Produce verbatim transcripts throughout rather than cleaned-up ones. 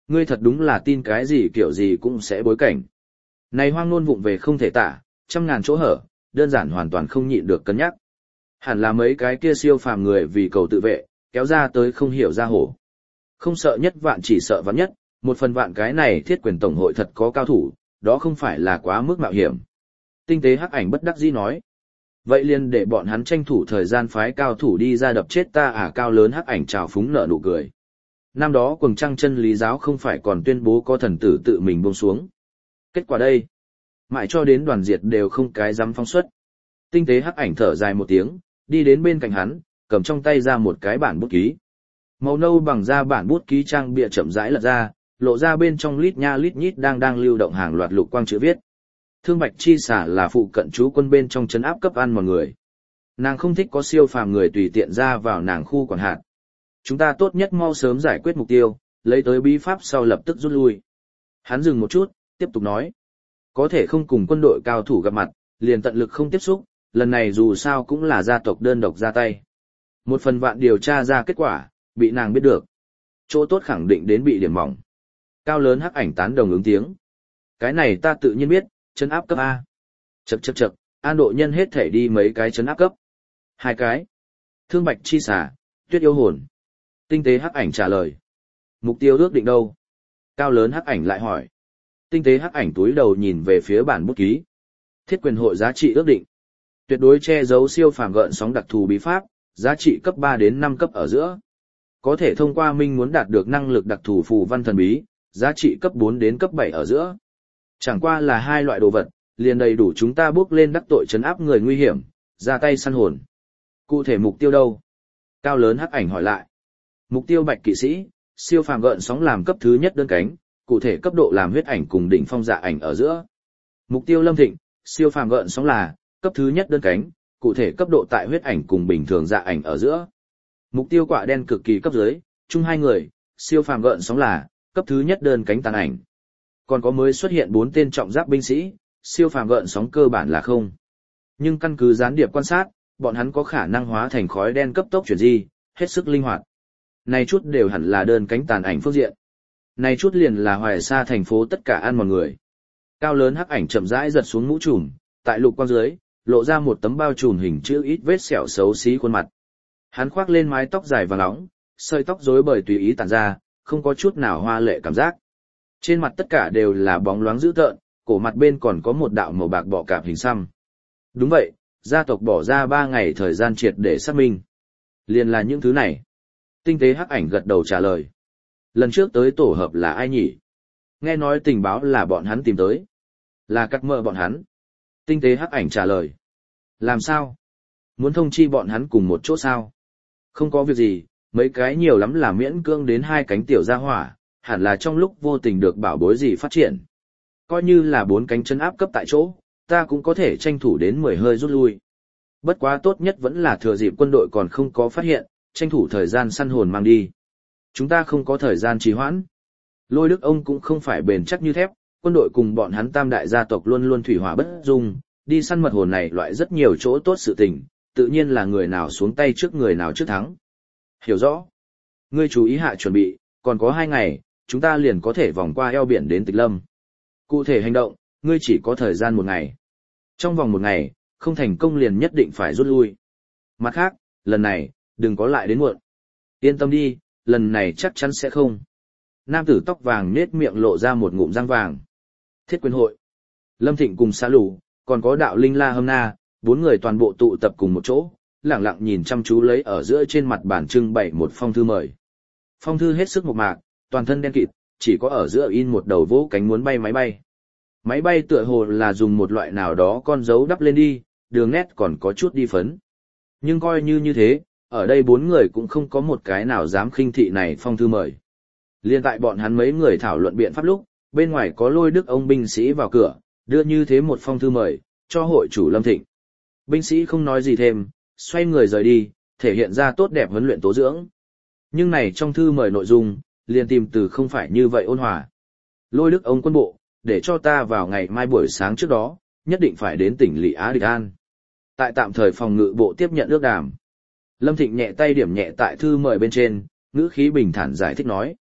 ngươi thật đúng là tin cái gì kiểu gì cũng sẽ bối cảnh. Này hoang ngôn vụng về không thể tả, trăm ngàn chỗ hở, đơn giản hoàn toàn không nhịn được cân nhắc. Hẳn là mấy cái kia siêu phàm người vì cầu tự vệ, kéo ra tới không hiểu ra hổ. Không sợ nhất vạn chỉ sợ vạn nhất, một phần vạn cái này thiết quyền tổng hội thật có cao thủ, đó không phải là quá mức mạo hiểm. Tinh tế hắc ảnh bất đắc dĩ nói. Vậy liền để bọn hắn tranh thủ thời gian phái cao thủ đi ra đập chết ta à, cao lớn hắc ảnh trào phúng nở nụ cười. Năm đó quần trăng chân lý giáo không phải còn tuyên bố có thần tử tự mình buông xuống. Kết quả đây, mãi cho đến đoàn diệt đều không cái dám phóng xuất. Tinh tế hắc ảnh thở dài một tiếng, đi đến bên cạnh hắn, cầm trong tay ra một cái bản bút ký. Màu nâu bằng da bản bút ký trang bìa chậm rãi lật ra, lộ ra bên trong lít nha lít nhít đang đang lưu động hàng loạt lục quang chữ viết. Thương Bạch Chi Xả là phụ cận trú quân bên trong trấn áp cấp ăn mọi người. Nàng không thích có siêu phàm người tùy tiện ra vào nàng khu quản hạt. Chúng ta tốt nhất mau sớm giải quyết mục tiêu, lấy tới bí pháp sau lập tức rút lui. Hắn dừng một chút, tiếp tục nói. Có thể không cùng quân đội cao thủ gặp mặt, liền tận lực không tiếp xúc, lần này dù sao cũng là gia tộc đơn độc ra tay. Một phần vạn điều tra ra kết quả, bị nàng biết được. Chỗ tốt khẳng định đến bị điểm mỏng. Cao lớn hắc ảnh tán đồng ứng tiếng. Cái này ta tự nhiên biết, trấn áp cấp A. Chậc chậc chậc, an độ nhân hết thể đi mấy cái trấn áp cấp. Hai cái. Thương Bạch Chi Xả, Tuyết Yêu Hồn. Tinh tế hắc ảnh trả lời. Mục tiêu ước định đâu? Cao lớn hắc ảnh lại hỏi. Tinh tế hắc ảnh túi đầu nhìn về phía bản bút ký. Thiết quyền hội giá trị ước định. Tuyệt đối che giấu siêu phàm gợn sóng đặc thù bí pháp, giá trị cấp ba đến năm cấp ở giữa. Có thể thông qua minh muốn đạt được năng lực đặc thù phù văn thần bí, giá trị cấp bốn đến cấp bảy ở giữa. Chẳng qua là hai loại đồ vật, liền đầy đủ chúng ta bước lên đắc tội trấn áp người nguy hiểm, ra tay săn hồn. Cụ thể mục tiêu đâu? Cao lớn hắc ảnh hỏi lại. Mục tiêu Bạch Kỵ Sĩ, siêu phàm gợn sóng làm cấp thứ nhất đơn cánh, cụ thể cấp độ làm huyết ảnh cùng đỉnh phong dạ ảnh ở giữa. Mục tiêu Lâm Thịnh, siêu phàm gợn sóng là cấp thứ nhất đơn cánh, cụ thể cấp độ tại huyết ảnh cùng bình thường dạ ảnh ở giữa. Mục tiêu Quả Đen cực kỳ cấp dưới, chung hai người, siêu phàm gợn sóng là cấp thứ nhất đơn cánh tàn ảnh. Còn có mới xuất hiện bốn tên trọng giáp binh sĩ, siêu phàm gợn sóng cơ bản là không. Nhưng căn cứ gián điệp quan sát, bọn hắn có khả năng hóa thành khói đen cấp tốc chuyển di, hết sức linh hoạt. Này chút đều hẳn là đơn cánh tàn ảnh phương diện. Này chút liền là Hoài Sa thành phố tất cả ăn mọi người. Cao lớn hắc ảnh chậm rãi giật xuống mũ trùm, tại lục quang dưới, lộ ra một tấm bao trùm hình chữ ít vết sẹo xấu xí khuôn mặt. Hắn khoác lên mái tóc dài vàng óng, sợi tóc rối bời tùy ý tản ra, không có chút nào hoa lệ cảm giác. Trên mặt tất cả đều là bóng loáng dữ tợn, cổ mặt bên còn có một đạo màu bạc bọ cạp hình xăm. Đúng vậy, gia tộc bỏ ra ba ngày thời gian triệt để xác minh. Liền là những thứ này. Tinh tế hắc ảnh gật đầu trả lời. Lần trước tới tổ hợp là ai nhỉ? Nghe nói tình báo là bọn hắn tìm tới. Là cắt mơ bọn hắn. Tinh tế hắc ảnh trả lời. Làm sao? Muốn thông chi bọn hắn cùng một chỗ sao? Không có việc gì, mấy cái nhiều lắm là miễn cưỡng đến hai cánh tiểu gia hỏa, hẳn là trong lúc vô tình được bảo bối gì phát triển. Coi như là bốn cánh chân áp cấp tại chỗ, ta cũng có thể tranh thủ đến mười hơi rút lui. Bất quá tốt nhất vẫn là thừa dịp quân đội còn không có phát hiện, tranh thủ thời gian săn hồn mang đi. Chúng ta không có thời gian trì hoãn. Lôi Đức ông cũng không phải bền chắc như thép, quân đội cùng bọn hắn tam đại gia tộc luôn luôn thủy hỏa bất dung, đi săn mật hồn này loại rất nhiều chỗ tốt sự tình, tự nhiên là người nào xuống tay trước người nào trước thắng. Hiểu rõ. Ngươi chú ý hạ chuẩn bị, còn có hai ngày, chúng ta liền có thể vòng qua eo biển đến Tịch Lâm. Cụ thể hành động, ngươi chỉ có thời gian một ngày. Trong vòng một ngày, không thành công liền nhất định phải rút lui. Mặt khác, lần này, đừng có lại đến muộn. Yên tâm đi, lần này chắc chắn sẽ không. Nam tử tóc vàng nết miệng lộ ra một ngụm răng vàng. Thiết quyền hội. Lâm Thịnh cùng xã lù, còn có đạo linh La Hâm Na, bốn người toàn bộ tụ tập cùng một chỗ, lặng lặng nhìn chăm chú lấy ở giữa trên mặt bàn trưng bày một phong thư mời. Phong thư hết sức mộc mạc, toàn thân đen kịt, chỉ có ở giữa in một đầu vỗ cánh muốn bay máy bay. Máy bay tựa hồ là dùng một loại nào đó con dấu đắp lên đi, đường nét còn có chút đi phấn. Nhưng coi như như thế, ở đây bốn người cũng không có một cái nào dám khinh thị này phong thư mời. Liên tại bọn hắn mấy người thảo luận biện pháp lúc, bên ngoài có Lôi Đức ông binh sĩ vào cửa, đưa như thế một phong thư mời, cho hội chủ Lâm Thịnh. Binh sĩ không nói gì thêm, xoay người rời đi, thể hiện ra tốt đẹp huấn luyện tố dưỡng. Nhưng này trong thư mời nội dung, liền tìm từ không phải như vậy ôn hòa. Lôi Đức ông quân bộ, để cho ta vào ngày mai buổi sáng trước đó, nhất định phải đến tỉnh Lị Á Địch An. Tại tạm thời phòng ngự bộ tiếp nhận ước đàm. Lâm Thịnh nhẹ tay điểm nhẹ tại thư mời bên trên, ngữ khí bình thản giải thích nói.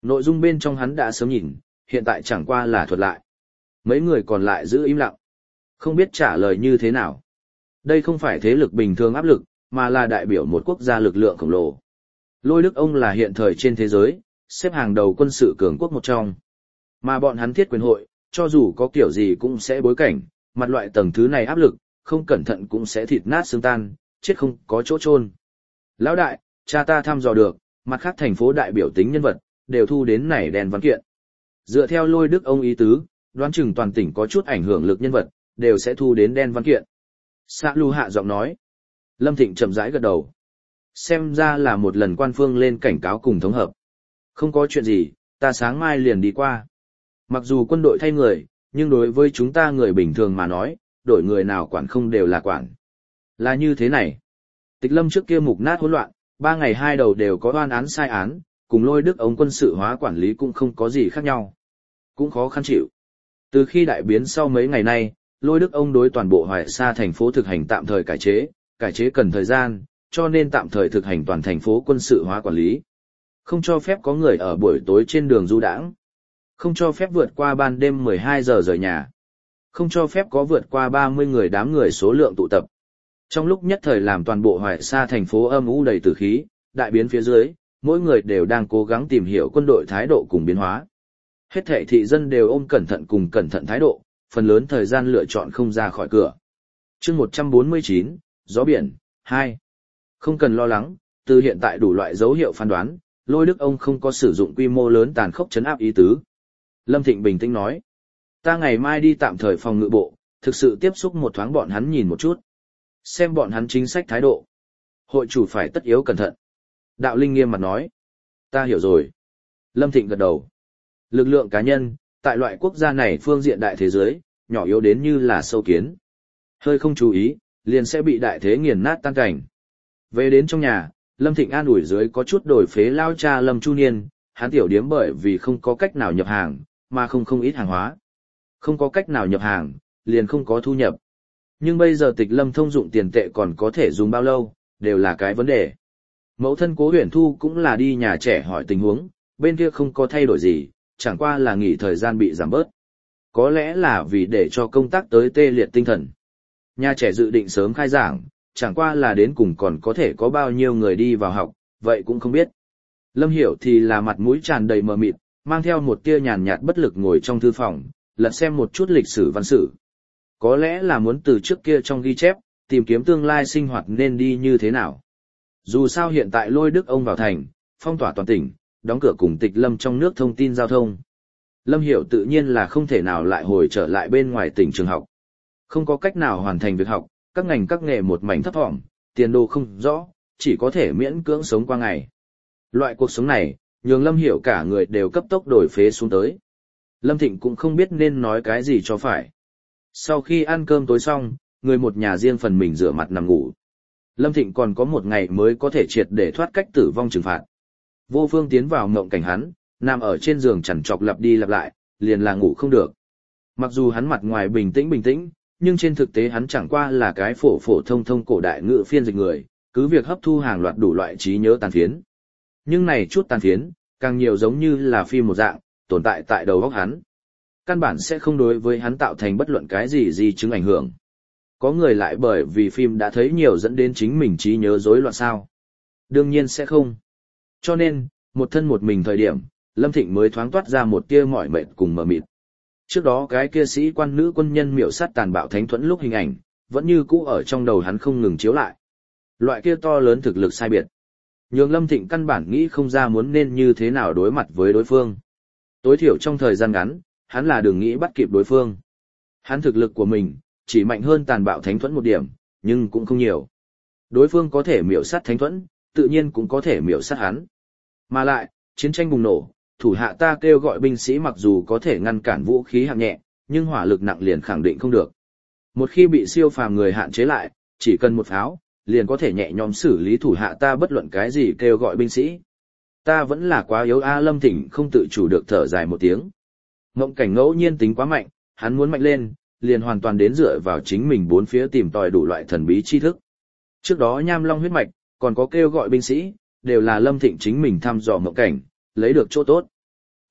Nội dung bên trong hắn đã sớm nhìn, hiện tại chẳng qua là thuật lại. Mấy người còn lại giữ im lặng. Không biết trả lời như thế nào. Đây không phải thế lực bình thường áp lực, mà là đại biểu một quốc gia lực lượng khổng lồ. Lôi Đức ông là hiện thời trên thế giới, xếp hàng đầu quân sự cường quốc một trong. Mà bọn hắn thiết quyền hội, cho dù có kiểu gì cũng sẽ bối cảnh, mặt loại tầng thứ này áp lực, không cẩn thận cũng sẽ thịt nát xương tan, chết không có chỗ chôn. Lão đại, cha ta thăm dò được, mặt khác thành phố đại biểu tính nhân vật, đều thu đến này đèn văn kiện. Dựa theo Lôi Đức ông ý tứ, đoán chừng toàn tỉnh có chút ảnh hưởng lực nhân vật, đều sẽ thu đến đen văn kiện. Sạ Lưu hạ giọng nói. Lâm Thịnh chậm rãi gật đầu. Xem ra là một lần quan phương lên cảnh cáo cùng thống hợp. Không có chuyện gì, ta sáng mai liền đi qua. Mặc dù quân đội thay người, nhưng đối với chúng ta người bình thường mà nói, đổi người nào quản không đều là quản. Là như thế này. Tịch Lâm trước kia mục nát hỗn loạn, ba ngày hai đầu đều có oan án sai án, cùng Lôi Đức ống quân sự hóa quản lý cũng không có gì khác nhau. Cũng khó khăn chịu. Từ khi đại biến sau mấy ngày nay, Lôi Đức ông đối toàn bộ Hoài Sa thành phố thực hành tạm thời cải chế, cải chế cần thời gian, cho nên tạm thời thực hành toàn thành phố quân sự hóa quản lý. Không cho phép có người ở buổi tối trên đường du đãng. Không cho phép vượt qua ban đêm mười hai giờ rời nhà. Không cho phép có vượt qua ba mươi người đám người số lượng tụ tập. Trong lúc nhất thời làm toàn bộ Hoài Sa thành phố âm u đầy tử khí, đại biến phía dưới, mỗi người đều đang cố gắng tìm hiểu quân đội thái độ cùng biến hóa. Hết thảy thị dân đều ôm cẩn thận cùng cẩn thận thái độ, phần lớn thời gian lựa chọn không ra khỏi cửa. Chương một trăm bốn mươi chín, gió biển, hai. Không cần lo lắng, từ hiện tại đủ loại dấu hiệu phán đoán, Lôi Đức ông không có sử dụng quy mô lớn tàn khốc trấn áp ý tứ. Lâm Thịnh bình tĩnh nói, ta ngày mai đi tạm thời phòng ngự bộ, thực sự tiếp xúc một thoáng bọn hắn nhìn một chút. Xem bọn hắn chính sách thái độ. Hội chủ phải tất yếu cẩn thận. Đạo Linh nghiêm mặt nói, ta hiểu rồi. Lâm Thịnh gật đầu. Lực lượng cá nhân, tại loại quốc gia này phương diện đại thế giới, nhỏ yếu đến như là sâu kiến. Hơi không chú ý, liền sẽ bị đại thế nghiền nát tan cảnh. Về đến trong nhà, Lâm Thịnh an ủi dưới có chút đổi phế lao cha Lâm Chu Niên, hắn tiểu điếm bởi vì không có cách nào nhập hàng, mà không không ít hàng hóa. Không có cách nào nhập hàng, liền không có thu nhập. Nhưng bây giờ Tịch Lâm thông dụng tiền tệ còn có thể dùng bao lâu, đều là cái vấn đề. Mẫu thân Cố Huyền Thu cũng là đi nhà trẻ hỏi tình huống, bên kia không có thay đổi gì, chẳng qua là nghỉ thời gian bị giảm bớt. Có lẽ là vì để cho công tác tới tê liệt tinh thần. Nhà trẻ dự định sớm khai giảng, chẳng qua là đến cùng còn có thể có bao nhiêu người đi vào học, vậy cũng không biết. Lâm Hiểu thì là mặt mũi tràn đầy mờ mịt, mang theo một tia nhàn nhạt bất lực ngồi trong thư phòng, lật xem một chút lịch sử văn sử. Có lẽ là muốn từ trước kia trong ghi chép, tìm kiếm tương lai sinh hoạt nên đi như thế nào. Dù sao hiện tại Lôi Đức ông vào thành, phong tỏa toàn tỉnh, đóng cửa cùng Tịch Lâm trong nước thông tin giao thông. Lâm Hiểu tự nhiên là không thể nào lại hồi trở lại bên ngoài tỉnh trường học. Không có cách nào hoàn thành việc học, các ngành các nghề một mảnh thấp thỏm, tiền đồ không rõ, chỉ có thể miễn cưỡng sống qua ngày. Loại cuộc sống này, nhường Lâm Hiểu cả người đều cấp tốc đổi phế xuống tới. Lâm Thịnh cũng không biết nên nói cái gì cho phải. Sau khi ăn cơm tối xong, người một nhà riêng phần mình rửa mặt nằm ngủ. Lâm Thịnh còn có một ngày mới có thể triệt để thoát cách tử vong trừng phạt. Vô Phương tiến vào mộng cảnh hắn, nằm ở trên giường chằn chọc lặp đi lặp lại, liền là ngủ không được. Mặc dù hắn mặt ngoài bình tĩnh bình tĩnh, nhưng trên thực tế hắn chẳng qua là cái phổ phổ thông thông cổ đại ngữ phiên dịch người, cứ việc hấp thu hàng loạt đủ loại trí nhớ tàn phiến. Nhưng này chút tàn phiến, càng nhiều giống như là phim một dạng, tồn tại tại đầu óc hắn. Căn bản sẽ không đối với hắn tạo thành bất luận cái gì gì chứng ảnh hưởng. Có người lại bởi vì phim đã thấy nhiều dẫn đến chính mình trí nhớ rối loạn sao? Đương nhiên sẽ không. Cho nên, một thân một mình thời điểm, Lâm Thịnh mới thoáng toát ra một tia mỏi mệt cùng mờ mịt. Trước đó cái kia sĩ quan nữ quân nhân miểu sát tàn bạo thánh thuẫn lúc hình ảnh, vẫn như cũ ở trong đầu hắn không ngừng chiếu lại. Loại kia to lớn thực lực sai biệt. Nhường Lâm Thịnh căn bản nghĩ không ra muốn nên như thế nào đối mặt với đối phương. Tối thiểu trong thời gian ngắn, hắn là đừng nghĩ bắt kịp đối phương. Hắn thực lực của mình, chỉ mạnh hơn tàn bạo thánh thuẫn một điểm, nhưng cũng không nhiều. Đối phương có thể miểu sát thánh thuẫn, tự nhiên cũng có thể miểu sát hắn. Mà lại, chiến tranh bùng nổ, thủ hạ ta kêu gọi binh sĩ mặc dù có thể ngăn cản vũ khí hạng nhẹ, nhưng hỏa lực nặng liền khẳng định không được. Một khi bị siêu phàm người hạn chế lại, chỉ cần một pháo, liền có thể nhẹ nhõm xử lý thủ hạ ta bất luận cái gì kêu gọi binh sĩ. Ta vẫn là quá yếu a. Lâm Thịnh không tự chủ được thở dài một tiếng. Mộng cảnh ngẫu nhiên tính quá mạnh, hắn muốn mạnh lên, liền hoàn toàn đến dựa vào chính mình bốn phía tìm tòi đủ loại thần bí tri thức. Trước đó Nham Long huyết mạch, còn có kêu gọi binh sĩ, đều là Lâm Thịnh chính mình thăm dò mộng cảnh, lấy được chỗ tốt.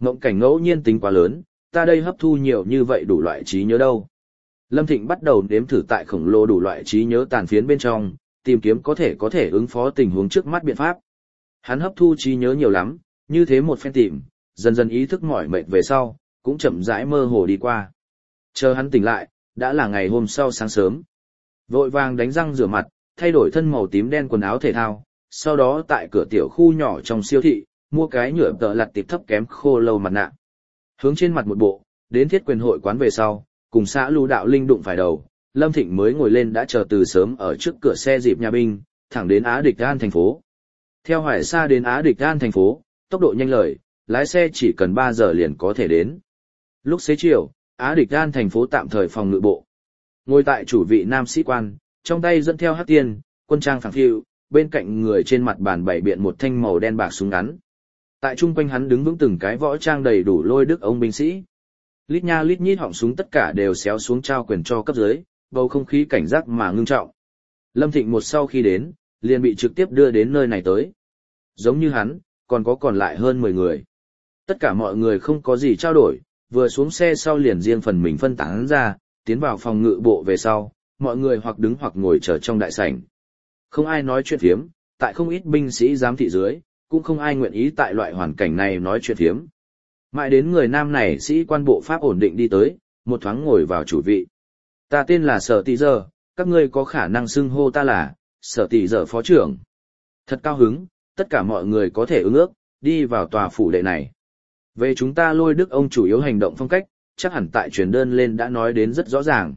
Mộng cảnh ngẫu nhiên tính quá lớn, ta đây hấp thu nhiều như vậy đủ loại trí nhớ đâu. Lâm Thịnh bắt đầu đếm thử tại khổng lồ đủ loại trí nhớ tàn phiến bên trong, tìm kiếm có thể có thể ứng phó tình huống trước mắt biện pháp. Hắn hấp thu trí nhớ nhiều lắm, như thế một phen tìm, dần dần ý thức mỏi mệt về sau, cũng chậm rãi mơ hồ đi qua. Chờ hắn tỉnh lại, đã là ngày hôm sau sáng sớm. Vội vàng đánh răng rửa mặt, thay đổi thân màu tím đen quần áo thể thao, sau đó tại cửa tiểu khu nhỏ trong siêu thị, mua cái nhựa tợ lặt tiệp thấp kém khô lâu mặt nạ. Hướng trên mặt một bộ, đến thiết quyền hội quán về sau, cùng xã Lưu Đạo Linh đụng phải đầu, Lâm Thịnh mới ngồi lên đã chờ từ sớm ở trước cửa xe dịp nhà binh, thẳng đến Á Địch An thành phố. Theo Hoài Sa đến Á Địch An thành phố, tốc độ nhanh lời, lái xe chỉ cần ba giờ liền có thể đến. Lúc xế chiều, Á Địch An thành phố tạm thời phòng ngự bộ. Ngồi tại chủ vị nam sĩ quan, trong tay dẫn theo hắc tiên, quân trang phẳng phiu, bên cạnh người trên mặt bàn bày biện một thanh màu đen bạc súng ngắn. Tại trung quanh hắn đứng vững từng cái võ trang đầy đủ lôi đức ông binh sĩ. Lít nha lít nhít họng súng tất cả đều xéo xuống trao quyền cho cấp dưới, bầu không khí cảnh giác mà ngưng trọng. Lâm Thịnh một sau khi đến, liền bị trực tiếp đưa đến nơi này tới. Giống như hắn, còn có còn lại hơn mười người. Tất cả mọi người không có gì trao đổi, vừa xuống xe sau liền riêng phần mình phân tán ra, tiến vào phòng ngự bộ về sau, mọi người hoặc đứng hoặc ngồi chờ trong đại sảnh. Không ai nói chuyện phiếm, tại không ít binh sĩ giám thị dưới, cũng không ai nguyện ý tại loại hoàn cảnh này nói chuyện phiếm. Mãi đến người nam này sĩ quan bộ pháp ổn định đi tới, một thoáng ngồi vào chủ vị. Ta tên là Sở Tỷ Giờ, các ngươi có khả năng xưng hô ta là Sở Tỷ Giờ phó trưởng. Thật cao hứng, tất cả mọi người có thể ứng ước, đi vào tòa phủ đệ này. Về chúng ta Lôi Đức ông chủ yếu hành động phong cách, chắc hẳn tại truyền đơn lên đã nói đến rất rõ ràng.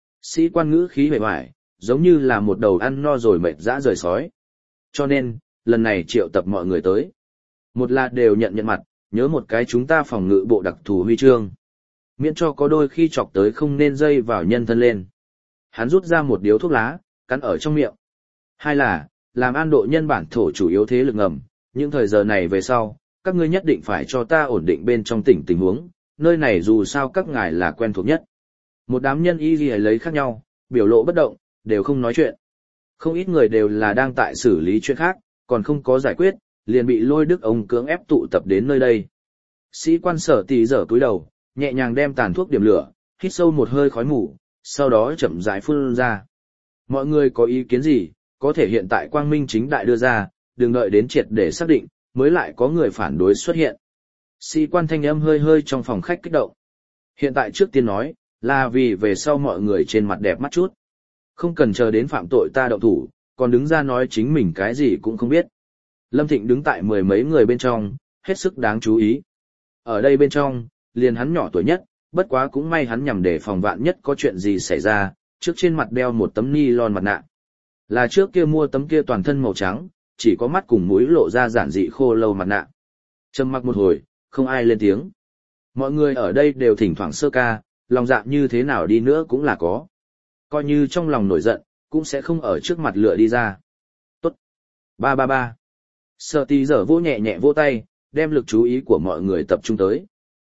Sĩ quan ngữ khí vẻ vải, giống như là một đầu ăn no rồi mệt dã rời sói. Cho nên, lần này triệu tập mọi người tới. Một là đều nhận nhận mặt, nhớ một cái chúng ta phòng ngự bộ đặc thù huy chương. Miễn cho có đôi khi chọc tới không nên dây vào nhân thân lên. Hắn rút ra một điếu thuốc lá, cắn ở trong miệng. Hai là, làm an độ nhân bản thổ chủ yếu thế lực ngầm, những thời giờ này về sau, các ngươi nhất định phải cho ta ổn định bên trong tỉnh tình huống, nơi này dù sao các ngài là quen thuộc nhất. Một đám nhân y gì lấy khác nhau, biểu lộ bất động, đều không nói chuyện. Không ít người đều là đang tại xử lý chuyện khác, còn không có giải quyết, liền bị Lôi Đức ông cưỡng ép tụ tập đến nơi đây. Sĩ quan Sở Tỷ Giờ cúi đầu, nhẹ nhàng đem tàn thuốc điểm lửa, hít sâu một hơi khói mù, sau đó chậm rãi phun ra. Mọi người có ý kiến gì, có thể hiện tại quang minh chính đại đưa ra, đừng đợi đến triệt để xác định, mới lại có người phản đối xuất hiện. Sĩ quan thanh âm hơi hơi trong phòng khách kích động. Hiện tại trước tiên nói, là vì về sau mọi người trên mặt đẹp mắt chút. Không cần chờ đến phạm tội ta động thủ, còn đứng ra nói chính mình cái gì cũng không biết. Lâm Thịnh đứng tại mười mấy người bên trong, hết sức đáng chú ý. Ở đây bên trong, liền hắn nhỏ tuổi nhất, bất quá cũng may hắn nhằm để phòng vạn nhất có chuyện gì xảy ra, trước trên mặt đeo một tấm ni lon mặt nạ. Là trước kia mua tấm kia toàn thân màu trắng, chỉ có mắt cùng mũi lộ ra giản dị khô lâu mặt nạ. Trầm mặc một hồi, không ai lên tiếng. Mọi người ở đây đều thỉnh thoảng sơ ca, lòng dạ như thế nào đi nữa cũng là có. Coi như trong lòng nổi giận, cũng sẽ không ở trước mặt lựa đi ra. Tốt. Ba ba ba. Sở Tỷ Giờ vỗ nhẹ nhẹ vỗ tay, đem lực chú ý của mọi người tập trung tới.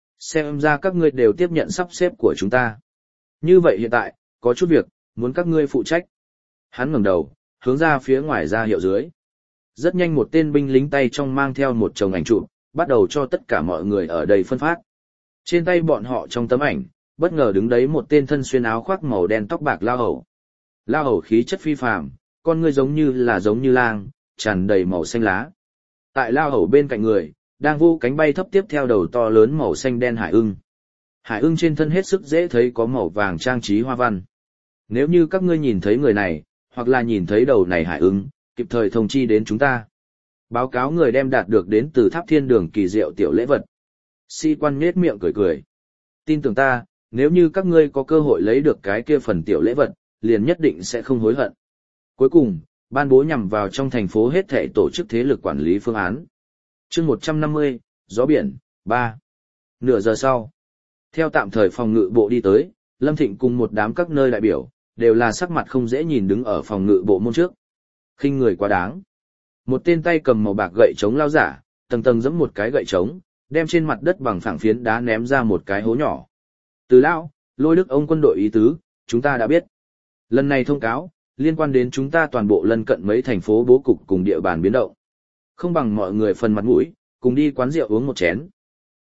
Xem ra các ngươi đều tiếp nhận sắp xếp của chúng ta. Như vậy hiện tại, có chút việc, muốn các ngươi phụ trách. Hắn ngẩng đầu, hướng ra phía ngoài ra hiệu dưới. Rất nhanh một tên binh lính tay trong mang theo một chồng ảnh chụp, bắt đầu cho tất cả mọi người ở đây phân phát. Trên tay bọn họ trong tấm ảnh, bất ngờ đứng đấy một tên thân xuyên áo khoác màu đen tóc bạc lao hầu. Lao hầu khí chất phi phàm, con ngươi giống như là giống như lang, tràn đầy màu xanh lá. Tại lao hầu bên cạnh người, đang vô cánh bay thấp tiếp theo đầu to lớn màu xanh đen hải ưng. Hải ưng trên thân hết sức dễ thấy có màu vàng trang trí hoa văn. Nếu như các ngươi nhìn thấy người này, hoặc là nhìn thấy đầu này hải ưng, kịp thời thông chi đến chúng ta. Báo cáo người đem đạt được đến từ Tháp Thiên Đường kỳ diệu tiểu lễ vật. Sĩ quan nhếch miệng cười cười. Tin tưởng ta, nếu như các ngươi có cơ hội lấy được cái kia phần tiểu lễ vật, liền nhất định sẽ không hối hận. Cuối cùng, ban bố nhằm vào trong thành phố hết thảy tổ chức thế lực quản lý phương án. Chương một trăm năm mươi, gió biển, ba. Nửa giờ sau, theo tạm thời phòng ngự bộ đi tới, Lâm Thịnh cùng một đám các nơi đại biểu, đều là sắc mặt không dễ nhìn đứng ở phòng ngự bộ môn trước. Khinh người quá đáng. Một tên tay cầm màu bạc gậy chống lao giả, tầng tầng giẫm một cái gậy chống, đem trên mặt đất bằng phẳng phiến đá ném ra một cái hố nhỏ. Từ lão, Lôi Đức ông quân đội ý tứ, chúng ta đã biết. Lần này thông cáo, liên quan đến chúng ta toàn bộ lân cận mấy thành phố bố cục cùng địa bàn biến động. Không bằng mọi người phần mặt mũi, cùng đi quán rượu uống một chén.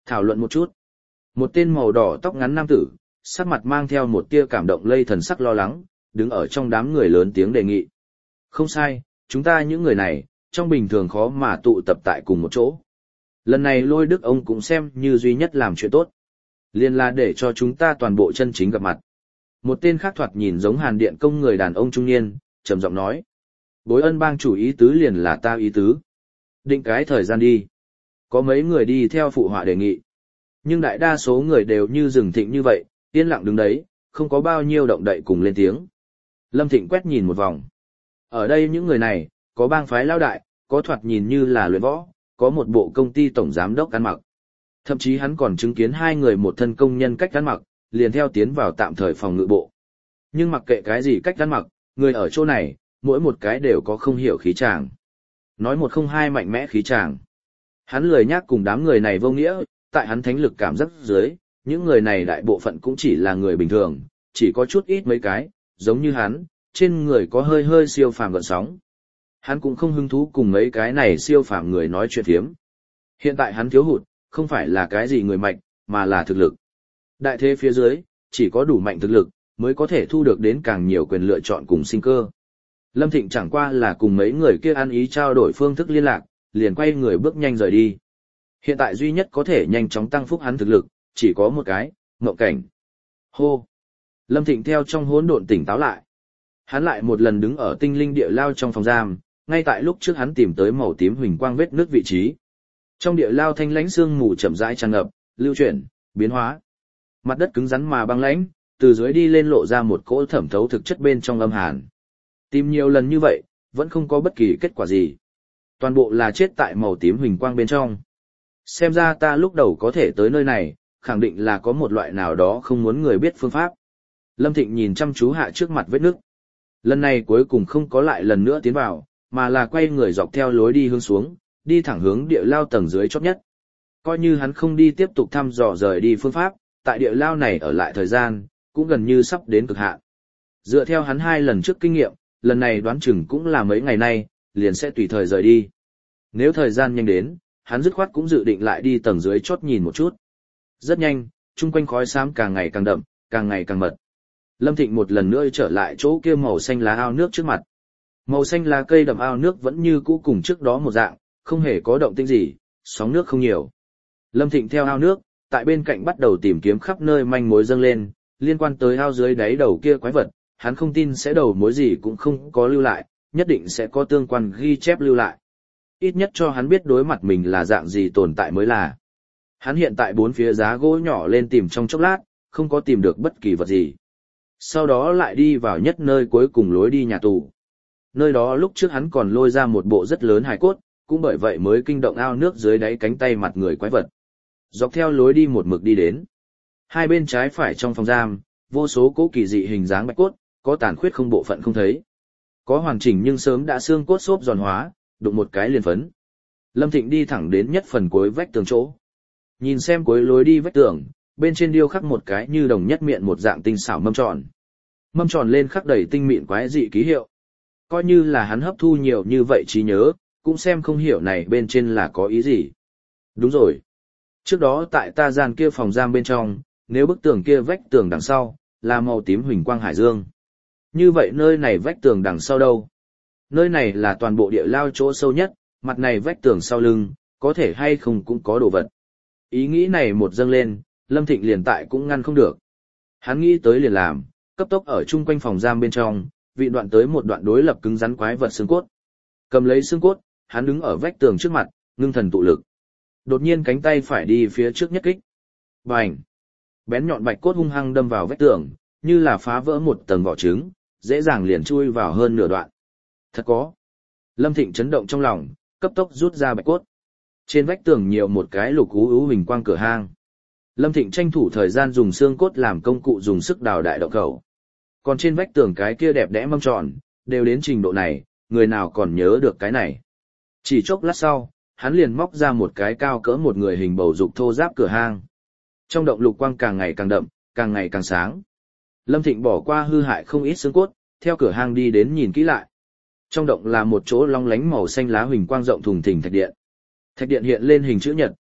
Thảo luận một chút. Một tên màu đỏ tóc ngắn nam tử, sắc mặt mang theo một tia cảm động lây thần sắc lo lắng, đứng ở trong đám người lớn tiếng đề nghị. Không sai, chúng ta những người này, trong bình thường khó mà tụ tập tại cùng một chỗ. Lần này Lôi Đức ông cũng xem như duy nhất làm chuyện tốt. Liên là để cho chúng ta toàn bộ chân chính gặp mặt. Một tên khác thoạt nhìn giống Hàn Điện công người đàn ông trung niên, trầm giọng nói. Bối Ân bang chủ ý tứ liền là ta ý tứ. Định cái thời gian đi. Có mấy người đi theo phụ họa đề nghị. Nhưng đại đa số người đều như rừng thịnh như vậy, yên lặng đứng đấy, không có bao nhiêu động đậy cùng lên tiếng. Lâm Thịnh quét nhìn một vòng. Ở đây những người này, có bang phái lao đại, có thoạt nhìn như là luyện võ, có một bộ công ty tổng giám đốc ăn mặc. Thậm chí hắn còn chứng kiến hai người một thân công nhân cách ăn mặc, liền theo tiến vào tạm thời phòng ngự bộ. Nhưng mặc kệ cái gì cách ăn mặc, người ở chỗ này, mỗi một cái đều có không hiểu khí tràng. Nói một không hai mạnh mẽ khí tràng. Hắn lười nhác cùng đám người này vô nghĩa, tại hắn thánh lực cảm giác dưới, những người này đại bộ phận cũng chỉ là người bình thường, chỉ có chút ít mấy cái, giống như hắn, trên người có hơi hơi siêu phàm gợn sóng. Hắn cũng không hứng thú cùng mấy cái này siêu phàm người nói chuyện phiếm. Hiện tại hắn thiếu hụt, không phải là cái gì người mạnh, mà là thực lực. Đại thế phía dưới, chỉ có đủ mạnh thực lực, mới có thể thu được đến càng nhiều quyền lựa chọn cùng sinh cơ. Lâm Thịnh chẳng qua là cùng mấy người kia ăn ý trao đổi phương thức liên lạc, liền quay người bước nhanh rời đi. Hiện tại duy nhất có thể nhanh chóng tăng phúc hắn thực lực, chỉ có một cái, Mộng Cảnh. Hô! Lâm Thịnh theo trong hỗn độn tỉnh táo lại. Hắn lại một lần đứng ở tinh linh địa lao trong phòng giam, ngay tại lúc trước hắn tìm tới màu tím huỳnh quang vết nước vị trí. Trong địa lao thanh lãnh sương mù chậm rãi tràn ngập, lưu chuyển, biến hóa. Mặt đất cứng rắn mà băng lãnh, từ dưới đi lên lộ ra một cỗ thẩm thấu thực chất bên trong âm hàn. Tìm nhiều lần như vậy, vẫn không có bất kỳ kết quả gì. Toàn bộ là chết tại màu tím huỳnh quang bên trong. Xem ra ta lúc đầu có thể tới nơi này, khẳng định là có một loại nào đó không muốn người biết phương pháp. Lâm Thịnh nhìn chăm chú hạ trước mặt vết nước. Lần này cuối cùng không có lại lần nữa tiến vào, mà là quay người dọc theo lối đi hướng xuống, đi thẳng hướng địa lao tầng dưới chót nhất. Coi như hắn không đi tiếp tục thăm dò rời đi phương pháp, tại địa lao này ở lại thời gian, cũng gần như sắp đến cực hạn. Dựa theo hắn hai lần trước kinh nghiệm, lần này đoán chừng cũng là mấy ngày nay, liền sẽ tùy thời rời đi. Nếu thời gian nhanh đến, hắn dứt khoát cũng dự định lại đi tầng dưới chót nhìn một chút. Rất nhanh, chung quanh khói xám càng ngày càng đậm, càng ngày càng mật. Lâm Thịnh một lần nữa trở lại chỗ kia màu xanh lá ao nước trước mặt. Màu xanh lá cây đậm ao nước vẫn như cũ cùng trước đó một dạng, không hề có động tĩnh gì, sóng nước không nhiều. Lâm Thịnh theo ao nước, tại bên cạnh bắt đầu tìm kiếm khắp nơi manh mối dâng lên, liên quan tới ao dưới đáy đầu kia quái vật, hắn không tin sẽ đầu mối gì cũng không có lưu lại, nhất định sẽ có tương quan ghi chép lưu lại. Ít nhất cho hắn biết đối mặt mình là dạng gì tồn tại mới là. Hắn hiện tại bốn phía giá gỗ nhỏ lên tìm trong chốc lát, không có tìm được bất kỳ vật gì. Sau đó lại đi vào nhất nơi cuối cùng lối đi nhà tù. Nơi đó lúc trước hắn còn lôi ra một bộ rất lớn hài cốt, cũng bởi vậy mới kinh động ao nước dưới đáy cánh tay mặt người quái vật. Dọc theo lối đi một mực đi đến. Hai bên trái phải trong phòng giam, vô số cố kỳ dị hình dáng bạch cốt, có tàn khuyết không bộ phận không thấy. Có hoàn chỉnh nhưng sớm đã xương cốt xốp giòn hóa, đụng một cái liền phấn. Lâm Thịnh đi thẳng đến nhất phần cuối vách tường chỗ. Nhìn xem cuối lối đi vách tường, bên trên điêu khắc một cái như đồng nhất miệng một dạng tinh xảo mâm tròn. Mâm tròn lên khắc đầy tinh mịn quái dị ký hiệu. Coi như là hắn hấp thu nhiều như vậy trí nhớ, cũng xem không hiểu này bên trên là có ý gì. Đúng rồi. Trước đó tại ta gian kia phòng giam bên trong, nếu bức tường kia vách tường đằng sau, là màu tím huỳnh quang hải dương. Như vậy nơi này vách tường đằng sau đâu? Nơi này là toàn bộ địa lao chỗ sâu nhất, mặt này vách tường sau lưng, có thể hay không cũng có đồ vật. Ý nghĩ này một dâng lên, Lâm Thịnh liền tại cũng ngăn không được. Hắn nghĩ tới liền làm, cấp tốc ở chung quanh phòng giam bên trong, vị đoạn tới một đoạn đối lập cứng rắn quái vật xương cốt. Cầm lấy xương cốt, hắn đứng ở vách tường trước mặt, ngưng thần tụ lực. Đột nhiên cánh tay phải đi phía trước nhất kích. Bành! Bén nhọn bạch cốt hung hăng đâm vào vách tường, như là phá vỡ một tầng vỏ trứng, dễ dàng liền chui vào hơn nửa đoạn. Thật có. Lâm Thịnh chấn động trong lòng, cấp tốc rút ra bạch cốt. Trên vách tường nhiều một cái lục ú ú huỳnh quang cửa hang. Lâm Thịnh tranh thủ thời gian dùng xương cốt làm công cụ dùng sức đào đại động khẩu. Còn trên vách tường cái kia đẹp đẽ mâm tròn, đều đến trình độ này, người nào còn nhớ được cái này. Chỉ chốc lát sau, hắn liền móc ra một cái cao cỡ một người hình bầu dục thô giáp cửa hang. Trong động lục quang càng ngày càng đậm, càng ngày càng sáng. Lâm Thịnh bỏ qua hư hại không ít xương cốt, theo cửa hang đi đến nhìn kỹ lại. Trong động là một chỗ long lánh màu xanh lá huỳnh quang rộng thùng thình thạch điện. Thạch điện hiện lên hình chữ nhật,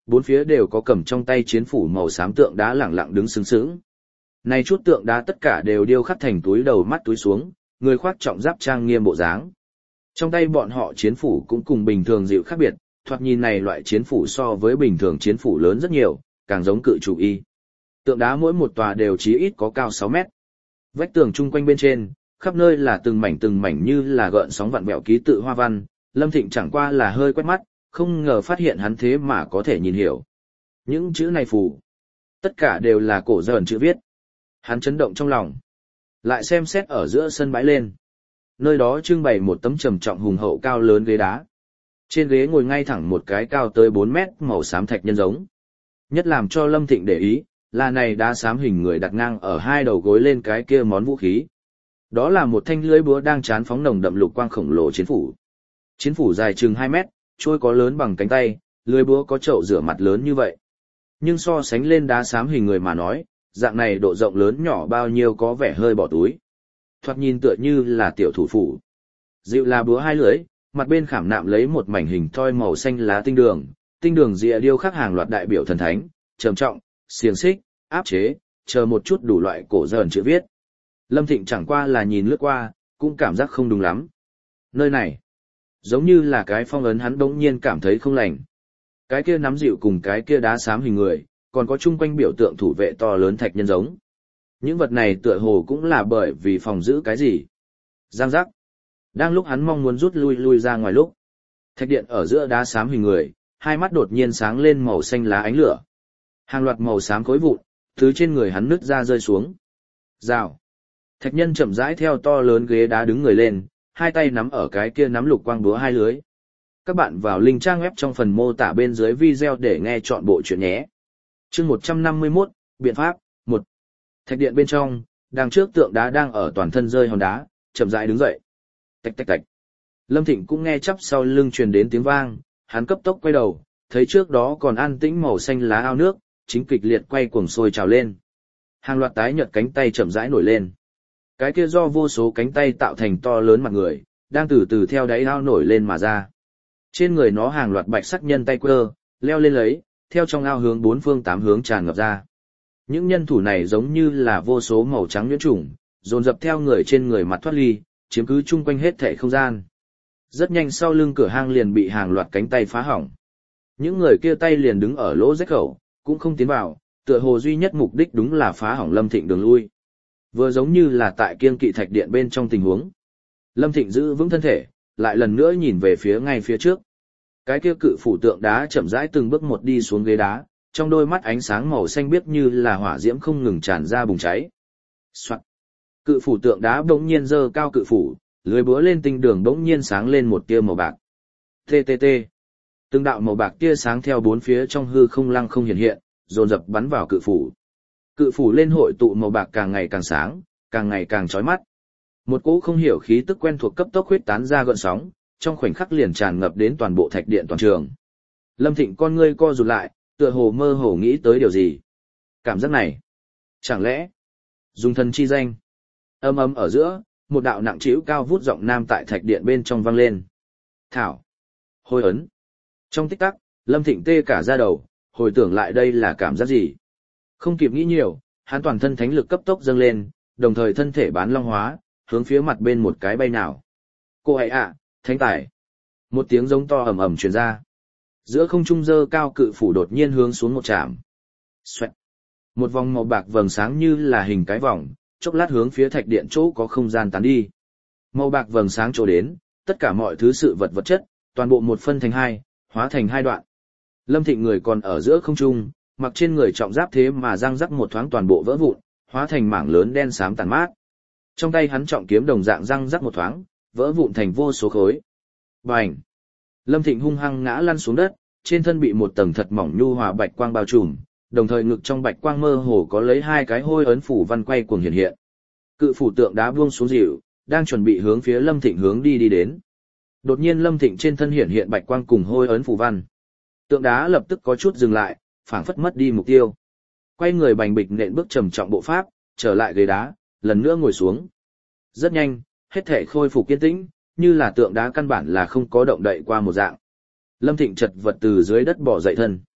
bốn phía đều có cầm trong tay chiến phủ màu xám tượng đá lẳng lặng đứng sướng sướng. Này chút tượng đá tất cả đều điêu khắc thành túi đầu mắt túi xuống, người khoác trọng giáp trang nghiêm bộ dáng. Trong tay bọn họ chiến phủ cũng cùng bình thường dịu khác biệt, thoạt nhìn này loại chiến phủ so với bình thường chiến phủ lớn rất nhiều, càng giống cự chủ y. Tượng đá mỗi một tòa đều chí ít có cao sáu mét. Vách tường chung quanh bên trên, khắp nơi là từng mảnh từng mảnh như là gợn sóng vặn vẹo ký tự hoa văn, Lâm Thịnh chẳng qua là hơi quét mắt, không ngờ phát hiện hắn thế mà có thể nhìn hiểu. Những chữ này phù, tất cả đều là cổ dởn chữ viết. Hắn chấn động trong lòng. Lại xem xét ở giữa sân bãi lên. Nơi đó trưng bày một tấm trầm trọng hùng hậu cao lớn ghế đá. Trên ghế ngồi ngay thẳng một cái cao tới bốn mét màu xám thạch nhân giống. Nhất làm cho Lâm Thịnh để ý, là này đá xám hình người đặt ngang ở hai đầu gối lên cái kia món vũ khí. Đó là một thanh lưỡi búa đang chán phóng nồng đậm lục quang khổng lồ chiến phủ. Chiến phủ dài chừng hai mét, trôi có lớn bằng cánh tay, lưỡi búa có chậu rửa mặt lớn như vậy. Nhưng so sánh lên đá xám hình người mà nói, dạng này độ rộng lớn nhỏ bao nhiêu có vẻ hơi bỏ túi. Thoạt nhìn tựa như là tiểu thủ phủ. Dịu là búa hai lưỡi, mặt bên khảm nạm lấy một mảnh hình thoi màu xanh lá tinh đường, tinh đường rìa điêu khắc hàng loạt đại biểu thần thánh, trầm trọng, xiềng xích, áp chế, chờ một chút đủ loại cổ dởn chữ viết. Lâm Thịnh chẳng qua là nhìn lướt qua, cũng cảm giác không đúng lắm. Nơi này, giống như là cái phong ấn hắn đống nhiên cảm thấy không lành. Cái kia nắm dịu cùng cái kia đá xám hình người, còn có chung quanh biểu tượng thủ vệ to lớn thạch nhân giống. Những vật này tựa hồ cũng là bởi vì phòng giữ cái gì. Giang giác. Đang lúc hắn mong muốn rút lui lui ra ngoài lúc. Thạch điện ở giữa đá xám hình người, hai mắt đột nhiên sáng lên màu xanh lá ánh lửa. Hàng loạt màu xám khối vụn, thứ trên người hắn nứt ra rơi xuống. Rào. Thạch nhân chậm rãi theo to lớn ghế đá đứng người lên, hai tay nắm ở cái kia nắm lục quang búa hai lưới. Các bạn vào link trang web trong phần mô tả bên dưới video để nghe chọn bộ chuyện nhé. Chương một trăm năm mươi mốt, biện pháp, một. Thạch điện bên trong, đằng trước tượng đá đang ở toàn thân rơi hòn đá, chậm rãi đứng dậy. Tạch tạch tạch. Lâm Thịnh cũng nghe chắp sau lưng truyền đến tiếng vang, hắn cấp tốc quay đầu, thấy trước đó còn an tĩnh màu xanh lá ao nước, chính kịch liệt quay cuồng sôi trào lên. Hàng loạt tái nhợt cánh tay chậm rãi nổi lên. Cái kia do vô số cánh tay tạo thành to lớn mặt người, đang từ từ theo đáy ao nổi lên mà ra. Trên người nó hàng loạt bạch sắc nhân tay quơ, leo lên lấy, theo trong ao hướng bốn phương tám hướng tràn ngập ra. Những nhân thủ này giống như là vô số màu trắng nhuyễn trùng, dồn dập theo người trên người mặt thoát ly, chiếm cứ chung quanh hết thảy không gian. Rất nhanh sau lưng cửa hang liền bị hàng loạt cánh tay phá hỏng. Những người kia tay liền đứng ở lỗ rách khẩu, cũng không tiến vào, tựa hồ duy nhất mục đích đúng là phá hỏng Lâm Thịnh đường lui. Vừa giống như là tại kiên kỵ thạch điện bên trong tình huống. Lâm Thịnh giữ vững thân thể, lại lần nữa nhìn về phía ngay phía trước. Cái kia cự phủ tượng đá chậm rãi từng bước một đi xuống ghế đá, trong đôi mắt ánh sáng màu xanh biếc như là hỏa diễm không ngừng tràn ra bùng cháy. Soạn. Cự phủ tượng đá bỗng nhiên giơ cao cự phủ, lưới búa lên tinh đường bỗng nhiên sáng lên một tia màu bạc. tê tê tê. Từng đạo màu bạc tia sáng theo bốn phía trong hư không lăng không hiện hiện, dồn dập bắn vào cự phủ. Cự phủ lên hội tụ màu bạc càng ngày càng sáng, càng ngày càng chói mắt. Một cỗ không hiểu khí tức quen thuộc cấp tốc huyết tán ra gợn sóng, trong khoảnh khắc liền tràn ngập đến toàn bộ thạch điện toàn trường. Lâm Thịnh con ngươi co rụt lại, tựa hồ mơ hồ nghĩ tới điều gì. Cảm giác này, chẳng lẽ dùng thần chi danh? Âm ầm ở giữa, một đạo nặng trĩu cao vút giọng nam tại thạch điện bên trong vang lên. Thảo, hôi ấn. Trong tích tắc, Lâm Thịnh tê cả da đầu, hồi tưởng lại đây là cảm giác gì? Không kịp nghĩ nhiều, hắn toàn thân thánh lực cấp tốc dâng lên, đồng thời thân thể bán long hóa, hướng phía mặt bên một cái bay nào. Cô hãy ạ, thánh tài. Một tiếng giống to ầm ầm truyền ra. Giữa không trung dơ cao cự phủ đột nhiên hướng xuống một chạm. Xoẹt. Một vòng màu bạc vầng sáng như là hình cái vòng, chốc lát hướng phía thạch điện chỗ có không gian tán đi. Màu bạc vầng sáng chỗ đến, tất cả mọi thứ sự vật vật chất, toàn bộ một phân thành hai, hóa thành hai đoạn. Lâm Thịnh người còn ở giữa không trung, mặc trên người trọng giáp thế mà răng rắc một thoáng toàn bộ vỡ vụn, hóa thành mảng lớn đen xám tàn mát. Trong tay hắn trọng kiếm đồng dạng răng rắc một thoáng, vỡ vụn thành vô số khối. Bành! Lâm Thịnh hung hăng ngã lăn xuống đất, trên thân bị một tầng thật mỏng nhu hòa bạch quang bao trùm, đồng thời ngực trong bạch quang mơ hồ có lấy hai cái hôi ấn phủ văn quay cuồng hiện hiện. Cự phủ tượng đá buông xuống dịu, đang chuẩn bị hướng phía Lâm Thịnh hướng đi đi đến. Đột nhiên Lâm Thịnh trên thân hiện hiện bạch quang cùng hôi ấn phủ văn. Tượng đá lập tức có chút dừng lại, phảng phất mất đi mục tiêu. Quay người bành bịch nện bước trầm trọng bộ pháp, trở lại ghế đá, lần nữa ngồi xuống. Rất nhanh, hết thể khôi phục kiên tĩnh, như là tượng đá căn bản là không có động đậy qua một dạng. Lâm Thịnh chật vật từ dưới đất bò dậy thân.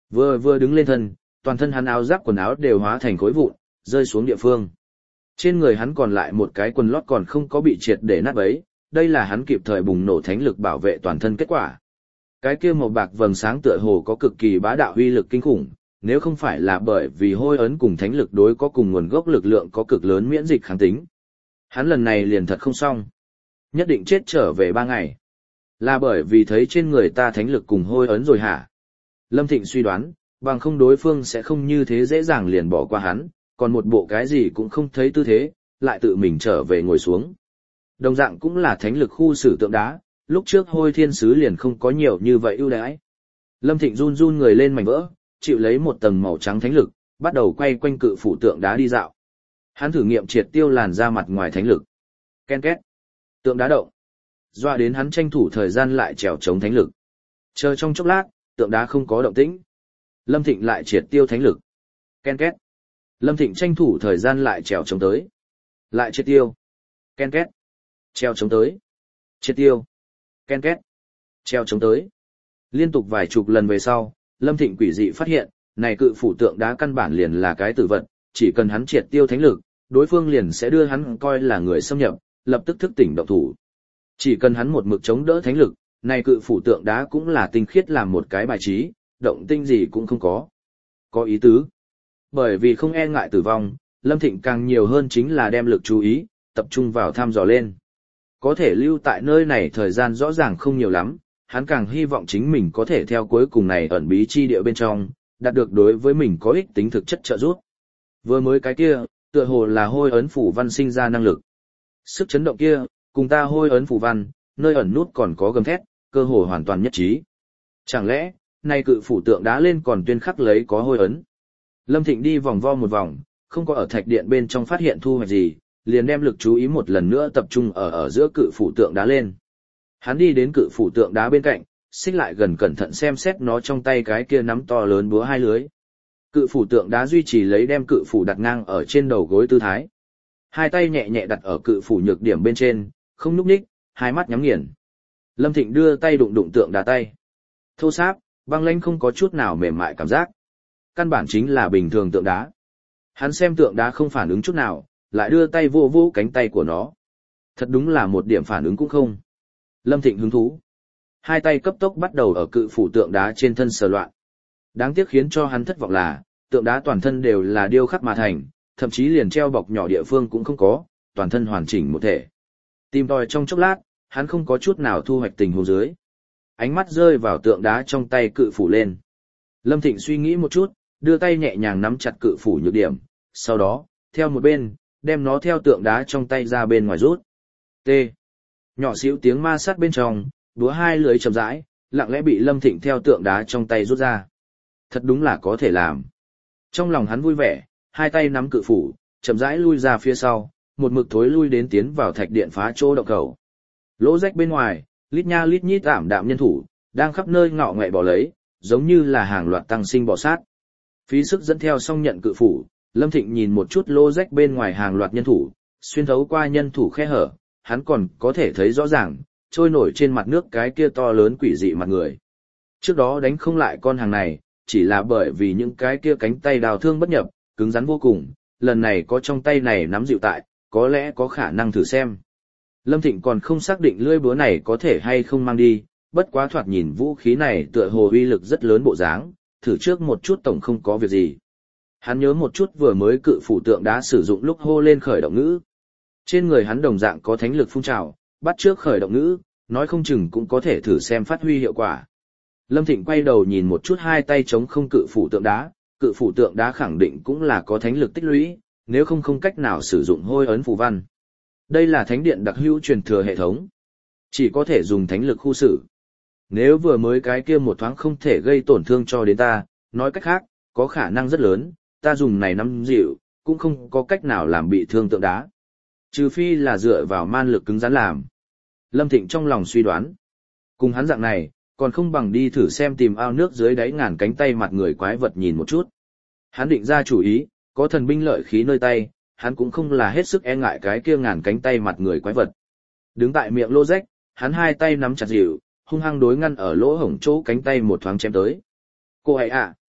Vừa vừa đứng lên thân, toàn thân hắn áo giáp quần áo đều hóa thành khối vụn, rơi xuống địa phương. Trên người hắn còn lại một cái quần lót còn không có bị triệt để nát bấy, đây là hắn kịp thời bùng nổ thánh lực bảo vệ toàn thân kết quả. Cái kia màu bạc vầng sáng tựa hồ có cực kỳ bá đạo uy lực kinh khủng, nếu không phải là bởi vì hôi ấn cùng thánh lực đối có cùng nguồn gốc lực lượng có cực lớn miễn dịch kháng tính. Hắn lần này liền thật không xong. Nhất định chết trở về ba ngày. Là bởi vì thấy trên người ta thánh lực cùng hôi ấn rồi hả? Lâm Thịnh suy đoán, bằng không đối phương sẽ không như thế dễ dàng liền bỏ qua hắn, còn một bộ cái gì cũng không thấy tư thế, lại tự mình trở về ngồi xuống. Đồng dạng cũng là thánh lực khu sử tượng đá, lúc trước hôi thiên sứ liền không có nhiều như vậy ưu đãi. Lâm Thịnh run run người lên mảnh vỡ, chịu lấy một tầng màu trắng thánh lực, bắt đầu quay quanh cự phủ tượng đá đi dạo. Hắn thử nghiệm triệt tiêu làn ra mặt ngoài thánh lực. Ken két. Tượng đá động. Doa đến hắn tranh thủ thời gian lại trèo chống thánh lực. Chờ trong chốc lát, tượng đá không có động tĩnh. Lâm Thịnh lại triệt tiêu thánh lực. Ken két. Lâm Thịnh tranh thủ thời gian lại trèo chống tới. Lại triệt tiêu. Ken két. Treo chống tới. Triệt tiêu. Ken két. Treo chống tới. Liên tục vài chục lần về sau, Lâm Thịnh quỷ dị phát hiện, này cự phủ tượng đá căn bản liền là cái tử vật, chỉ cần hắn triệt tiêu thánh lực, đối phương liền sẽ đưa hắn coi là người xâm nhập, lập tức thức tỉnh động thủ. Chỉ cần hắn một mực chống đỡ thánh lực, này cự phủ tượng đá cũng là tinh khiết làm một cái bài trí, động tinh gì cũng không có. Có ý tứ. Bởi vì không e ngại tử vong, Lâm Thịnh càng nhiều hơn chính là đem lực chú ý, tập trung vào thăm dò lên. Có thể lưu tại nơi này thời gian rõ ràng không nhiều lắm, hắn càng hy vọng chính mình có thể theo cuối cùng này ẩn bí chi địa bên trong, đạt được đối với mình có ích tính thực chất trợ giúp. Vừa mới cái kia, tựa hồ là hôi ấn phủ văn sinh ra năng lực. Sức chấn động kia, cùng ta hôi ấn phủ văn, nơi ẩn nút còn có gầm thét, cơ hồ hoàn toàn nhất trí. Chẳng lẽ, nay cự phủ tượng đá lên còn tuyên khắc lấy có hôi ấn. Lâm Thịnh đi vòng vo một vòng, không có ở thạch điện bên trong phát hiện thu hoạch gì, liền đem lực chú ý một lần nữa tập trung ở ở giữa cự phủ tượng đá lên. Hắn đi đến cự phủ tượng đá bên cạnh, xích lại gần cẩn thận xem xét nó trong tay cái kia nắm to lớn búa hai lưới. Cự phủ tượng đá duy trì lấy đem cự phủ đặt ngang ở trên đầu gối tư thái. Hai tay nhẹ nhẹ đặt ở cự phủ nhược điểm bên trên, không nhúc nhích, hai mắt nhắm nghiền. Lâm Thịnh đưa tay đụng đụng tượng đá tay. Thô sáp, băng lãnh không có chút nào mềm mại cảm giác. Căn bản chính là bình thường tượng đá. Hắn xem tượng đá không phản ứng chút nào, lại đưa tay vô vô cánh tay của nó. Thật đúng là một điểm phản ứng cũng không. Lâm Thịnh hứng thú. Hai tay cấp tốc bắt đầu ở cự phủ tượng đá trên thân sờ loạn. Đáng tiếc khiến cho hắn thất vọng là, tượng đá toàn thân đều là điêu khắc mà thành, thậm chí liền treo bọc nhỏ địa phương cũng không có, toàn thân hoàn chỉnh một thể. Tìm tòi trong chốc lát, hắn không có chút nào thu hoạch tình huống dưới. Ánh mắt rơi vào tượng đá trong tay cự phủ lên. Lâm Thịnh suy nghĩ một chút, đưa tay nhẹ nhàng nắm chặt cự phủ nhược điểm, sau đó, theo một bên, đem nó theo tượng đá trong tay ra bên ngoài rút. T. Nhỏ xíu tiếng ma sát bên trong, búa hai lưới chậm rãi, lặng lẽ bị Lâm Thịnh theo tượng đá trong tay rút ra. Thật đúng là có thể làm. Trong lòng hắn vui vẻ, hai tay nắm cự phủ, chậm rãi lui ra phía sau, một mực thối lui đến tiến vào thạch điện phá chỗ động khẩu. Lỗ rách bên ngoài, lít nha lít nhít ảm đạm nhân thủ, đang khắp nơi ngọ ngoẹ bỏ lấy, giống như là hàng loạt tăng sinh bò sát. Phí sức dẫn theo xong nhận cự phủ, Lâm Thịnh nhìn một chút lỗ rách bên ngoài hàng loạt nhân thủ, xuyên thấu qua nhân thủ khe hở, hắn còn có thể thấy rõ ràng, trôi nổi trên mặt nước cái kia to lớn quỷ dị mặt người. Trước đó đánh không lại con hàng này, chỉ là bởi vì những cái kia cánh tay đào thương bất nhập, cứng rắn vô cùng, lần này có trong tay này nắm dịu tại, có lẽ có khả năng thử xem. Lâm Thịnh còn không xác định lưỡi búa này có thể hay không mang đi, bất quá thoạt nhìn vũ khí này tựa hồ uy lực rất lớn bộ dáng, thử trước một chút tổng không có việc gì. Hắn nhớ một chút vừa mới cự phủ tượng đã sử dụng lúc hô lên khởi động ngữ. Trên người hắn đồng dạng có thánh lực phun trào, bắt trước khởi động ngữ, nói không chừng cũng có thể thử xem phát huy hiệu quả. Lâm Thịnh quay đầu nhìn một chút hai tay chống không cự phủ tượng đá, cự phủ tượng đá khẳng định cũng là có thánh lực tích lũy, nếu không không cách nào sử dụng hôi ấn phù văn. Đây là thánh điện đặc hữu truyền thừa hệ thống, chỉ có thể dùng thánh lực khu xử. Nếu vừa mới cái kia một thoáng không thể gây tổn thương cho đến ta, nói cách khác, có khả năng rất lớn, ta dùng này nắm dịu, cũng không có cách nào làm bị thương tượng đá. Trừ phi là dựa vào man lực cứng rắn làm. Lâm Thịnh trong lòng suy đoán. Cùng hắn dạng này, còn không bằng đi thử xem tìm ao nước dưới đáy ngàn cánh tay mặt người quái vật nhìn một chút. Hắn định ra chủ ý, có thần binh lợi khí nơi tay, hắn cũng không là hết sức e ngại cái kia ngàn cánh tay mặt người quái vật. Đứng tại miệng lô rách, hắn hai tay nắm chặt dịu, hung hăng đối ngăn ở lỗ hổng chỗ cánh tay một thoáng chém tới. Cô ấy ạ!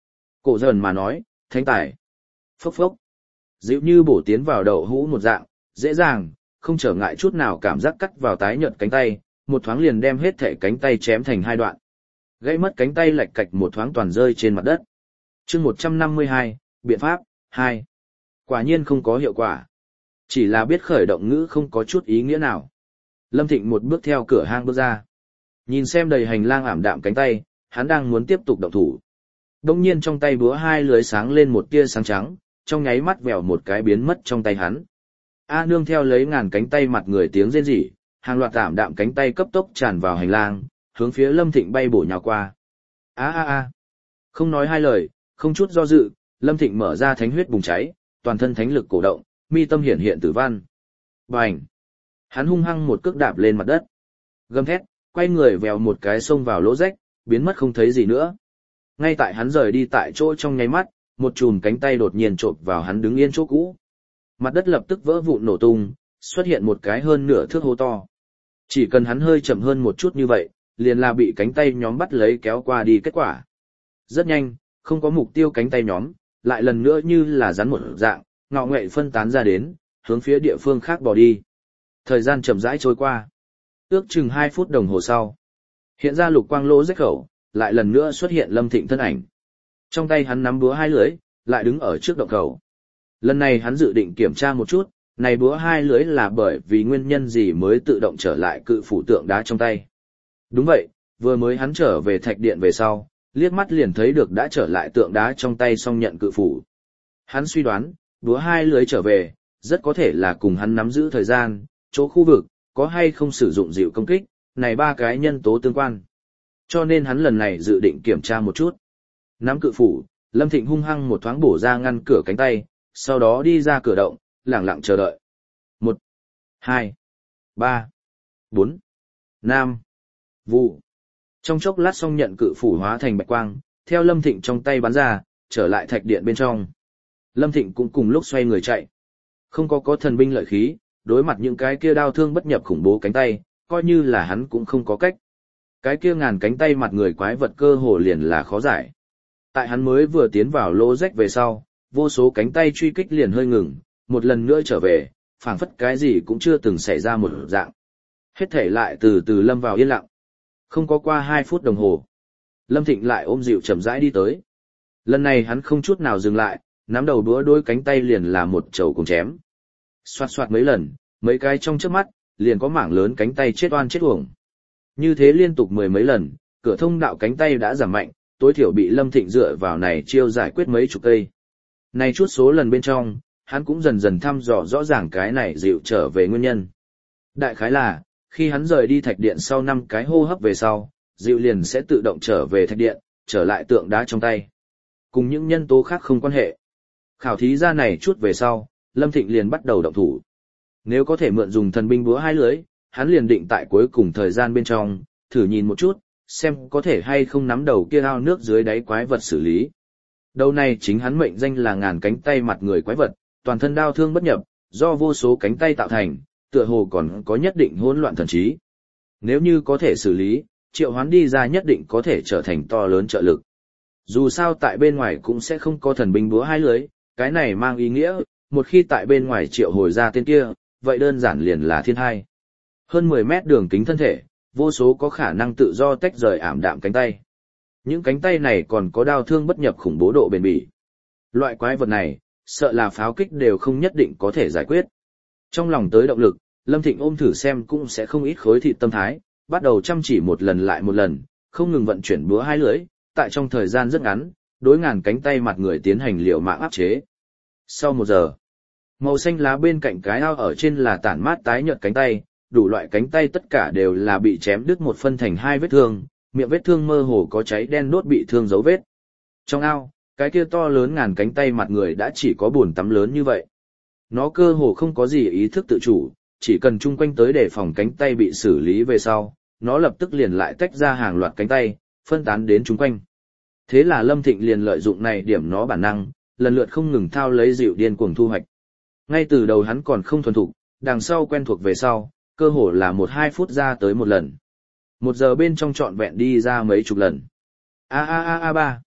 Cổ dần mà nói, thánh tài. Phốc phốc. Dịu như bổ tiến vào đậu hũ một dạng, dễ dàng, không trở ngại chút nào cảm giác cắt vào tái nhợt cánh tay, một thoáng liền đem hết thể cánh tay chém thành hai đoạn. Gãy mất cánh tay lạch cạch một thoáng toàn rơi trên mặt đất. chương một trăm năm mươi hai, biện pháp, hai. Quả nhiên không có hiệu quả. Chỉ là biết khởi động ngữ không có chút ý nghĩa nào. Lâm Thịnh một bước theo cửa hang bước ra. Nhìn xem đầy hành lang ảm đạm cánh tay, hắn đang muốn tiếp tục động thủ. Đông nhiên trong tay búa hai lưới sáng lên một tia sáng trắng, trong nháy mắt vèo một cái biến mất trong tay hắn. A nương theo lấy ngàn cánh tay mặt người tiếng rên rỉ, hàng loạt ảm đạm cánh tay cấp tốc tràn vào hành lang, hướng phía Lâm Thịnh bay bổ nhào qua. A a a. Không nói hai lời, không chút do dự, Lâm Thịnh mở ra thánh huyết bùng cháy, toàn thân thánh lực cổ động, mi tâm hiển hiện tử văn. Bành! Hắn hung hăng một cước đạp lên mặt đất. Gầm thét, quay người vèo một cái xông vào lỗ rách, biến mất không thấy gì nữa. Ngay tại hắn rời đi tại chỗ trong nháy mắt, một chùm cánh tay đột nhiên chộp vào hắn đứng yên chỗ cũ. Mặt đất lập tức vỡ vụn nổ tung, xuất hiện một cái hơn nửa thước hố to. Chỉ cần hắn hơi chậm hơn một chút như vậy, liền là bị cánh tay nhóm bắt lấy kéo qua đi kết quả. Rất nhanh, không có mục tiêu cánh tay nhóm, lại lần nữa như là rắn một dạng, ngọ nghệ phân tán ra đến, hướng phía địa phương khác bỏ đi. Thời gian chậm rãi trôi qua. Ước chừng hai phút đồng hồ sau. Hiện ra lục quang lỗ rách khẩu, lại lần nữa xuất hiện Lâm Thịnh thân ảnh. Trong tay hắn nắm búa hai lưới, lại đứng ở trước động khẩu. Lần này hắn dự định kiểm tra một chút, này búa hai lưới là bởi vì nguyên nhân gì mới tự động trở lại cự phủ tượng đá trong tay. Đúng vậy, vừa mới hắn trở về thạch điện về sau, liếc mắt liền thấy được đã trở lại tượng đá trong tay xong nhận cự phủ. Hắn suy đoán, búa hai lưới trở về, rất có thể là cùng hắn nắm giữ thời gian, chỗ khu vực, có hay không sử dụng dịu công kích, này ba cái nhân tố tương quan. Cho nên hắn lần này dự định kiểm tra một chút. Nắm cự phủ, Lâm Thịnh hung hăng một thoáng bổ ra ngăn cửa cánh tay, sau đó đi ra cửa động, lặng lặng chờ đợi. Một, hai, ba, bốn, năm, vụ. Trong chốc lát xong nhận cự phủ hóa thành bạch quang, theo Lâm Thịnh trong tay bắn ra, trở lại thạch điện bên trong. Lâm Thịnh cũng cùng lúc xoay người chạy. Không có có thần binh lợi khí, đối mặt những cái kia đau thương bất nhập khủng bố cánh tay, coi như là hắn cũng không có cách. Cái kia ngàn cánh tay mặt người quái vật cơ hồ liền là khó giải. Tại hắn mới vừa tiến vào lỗ rách về sau, vô số cánh tay truy kích liền hơi ngừng, một lần nữa trở về, phảng phất cái gì cũng chưa từng xảy ra một dạng. Hết thể lại từ từ lâm vào yên lặng. Không có qua hai phút đồng hồ. Lâm Thịnh lại ôm dịu chậm rãi đi tới. Lần này hắn không chút nào dừng lại, nắm đầu đũa đôi cánh tay liền là một chầu cùng chém. Xoạt xoạt mấy lần, mấy cái trong trước mắt, liền có mảng lớn cánh tay chết oan chết uổng. Như thế liên tục mười mấy lần, cửa thông đạo cánh tay đã giảm mạnh, tối thiểu bị Lâm Thịnh dựa vào này chiêu giải quyết mấy chục cây. Này chút số lần bên trong, hắn cũng dần dần thăm dò rõ ràng cái này dịu trở về nguyên nhân. Đại khái là, khi hắn rời đi thạch điện sau năm cái hô hấp về sau, dịu liền sẽ tự động trở về thạch điện, trở lại tượng đá trong tay. Cùng những nhân tố khác không quan hệ. Khảo thí ra này chút về sau, Lâm Thịnh liền bắt đầu động thủ. Nếu có thể mượn dùng thần binh búa hai lưới, hắn liền định tại cuối cùng thời gian bên trong, thử nhìn một chút, xem có thể hay không nắm đầu kia ao nước dưới đáy quái vật xử lý. Đầu này chính hắn mệnh danh là ngàn cánh tay mặt người quái vật, toàn thân đau thương bất nhập, do vô số cánh tay tạo thành, tựa hồ còn có nhất định hỗn loạn thần trí. Nếu như có thể xử lý, triệu hoán đi ra nhất định có thể trở thành to lớn trợ lực. Dù sao tại bên ngoài cũng sẽ không có thần binh búa hai lưới, cái này mang ý nghĩa, một khi tại bên ngoài triệu hồi ra tên kia, vậy đơn giản liền là thiên hai. Hơn mười mét đường kính thân thể, vô số có khả năng tự do tách rời ảm đạm cánh tay. Những cánh tay này còn có đau thương bất nhập khủng bố độ bền bỉ. Loại quái vật này, sợ là pháo kích đều không nhất định có thể giải quyết. Trong lòng tới động lực, Lâm Thịnh ôm thử xem cũng sẽ không ít khối thịt tâm thái, bắt đầu chăm chỉ một lần lại một lần, không ngừng vận chuyển búa hai lưỡi, tại trong thời gian rất ngắn, đối ngàn cánh tay mặt người tiến hành liều mạng áp chế. Sau một giờ, màu xanh lá bên cạnh cái ao ở trên là tản mát tái nhợt cánh tay, đủ loại cánh tay tất cả đều là bị chém đứt một phân thành hai vết thương, miệng vết thương mơ hồ có cháy đen đốt bị thương dấu vết. Trong ao, cái kia to lớn ngàn cánh tay mặt người đã chỉ có bồn tắm lớn như vậy. Nó cơ hồ không có gì ý thức tự chủ, chỉ cần chung quanh tới để phòng cánh tay bị xử lý về sau, nó lập tức liền lại tách ra hàng loạt cánh tay, phân tán đến chung quanh. Thế là Lâm Thịnh liền lợi dụng này điểm nó bản năng, lần lượt không ngừng thao lấy dịu điên cuồng thu hoạch. Ngay từ đầu hắn còn không thuần thục, đằng sau quen thuộc về sau, cơ hồ là một hai phút ra tới một lần. Một giờ bên trong trọn vẹn đi ra mấy chục lần. A a a a ba.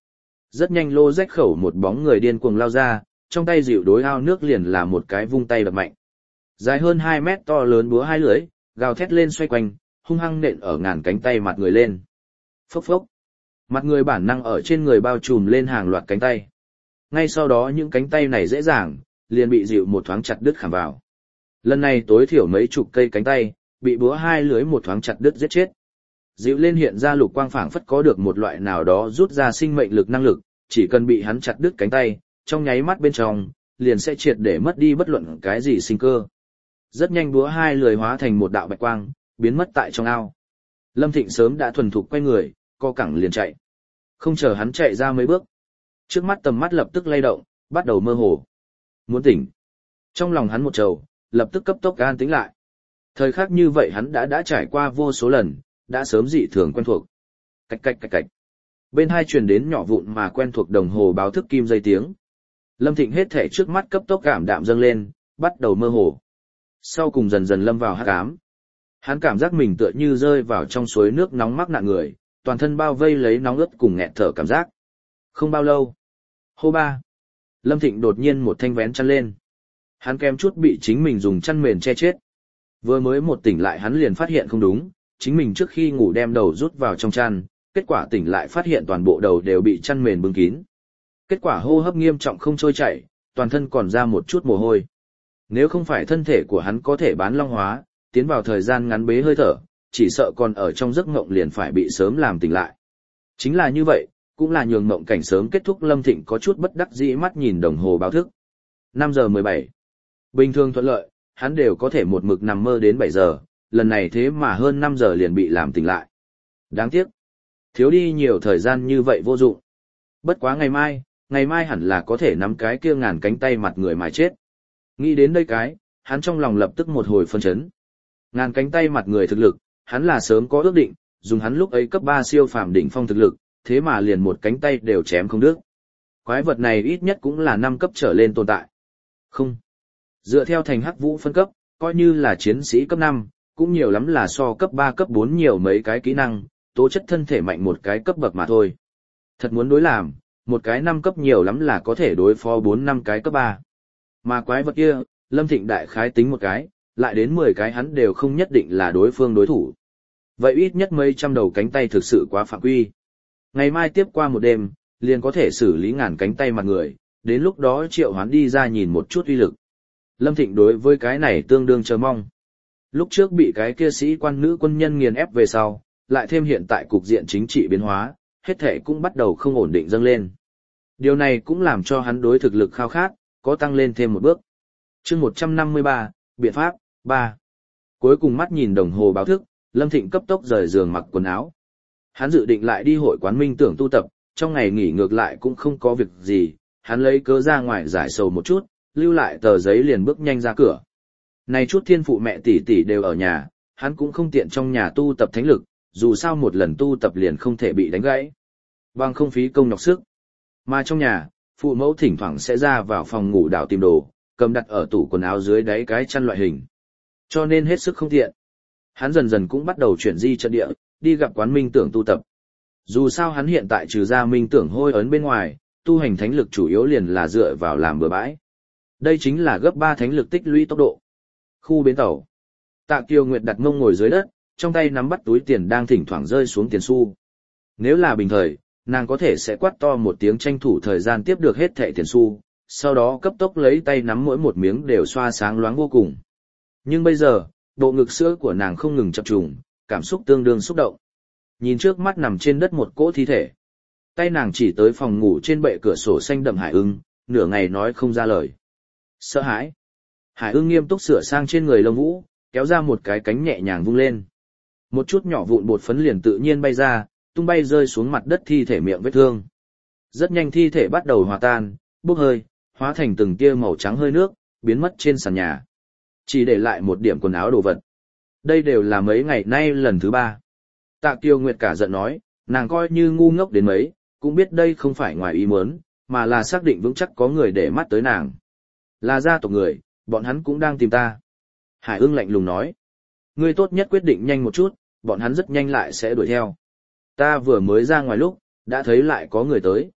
Rất nhanh lô rách khẩu một bóng người điên cuồng lao ra, trong tay dịu đối ao nước liền là một cái vung tay đập mạnh. Dài hơn hai mét to lớn búa hai lưỡi, gào thét lên xoay quanh, hung hăng nện ở ngàn cánh tay mặt người lên. Phốc phốc. Mặt người bản năng ở trên người bao trùm lên hàng loạt cánh tay. Ngay sau đó những cánh tay này dễ dàng, liền bị dịu một thoáng chặt đứt khảm vào. Lần này tối thiểu mấy chục cây cánh tay, bị búa hai lưỡi một thoáng chặt đứt giết chết. Dịu lên hiện ra lục quang phảng phất có được một loại nào đó rút ra sinh mệnh lực năng lực, chỉ cần bị hắn chặt đứt cánh tay, trong nháy mắt bên trong, liền sẽ triệt để mất đi bất luận cái gì sinh cơ. Rất nhanh búa hai lưỡi hóa thành một đạo bạch quang, biến mất tại trong ao. Lâm Thịnh sớm đã thuần thục quay người, co cẳng liền chạy. Không chờ hắn chạy ra mấy bước, trước mắt tầm mắt lập tức lay động, bắt đầu mơ hồ. Muốn tỉnh. Trong lòng hắn một trầu, lập tức cấp tốc an tĩnh lại. Thời khắc như vậy hắn đã đã trải qua vô số lần, đã sớm dị thường quen thuộc. Cạch cạch cạch cạch. Bên hai truyền đến nhỏ vụn mà quen thuộc đồng hồ báo thức kim dây tiếng. Lâm Thịnh hết thể trước mắt cấp tốc cảm đạm dâng lên, bắt đầu mơ hồ. Sau cùng dần dần lâm vào hắc ám. Hắn cảm giác mình tựa như rơi vào trong suối nước nóng mắc nạn người, toàn thân bao vây lấy nóng ướt cùng nghẹt thở cảm giác. Không bao lâu. Hô ba. Lâm Thịnh đột nhiên một thanh vén chăn lên. Hắn kém chút bị chính mình dùng chăn mền che chết. Vừa mới một tỉnh lại hắn liền phát hiện không đúng, chính mình trước khi ngủ đem đầu rút vào trong chăn, kết quả tỉnh lại phát hiện toàn bộ đầu đều bị chăn mền bưng kín. Kết quả hô hấp nghiêm trọng không trôi chảy, toàn thân còn ra một chút mồ hôi. Nếu không phải thân thể của hắn có thể bán long hóa, tiến vào thời gian ngắn bế hơi thở, chỉ sợ còn ở trong giấc mộng liền phải bị sớm làm tỉnh lại. Chính là như vậy, cũng là nhường mộng cảnh sớm kết thúc. Lâm Thịnh có chút bất đắc dĩ mắt nhìn đồng hồ báo thức. năm giờ mười bảy. Bình thường thuận lợi, hắn đều có thể một mực nằm mơ đến bảy giờ, lần này thế mà hơn năm giờ liền bị làm tỉnh lại. Đáng tiếc. Thiếu đi nhiều thời gian như vậy vô dụng. Bất quá ngày mai, ngày mai hẳn là có thể nắm cái kia ngàn cánh tay mặt người mà chết. Nghĩ đến đây cái, hắn trong lòng lập tức một hồi phân chấn. Ngàn cánh tay mặt người thực lực, hắn là sớm có ước định, dùng hắn lúc ấy cấp ba siêu phàm đỉnh phong thực lực, thế mà liền một cánh tay đều chém không đứt. Quái vật này ít nhất cũng là năm cấp trở lên tồn tại. Không. Dựa theo thành hắc vũ phân cấp, coi như là chiến sĩ cấp năm, cũng nhiều lắm là so cấp ba cấp bốn nhiều mấy cái kỹ năng, tố chất thân thể mạnh một cái cấp bậc mà thôi. Thật muốn đối làm, một cái năm cấp nhiều lắm là có thể đối phó bốn năm cái cấp ba. Mà quái vật kia, Lâm Thịnh đại khái tính một cái, lại đến mười cái hắn đều không nhất định là đối phương đối thủ. Vậy ít nhất mấy trăm đầu cánh tay thực sự quá phạm quy. Ngày mai tiếp qua một đêm, liền có thể xử lý ngàn cánh tay mặt người, đến lúc đó triệu hoán đi ra nhìn một chút uy lực. Lâm Thịnh đối với cái này tương đương chờ mong. Lúc trước bị cái kia sĩ quan nữ quân nhân nghiền ép về sau, lại thêm hiện tại cục diện chính trị biến hóa, hết thể cũng bắt đầu không ổn định dâng lên. Điều này cũng làm cho hắn đối thực lực khao khát, có tăng lên thêm một bước. Chương một trăm năm mươi ba, biện pháp, ba. Cuối cùng mắt nhìn đồng hồ báo thức, Lâm Thịnh cấp tốc rời giường mặc quần áo. Hắn dự định lại đi hội quán minh tưởng tu tập, trong ngày nghỉ ngược lại cũng không có việc gì, hắn lấy cớ ra ngoài giải sầu một chút, lưu lại tờ giấy liền bước nhanh ra cửa. Này chút thiên phụ mẹ tỷ tỷ đều ở nhà, hắn cũng không tiện trong nhà tu tập thánh lực, dù sao một lần tu tập liền không thể bị đánh gãy. Bằng không phí công nhọc sức. Mà trong nhà, phụ mẫu thỉnh thoảng sẽ ra vào phòng ngủ đảo tìm đồ, cầm đặt ở tủ quần áo dưới đáy cái chăn loại hình. Cho nên hết sức không tiện. Hắn dần dần cũng bắt đầu chuyển di trận địa, đi gặp quán minh tưởng tu tập. Dù sao hắn hiện tại trừ ra minh tưởng hôi ấn bên ngoài, tu hành thánh lực chủ yếu liền là dựa vào làm bừa bãi. Đây chính là gấp ba thánh lực tích lũy tốc độ. Khu bến tàu. Tạ Kiều Nguyệt đặt mông ngồi dưới đất, trong tay nắm bắt túi tiền đang thỉnh thoảng rơi xuống tiền xu. Nếu là bình thời, nàng có thể sẽ quát to một tiếng tranh thủ thời gian tiếp được hết thẻ tiền xu, sau đó cấp tốc lấy tay nắm mỗi một miếng đều xoa sáng loáng vô cùng. Nhưng bây giờ, bộ ngực sữa của nàng không ngừng chập trùng, cảm xúc tương đương xúc động. Nhìn trước mắt nằm trên đất một cỗ thi thể. Tay nàng chỉ tới phòng ngủ trên bệ cửa sổ xanh đậm Hải Ưng, nửa ngày nói không ra lời. Sợ hãi. Hải Ưng nghiêm túc sửa sang trên người lông vũ, kéo ra một cái cánh nhẹ nhàng vung lên. Một chút nhỏ vụn bột phấn liền tự nhiên bay ra, tung bay rơi xuống mặt đất thi thể miệng vết thương. Rất nhanh thi thể bắt đầu hòa tan, bốc hơi, hóa thành từng tia màu trắng hơi nước, biến mất trên sàn nhà. Chỉ để lại một điểm quần áo đồ vật. Đây đều là mấy ngày nay lần thứ ba. Tạ Kiều Nguyệt cả giận nói, nàng coi như ngu ngốc đến mấy, cũng biết đây không phải ngoài ý muốn, mà là xác định vững chắc có người để mắt tới nàng. Là gia tộc người, bọn hắn cũng đang tìm ta. Hải Ưng lạnh lùng nói, ngươi tốt nhất quyết định nhanh một chút, bọn hắn rất nhanh lại sẽ đuổi theo. Ta vừa mới ra ngoài lúc, đã thấy lại có người tới.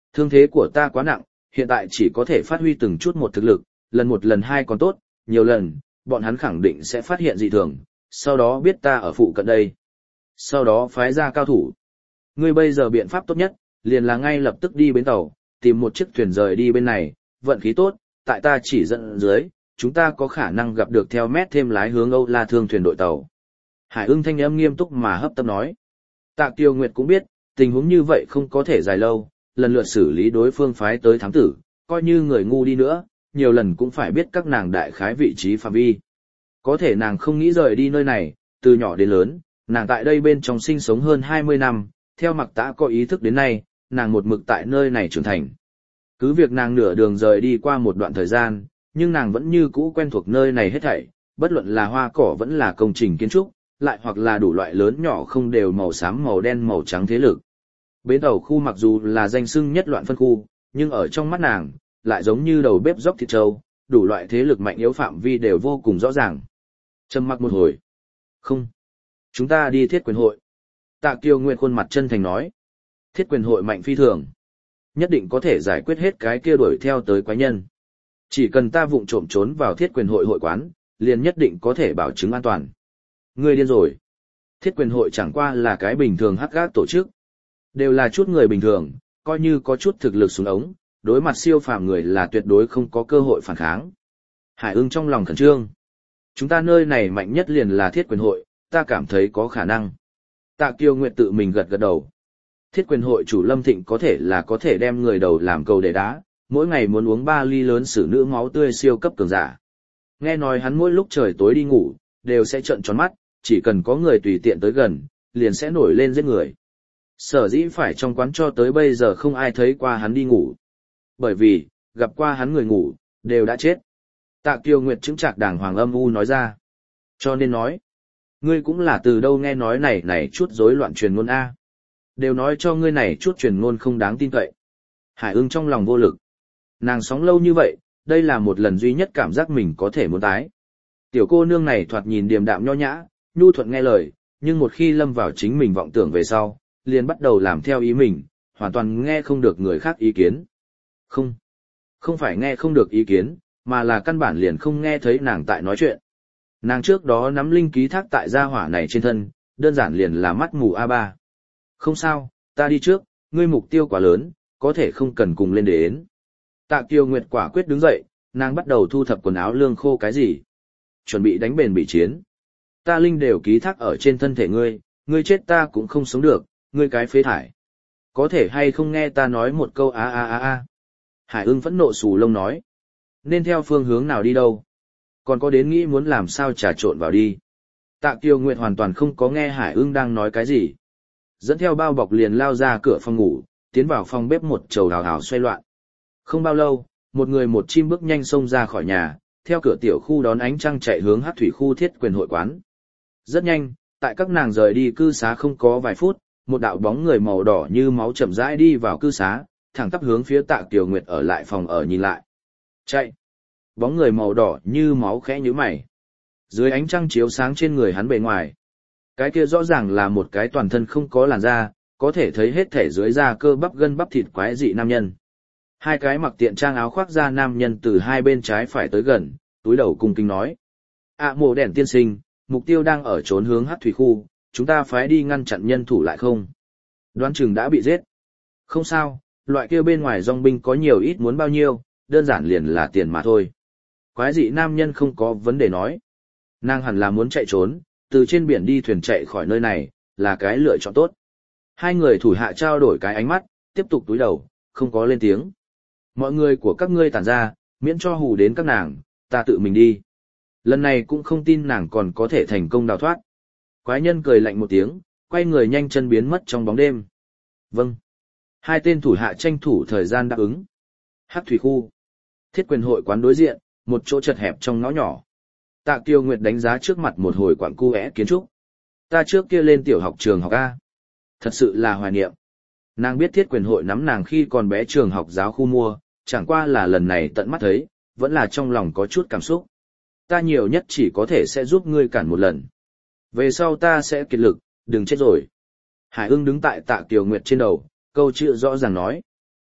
Thương thế của ta quá nặng, hiện tại chỉ có thể phát huy từng chút một thực lực, lần một lần hai còn tốt, nhiều lần, bọn hắn khẳng định sẽ phát hiện dị thường, sau đó biết ta ở phụ cận đây. Sau đó phái ra cao thủ. Ngươi bây giờ biện pháp tốt nhất, liền là ngay lập tức đi bến tàu, tìm một chiếc thuyền rời đi bên này, vận khí tốt, tại ta chỉ dẫn dưới, chúng ta có khả năng gặp được theo mét thêm lái hướng Âu La Thương thuyền đội tàu. Hải Ưng thanh âm nghiêm túc mà hấp tấp nói. Tạ Kiều Nguyệt cũng biết, tình huống như vậy không có thể dài lâu, lần lượt xử lý đối phương phái tới thám tử, coi như người ngu đi nữa, nhiều lần cũng phải biết các nàng đại khái vị trí phạm vi. Có thể nàng không nghĩ rời đi nơi này, từ nhỏ đến lớn, nàng tại đây bên trong sinh sống hơn hai mươi năm, theo Mặc Tã có ý thức đến nay, nàng một mực tại nơi này trưởng thành. Cứ việc nàng nửa đường rời đi qua một đoạn thời gian, nhưng nàng vẫn như cũ quen thuộc nơi này hết thảy, bất luận là hoa cỏ vẫn là công trình kiến trúc, lại hoặc là đủ loại lớn nhỏ không đều màu xám màu đen màu trắng thế lực. Bến tàu khu mặc dù là danh xưng nhất loạn phân khu, nhưng ở trong mắt nàng, lại giống như đầu bếp dốc thịt trâu, đủ loại thế lực mạnh yếu phạm vi đều vô cùng rõ ràng. Trầm mặc một hồi. Không. Chúng ta đi thiết quyền hội. Tạ Kiều Nguyệt khuôn mặt chân thành nói. Thiết quyền hội mạnh phi thường. Nhất định có thể giải quyết hết cái kia đuổi theo tới quái nhân. Chỉ cần ta vụng trộm trốn vào thiết quyền hội hội quán, liền nhất định có thể bảo chứng an toàn. Ngươi điên rồi. Thiết quyền hội chẳng qua là cái bình thường hắc gác tổ chức. Đều là chút người bình thường, coi như có chút thực lực xuống ống, đối mặt siêu phàm người là tuyệt đối không có cơ hội phản kháng. Hải Ưng trong lòng khẩn trương. Chúng ta nơi này mạnh nhất liền là thiết quyền hội, ta cảm thấy có khả năng. Tạ Kiều Nguyệt tự mình gật gật đầu. Thiết quyền hội chủ Lâm Thịnh có thể là có thể đem người đầu làm cầu để đá, mỗi ngày muốn uống ba ly lớn sử nữ máu tươi siêu cấp cường giả. Nghe nói hắn mỗi lúc trời tối đi ngủ, đều sẽ trợn tròn mắt, chỉ cần có người tùy tiện tới gần, liền sẽ nổi lên giết người. Sở dĩ phải trong quán cho tới bây giờ không ai thấy qua hắn đi ngủ. Bởi vì, gặp qua hắn người ngủ, đều đã chết. Tạ Kiều Nguyệt chứng trạc đàng hoàng âm u nói ra. Cho nên nói, ngươi cũng là từ đâu nghe nói này này chút rối loạn truyền ngôn A. Đều nói cho ngươi này chút truyền ngôn không đáng tin cậy. Hải Ưng trong lòng vô lực. Nàng sống lâu như vậy, đây là một lần duy nhất cảm giác mình có thể muốn tái. Tiểu cô nương này thoạt nhìn điềm đạm nho nhã, nhu thuận nghe lời, nhưng một khi lâm vào chính mình vọng tưởng về sau, liền bắt đầu làm theo ý mình, hoàn toàn nghe không được người khác ý kiến. Không, không phải nghe không được ý kiến, mà là căn bản liền không nghe thấy nàng tại nói chuyện. Nàng trước đó nắm linh ký thác tại gia hỏa này trên thân, đơn giản liền là mắt mù a ba. Không sao, ta đi trước, ngươi mục tiêu quá lớn, có thể không cần cùng lên đến. Tạ Kiều Nguyệt quả quyết đứng dậy, nàng bắt đầu thu thập quần áo lương khô cái gì. Chuẩn bị đánh bền bị chiến. Ta linh đều ký thác ở trên thân thể ngươi, ngươi chết ta cũng không sống được, ngươi cái phế thải. Có thể hay không nghe ta nói một câu a a a a. Hải Ưng phẫn nộ xù lông nói. Nên theo phương hướng nào đi đâu? Còn có đến nghĩ muốn làm sao trà trộn vào đi. Tạ Kiều Nguyệt hoàn toàn không có nghe Hải Ưng đang nói cái gì. Dẫn theo bao bọc liền lao ra cửa phòng ngủ, tiến vào phòng bếp một chầu hào hào xoay loạn. Không bao lâu, một người một chim bước nhanh xông ra khỏi nhà, theo cửa tiểu khu đón ánh trăng chạy hướng Hắc Thủy khu thiết quyền hội quán. Rất nhanh, tại các nàng rời đi cư xá không có vài phút, một đạo bóng người màu đỏ như máu chậm rãi đi vào cư xá, thẳng tắp hướng phía Tạ Kiều Nguyệt ở lại phòng ở nhìn lại. Chạy! Bóng người màu đỏ như máu khẽ nhíu mày. Dưới ánh trăng chiếu sáng trên người hắn bề ngoài. Cái kia rõ ràng là một cái toàn thân không có làn da, có thể thấy hết thể dưới da cơ bắp gân bắp thịt quái dị nam nhân. Hai cái mặc tiện trang áo khoác da nam nhân từ hai bên trái phải tới gần, túi đầu cung kính nói. À mộ đèn tiên sinh, mục tiêu đang ở trốn hướng Hắc Thủy khu, chúng ta phái đi ngăn chặn nhân thủ lại không? Đoán chừng đã bị giết. Không sao, loại kia bên ngoài dòng binh có nhiều ít muốn bao nhiêu, đơn giản liền là tiền mà thôi. Quái dị nam nhân không có vấn đề nói. Nàng hẳn là muốn chạy trốn, từ trên biển đi thuyền chạy khỏi nơi này, là cái lựa chọn tốt. Hai người thủ hạ trao đổi cái ánh mắt, tiếp tục túi đầu, không có lên tiếng. Mọi người của các ngươi tản ra, miễn cho hù đến các nàng, ta tự mình đi. Lần này cũng không tin nàng còn có thể thành công đào thoát. Quái nhân cười lạnh một tiếng, quay người nhanh chân biến mất trong bóng đêm. Vâng. Hai tên thủ hạ tranh thủ thời gian đáp ứng. Hắc Thủy khu. Thiết quyền hội quán đối diện, một chỗ chật hẹp trong ngõ nhỏ. Tạ Kiều Nguyệt đánh giá trước mặt một hồi quặng cu é kiến trúc. Ta trước kia lên tiểu học trường học A. Thật sự là hoài niệm. Nàng biết thiết quyền hội nắm nàng khi còn bé trường học giáo khu mua, chẳng qua là lần này tận mắt thấy, vẫn là trong lòng có chút cảm xúc. Ta nhiều nhất chỉ có thể sẽ giúp ngươi cản một lần. Về sau ta sẽ kiệt lực, đừng chết rồi. Hải Ưng đứng tại Tạ Kiều Nguyệt trên đầu, câu chữ rõ ràng nói.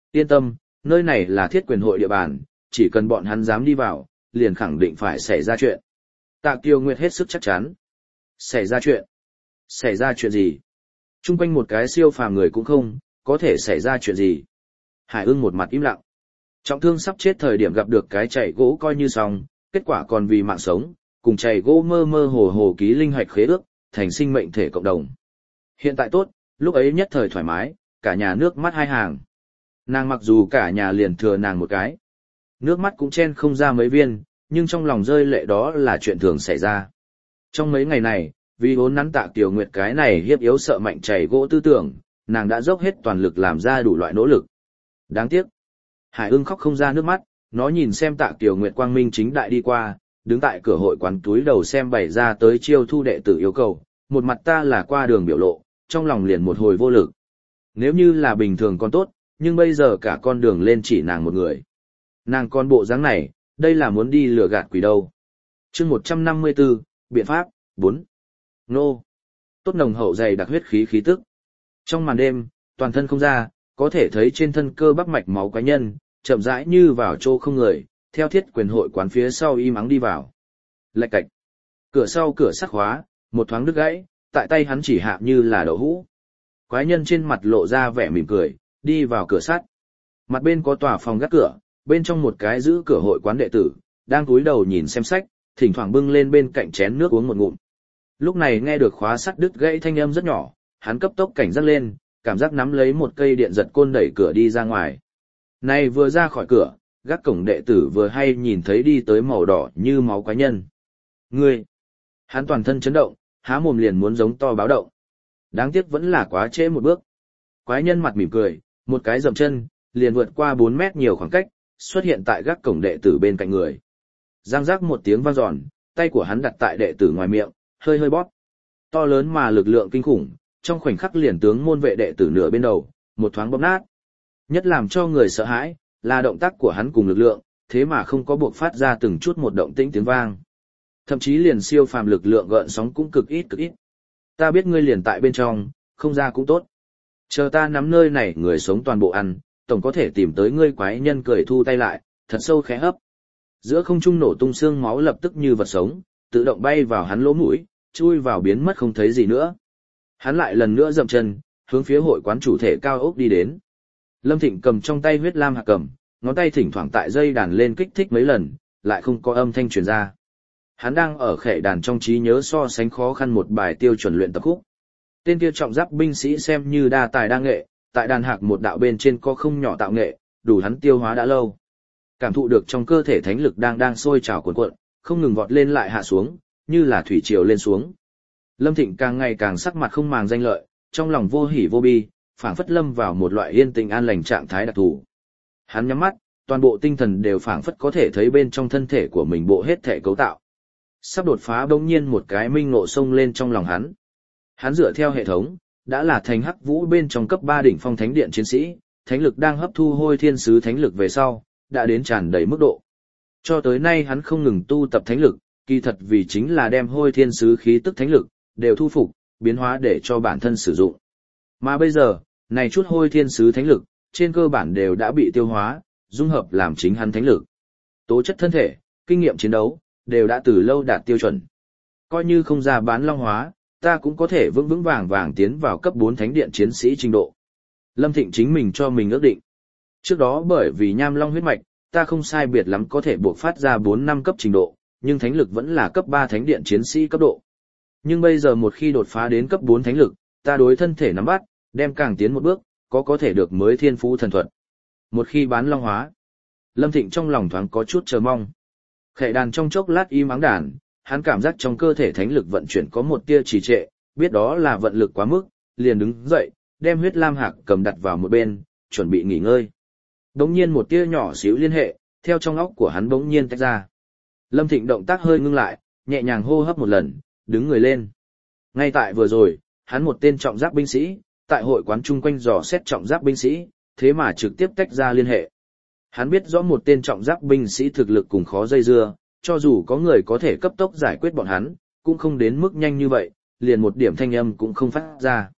Yên tâm, nơi này là thiết quyền hội địa bàn, chỉ cần bọn hắn dám đi vào, liền khẳng định phải xảy ra chuyện. Tạ Kiều Nguyệt hết sức chắc chắn. Xảy ra chuyện? Xảy ra chuyện gì? Trung quanh một cái siêu phàm người cũng không, có thể xảy ra chuyện gì? Hải ưng một mặt im lặng. Trọng thương sắp chết thời điểm gặp được cái chạy gỗ coi như xong, kết quả còn vì mạng sống, cùng chạy gỗ mơ mơ hồ hồ ký linh hạch khế ước, thành sinh mệnh thể cộng đồng. Hiện tại tốt, lúc ấy nhất thời thoải mái, cả nhà nước mắt hai hàng. Nàng mặc dù cả nhà liền thừa nàng một cái. Nước mắt cũng chen không ra mấy viên, nhưng trong lòng rơi lệ đó là chuyện thường xảy ra. Trong mấy ngày này, vì vốn nắn Tạ Kiều Nguyệt cái này hiếp yếu sợ mạnh chảy gỗ tư tưởng, nàng đã dốc hết toàn lực làm ra đủ loại nỗ lực. Đáng tiếc. Hải ưng khóc không ra nước mắt, nó nhìn xem Tạ Kiều Nguyệt quang minh chính đại đi qua, đứng tại cửa hội quán túi đầu xem bày ra tới chiêu thu đệ tử yêu cầu, một mặt ta là qua đường biểu lộ, trong lòng liền một hồi vô lực. Nếu như là bình thường còn tốt, nhưng bây giờ cả con đường lên chỉ nàng một người. Nàng con bộ dáng này, đây là muốn đi lừa gạt quỷ đâu. chương một trăm năm mươi tư, biện pháp, bốn. Nô. Tốt nồng hậu dày đặc huyết khí khí tức. Trong màn đêm, toàn thân không ra, có thể thấy trên thân cơ bắp mạch máu cá nhân, chậm rãi như vào chỗ không người, theo thiết quyền hội quán phía sau im ắng đi vào. Lạch cạch. Cửa sau cửa sắt khóa, một thoáng đứt gãy, tại tay hắn chỉ hạ như là đậu hũ. Quái nhân trên mặt lộ ra vẻ mỉm cười, đi vào cửa sắt. Mặt bên có tòa phòng gác cửa, bên trong một cái giữ cửa hội quán đệ tử, đang cúi đầu nhìn xem sách, thỉnh thoảng bưng lên bên cạnh chén nước uống một ngụm. Lúc này nghe được khóa sắt đứt gãy thanh âm rất nhỏ, hắn cấp tốc cảnh giác lên, cảm giác nắm lấy một cây điện giật côn đẩy cửa đi ra ngoài. Này vừa ra khỏi cửa, gác cổng đệ tử vừa hay nhìn thấy đi tới màu đỏ như máu quái nhân. Ngươi! Hắn toàn thân chấn động, há mồm liền muốn giống to báo động. Đáng tiếc vẫn là quá trễ một bước. Quái nhân mặt mỉm cười, một cái dậm chân, liền vượt qua bốn mét nhiều khoảng cách, xuất hiện tại gác cổng đệ tử bên cạnh người. Giang giác một tiếng vang dọn, tay của hắn đặt tại đệ tử ngoài miệng, hơi hơi bóp. To lớn mà lực lượng kinh khủng, trong khoảnh khắc liền tướng môn vệ đệ tử nửa bên đầu, một thoáng bóp nát. Nhất làm cho người sợ hãi, là động tác của hắn cùng lực lượng, thế mà không có buộc phát ra từng chút một động tĩnh tiếng vang. Thậm chí liền siêu phàm lực lượng gợn sóng cũng cực ít cực ít. Ta biết ngươi liền tại bên trong, không ra cũng tốt. Chờ ta nắm nơi này người sống toàn bộ ăn, tổng có thể tìm tới ngươi. Quái nhân cười thu tay lại, thật sâu khẽ hấp. Giữa không trung nổ tung xương máu lập tức như vật sống, tự động bay vào hắn lỗ mũi, chui vào biến mất không thấy gì nữa. Hắn lại lần nữa dậm chân, hướng phía hội quán chủ thể cao ốc đi đến. Lâm Thịnh cầm trong tay huyết lam hạc cầm, ngón tay thỉnh thoảng tại dây đàn lên kích thích mấy lần, lại không có âm thanh truyền ra. Hắn đang ở khệ đàn trong trí nhớ so sánh khó khăn một bài tiêu chuẩn luyện tập khúc. Tên kia trọng giáp binh sĩ xem như đa tài đa nghệ, tại đàn hạc một đạo bên trên có không nhỏ tạo nghệ, đủ hắn tiêu hóa đã lâu. Cảm thụ được trong cơ thể thánh lực đang đang sôi trào cuồn cuộn, không ngừng vọt lên lại hạ xuống, như là thủy triều lên xuống. Lâm Thịnh càng ngày càng sắc mặt không màng danh lợi, trong lòng vô hỉ vô bi, phảng phất lâm vào một loại yên tĩnh an lành trạng thái đặc thù. Hắn nhắm mắt, toàn bộ tinh thần đều phảng phất có thể thấy bên trong thân thể của mình bộ hết thể cấu tạo. Sắp đột phá bỗng nhiên một cái minh ngộ sông lên trong lòng hắn. Hắn dựa theo hệ thống, đã là thành hắc vũ bên trong cấp ba đỉnh phong thánh điện chiến sĩ, thánh lực đang hấp thu hôi thiên sứ thánh lực về sau, đã đến tràn đầy mức độ. Cho tới nay hắn không ngừng tu tập thánh lực, kỳ thật vì chính là đem hôi thiên sứ khí tức thánh lực, đều thu phục, biến hóa để cho bản thân sử dụng. Mà bây giờ, này chút hôi thiên sứ thánh lực, trên cơ bản đều đã bị tiêu hóa, dung hợp làm chính hắn thánh lực. Tố chất thân thể, kinh nghiệm chiến đấu, đều đã từ lâu đạt tiêu chuẩn. Coi như không ra bán long hóa, ta cũng có thể vững vững vàng vàng tiến vào cấp bốn thánh điện chiến sĩ trình độ. Lâm Thịnh chính mình cho mình ước định. Trước đó bởi vì nham long huyết mạch, ta không sai biệt lắm có thể buộc phát ra bốn năm cấp trình độ, nhưng thánh lực vẫn là cấp ba thánh điện chiến sĩ cấp độ. Nhưng bây giờ một khi đột phá đến cấp bốn thánh lực, ta đối thân thể nắm bắt, đem càng tiến một bước, có có thể được mới thiên phú thần thuật. Một khi bán long hóa, Lâm Thịnh trong lòng thoáng có chút chờ mong. Khệ đàn trong chốc lát im ắng đàn, hắn cảm giác trong cơ thể thánh lực vận chuyển có một tia trì trệ, biết đó là vận lực quá mức, liền đứng dậy, đem huyết lam hạc cầm đặt vào một bên, chuẩn bị nghỉ ngơi. Bỗng nhiên một tia nhỏ xíu liên hệ, theo trong óc của hắn bỗng nhiên tách ra. Lâm Thịnh động tác hơi ngưng lại, nhẹ nhàng hô hấp một lần, đứng người lên. Ngay tại vừa rồi, hắn một tên trọng giáp binh sĩ, tại hội quán chung quanh dò xét trọng giáp binh sĩ, thế mà trực tiếp tách ra liên hệ. Hắn biết rõ một tên trọng giáp binh sĩ thực lực cùng khó dây dưa, cho dù có người có thể cấp tốc giải quyết bọn hắn, cũng không đến mức nhanh như vậy, liền một điểm thanh âm cũng không phát ra.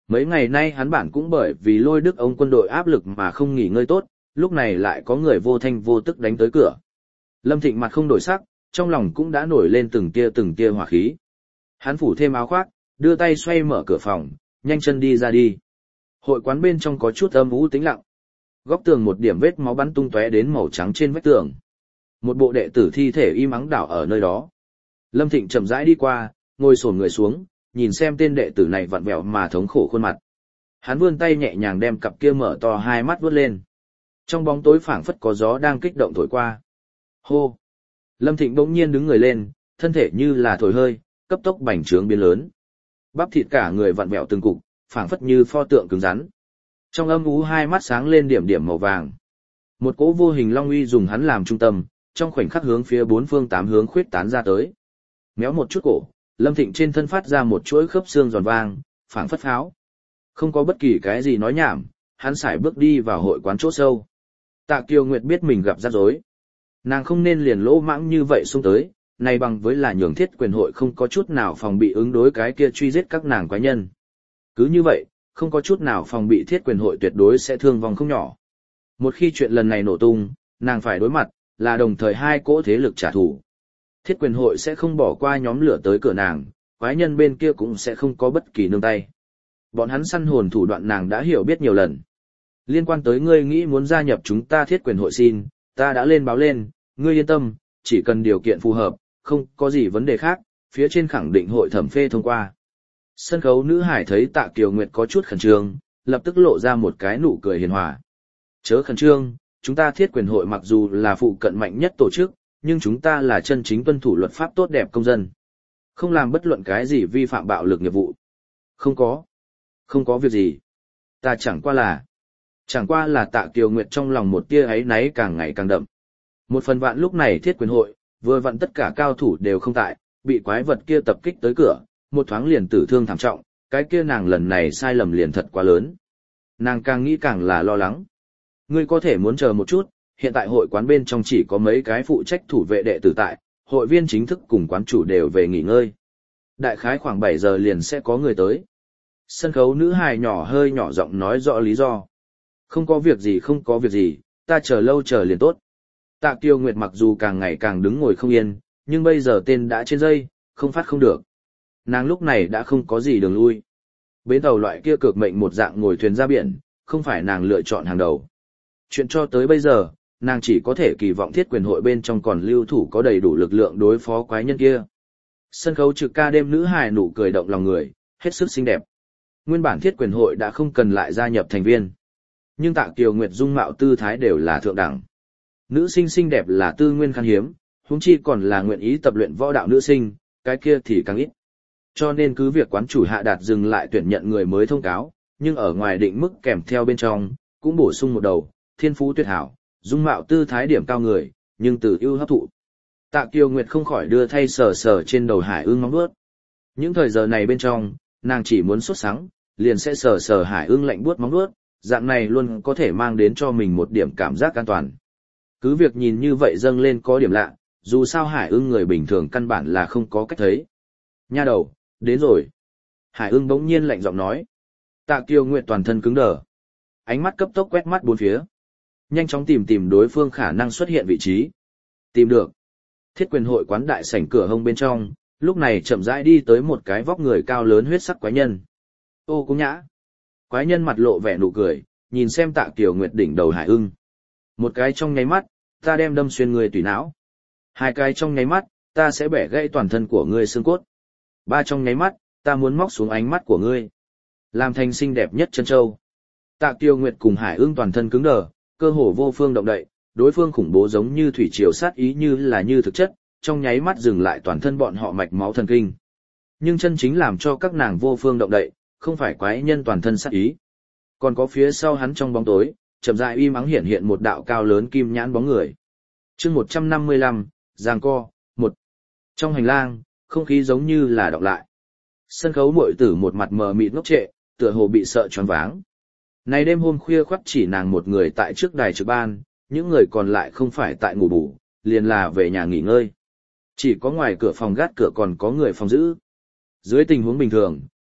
Mấy ngày nay hắn bản cũng bởi vì lôi đức ông quân đội áp lực mà không nghỉ ngơi tốt, lúc này lại có người vô thanh vô tức đánh tới cửa. Lâm Thịnh mặt không đổi sắc, trong lòng cũng đã nổi lên từng tia từng tia hỏa khí. Hắn phủ thêm áo khoác, đưa tay xoay mở cửa phòng, nhanh chân đi ra đi. Hội quán bên trong có chút âm u tĩnh lặng. Góc tường một điểm vết máu bắn tung tóe đến màu trắng trên vách tường. Một bộ đệ tử thi thể im ắng đảo ở nơi đó. Lâm Thịnh chậm rãi đi qua, ngồi xổm người xuống, nhìn xem tên đệ tử này vặn vẹo mà thống khổ khuôn mặt. Hắn vươn tay nhẹ nhàng đem cặp kia mở to hai mắt vớt lên. Trong bóng tối phảng phất có gió đang kích động thổi qua. Hô! Lâm Thịnh bỗng nhiên đứng người lên, thân thể như là thổi hơi, cấp tốc bành trướng biến lớn. Bắp thịt cả người vặn vẹo từng cục, phảng phất như pho tượng cứng rắn. Trong âm u hai mắt sáng lên điểm điểm màu vàng. Một cỗ vô hình long uy dùng hắn làm trung tâm, trong khoảnh khắc hướng phía bốn phương tám hướng khuyết tán ra tới. Méo một chút cổ, Lâm Thịnh trên thân phát ra một chuỗi khớp xương giòn vang, phảng phất pháo. Không có bất kỳ cái gì nói nhảm, hắn sải bước đi vào hội quán chỗ sâu. Tạ Kiều Nguyệt biết mình gặp rắc rối. Nàng không nên liền lỗ mãng như vậy xông tới, này bằng với là nhường Thiết Quyền hội không có chút nào phòng bị ứng đối cái kia truy giết các nàng quái nhân. Cứ như vậy, không có chút nào phòng bị Thiết Quyền hội tuyệt đối sẽ thương vong không nhỏ. Một khi chuyện lần này nổ tung, nàng phải đối mặt, là đồng thời hai cỗ thế lực trả thù. Thiết Quyền hội sẽ không bỏ qua nhóm lửa tới cửa nàng, quái nhân bên kia cũng sẽ không có bất kỳ nương tay. Bọn hắn săn hồn thủ đoạn nàng đã hiểu biết nhiều lần. Liên quan tới ngươi nghĩ muốn gia nhập chúng ta Thiết Quyền hội xin, ta đã lên báo lên, ngươi yên tâm, chỉ cần điều kiện phù hợp, không có gì vấn đề khác, phía trên khẳng định hội thẩm phê thông qua. Sân khấu nữ hải thấy Tạ Kiều Nguyệt có chút khẩn trương, lập tức lộ ra một cái nụ cười hiền hòa. Chớ khẩn trương, chúng ta Thiết Quyền hội mặc dù là phụ cận mạnh nhất tổ chức, nhưng chúng ta là chân chính tuân thủ luật pháp tốt đẹp công dân. Không làm bất luận cái gì vi phạm bạo lực nghiệp vụ. Không có. Không có việc gì. Ta chẳng qua là... Chẳng qua là Tạ Kiều Nguyệt trong lòng một tia ấy náy càng ngày càng đậm. Một phần vạn lúc này Thiết Quyền hội, vừa vặn tất cả cao thủ đều không tại, bị quái vật kia tập kích tới cửa, một thoáng liền tử thương thảm trọng, cái kia nàng lần này sai lầm liền thật quá lớn. Nàng càng nghĩ càng là lo lắng. Ngươi có thể muốn chờ một chút, hiện tại hội quán bên trong chỉ có mấy cái phụ trách thủ vệ đệ tử tại, hội viên chính thức cùng quán chủ đều về nghỉ ngơi. Đại khái khoảng bảy giờ liền sẽ có người tới. Sân khấu nữ hài nhỏ hơi nhỏ giọng nói rõ lý do. Không có việc gì không có việc gì, ta chờ lâu chờ liền tốt. Tạ Kiều Nguyệt mặc dù càng ngày càng đứng ngồi không yên, nhưng bây giờ tên đã trên dây, không phát không được. Nàng lúc này đã không có gì đường lui. Bến tàu loại kia cược mệnh một dạng ngồi thuyền ra biển, không phải nàng lựa chọn hàng đầu. Chuyện cho tới bây giờ, nàng chỉ có thể kỳ vọng Thiết Quyền hội bên trong còn lưu thủ có đầy đủ lực lượng đối phó quái nhân kia. Sân khấu trực ca đêm nữ hài nụ cười động lòng người, hết sức xinh đẹp. Nguyên bản Thiết Quyền hội đã không cần lại gia nhập thành viên. Nhưng Tạ Kiều Nguyệt dung mạo tư thái đều là thượng đẳng. Nữ sinh xinh đẹp là tư nguyên khan hiếm, huống chi còn là nguyện ý tập luyện võ đạo nữ sinh, cái kia thì càng ít. Cho nên cứ việc quán chủ hạ đạt dừng lại tuyển nhận người mới thông cáo, nhưng ở ngoài định mức kèm theo bên trong, cũng bổ sung một đầu, thiên phú tuyệt hảo, dung mạo tư thái điểm cao người, nhưng từ ưu hấp thụ. Tạ Kiều Nguyệt không khỏi đưa thay sờ sờ trên đầu Hải Ưng móng vuốt. Những thời giờ này bên trong, nàng chỉ muốn sốt sắng, liền sẽ sờ sờ Hải Ưng lạnh buốt móng vuốt, dạng này luôn có thể mang đến cho mình một điểm cảm giác an toàn. Cứ việc nhìn như vậy dâng lên có điểm lạ, dù sao Hải Ưng người bình thường căn bản là không có cách thấy. Nha đầu, đến rồi. Hải Ưng bỗng nhiên lạnh giọng nói. Tạ Kiều Nguyệt toàn thân cứng đờ. Ánh mắt cấp tốc quét mắt bốn phía. Nhanh chóng tìm tìm đối phương khả năng xuất hiện vị trí. Tìm được. Thiết Quyền hội quán đại sảnh cửa hông bên trong, lúc này chậm rãi đi tới một cái vóc người cao lớn huyết sắc quái nhân. Ô Cung Nhã. Quái nhân mặt lộ vẻ nụ cười, nhìn xem Tạ Kiều Nguyệt đỉnh đầu Hải Ưng. Một cái trong nháy mắt, ta đem đâm xuyên người tùy não. Hai cái trong nháy mắt, ta sẽ bẻ gãy toàn thân của ngươi xương cốt. Ba trong nháy mắt, ta muốn móc xuống ánh mắt của ngươi. Làm thành xinh đẹp nhất chân châu. Tạ Kiều Nguyệt cùng Hải Ưng toàn thân cứng đờ, cơ hồ vô phương động đậy, đối phương khủng bố giống như thủy triều sát ý như là như thực chất, trong nháy mắt dừng lại toàn thân bọn họ mạch máu thần kinh. Nhưng chân chính làm cho các nàng vô phương động đậy, không phải quái nhân toàn thân sát ý. Còn có phía sau hắn trong bóng tối, chậm rãi im ắng hiện hiện một đạo cao lớn kim nhãn bóng người. Chương một trăm năm mươi lăm, giằng co, một. Trong hành lang, không khí giống như là đọc lại. Sân khấu muội tử một mặt mờ mịt ngốc trệ, tựa hồ bị sợ choáng váng. Này đêm hôm khuya khoắt chỉ nàng một người tại trước đài trực ban, những người còn lại không phải tại ngủ bù, liền là về nhà nghỉ ngơi. Chỉ có ngoài cửa phòng gác cửa còn có người phòng giữ. Dưới tình huống bình thường,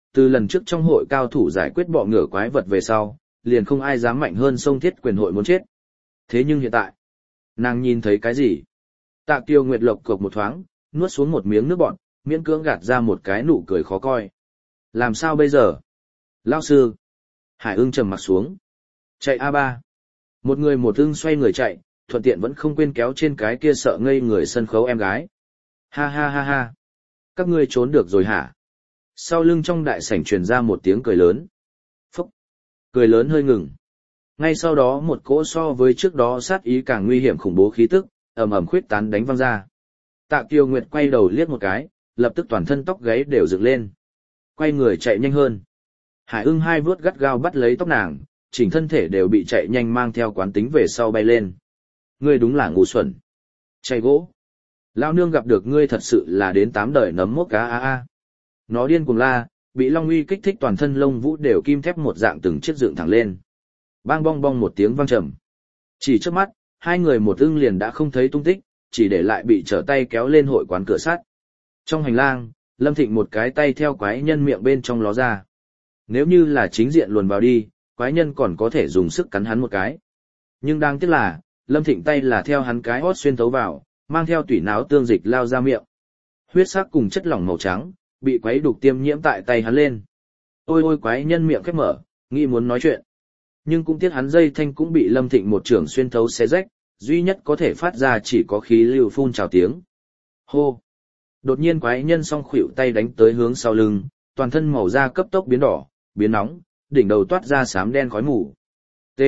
từ lần trước trong hội cao thủ giải quyết bọ ngựa quái vật về sau, liền không ai dám mạnh hơn sông Thiết Quyền hội muốn chết. Thế nhưng hiện tại, nàng nhìn thấy cái gì? Tạ Kiều Nguyệt lộc cộc một thoáng, nuốt xuống một miếng nước bọt, miễn cưỡng gạt ra một cái nụ cười khó coi. Làm sao bây giờ? Lão sư. Hải ưng trầm mặt xuống. Chạy a ba. Một người một ưng xoay người chạy, thuận tiện vẫn không quên kéo trên cái kia sợ ngây người sân khấu em gái. Ha ha ha ha. Các ngươi trốn được rồi hả? Sau lưng trong đại sảnh truyền ra một tiếng cười lớn. Phúc. Cười lớn hơi ngừng. Ngay sau đó một cỗ so với trước đó sát ý càng nguy hiểm khủng bố khí tức, ầm ầm khuyết tán đánh văng ra. Tạ Kiều Nguyệt quay đầu liếc một cái, lập tức toàn thân tóc gáy đều dựng lên. Quay người chạy nhanh hơn. Hải ưng hai vuốt gắt gao bắt lấy tóc nàng, chỉnh thân thể đều bị chạy nhanh mang theo quán tính về sau bay lên. Ngươi đúng là ngu xuẩn. Chạy gỗ. Lao nương gặp được ngươi thật sự là đến tám đời nấm mốc cá a a. Nó điên cuồng la, bị Long Uy kích thích toàn thân lông vũ đều kim thép một dạng từng chiếc dựng thẳng lên. Bang bong bong một tiếng vang trầm. Chỉ trước mắt, hai người một ưng liền đã không thấy tung tích, chỉ để lại bị trở tay kéo lên hội quán cửa sắt. Trong hành lang, Lâm Thịnh một cái tay theo quái nhân miệng bên trong ló ra. Nếu như là chính diện luồn vào đi, quái nhân còn có thể dùng sức cắn hắn một cái. Nhưng đáng tiếc là, Lâm Thịnh tay là theo hắn cái hót xuyên thấu vào, mang theo tủy náo tương dịch lao ra miệng. Huyết sắc cùng chất lỏng màu trắng, bị quái đục tiêm nhiễm tại tay hắn lên. Ôi ôi quái nhân miệng khép mở, nghĩ muốn nói chuyện. Nhưng cũng tiếc hắn dây thanh cũng bị Lâm Thịnh một trường xuyên thấu xé rách, duy nhất có thể phát ra chỉ có khí lưu phun trào tiếng. Hô! Đột nhiên quái nhân song khuỷu tay đánh tới hướng sau lưng, toàn thân màu da cấp tốc biến đỏ, biến nóng, đỉnh đầu toát ra xám đen khói mù. T.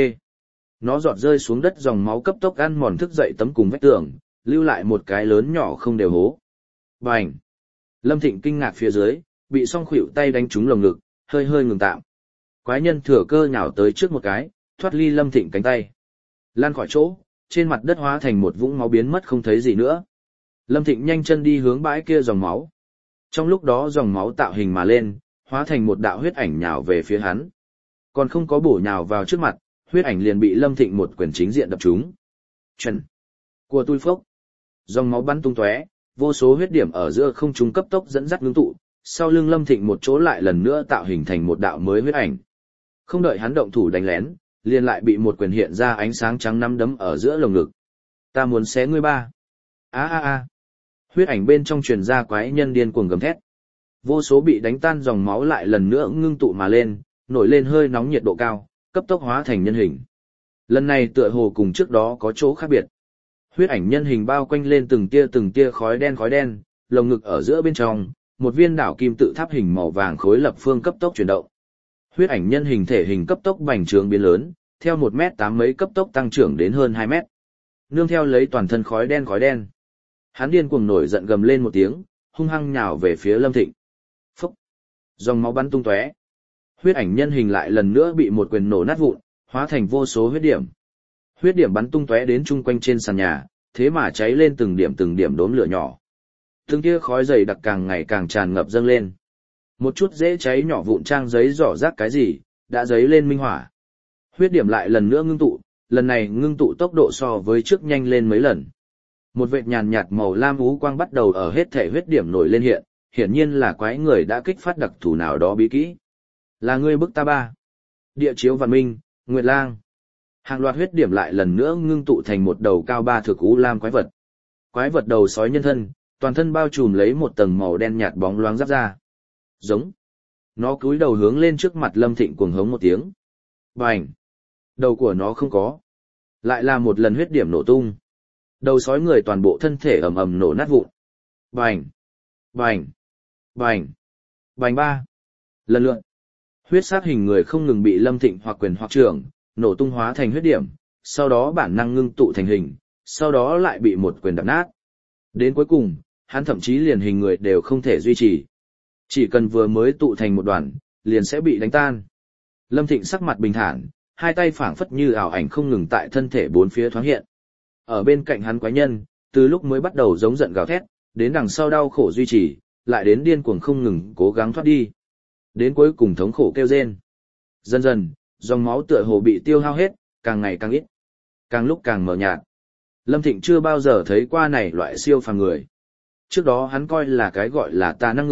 Nó giọt rơi xuống đất dòng máu cấp tốc ăn mòn thức dậy tấm cùng vách tường, lưu lại một cái lớn nhỏ không đều hố. Bành! Lâm Thịnh kinh ngạc phía dưới, bị song khuỷu tay đánh trúng lồng ngực, hơi hơi ngừng tạm. Quái nhân thừa cơ nhào tới trước một cái, thoát ly Lâm Thịnh cánh tay. Lan khỏi chỗ, trên mặt đất hóa thành một vũng máu biến mất không thấy gì nữa. Lâm Thịnh nhanh chân đi hướng bãi kia dòng máu. Trong lúc đó dòng máu tạo hình mà lên, hóa thành một đạo huyết ảnh nhào về phía hắn. Còn không có bổ nhào vào trước mặt, huyết ảnh liền bị Lâm Thịnh một quyền chính diện đập trúng. Chuẩn. Của tôi phốc. Dòng máu bắn tung tóe, vô số huyết điểm ở giữa không trung cấp tốc dẫn dắt ngưng tụ, sau lưng Lâm Thịnh một chỗ lại lần nữa tạo hình thành một đạo mới huyết ảnh. Không đợi hắn động thủ đánh lén, liền lại bị một quyền hiện ra ánh sáng trắng nắm đấm ở giữa lồng ngực. Ta muốn xé ngươi ba. A a a. Huyết ảnh bên trong truyền ra quái nhân điên cuồng gầm thét. Vô số bị đánh tan dòng máu lại lần nữa ngưng tụ mà lên, nổi lên hơi nóng nhiệt độ cao, cấp tốc hóa thành nhân hình. Lần này tựa hồ cùng trước đó có chỗ khác biệt. Huyết ảnh nhân hình bao quanh lên từng tia từng tia khói đen khói đen, lồng ngực ở giữa bên trong, một viên đảo kim tự tháp hình màu vàng khối lập phương cấp tốc chuyển động. Huyết ảnh nhân hình thể hình cấp tốc bành trướng biến lớn, theo một mét tám mấy cấp tốc tăng trưởng đến hơn hai mét. Nương theo lấy toàn thân khói đen khói đen. Hắn điên cuồng nổi giận gầm lên một tiếng, hung hăng nhào về phía Lâm Thịnh. Phúc! Dòng máu bắn tung tóe. Huyết ảnh nhân hình lại lần nữa bị một quyền nổ nát vụn, hóa thành vô số huyết điểm. Huyết điểm bắn tung tóe đến chung quanh trên sàn nhà, thế mà cháy lên từng điểm từng điểm đốm lửa nhỏ. Từng tia khói dày đặc càng ngày càng tràn ngập dâng lên. Một chút dễ cháy nhỏ vụn trang giấy rỏ rác cái gì, đã giấy lên minh hỏa. Huyết điểm lại lần nữa ngưng tụ, lần này ngưng tụ tốc độ so với trước nhanh lên mấy lần. Một vệt nhàn nhạt màu lam ú quang bắt đầu ở hết thể huyết điểm nổi lên hiện, hiển nhiên là quái người đã kích phát đặc thù nào đó bí kỹ. Là ngươi bức ta ba. Địa chiếu văn minh, Nguyệt Lang. Hàng loạt huyết điểm lại lần nữa ngưng tụ thành một đầu cao ba thực ú lam quái vật. Quái vật đầu sói nhân thân, toàn thân bao trùm lấy một tầng màu đen nhạt bóng loáng giáp ra. Giống. Nó cúi đầu hướng lên trước mặt Lâm Thịnh cuồng hống một tiếng. Bành. Đầu của nó không có. Lại là một lần huyết điểm nổ tung. Đầu sói người toàn bộ thân thể ầm ầm nổ nát vụn. Bành. Bành. Bành. Bành ba. Lần lượt. Huyết sát hình người không ngừng bị Lâm Thịnh hoặc quyền hoặc trưởng, nổ tung hóa thành huyết điểm, sau đó bản năng ngưng tụ thành hình, sau đó lại bị một quyền đập nát. Đến cuối cùng, hắn thậm chí liền hình người đều không thể duy trì. Chỉ cần vừa mới tụ thành một đoàn, liền sẽ bị đánh tan. Lâm Thịnh sắc mặt bình thản, hai tay phảng phất như ảo ảnh không ngừng tại thân thể bốn phía thoáng hiện. Ở bên cạnh hắn quái nhân, từ lúc mới bắt đầu giống giận gào thét, đến đằng sau đau khổ duy trì, lại đến điên cuồng không ngừng cố gắng thoát đi. Đến cuối cùng thống khổ kêu rên. Dần dần, dòng máu tựa hồ bị tiêu hao hết, càng ngày càng ít, càng lúc càng mờ nhạt. Lâm Thịnh chưa bao giờ thấy qua này loại siêu phàm người. Trước đó hắn coi là cái gọi là tà năng người,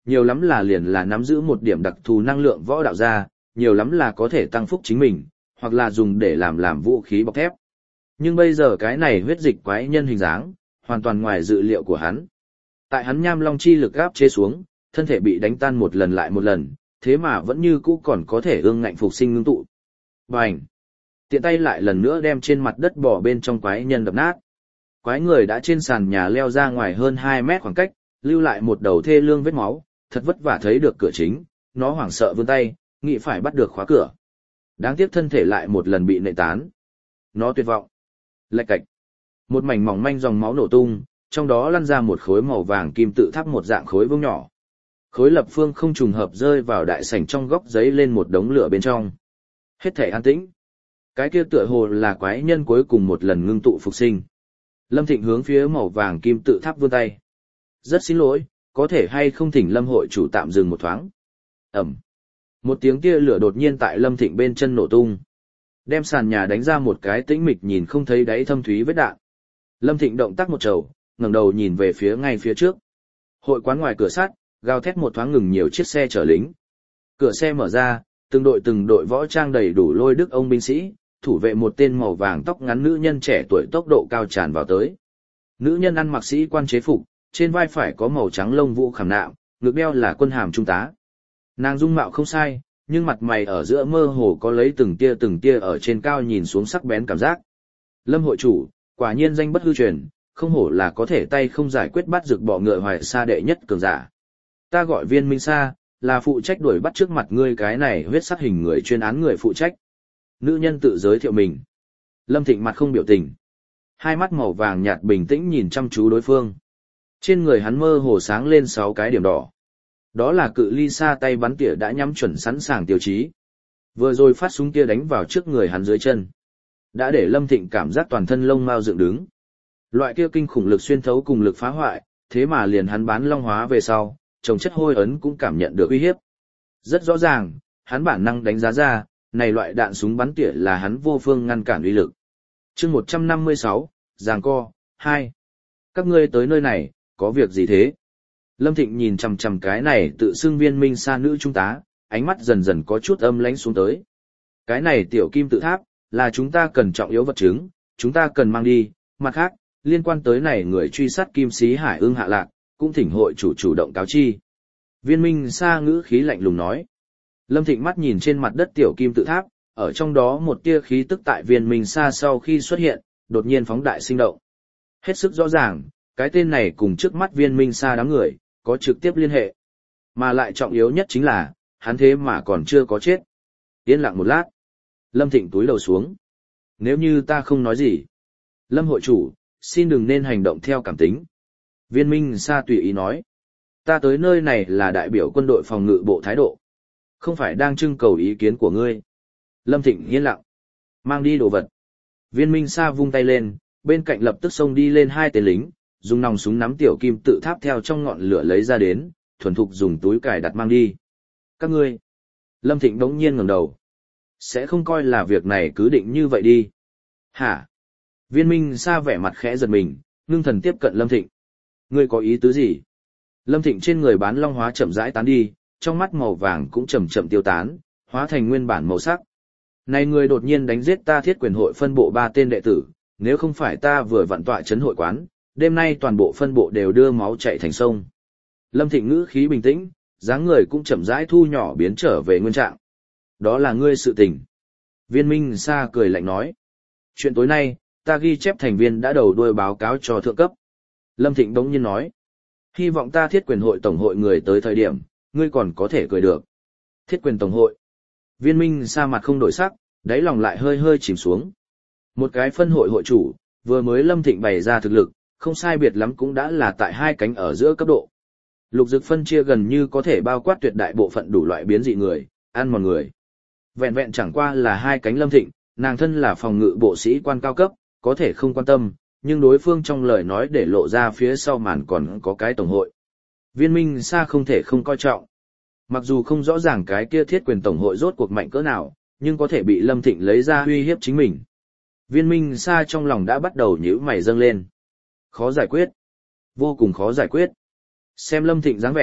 nhiều lắm là liền là nắm giữ một điểm đặc thù năng lượng võ đạo gia, nhiều lắm là có thể tăng phúc chính mình, hoặc là dùng để làm làm vũ khí bọc thép. Nhưng bây giờ cái này huyết dịch quái nhân hình dáng, hoàn toàn ngoài dự liệu của hắn. Tại hắn nham long chi lực áp chế xuống, thân thể bị đánh tan một lần lại một lần, thế mà vẫn như cũ còn có thể ương ngạnh phục sinh ngưng tụ. Bành! Tiện tay lại lần nữa đem trên mặt đất bỏ bên trong quái nhân đập nát. Quái người đã trên sàn nhà leo ra ngoài hơn hai mét khoảng cách, lưu lại một đầu thê lương vết máu, thật vất vả thấy được cửa chính, nó hoảng sợ vươn tay, nghĩ phải bắt được khóa cửa. Đáng tiếc thân thể lại một lần bị nện tán. Nó tuyệt vọng. Lạch cạch. Một mảnh mỏng manh dòng máu nổ tung, trong đó lăn ra một khối màu vàng kim tự tháp một dạng khối vuông nhỏ. Khối lập phương không trùng hợp rơi vào đại sảnh trong góc giấy lên một đống lửa bên trong. Hết thể an tĩnh. Cái kia tựa hồ là quái nhân cuối cùng một lần ngưng tụ phục sinh. Lâm Thịnh hướng phía màu vàng kim tự tháp vươn tay. Rất xin lỗi, có thể hay không thỉnh Lâm hội chủ tạm dừng một thoáng. Ẩm. Một tiếng tia lửa đột nhiên tại Lâm Thịnh bên chân nổ tung. Đem sàn nhà đánh ra một cái tĩnh mịch nhìn không thấy đáy thâm thúy vết đạn. Lâm Thịnh động tác một trầu, ngẩng đầu nhìn về phía ngay phía trước. Hội quán ngoài cửa sắt, gào thét một thoáng ngừng nhiều chiếc xe chở lính. Cửa xe mở ra, từng đội từng đội võ trang đầy đủ lôi đức ông binh sĩ, thủ vệ một tên màu vàng tóc ngắn nữ nhân trẻ tuổi tốc độ cao tràn vào tới. Nữ nhân ăn mặc sĩ quan chế phục, trên vai phải có màu trắng lông vũ khảm nạm, ngực đeo là quân hàm trung tá. Nàng dung mạo không sai, nhưng mặt mày ở giữa mơ hồ có lấy từng tia từng tia ở trên cao nhìn xuống sắc bén cảm giác. Lâm hội chủ, quả nhiên danh bất hư truyền, không hổ là có thể tay không giải quyết bắt rực bọ ngựa hoài sa đệ nhất cường giả. Ta gọi Viên Minh Sa, là phụ trách đuổi bắt trước mặt ngươi cái này huyết sắc hình người chuyên án người phụ trách. Nữ nhân tự giới thiệu mình. Lâm Thịnh mặt không biểu tình. Hai mắt màu vàng nhạt bình tĩnh nhìn chăm chú đối phương. Trên người hắn mơ hồ sáng lên sáu cái điểm đỏ. Đó là cự ly xa tay bắn tỉa đã nhắm chuẩn sẵn sàng tiêu chí. Vừa rồi phát súng kia đánh vào trước người hắn dưới chân. Đã để Lâm Thịnh cảm giác toàn thân lông mao dựng đứng. Loại kia kinh khủng lực xuyên thấu cùng lực phá hoại, thế mà liền hắn bán long hóa về sau, trồng chất hôi ấn cũng cảm nhận được uy hiếp. Rất rõ ràng, hắn bản năng đánh giá ra, này loại đạn súng bắn tỉa là hắn vô phương ngăn cản uy lực. Chương một trăm năm mươi sáu, giằng co, hai. Các ngươi tới nơi này, có việc gì thế? Lâm Thịnh nhìn chằm chằm cái này tự xưng Viên Minh Sa nữ trung tá, ánh mắt dần dần có chút âm lãnh xuống tới. Cái này tiểu kim tự tháp, là chúng ta cần trọng yếu vật chứng, chúng ta cần mang đi, mặt khác, liên quan tới này người truy sát kim sĩ Hải Ưng hạ lạc, cũng thỉnh hội chủ chủ động cáo chi. Viên Minh Sa ngữ khí lạnh lùng nói. Lâm Thịnh mắt nhìn trên mặt đất tiểu kim tự tháp, ở trong đó một tia khí tức tại Viên Minh Sa sau khi xuất hiện, đột nhiên phóng đại sinh động. Hết sức rõ ràng, cái tên này cùng trước mắt Viên Minh Sa đám người, có trực tiếp liên hệ. Mà lại trọng yếu nhất chính là, hắn thế mà còn chưa có chết. Yên lặng một lát. Lâm Thịnh túi đầu xuống. Nếu như ta không nói gì. Lâm hội chủ, xin đừng nên hành động theo cảm tính. Viên Minh Sa tùy ý nói. Ta tới nơi này là đại biểu quân đội phòng ngự bộ thái độ. Không phải đang trưng cầu ý kiến của ngươi. Lâm Thịnh yên lặng. Mang đi đồ vật. Viên Minh Sa vung tay lên, bên cạnh lập tức xông đi lên hai tên lính, dùng nòng súng nắm tiểu kim tự tháp theo trong ngọn lửa lấy ra đến, thuần thục dùng túi cài đặt mang đi. Các ngươi. Lâm Thịnh đống nhiên ngẩng đầu. Sẽ không coi là việc này cứ định như vậy đi. Hả? Viên Minh Sa vẻ mặt khẽ giật mình, ngưng thần tiếp cận Lâm Thịnh. Ngươi có ý tứ gì? Lâm Thịnh trên người bán long hóa chậm rãi tán đi, trong mắt màu vàng cũng chậm chậm tiêu tán, hóa thành nguyên bản màu sắc. Này người đột nhiên đánh giết ta thiết quyền hội phân bộ ba tên đệ tử, nếu không phải ta vừa vặn tọa chấn hội quán, đêm nay toàn bộ phân bộ đều đưa máu chảy thành sông. Lâm Thịnh ngữ khí bình tĩnh, dáng người cũng chậm rãi thu nhỏ biến trở về nguyên trạng. Đó là ngươi sự tình. Viên Minh Sa cười lạnh nói. Chuyện tối nay, ta ghi chép thành viên đã đầu đuôi báo cáo cho thượng cấp. Lâm Thịnh đống nhiên nói. Hy vọng ta thiết quyền hội tổng hội người tới thời điểm, ngươi còn có thể cười được. Thiết quyền tổng hội. Viên Minh Sa mặt không đổi sắc, đáy lòng lại hơi hơi chìm xuống. Một cái phân hội hội chủ, vừa mới Lâm Thịnh bày ra thực lực, không sai biệt lắm cũng đã là tại hai cánh ở giữa cấp độ. Lục dực phân chia gần như có thể bao quát tuyệt đại bộ phận đủ loại biến dị người, ăn mòn người. Vẹn vẹn chẳng qua là hai cánh Lâm Thịnh, nàng thân là phòng ngự bộ sĩ quan cao cấp, có thể không quan tâm, nhưng đối phương trong lời nói để lộ ra phía sau màn còn có cái tổng hội. Viên Minh Sa không thể không coi trọng. Mặc dù không rõ ràng cái kia thiết quyền tổng hội rốt cuộc mạnh cỡ nào, nhưng có thể bị Lâm Thịnh lấy ra uy hiếp chính mình. Viên Minh Sa trong lòng đã bắt đầu nhíu mày dâng lên. Khó giải quyết. Vô cùng khó giải quyết. Xem Lâm Thịnh dáng vẻ,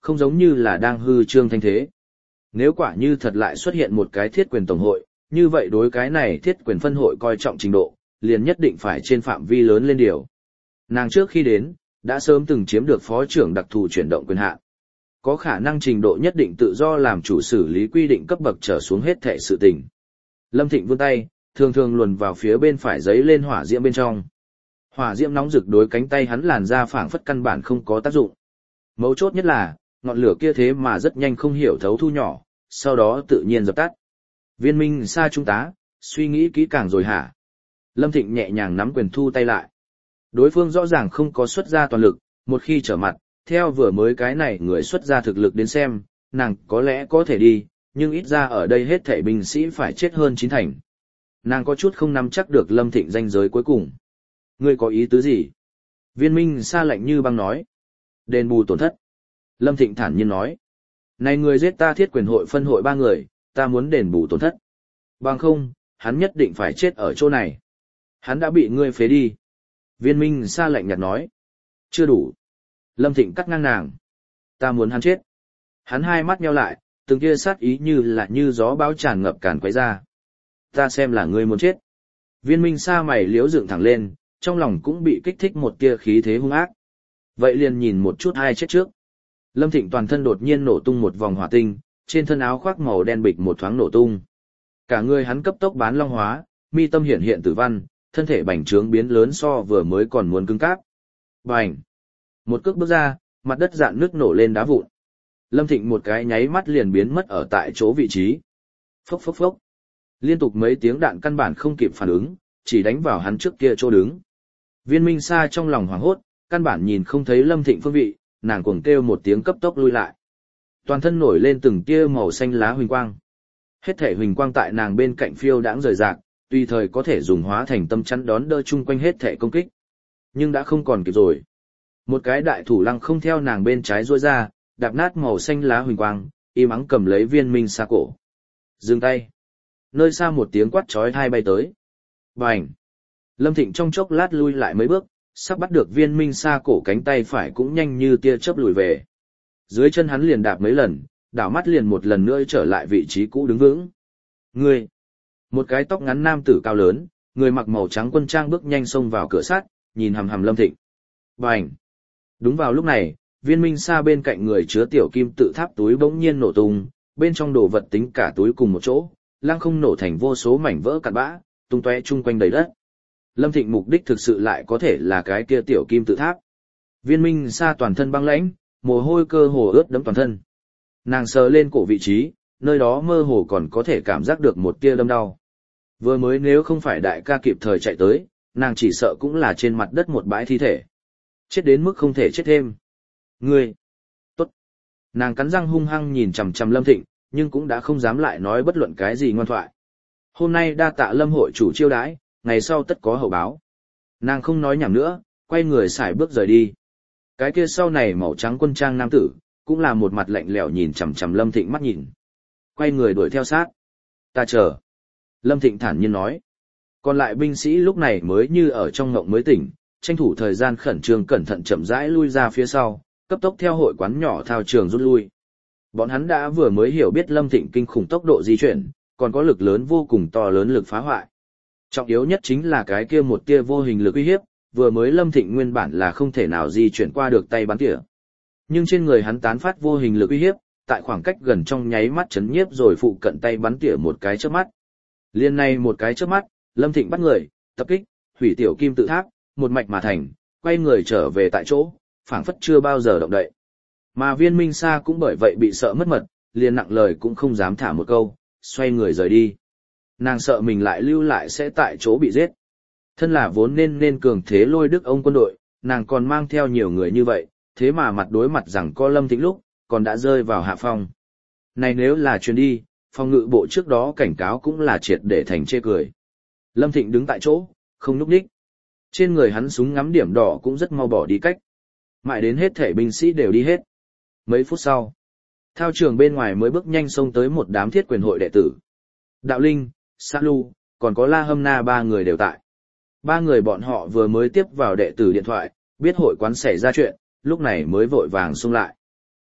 không giống như là đang hư trương thanh thế. Nếu quả như thật lại xuất hiện một cái thiết quyền tổng hội, như vậy đối cái này thiết quyền phân hội coi trọng trình độ, liền nhất định phải trên phạm vi lớn lên điều. Nàng trước khi đến, đã sớm từng chiếm được phó trưởng đặc thù chuyển động quyền hạn. Có khả năng trình độ nhất định tự do làm chủ xử lý quy định cấp bậc trở xuống hết thảy sự tình. Lâm Thịnh vươn tay, thường thường luồn vào phía bên phải giấy lên hỏa diễm bên trong. Hỏa diễm nóng rực đối cánh tay hắn làn ra phảng phất căn bản không có tác dụng. Mấu chốt nhất là, ngọn lửa kia thế mà rất nhanh không hiểu thấu thu nhỏ, sau đó tự nhiên dập tắt. Viên Minh Sa trung tá, suy nghĩ kỹ càng rồi hả? Lâm Thịnh nhẹ nhàng nắm quyền thu tay lại. Đối phương rõ ràng không có xuất ra toàn lực, một khi trở mặt, theo vừa mới cái này người xuất ra thực lực đến xem, nàng có lẽ có thể đi, nhưng ít ra ở đây hết thảy binh sĩ phải chết hơn chín thành. Nàng có chút không nắm chắc được Lâm Thịnh danh giới cuối cùng. Ngươi có ý tứ gì? Viên Minh Sa lạnh như băng nói. Đền bù tổn thất. Lâm Thịnh thản nhiên nói. Này người giết ta thiết quyền hội phân hội ba người, ta muốn đền bù tổn thất. Bằng không, hắn nhất định phải chết ở chỗ này. Hắn đã bị ngươi phế đi. Viên Minh Sa lạnh nhạt nói. Chưa đủ. Lâm Thịnh cắt ngang nàng. Ta muốn hắn chết. Hắn hai mắt nheo lại, từng kia sát ý như là như gió bão tràn ngập càn quấy ra. Ta xem là ngươi muốn chết. Viên Minh Sa mày liếu dựng thẳng lên, trong lòng cũng bị kích thích một tia khí thế hung ác. Vậy liền nhìn một chút hai chết trước. Lâm Thịnh toàn thân đột nhiên nổ tung một vòng hỏa tinh, trên thân áo khoác màu đen bịch một thoáng nổ tung. Cả người hắn cấp tốc bán long hóa, mi tâm hiện hiện tử văn, thân thể bành trướng biến lớn so vừa mới còn muốn cứng cáp. Bành! Một cước bước ra, mặt đất dạn nước nổ lên đá vụn. Lâm Thịnh một cái nháy mắt liền biến mất ở tại chỗ vị trí. Phốc phốc phốc. Liên tục mấy tiếng đạn căn bản không kịp phản ứng, chỉ đánh vào hắn trước kia chỗ đứng. Viên Minh Sa trong lòng hoảng hốt, căn bản nhìn không thấy Lâm Thịnh phương vị, nàng cuồng kêu một tiếng cấp tốc lui lại. Toàn thân nổi lên từng tia màu xanh lá huỳnh quang. Hết thể huỳnh quang tại nàng bên cạnh phiêu đãng rời rạc, tùy thời có thể dùng hóa thành tâm chắn đón đỡ chung quanh hết thể công kích. Nhưng đã không còn kịp rồi. Một cái đại thủ lăng không theo nàng bên trái duỗi ra, đạp nát màu xanh lá huỳnh quang, im ắng cầm lấy Viên Minh Sa cổ. Dừng tay. Nơi xa một tiếng quát chói tai bay tới. Bành. Lâm Thịnh trong chốc lát lui lại mấy bước, sắp bắt được Viên Minh Sa cổ cánh tay phải cũng nhanh như tia chớp lùi về. Dưới chân hắn liền đạp mấy lần, đảo mắt liền một lần nữa trở lại vị trí cũ đứng vững. Ngươi. Một cái tóc ngắn nam tử cao lớn, người mặc màu trắng quân trang bước nhanh xông vào cửa sắt, nhìn hằm hằm Lâm Thịnh. Bành. Đúng vào lúc này, Viên Minh Sa bên cạnh người chứa tiểu kim tự tháp túi bỗng nhiên nổ tung, bên trong đồ vật tính cả túi cùng một chỗ, lăng không nổ thành vô số mảnh vỡ cặn bã, tung tóe chung quanh đầy đất. Lâm Thịnh mục đích thực sự lại có thể là cái kia tiểu kim tự tháp. Viên Minh Sa toàn thân băng lãnh, mồ hôi cơ hồ ướt đẫm toàn thân. Nàng sờ lên cổ vị trí, nơi đó mơ hồ còn có thể cảm giác được một tia đâm đau. Vừa mới nếu không phải đại ca kịp thời chạy tới, nàng chỉ sợ cũng là trên mặt đất một bãi thi thể. Chết đến mức không thể chết thêm. Ngươi! Tốt! Nàng cắn răng hung hăng nhìn chằm chằm Lâm Thịnh, nhưng cũng đã không dám lại nói bất luận cái gì ngoan thoại. Hôm nay đa tạ Lâm hội chủ chiêu đãi, ngày sau tất có hậu báo. Nàng không nói nhảm nữa, quay người xài bước rời đi. Cái kia sau này màu trắng quân trang nam tử, cũng là một mặt lạnh lẽo nhìn chằm chằm Lâm Thịnh mắt nhìn. Quay người đuổi theo sát. Ta chờ. Lâm Thịnh thản nhiên nói. Còn lại binh sĩ lúc này mới như ở trong ngộng mới tỉnh, tranh thủ thời gian khẩn trương cẩn thận chậm rãi lui ra phía sau, cấp tốc theo hội quán nhỏ thao trường rút lui. Bọn hắn đã vừa mới hiểu biết Lâm Thịnh kinh khủng tốc độ di chuyển, còn có lực lớn vô cùng to lớn lực phá hoại. Trọng yếu nhất chính là cái kia một tia vô hình lực uy hiếp, vừa mới Lâm Thịnh nguyên bản là không thể nào di chuyển qua được tay bắn tỉa. Nhưng trên người hắn tán phát vô hình lực uy hiếp, tại khoảng cách gần trong nháy mắt chấn nhiếp rồi phụ cận tay bắn tỉa một cái chớp mắt. Liên này một cái chớp mắt, Lâm Thịnh bắt người, tập kích, hủy tiểu kim tự tháp, một mạch mà thành, quay người trở về tại chỗ, phảng phất chưa bao giờ động đậy. Mà Viên Minh Sa cũng bởi vậy bị sợ mất mật, liền nặng lời cũng không dám thả một câu, xoay người rời đi. Nàng sợ mình lại lưu lại sẽ tại chỗ bị giết. Thân là vốn nên nên cường thế lôi đức ông quân đội, nàng còn mang theo nhiều người như vậy, thế mà mặt đối mặt rằng có Lâm Thịnh lúc, còn đã rơi vào hạ phong. Này nếu là chuyến đi, phòng ngự bộ trước đó cảnh cáo cũng là triệt để thành chê cười. Lâm Thịnh đứng tại chỗ, không nhúc nhích. Trên người hắn súng ngắm điểm đỏ cũng rất mau bỏ đi cách. Mãi đến hết thể binh sĩ đều đi hết. Mấy phút sau, thao trường bên ngoài mới bước nhanh xông tới một đám thiết quyền hội đệ tử. Đạo Linh, Sa Lu, còn có La Hâm Na ba người đều tại. Ba người bọn họ vừa mới tiếp vào đệ tử điện thoại, biết hội quán xảy ra chuyện, lúc này mới vội vàng xông lại.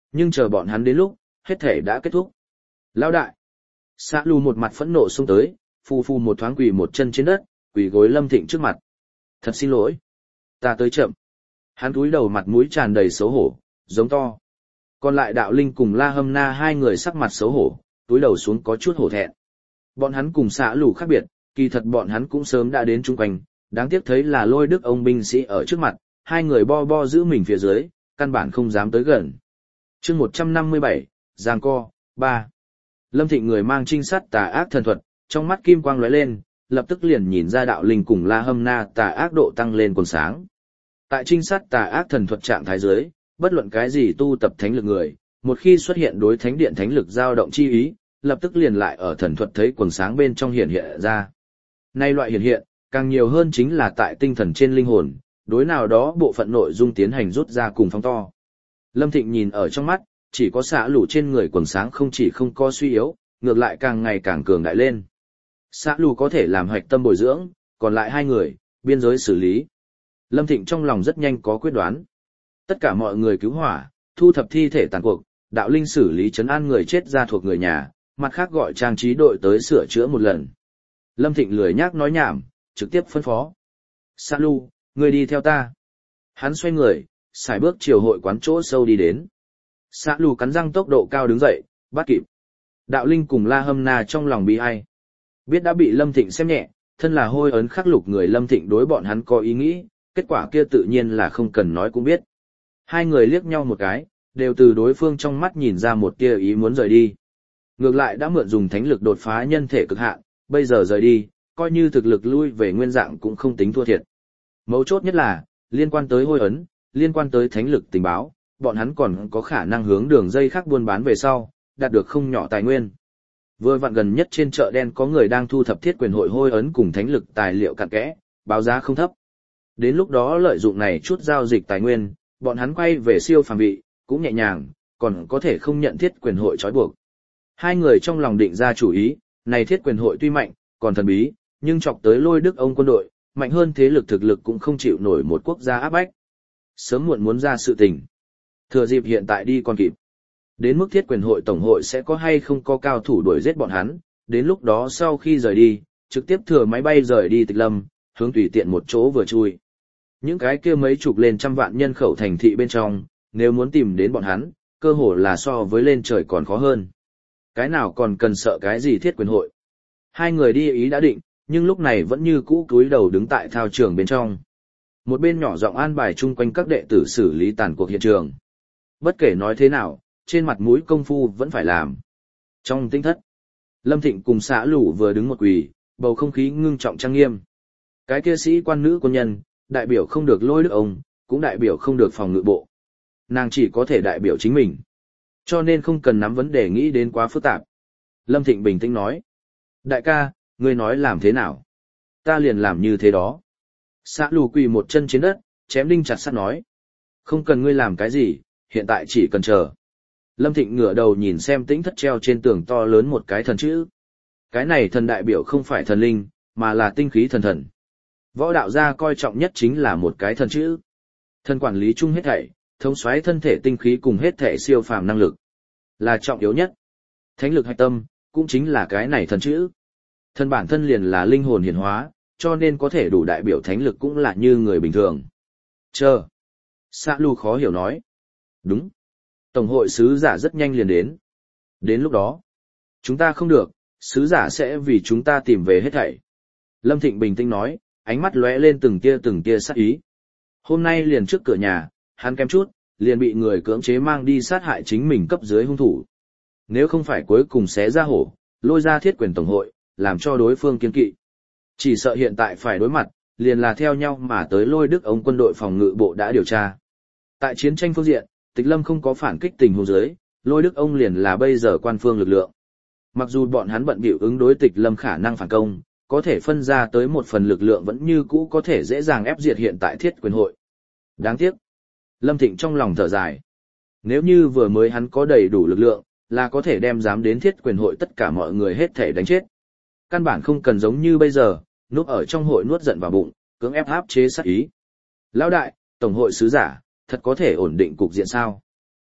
nhưng chờ bọn hắn đến lúc, hết thể đã kết thúc. Lão đại! Xã Lù một mặt phẫn nộ xông tới, phu phu một thoáng quỳ một chân trên đất, quỳ gối Lâm Thịnh trước mặt. Thật xin lỗi. Ta tới chậm. Hắn cúi đầu mặt mũi tràn đầy xấu hổ, giống to. Còn lại Đạo Linh cùng La Hâm Na hai người sắc mặt xấu hổ, túi đầu xuống có chút hổ thẹn. Bọn hắn cùng Xã Lù khác biệt, kỳ thật bọn hắn cũng sớm đã đến chung quanh, đáng tiếc thấy là Lôi Đức ông binh sĩ ở trước mặt, hai người bo bo giữ mình phía dưới, căn bản không dám tới gần. Chương một trăm năm mươi bảy, Giang Co, ba. Lâm Thịnh người mang trinh sát tà ác thần thuật, trong mắt kim quang lóe lên, lập tức liền nhìn ra Đạo Linh cùng La Hâm Na tà ác độ tăng lên quần sáng. Tại trinh sát tà ác thần thuật trạng thái dưới, bất luận cái gì tu tập thánh lực người, một khi xuất hiện đối thánh điện thánh lực dao động chi ý, lập tức liền lại ở thần thuật thấy quần sáng bên trong hiện hiện ra. Nay loại hiện hiện, càng nhiều hơn chính là tại tinh thần trên linh hồn, đối nào đó bộ phận nội dung tiến hành rút ra cùng phóng to. Lâm Thịnh nhìn ở trong mắt, chỉ có Xã Lù trên người quần sáng không chỉ không có suy yếu, ngược lại càng ngày càng cường đại lên. Xã Lù có thể làm hoạch tâm bồi dưỡng, còn lại hai người, biên giới xử lý. Lâm Thịnh trong lòng rất nhanh có quyết đoán. Tất cả mọi người cứu hỏa, thu thập thi thể tàn cuộc, Đạo Linh xử lý trấn an người chết ra thuộc người nhà, mặt khác gọi trang trí đội tới sửa chữa một lần. Lâm Thịnh lười nhác nói nhảm, trực tiếp phân phó. Xã Lù, ngươi đi theo ta. Hắn xoay người, xài bước chiều hội quán chỗ sâu đi đến. Xã Lù cắn răng tốc độ cao đứng dậy, bắt kịp. Đạo Linh cùng La Hâm Na trong lòng bi ai. Biết đã bị Lâm Thịnh xem nhẹ, thân là hôi ấn khắc lục người Lâm Thịnh đối bọn hắn có ý nghĩ, kết quả kia tự nhiên là không cần nói cũng biết. Hai người liếc nhau một cái, đều từ đối phương trong mắt nhìn ra một tia ý muốn rời đi. Ngược lại đã mượn dùng thánh lực đột phá nhân thể cực hạn, bây giờ rời đi, coi như thực lực lui về nguyên dạng cũng không tính thua thiệt. Mấu chốt nhất là, liên quan tới hôi ấn, liên quan tới thánh lực tình báo, bọn hắn còn có khả năng hướng đường dây khác buôn bán về sau, đạt được không nhỏ tài nguyên. Vừa vặn gần nhất trên chợ đen có người đang thu thập thiết quyền hội hôi ấn cùng thánh lực tài liệu cặn kẽ, báo giá không thấp. Đến lúc đó lợi dụng này chút giao dịch tài nguyên, bọn hắn quay về siêu phàm vị, cũng nhẹ nhàng, còn có thể không nhận thiết quyền hội trói buộc. Hai người trong lòng định ra chủ ý, này thiết quyền hội tuy mạnh, còn thần bí, nhưng chọc tới Lôi Đức ông quân đội, mạnh hơn thế lực thực lực cũng không chịu nổi một quốc gia áp bách. Sớm muộn muốn ra sự tình. Thừa dịp hiện tại đi còn kịp. Đến mức thiết quyền hội tổng hội sẽ có hay không có cao thủ đuổi giết bọn hắn, đến lúc đó sau khi rời đi, trực tiếp thừa máy bay rời đi Tịch Lâm, hướng tùy tiện một chỗ vừa chui. Những cái kia mấy chục lên trăm vạn nhân khẩu thành thị bên trong, nếu muốn tìm đến bọn hắn, cơ hồ là so với lên trời còn khó hơn. Cái nào còn cần sợ cái gì thiết quyền hội. Hai người đi ý đã định, nhưng lúc này vẫn như cũ cúi đầu đứng tại thao trường bên trong. Một bên nhỏ giọng an bài chung quanh các đệ tử xử lý tàn cuộc hiện trường. Bất kể nói thế nào, trên mặt mũi công phu vẫn phải làm. Trong tinh thất, Lâm Thịnh cùng Xã Lù vừa đứng một quỳ, bầu không khí ngưng trọng trang nghiêm. Cái kia sĩ quan nữ quân nhân, đại biểu không được Lôi Đức ông, cũng đại biểu không được phòng ngự bộ. Nàng chỉ có thể đại biểu chính mình. Cho nên không cần nắm vấn đề nghĩ đến quá phức tạp. Lâm Thịnh bình tĩnh nói. Đại ca, ngươi nói làm thế nào? Ta liền làm như thế đó. Xã Lù quỳ một chân trên đất, chém đinh chặt sắt nói. Không cần ngươi làm cái gì, hiện tại chỉ cần chờ. Lâm Thịnh ngửa đầu nhìn xem tĩnh thất treo trên tường to lớn một cái thần chữ. Cái này thần đại biểu không phải thần linh, mà là tinh khí thần thần. Võ đạo gia coi trọng nhất chính là một cái thần chữ. Thần quản lý chung hết thảy, thống soái thân thể tinh khí cùng hết thể siêu phàm năng lực. Là trọng yếu nhất. Thánh lực hạch tâm, cũng chính là cái này thần chữ. Thần bản thân liền là linh hồn hiển hóa, cho nên có thể đủ đại biểu thánh lực cũng là như người bình thường. Chờ. Xã Lù khó hiểu nói. Đúng. Tổng hội sứ giả rất nhanh liền đến. Đến lúc đó, chúng ta không được, sứ giả sẽ vì chúng ta tìm về hết thảy. Lâm Thịnh bình tĩnh nói, ánh mắt lóe lên từng tia từng tia sát ý. Hôm nay liền trước cửa nhà, hắn kém chút, liền bị người cưỡng chế mang đi sát hại chính mình cấp dưới hung thủ. Nếu không phải cuối cùng xé ra hổ, lôi ra thiết quyền tổng hội, làm cho đối phương kiên kỵ. Chỉ sợ hiện tại phải đối mặt, liền là theo nhau mà tới Lôi Đức ông quân đội phòng ngự bộ đã điều tra. Tại chiến tranh phương diện, Tịch Lâm không có phản kích tình huống dưới, Lôi Đức ông liền là bây giờ quan phương lực lượng. Mặc dù bọn hắn bận bịu ứng đối Tịch Lâm khả năng phản công, có thể phân ra tới một phần lực lượng vẫn như cũ có thể dễ dàng ép diệt hiện tại thiết quyền hội. Đáng tiếc. Lâm Thịnh trong lòng thở dài. Nếu như vừa mới hắn có đầy đủ lực lượng, là có thể đem dám đến thiết quyền hội tất cả mọi người hết thể đánh chết. Căn bản không cần giống như bây giờ, núp ở trong hội nuốt giận vào bụng, cưỡng ép áp chế sát ý. Lão đại, tổng hội sứ giả, thật có thể ổn định cục diện sao?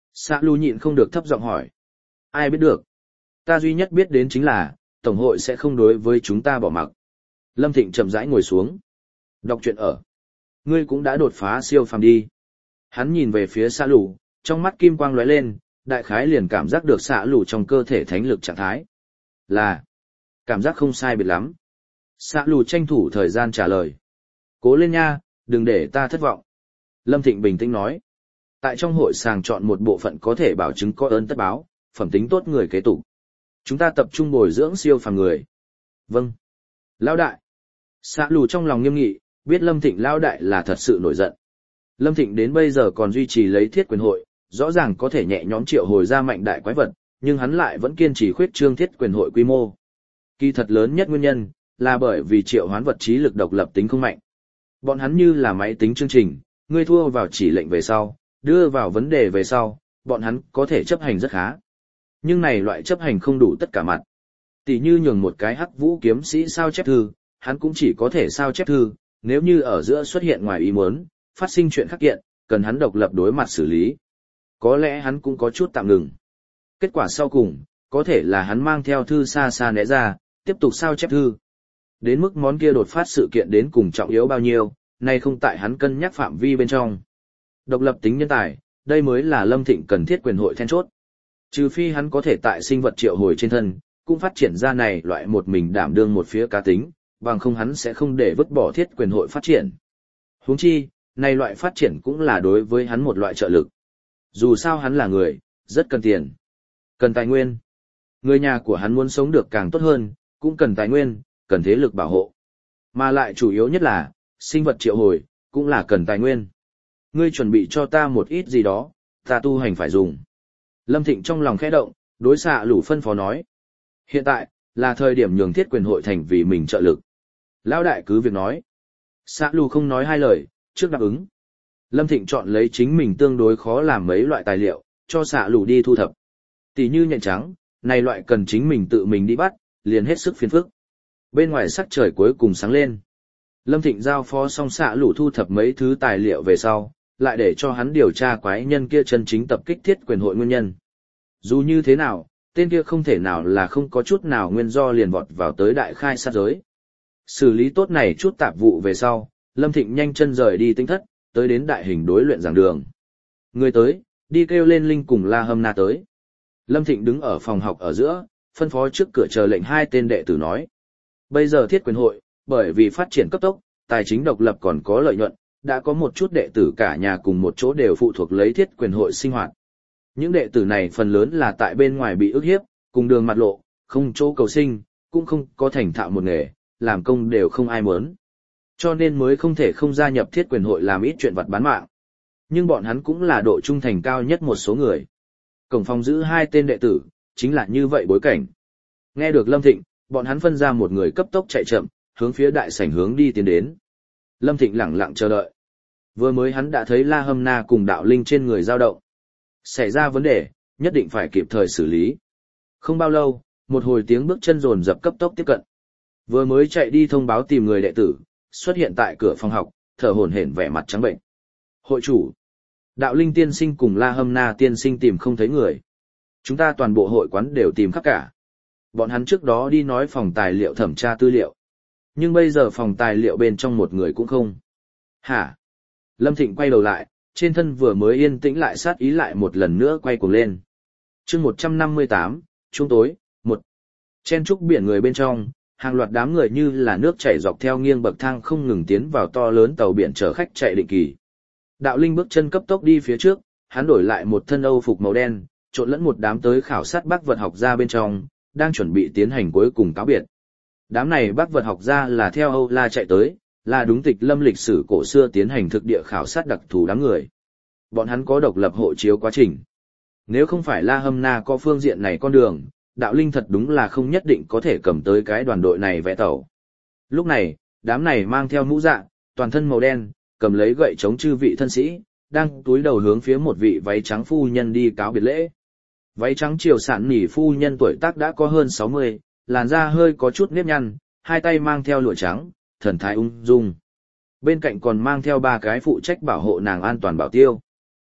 Xã Lu nhịn không được thấp giọng hỏi. Ai biết được? Ta duy nhất biết đến chính là, Tổng hội sẽ không đối với chúng ta bỏ mặc. Lâm Thịnh chậm rãi ngồi xuống. Đọc truyện ở. Ngươi cũng đã đột phá siêu phàm đi. Hắn nhìn về phía Xã Lù, trong mắt kim quang lóe lên, đại khái liền cảm giác được Xã Lù trong cơ thể thánh lực trạng thái. Là. Cảm giác không sai biệt lắm. Xã Lù tranh thủ thời gian trả lời. Cố lên nha, đừng để ta thất vọng. Lâm Thịnh bình tĩnh nói. Tại trong hội sàng chọn một bộ phận có thể bảo chứng có ơn tất báo, phẩm tính tốt người kế tục. Chúng ta tập trung bồi dưỡng siêu phàm người. Vâng. Lão đại. Xã Lù trong lòng nghiêm nghị, biết Lâm Thịnh lão đại là thật sự nổi giận. Lâm Thịnh đến bây giờ còn duy trì lấy thiết quyền hội, rõ ràng có thể nhẹ nhõm triệu hồi ra mạnh đại quái vật, nhưng hắn lại vẫn kiên trì khuyết trương thiết quyền hội quy mô. Kỳ thật lớn nhất nguyên nhân là bởi vì triệu hoán vật trí lực độc lập tính không mạnh. Bọn hắn như là máy tính chương trình, ngươi thua vào chỉ lệnh về sau, đưa vào vấn đề về sau, bọn hắn có thể chấp hành rất khá. Nhưng này loại chấp hành không đủ tất cả mặt. Tỷ như nhường một cái hắc vũ kiếm sĩ sao chép thư, hắn cũng chỉ có thể sao chép thư, nếu như ở giữa xuất hiện ngoài ý muốn, phát sinh chuyện khắc kiện, cần hắn độc lập đối mặt xử lý. Có lẽ hắn cũng có chút tạm ngừng. Kết quả sau cùng, có thể là hắn mang theo thư xa xa né ra, tiếp tục sao chép thư. Đến mức món kia đột phát sự kiện đến cùng trọng yếu bao nhiêu, nay không tại hắn cân nhắc phạm vi bên trong. Độc lập tính nhân tài, đây mới là Lâm Thịnh cần thiết quyền hội then chốt. Trừ phi hắn có thể tại sinh vật triệu hồi trên thân, cũng phát triển ra này loại một mình đảm đương một phía cá tính, bằng không hắn sẽ không để vứt bỏ thiết quyền hội phát triển. Huống chi, này loại phát triển cũng là đối với hắn một loại trợ lực. Dù sao hắn là người, rất cần tiền, cần tài nguyên. Người nhà của hắn muốn sống được càng tốt hơn, cũng cần tài nguyên, cần thế lực bảo hộ. Mà lại chủ yếu nhất là, sinh vật triệu hồi, cũng là cần tài nguyên. Ngươi chuẩn bị cho ta một ít gì đó, ta tu hành phải dùng. Lâm Thịnh trong lòng khẽ động, đối xạ lũ phân phó nói. Hiện tại, là thời điểm nhường thiết quyền hội thành vì mình trợ lực. Lão đại cứ việc nói. Xạ lũ không nói hai lời, trước đáp ứng. Lâm Thịnh chọn lấy chính mình tương đối khó làm mấy loại tài liệu, cho xạ lũ đi thu thập. Tỷ như nhện trắng, này loại cần chính mình tự mình đi bắt, liền hết sức phiền phức. Bên ngoài sắc trời cuối cùng sáng lên. Lâm Thịnh giao phó xong xạ lũ thu thập mấy thứ tài liệu về sau, lại để cho hắn điều tra quái nhân kia chân chính tập kích thiết quyền hội nguyên nhân. Dù như thế nào, tên kia không thể nào là không có chút nào nguyên do liền vọt vào tới đại khai sát giới. Xử lý tốt này chút tạp vụ về sau, Lâm Thịnh nhanh chân rời đi tinh thất, tới đến đại hình đối luyện giảng đường. Người tới, đi kêu lên Linh cùng La Hâm Na tới. Lâm Thịnh đứng ở phòng học ở giữa, phân phó trước cửa chờ lệnh hai tên đệ tử nói. Bây giờ thiết quyền hội, bởi vì phát triển cấp tốc, tài chính độc lập còn có lợi nhuận, đã có một chút đệ tử cả nhà cùng một chỗ đều phụ thuộc lấy thiết quyền hội sinh hoạt. Những đệ tử này phần lớn là tại bên ngoài bị ức hiếp, cùng đường mặt lộ, không chỗ cầu sinh, cũng không có thành thạo một nghề, làm công đều không ai muốn. Cho nên mới không thể không gia nhập thiết quyền hội làm ít chuyện vặt bán mạng. Nhưng bọn hắn cũng là độ trung thành cao nhất một số người. Cổng phòng giữ hai tên đệ tử, chính là như vậy bối cảnh. Nghe được Lâm Thịnh, bọn hắn phân ra một người cấp tốc chạy chậm, hướng phía đại sảnh hướng đi tiến đến. Lâm Thịnh lẳng lặng chờ đợi. Vừa mới hắn đã thấy La Hâm Na cùng đạo linh trên người dao động. Xảy ra vấn đề, nhất định phải kịp thời xử lý. Không bao lâu, một hồi tiếng bước chân rồn rập cấp tốc tiếp cận. Vừa mới chạy đi thông báo tìm người đệ tử, xuất hiện tại cửa phòng học, thở hổn hển vẻ mặt trắng bệnh. Hội chủ, đạo linh tiên sinh cùng La Hâm Na tiên sinh tìm không thấy người. Chúng ta toàn bộ hội quán đều tìm khắp cả. Bọn hắn trước đó đi nói phòng tài liệu thẩm tra tư liệu. Nhưng bây giờ phòng tài liệu bên trong một người cũng không. Hả? Lâm Thịnh quay đầu lại, trên thân vừa mới yên tĩnh lại sát ý lại một lần nữa quay cuồng lên. chương một trăm năm mươi tám, trung tối, một. Chen trúc biển người bên trong, hàng loạt đám người như là nước chảy dọc theo nghiêng bậc thang không ngừng tiến vào to lớn tàu biển chở khách chạy định kỳ. Đạo Linh bước chân cấp tốc đi phía trước, hắn đổi lại một thân Âu phục màu đen, trộn lẫn một đám tới khảo sát bác vật học gia bên trong, đang chuẩn bị tiến hành cuối cùng cáo biệt. Đám này bác vật học gia là theo Âu La chạy tới, là đúng tịch lâm lịch sử cổ xưa tiến hành thực địa khảo sát đặc thù đám người. Bọn hắn có độc lập hộ chiếu quá trình. Nếu không phải La Hâm Na có phương diện này con đường, Đạo Linh thật đúng là không nhất định có thể cầm tới cái đoàn đội này vẽ tàu. Lúc này, đám này mang theo mũ dạ, toàn thân màu đen, cầm lấy gậy chống chư vị thân sĩ, đang túi đầu hướng phía một vị váy trắng phu nhân đi cáo biệt lễ. Váy trắng triều sản nỉ phu nhân tuổi tác đã có hơn sáu mươi, làn da hơi có chút nếp nhăn, hai tay mang theo lụa trắng, thần thái ung dung. Bên cạnh còn mang theo ba cái phụ trách bảo hộ nàng an toàn bảo tiêu.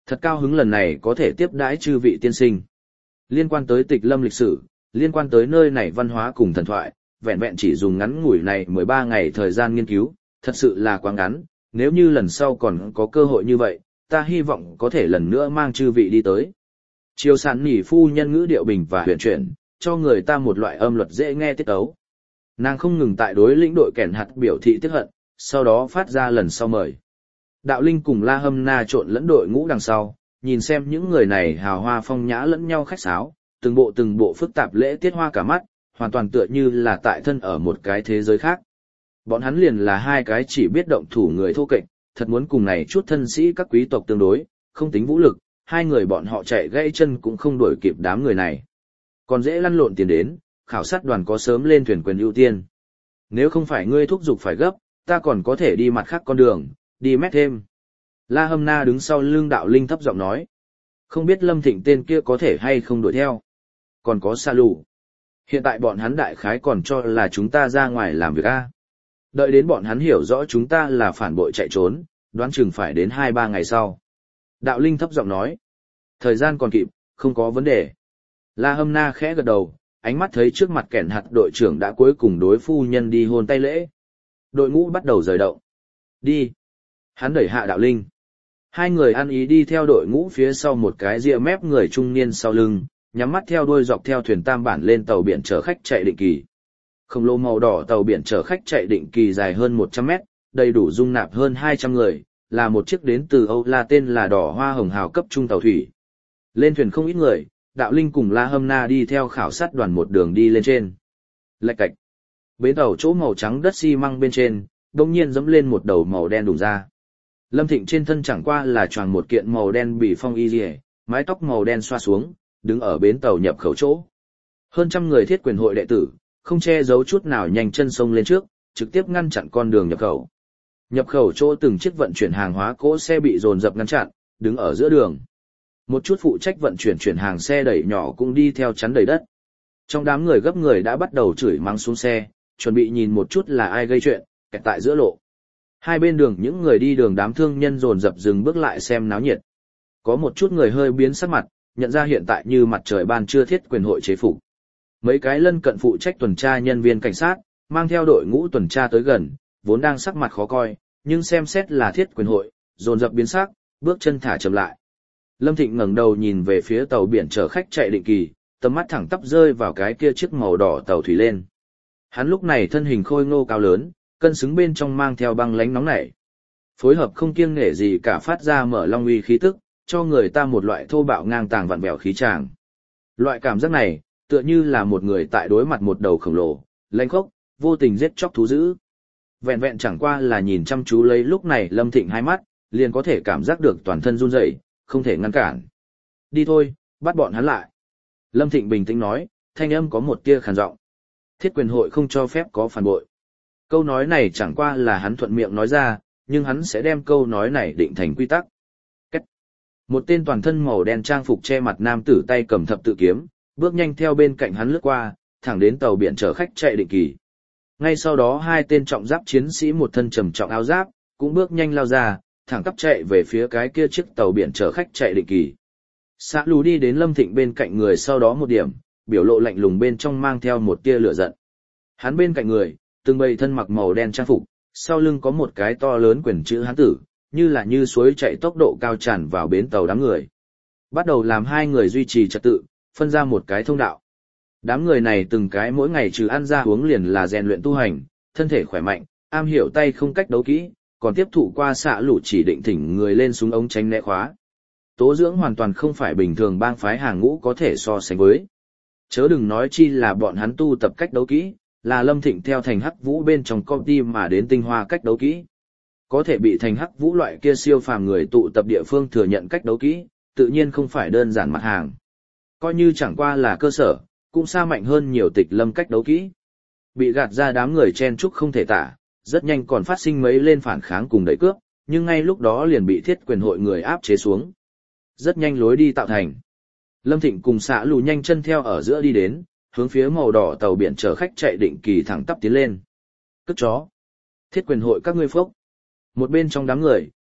Thật cao hứng lần này có thể tiếp đãi chư vị tiên sinh. Liên quan tới Tịch Lâm lịch sử, liên quan tới nơi này văn hóa cùng thần thoại, vẹn vẹn chỉ dùng ngắn ngủi này mười ba ngày thời gian nghiên cứu, thật sự là quá ngắn, nếu như lần sau còn có cơ hội như vậy, ta hy vọng có thể lần nữa mang chư vị đi tới. Triều Sản Nỉ phu nhân ngữ điệu bình và huyền chuyển, cho người ta một loại âm luật dễ nghe tiết tấu. Nàng không ngừng tại đối lĩnh đội kẻn hạt biểu thị tiếc hận, sau đó phát ra lần sau mời. Đạo Linh cùng La Hâm Na trộn lẫn đội ngũ đằng sau, nhìn xem những người này hào hoa phong nhã lẫn nhau khách sáo, từng bộ từng bộ phức tạp lễ tiết hoa cả mắt, hoàn toàn tựa như là tại thân ở một cái thế giới khác. Bọn hắn liền là hai cái chỉ biết động thủ người thô kệch, thật muốn cùng này chút thân sĩ các quý tộc tương đối, không tính vũ lực, hai người bọn họ chạy gãy chân cũng không đuổi kịp đám người này. Còn dễ lăn lộn tiền đến, khảo sát đoàn có sớm lên thuyền quyền ưu tiên. Nếu không phải ngươi thúc giục phải gấp, ta còn có thể đi mặt khác con đường, đi mét thêm. La Hâm Na đứng sau lưng Đạo Linh thấp giọng nói. Không biết Lâm Thịnh tên kia có thể hay không đuổi theo. Còn có Sa Lù. Hiện tại bọn hắn đại khái còn cho là chúng ta ra ngoài làm việc a. Đợi đến bọn hắn hiểu rõ chúng ta là phản bội chạy trốn, đoán chừng phải đến hai ba ngày sau. Đạo Linh thấp giọng nói. Thời gian còn kịp, không có vấn đề. La Hâm Na khẽ gật đầu, ánh mắt thấy trước mặt kẻn hạt đội trưởng đã cuối cùng đối phu nhân đi hôn tay lễ. Đội ngũ bắt đầu rời động. Đi. Hắn đẩy hạ Đạo Linh. Hai người ăn ý đi theo đội ngũ phía sau một cái ria mép người trung niên sau lưng, nhắm mắt theo đuôi dọc theo thuyền tam bản lên tàu biển chở khách chạy định kỳ. Khổng lồ màu đỏ tàu biển chở khách chạy định kỳ dài hơn một trăm mét, đầy đủ dung nạp hơn hai trăm người, là một chiếc đến từ Âu La tên là đỏ hoa hồng hào cấp trung tàu thủy. Lên thuyền không ít người, Đạo Linh cùng La Hâm Na đi theo khảo sát đoàn một đường đi lên trên. Lạch cạch. Bến tàu chỗ màu trắng đất xi măng bên trên, đột nhiên dẫm lên một đầu màu đen đùng ra. Lâm Thịnh trên thân chẳng qua là choàng một kiện màu đen bị phong y liễu, mái tóc màu đen xoa xuống, đứng ở bến tàu nhập khẩu chỗ. Hơn trăm người thiết quyền hội đệ tử, không che giấu chút nào nhanh chân sông lên trước, trực tiếp ngăn chặn con đường nhập khẩu. Nhập khẩu chỗ từng chiếc vận chuyển hàng hóa cỗ xe bị dồn dập ngăn chặn, đứng ở giữa đường. Một chút phụ trách vận chuyển chuyển hàng xe đẩy nhỏ cũng đi theo chắn đầy đất. Trong đám người gấp người đã bắt đầu chửi mắng xuống xe, chuẩn bị nhìn một chút là ai gây chuyện, kẹt tại giữa lộ. Hai bên đường những người đi đường đám thương nhân dồn dập dừng bước lại xem náo nhiệt. Có một chút người hơi biến sắc mặt, nhận ra hiện tại như mặt trời ban trưa thiết quyền hội chế phục. Mấy cái lân cận phụ trách tuần tra nhân viên cảnh sát, mang theo đội ngũ tuần tra tới gần, vốn đang sắc mặt khó coi, nhưng xem xét là thiết quyền hội, dồn dập biến sắc, bước chân thả chậm lại. Lâm Thịnh ngẩng đầu nhìn về phía tàu biển chở khách chạy định kỳ, tầm mắt thẳng tắp rơi vào cái kia chiếc màu đỏ tàu thủy lên. Hắn lúc này thân hình khôi ngô cao lớn, cân xứng bên trong mang theo băng lánh nóng nảy. Phối hợp không kiêng nể gì cả phát ra mở long uy khí tức, cho người ta một loại thô bạo ngang tàng vặn vẹo khí tràng. Loại cảm giác này, tựa như là một người tại đối mặt một đầu khổng lồ, lanh khốc, vô tình giết chóc thú dữ. Vẹn vẹn chẳng qua là nhìn chăm chú lấy lúc này Lâm Thịnh hai mắt, liền có thể cảm giác được toàn thân run rẩy, không thể ngăn cản. Đi thôi, bắt bọn hắn lại. Lâm Thịnh bình tĩnh nói, thanh âm có một tia khàn giọng. Thiết quyền hội không cho phép có phản bội. Câu nói này chẳng qua là hắn thuận miệng nói ra, nhưng hắn sẽ đem câu nói này định thành quy tắc. Cách. Một tên toàn thân màu đen trang phục che mặt nam tử tay cầm thập tự kiếm, bước nhanh theo bên cạnh hắn lướt qua, thẳng đến tàu biển chở khách chạy định kỳ. Ngay sau đó hai tên trọng giáp chiến sĩ một thân trầm trọng áo giáp, cũng bước nhanh lao ra, thẳng tắp chạy về phía cái kia chiếc tàu biển chở khách chạy định kỳ. Xã Lù đi đến Lâm Thịnh bên cạnh người sau đó một điểm, biểu lộ lạnh lùng bên trong mang theo một tia lửa giận. Hắn bên cạnh người, từng bầy thân mặc màu đen trang phục, sau lưng có một cái to lớn quyền chữ hán tử, như là như suối chạy tốc độ cao tràn vào bến tàu đám người. Bắt đầu làm hai người duy trì trật tự, phân ra một cái thông đạo. Đám người này từng cái mỗi ngày trừ ăn ra uống liền là rèn luyện tu hành, thân thể khỏe mạnh, am hiểu tay không cách đấu kỹ, còn tiếp thụ qua xạ lũ chỉ định thỉnh người lên súng ống tránh né khóa. Tố dưỡng hoàn toàn không phải bình thường bang phái hàng ngũ có thể so sánh với. Chớ đừng nói chi là bọn hắn tu tập cách đấu kỹ, là Lâm Thịnh theo thành hắc vũ bên trong công ty mà đến tinh hoa cách đấu kỹ. Có thể bị thành hắc vũ loại kia siêu phàm người tụ tập địa phương thừa nhận cách đấu kỹ, tự nhiên không phải đơn giản mặt hàng. Coi như chẳng qua là cơ sở, cũng xa mạnh hơn nhiều Tịch Lâm cách đấu kỹ. Bị gạt ra đám người chen chúc không thể tả, rất nhanh còn phát sinh mấy lên phản kháng cùng đẩy cướp, nhưng ngay lúc đó liền bị thiết quyền hội người áp chế xuống. Rất nhanh lối đi tạo thành. Lâm Thịnh cùng xã lù nhanh chân theo ở giữa đi đến, hướng phía màu đỏ tàu biển chở khách chạy định kỳ thẳng tắp tiến lên. Cất chó. Thiết quyền hội các ngươi phốc. Một bên trong đám người,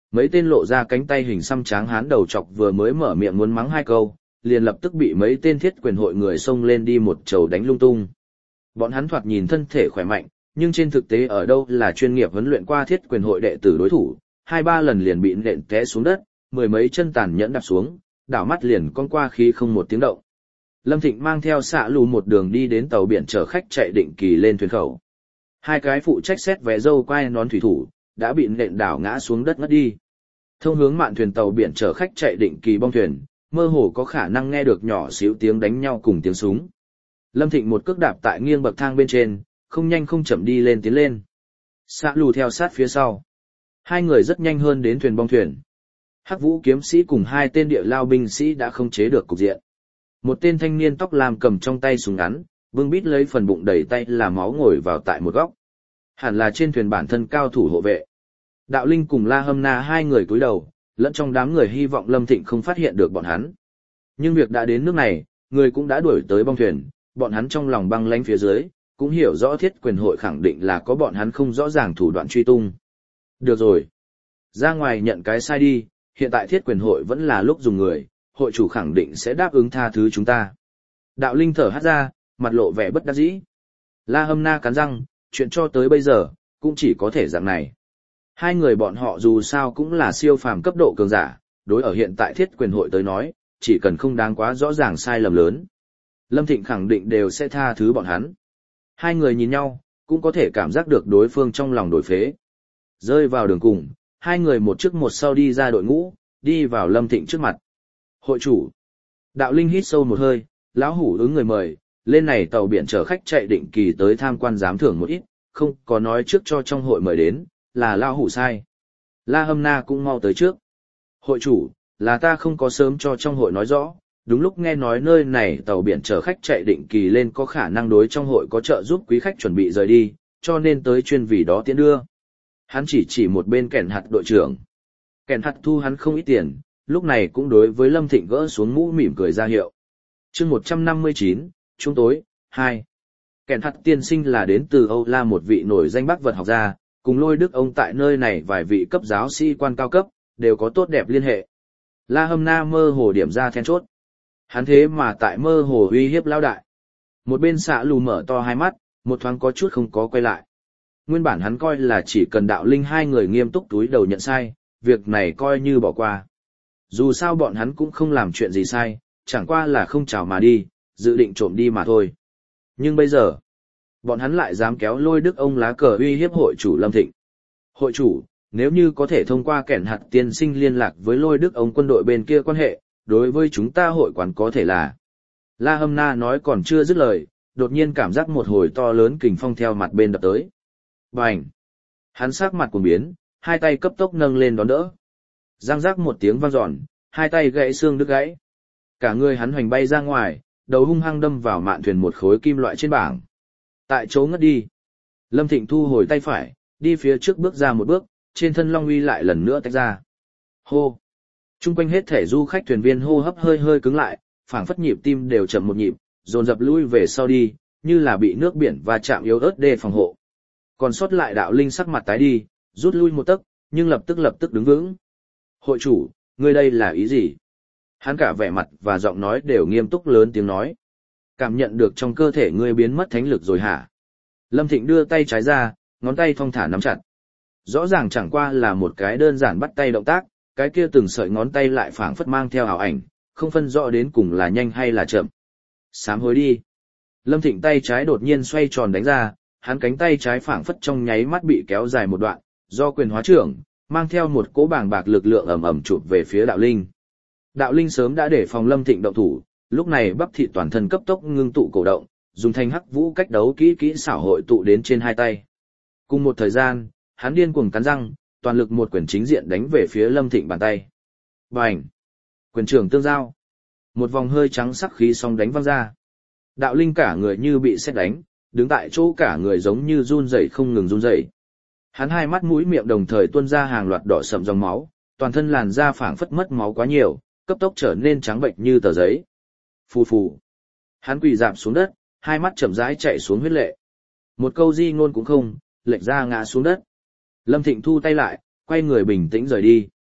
mấy tên lộ ra cánh tay hình xăm tráng hán đầu chọc vừa mới mở miệng muốn mắng hai câu, liền lập tức bị mấy tên thiết quyền hội người xông lên đi một chầu đánh lung tung. Bọn hắn thoạt nhìn thân thể khỏe mạnh, nhưng trên thực tế ở đâu là chuyên nghiệp huấn luyện qua thiết quyền hội đệ tử đối thủ, hai ba lần liền bị nện té xuống đất, mười mấy chân tàn nhẫn đạp xuống, đảo mắt liền con qua khí không một tiếng động. Lâm Thịnh mang theo xạ lù một đường đi đến tàu biển chở khách chạy định kỳ lên thuyền khẩu. Hai cái phụ trách xét vé dâu quai nón thủy thủ, đã bị nện đảo ngã xuống đất ngất đi. Thông hướng mạn thuyền tàu biển chở khách chạy định kỳ bong thuyền, mơ hồ có khả năng nghe được nhỏ xíu tiếng đánh nhau cùng tiếng súng. Lâm Thịnh một cước đạp tại nghiêng bậc thang bên trên, không nhanh không chậm đi lên tiến lên. Xạ lù theo sát phía sau. Hai người rất nhanh hơn đến thuyền bong thuyền. Hắc Vũ kiếm sĩ cùng hai tên địa lao binh sĩ đã không chế được cục diện. Một tên thanh niên tóc lam cầm trong tay súng ngắn, vương bít lấy phần bụng đầy tay là máu ngồi vào tại một góc. Hẳn là trên thuyền bản thân cao thủ hộ vệ. Đạo Linh cùng La Hâm Na hai người cúi đầu, lẫn trong đám người hy vọng Lâm Thịnh không phát hiện được bọn hắn. Nhưng việc đã đến nước này, người cũng đã đuổi tới bong thuyền, bọn hắn trong lòng băng lãnh phía dưới, cũng hiểu rõ thiết quyền hội khẳng định là có bọn hắn không rõ ràng thủ đoạn truy tung. Được rồi. Ra ngoài nhận cái sai đi, hiện tại thiết quyền hội vẫn là lúc dùng người, hội chủ khẳng định sẽ đáp ứng tha thứ chúng ta. Đạo Linh thở hắt ra, mặt lộ vẻ bất đắc dĩ. La Hâm Na cắn răng, chuyện cho tới bây giờ, cũng chỉ có thể dạng này. Hai người bọn họ dù sao cũng là siêu phàm cấp độ cường giả, đối ở hiện tại thiết quyền hội tới nói, chỉ cần không đáng quá rõ ràng sai lầm lớn. Lâm Thịnh khẳng định đều sẽ tha thứ bọn hắn. Hai người nhìn nhau, cũng có thể cảm giác được đối phương trong lòng đổi phế. Rơi vào đường cùng, hai người một trước một sau đi ra đội ngũ, đi vào Lâm Thịnh trước mặt. Hội chủ. Đạo Linh hít sâu một hơi, lão hủ ứng người mời, lên này tàu biển chở khách chạy định kỳ tới tham quan giám thưởng một ít, không có nói trước cho trong hội mời đến, là lão hủ sai. La Hâm Na cũng mau tới trước. Hội chủ, là ta không có sớm cho trong hội nói rõ, đúng lúc nghe nói nơi này tàu biển chở khách chạy định kỳ lên có khả năng đối trong hội có trợ giúp quý khách chuẩn bị rời đi, cho nên tới chuyên vì đó tiến đưa. Hắn chỉ chỉ một bên kẻn hạt đội trưởng. Kẻn hạt thu hắn không ít tiền, lúc này cũng đối với Lâm Thịnh gỡ xuống mũ mỉm cười ra hiệu. chương một trăm năm mươi chín, trung tối, hai. Kẻn hạt tiên sinh là đến từ Âu La một vị nổi danh bác vật học gia, cùng Lôi Đức ông tại nơi này vài vị cấp giáo sĩ quan cao cấp, đều có tốt đẹp liên hệ. La Hâm Na mơ hồ điểm ra then chốt. Hắn thế mà tại mơ hồ uy hiếp lão đại. Một bên xạ lù mở to hai mắt, một thoáng có chút không có quay lại. Nguyên bản hắn coi là chỉ cần Đạo Linh hai người nghiêm túc túi đầu nhận sai, việc này coi như bỏ qua. Dù sao bọn hắn cũng không làm chuyện gì sai, chẳng qua là không chào mà đi, dự định trộm đi mà thôi. Nhưng bây giờ, bọn hắn lại dám kéo Lôi Đức ông lá cờ uy hiếp hội chủ Lâm Thịnh. Hội chủ, nếu như có thể thông qua kẻn hạt tiên sinh liên lạc với Lôi Đức ông quân đội bên kia quan hệ, đối với chúng ta hội quán có thể là. La Hâm Na nói còn chưa dứt lời, đột nhiên cảm giác một hồi to lớn kình phong theo mặt bên đập tới. Bành! Hắn sắc mặt cuồng biến, hai tay cấp tốc nâng lên đón đỡ. Giang rác một tiếng vang dọn, hai tay gãy xương đứt gãy. Cả người hắn hoành bay ra ngoài, đầu hung hăng đâm vào mạn thuyền một khối kim loại trên bảng. Tại chỗ ngất đi. Lâm Thịnh thu hồi tay phải, đi phía trước bước ra một bước, trên thân Long Uy lại lần nữa tách ra. Hô! Trung quanh hết thể du khách thuyền viên hô hấp hơi hơi cứng lại, phảng phất nhịp tim đều chậm một nhịp, dồn dập lui về sau đi, như là bị nước biển va chạm yếu ớt đê phòng hộ. Còn sót lại Đạo Linh sắc mặt tái đi, rút lui một tấc, nhưng lập tức lập tức đứng vững. Hội chủ, ngươi đây là ý gì? Hắn cả vẻ mặt và giọng nói đều nghiêm túc lớn tiếng nói. Cảm nhận được trong cơ thể ngươi biến mất thánh lực rồi hả? Lâm Thịnh đưa tay trái ra, ngón tay thong thả nắm chặt. Rõ ràng chẳng qua là một cái đơn giản bắt tay động tác, cái kia từng sợi ngón tay lại phảng phất mang theo ảo ảnh, không phân rõ đến cùng là nhanh hay là chậm. Sám hối đi. Lâm Thịnh tay trái đột nhiên xoay tròn đánh ra, hắn cánh tay trái phảng phất trong nháy mắt bị kéo dài một đoạn, do quyền hóa trưởng, mang theo một cỗ bàng bạc lực lượng ầm ầm chụp về phía Đạo Linh. Đạo Linh sớm đã để phòng Lâm Thịnh động thủ, lúc này bắp thịt toàn thân cấp tốc ngưng tụ cổ động, dùng thanh hắc vũ cách đấu kỹ kỹ xảo hội tụ đến trên hai tay. Cùng một thời gian, hắn điên cuồng cắn răng, toàn lực một quyền chính diện đánh về phía Lâm Thịnh bàn tay. Bành! Quyền trưởng tương giao. Một vòng hơi trắng sắc khí song đánh văng ra. Đạo Linh cả người như bị sét đánh, đứng tại chỗ cả người giống như run rẩy không ngừng run rẩy. Hắn hai mắt mũi miệng đồng thời tuôn ra hàng loạt đỏ sậm dòng máu, toàn thân làn da phảng phất mất máu quá nhiều, cấp tốc trở nên trắng bệch như tờ giấy. Phù phù. Hắn quỳ rạp xuống đất, hai mắt chậm rãi chảy xuống huyết lệ. Một câu di ngôn cũng không, lệch ra ngã xuống đất. Lâm Thịnh thu tay lại, quay người bình tĩnh rời đi.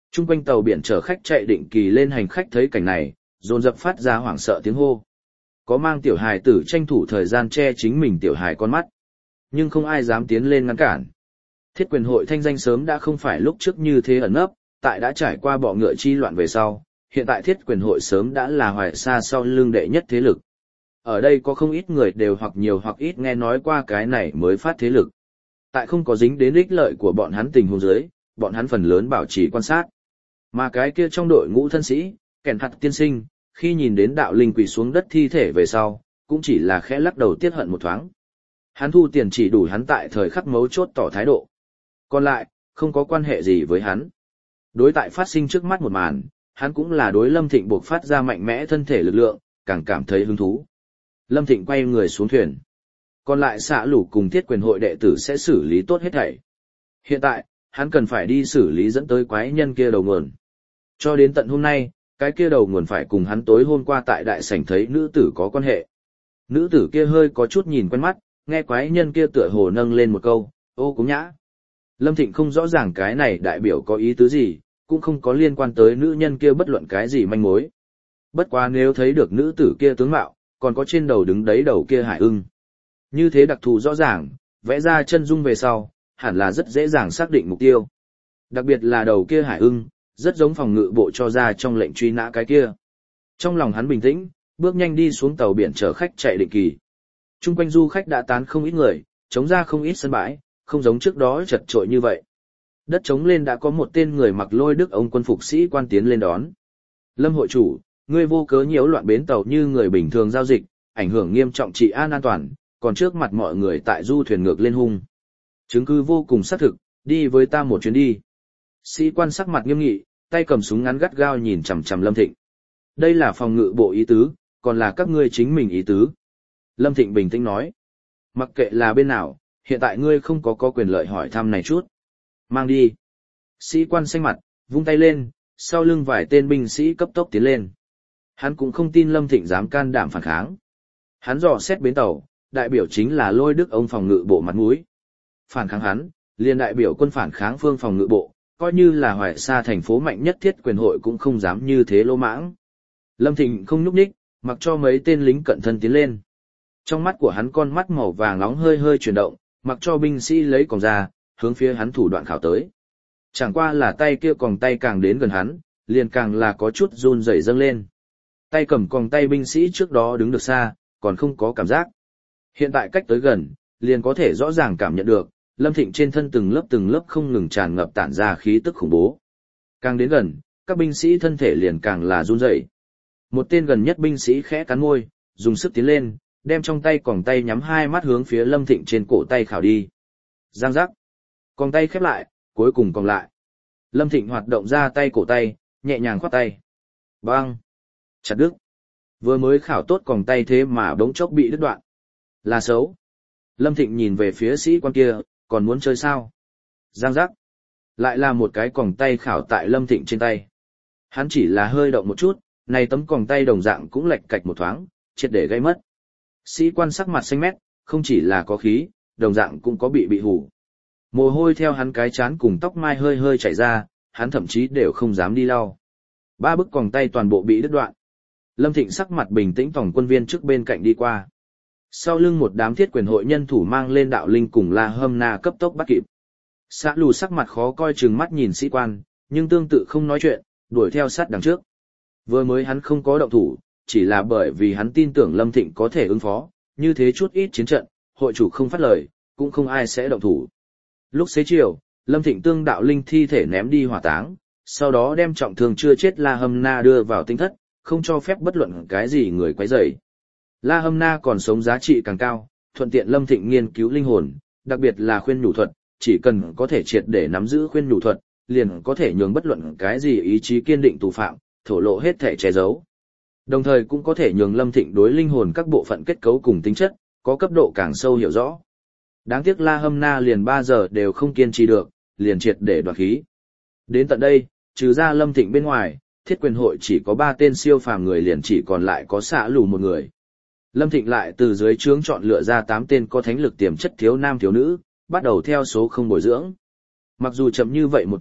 Trung quanh tàu biển chở khách chạy định kỳ lên hành khách thấy cảnh này, dồn dập phát ra hoảng sợ tiếng hô. Có mang tiểu hài tử tranh thủ thời gian che chính mình tiểu hài con mắt. Nhưng không ai dám tiến lên ngăn cản. Thiết quyền hội thanh danh sớm đã không phải lúc trước như thế ẩn nấp, tại đã trải qua bọ ngựa chi loạn về sau, hiện tại thiết quyền hội sớm đã là hoài xa sau lưng đệ nhất thế lực. Ở đây có không ít người đều hoặc nhiều hoặc ít nghe nói qua cái này mới phát thế lực. Tại không có dính đến ích lợi của bọn hắn tình huống dưới, bọn hắn phần lớn bảo trì quan sát. Mà cái kia trong đội ngũ thân sĩ, kèn hạt tiên sinh, khi nhìn đến đạo linh quỳ xuống đất thi thể về sau, cũng chỉ là khẽ lắc đầu tiết hận một thoáng. Hắn thu tiền chỉ đủ hắn tại thời khắc mấu chốt tỏ thái độ. Còn lại, không có quan hệ gì với hắn. Đối tại phát sinh trước mắt một màn, hắn cũng là đối Lâm Thịnh buộc phát ra mạnh mẽ thân thể lực lượng, càng cảm thấy hứng thú. Lâm Thịnh quay người xuống thuyền. Còn lại xạ lũ cùng thiết quyền hội đệ tử sẽ xử lý tốt hết thảy. Hiện tại, hắn cần phải đi xử lý dẫn tới quái nhân kia đầu nguồn. Cho đến tận hôm nay, cái kia đầu nguồn phải cùng hắn tối hôm qua tại đại sảnh thấy nữ tử có quan hệ. Nữ tử kia hơi có chút nhìn quen mắt, nghe quái nhân kia tựa hồ nâng lên một câu, ô cúng nhã. Lâm Thịnh không rõ ràng cái này đại biểu có ý tứ gì, cũng không có liên quan tới nữ nhân kia bất luận cái gì manh mối. Bất quá nếu thấy được nữ tử kia tướng mạo, còn có trên đầu đứng đấy đầu kia hải ưng. Như thế đặc thù rõ ràng, vẽ ra chân dung về sau, hẳn là rất dễ dàng xác định mục tiêu. Đặc biệt là đầu kia hải ưng, rất giống phòng ngự bộ cho ra trong lệnh truy nã cái kia. Trong lòng hắn bình tĩnh, bước nhanh đi xuống tàu biển chở khách chạy định kỳ. Trung quanh du khách đã tán không ít người, chống ra không ít sân bãi, không giống trước đó chật trội như vậy. Đất trống lên đã có một tên người mặc lôi đức ông quân phục sĩ quan tiến lên đón. Lâm hội chủ, ngươi vô cớ nhiễu loạn bến tàu như người bình thường giao dịch, ảnh hưởng nghiêm trọng trị an an toàn, còn trước mặt mọi người tại du thuyền ngược lên hung. Chứng cứ vô cùng xác thực, đi với ta một chuyến đi. Sĩ quan sắc mặt nghiêm nghị, tay cầm súng ngắn gắt gao nhìn chằm chằm Lâm Thịnh. Đây là phòng ngự bộ ý tứ, còn là các ngươi chính mình ý tứ. Lâm Thịnh bình tĩnh nói. Mặc kệ là bên nào, hiện tại ngươi không có có quyền lợi hỏi thăm này chút. Mang đi. Sĩ quan xanh mặt, vung tay lên, sau lưng vài tên binh sĩ cấp tốc tiến lên. Hắn cũng không tin Lâm Thịnh dám can đảm phản kháng. Hắn dò xét bến tàu, đại biểu chính là lôi đức ông phòng ngự bộ mặt mũi. Phản kháng hắn, liền đại biểu quân phản kháng phương phòng ngự bộ, coi như là hoài xa thành phố mạnh nhất thiết quyền hội cũng không dám như thế lô mãng. Lâm Thịnh không nhúc nhích, mặc cho mấy tên lính cận thân tiến lên. Trong mắt của hắn con mắt màu vàng nóng hơi hơi chuyển động, mặc cho binh sĩ lấy còng ra, hướng phía hắn thủ đoạn khảo tới. Chẳng qua là tay kia còng tay càng đến gần hắn, liền càng là có chút run rẩy dâng lên. Tay cầm còng tay binh sĩ trước đó đứng được xa, còn không có cảm giác. Hiện tại cách tới gần, liền có thể rõ ràng cảm nhận được, Lâm Thịnh trên thân từng lớp từng lớp không ngừng tràn ngập tản ra khí tức khủng bố. Càng đến gần, các binh sĩ thân thể liền càng là run rẩy. Một tên gần nhất binh sĩ khẽ cắn môi, dùng sức tiến lên, đem trong tay còng tay nhắm hai mắt hướng phía Lâm Thịnh trên cổ tay khảo đi. Giang giác. Còng tay khép lại, cuối cùng còng lại. Lâm Thịnh hoạt động ra tay cổ tay, nhẹ nhàng khoát tay. Bang. Chặt đứt. Vừa mới khảo tốt còng tay thế mà bỗng chốc bị đứt đoạn. Là xấu. Lâm Thịnh nhìn về phía sĩ quan kia, còn muốn chơi sao? Giang giác. Lại là một cái còng tay khảo tại Lâm Thịnh trên tay. Hắn chỉ là hơi động một chút, này tấm còng tay đồng dạng cũng lệch cạch một thoáng, triệt để gây mất. Sĩ quan sắc mặt xanh mét, không chỉ là có khí, đồng dạng cũng có bị bị hủ. Mồ hôi theo hắn cái chán cùng tóc mai hơi hơi chảy ra, hắn thậm chí đều không dám đi lau. Ba bức còng tay toàn bộ bị đứt đoạn. Lâm Thịnh sắc mặt bình tĩnh tổng quân viên trước bên cạnh đi qua. Sau lưng một đám thiết quyền hội nhân thủ mang lên đạo linh cùng La Hâm Na cấp tốc bắt kịp. Xã lù sắc mặt khó coi chừng mắt nhìn sĩ quan, nhưng tương tự không nói chuyện, đuổi theo sát đằng trước. Vừa mới hắn không có động thủ, chỉ là bởi vì hắn tin tưởng Lâm Thịnh có thể ứng phó, như thế chút ít chiến trận, hội chủ không phát lời, cũng không ai sẽ động thủ. Lúc xế chiều, Lâm Thịnh tương đạo linh thi thể ném đi hỏa táng, sau đó đem trọng thương chưa chết La Hâm Na đưa vào tinh thất, không cho phép bất luận cái gì người quấy rầy. La Hâm Na còn sống giá trị càng cao, thuận tiện Lâm Thịnh nghiên cứu linh hồn, đặc biệt là khuyên nhủ thuật, chỉ cần có thể triệt để nắm giữ khuyên nhủ thuật, liền có thể nhường bất luận cái gì ý chí kiên định tù phạm, thổ lộ hết thể che giấu. Đồng thời cũng có thể nhường Lâm Thịnh đối linh hồn các bộ phận kết cấu cùng tính chất, có cấp độ càng sâu hiểu rõ. Đáng tiếc La Hâm Na liền ba giờ đều không kiên trì được, liền triệt để đoạt khí. Đến tận đây, trừ ra Lâm Thịnh bên ngoài, thiết quyền hội chỉ có ba tên siêu phàm người, liền chỉ còn lại có xạ lù một người. Lâm Thịnh lại từ dưới trướng chọn lựa ra tám tên có thánh lực tiềm chất thiếu nam thiếu nữ, bắt đầu theo số không bồi dưỡng. Mặc dù chậm như vậy một chút,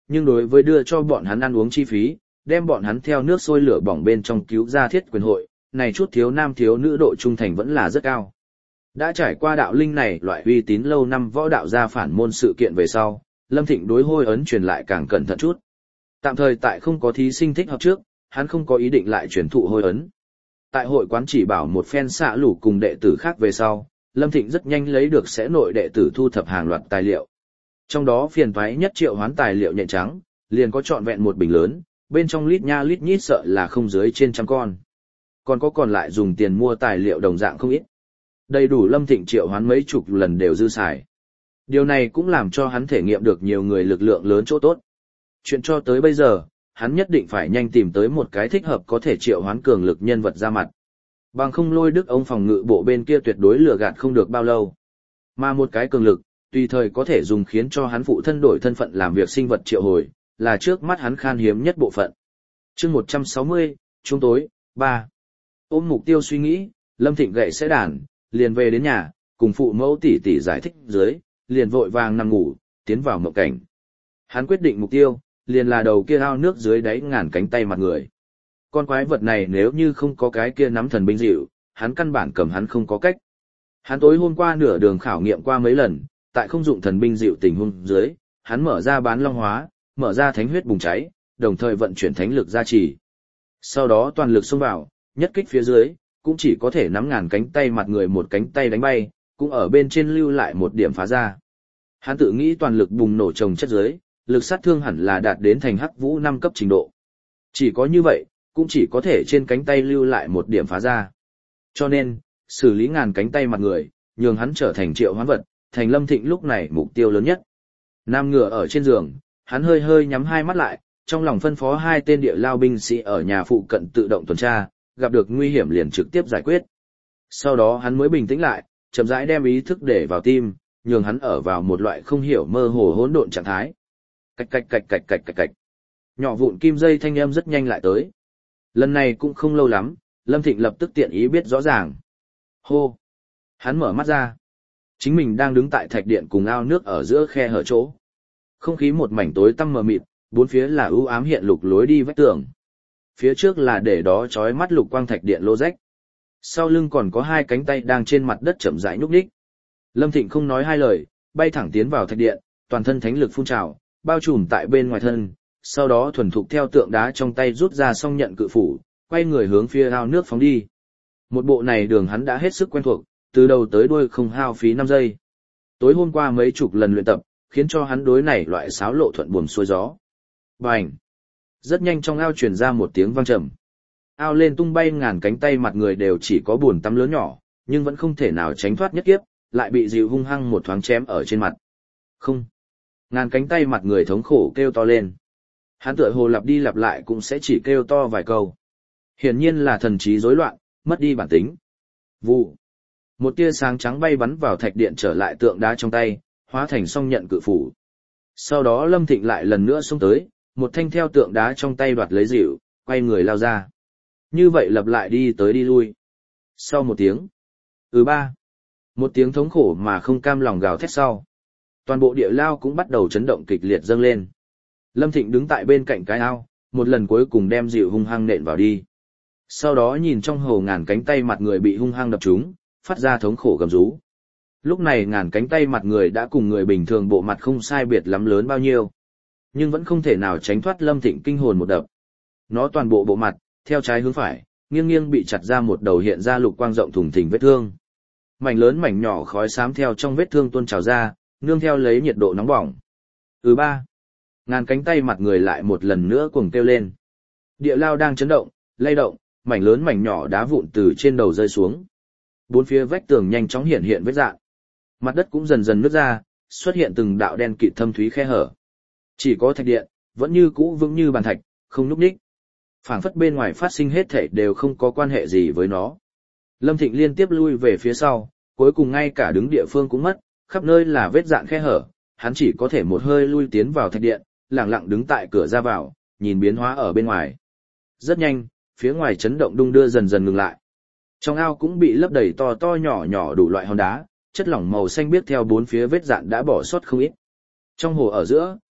nhưng đối với đưa cho bọn hắn ăn uống chi phí, đem bọn hắn theo nước sôi lửa bỏng bên trong cứu ra thiết quyền hội, này chút thiếu nam thiếu nữ độ trung thành vẫn là rất cao. Đã trải qua đạo linh này loại uy tín lâu năm võ đạo gia phản môn sự kiện về sau, Lâm Thịnh đối hôi ấn truyền lại càng cẩn thận chút. Tạm thời tại không có thí sinh thích hợp trước, hắn không có ý định lại truyền thụ hôi ấn. Tại hội quán chỉ bảo một phen xạ lũ cùng đệ tử khác về sau, Lâm Thịnh rất nhanh lấy được sẽ nội đệ tử thu thập hàng loạt tài liệu. Trong đó phiền toái nhất triệu hoán tài liệu nhện trắng, liền có trọn vẹn một bình lớn, bên trong lít nha lít nhít sợ là không dưới trên trăm con. Còn có còn lại dùng tiền mua tài liệu đồng dạng không ít. Đầy đủ Lâm Thịnh triệu hoán mấy chục lần đều dư xài. Điều này cũng làm cho hắn thể nghiệm được nhiều người lực lượng lớn chỗ tốt. Chuyện cho tới bây giờ, hắn nhất định phải nhanh tìm tới một cái thích hợp có thể triệu hoán cường lực nhân vật ra mặt. Bằng không Lôi Đức ông phòng ngự bộ bên kia tuyệt đối lừa gạt không được bao lâu. Mà một cái cường lực, tùy thời có thể dùng khiến cho hắn phụ thân đổi thân phận làm việc sinh vật triệu hồi, là trước mắt hắn khan hiếm nhất bộ phận. Chương một trăm sáu mươi, trung tối, ba. Ôm mục tiêu suy nghĩ, Lâm Thịnh gậy sẽ đàn, liền về đến nhà, cùng phụ mẫu tỷ tỷ giải thích dưới, liền vội vàng nằm ngủ, tiến vào mộng cảnh. Hắn quyết định mục tiêu, liền là đầu kia ao nước dưới đáy ngàn cánh tay mặt người. Con quái vật này nếu như không có cái kia nắm thần binh dịu, hắn căn bản cầm hắn không có cách. Hắn tối hôm qua nửa đường khảo nghiệm qua mấy lần, tại không dụng thần binh dịu tình huống dưới, hắn mở ra bán long hóa, mở ra thánh huyết bùng cháy, đồng thời vận chuyển thánh lực gia trì. Sau đó toàn lực xông vào, nhất kích phía dưới, cũng chỉ có thể nắm ngàn cánh tay mặt người một cánh tay đánh bay, cũng ở bên trên lưu lại một điểm phá ra. Hắn tự nghĩ toàn lực bùng nổ trồng chất dưới, lực sát thương hẳn là đạt đến thành hắc vũ năm cấp trình độ. Chỉ có như vậy, cũng chỉ có thể trên cánh tay lưu lại một điểm phá ra. Cho nên, xử lý ngàn cánh tay mặt người, nhường hắn trở thành triệu hoán vật, thành Lâm Thịnh lúc này mục tiêu lớn nhất. Nam ngựa ở trên giường, hắn hơi hơi nhắm hai mắt lại, trong lòng phân phó hai tên địa lao binh sĩ ở nhà phụ cận tự động tuần tra, gặp được nguy hiểm liền trực tiếp giải quyết. Sau đó hắn mới bình tĩnh lại, chậm rãi đem ý thức để vào tim, nhường hắn ở vào một loại không hiểu mơ hồ hỗn độn trạng thái. Cạch cạch cạch cạch cạch cạch cạch. Nhỏ vụn kim dây thanh âm rất nhanh lại tới. Lần này cũng không lâu lắm, Lâm Thịnh lập tức tiện ý biết rõ ràng. Hô! Hắn mở mắt ra. Chính mình đang đứng tại thạch điện cùng ao nước ở giữa khe hở chỗ. Không khí một mảnh tối tăm mờ mịt, bốn phía là ưu ám hiện lục lối đi vách tường. Phía trước là để đó chói mắt lục quang thạch điện lô rách. Sau lưng còn có hai cánh tay đang trên mặt đất chậm rãi nhúc nhích. Lâm Thịnh không nói hai lời, bay thẳng tiến vào thạch điện, toàn thân thánh lực phun trào, bao trùm tại bên ngoài thân, sau đó thuần thục theo tượng đá trong tay rút ra song nhận cự phủ, quay người hướng phía ao nước phóng đi. Một bộ này đường hắn đã hết sức quen thuộc, từ đầu tới đuôi không hao phí năm giây. Tối hôm qua mấy chục lần luyện tập, khiến cho hắn đối này loại xáo lộ thuận buồm xuôi gió. Bành! Rất nhanh trong ao truyền ra một tiếng vang trầm. Ao lên tung bay ngàn cánh tay mặt người đều chỉ có buồn tắm lớn nhỏ, nhưng vẫn không thể nào tránh thoát nhất kiếp, lại bị dịu hung hăng một thoáng chém ở trên mặt. Không! Ngàn cánh tay mặt người thống khổ kêu to lên. Hắn tựa hồ lặp đi lặp lại cũng sẽ chỉ kêu to vài câu. Hiển nhiên là thần trí rối loạn, mất đi bản tính. Vụ. Một tia sáng trắng bay bắn vào thạch điện trở lại tượng đá trong tay, hóa thành song nhận cự phủ. Sau đó Lâm Thịnh lại lần nữa xông tới, một thanh theo tượng đá trong tay đoạt lấy dịu, quay người lao ra. Như vậy lặp lại đi tới đi lui. Sau một tiếng. Ừ ba. Một tiếng thống khổ mà không cam lòng gào thét sau. Toàn bộ địa lao cũng bắt đầu chấn động kịch liệt dâng lên. Lâm Thịnh đứng tại bên cạnh cái ao, một lần cuối cùng đem dịu hung hăng nện vào đi. Sau đó nhìn trong hồ ngàn cánh tay mặt người bị hung hăng đập trúng, phát ra thống khổ gầm rú. Lúc này ngàn cánh tay mặt người đã cùng người bình thường bộ mặt không sai biệt lắm lớn bao nhiêu. Nhưng vẫn không thể nào tránh thoát Lâm Thịnh kinh hồn một đập. Nó toàn bộ bộ mặt, theo trái hướng phải, nghiêng nghiêng bị chặt ra một đầu hiện ra lục quang rộng thùng thình vết thương. Mảnh lớn mảnh nhỏ khói xám theo trong vết thương tuôn trào ra, nương theo lấy nhiệt độ nóng bỏng. Ừ ba. Ngàn cánh tay mặt người lại một lần nữa cuồng kêu lên. Địa lao đang chấn động, lay động, mảnh lớn mảnh nhỏ đá vụn từ trên đầu rơi xuống. Bốn phía vách tường nhanh chóng hiện hiện vết rạn. Mặt đất cũng dần dần nứt ra, xuất hiện từng đạo đen kịt thâm thúy khe hở. Chỉ có thạch điện, vẫn như cũ vững như bàn thạch, không nhúc nhích. Phảng phất bên ngoài phát sinh hết thảy đều không có quan hệ gì với nó. Lâm Thịnh liên tiếp lui về phía sau, cuối cùng ngay cả đứng địa phương cũng mất, khắp nơi là vết rạn khe hở, hắn chỉ có thể một hơi lui tiến vào thạch điện, lặng lặng đứng tại cửa ra vào, nhìn biến hóa ở bên ngoài. Rất nhanh, phía ngoài chấn động đung đưa dần dần ngừng lại. Trong ao cũng bị lấp đầy to to nhỏ nhỏ đủ loại hòn đá, chất lỏng màu xanh biếc theo bốn phía vết dạn đã bỏ sót không ít. Trong hồ ở giữa,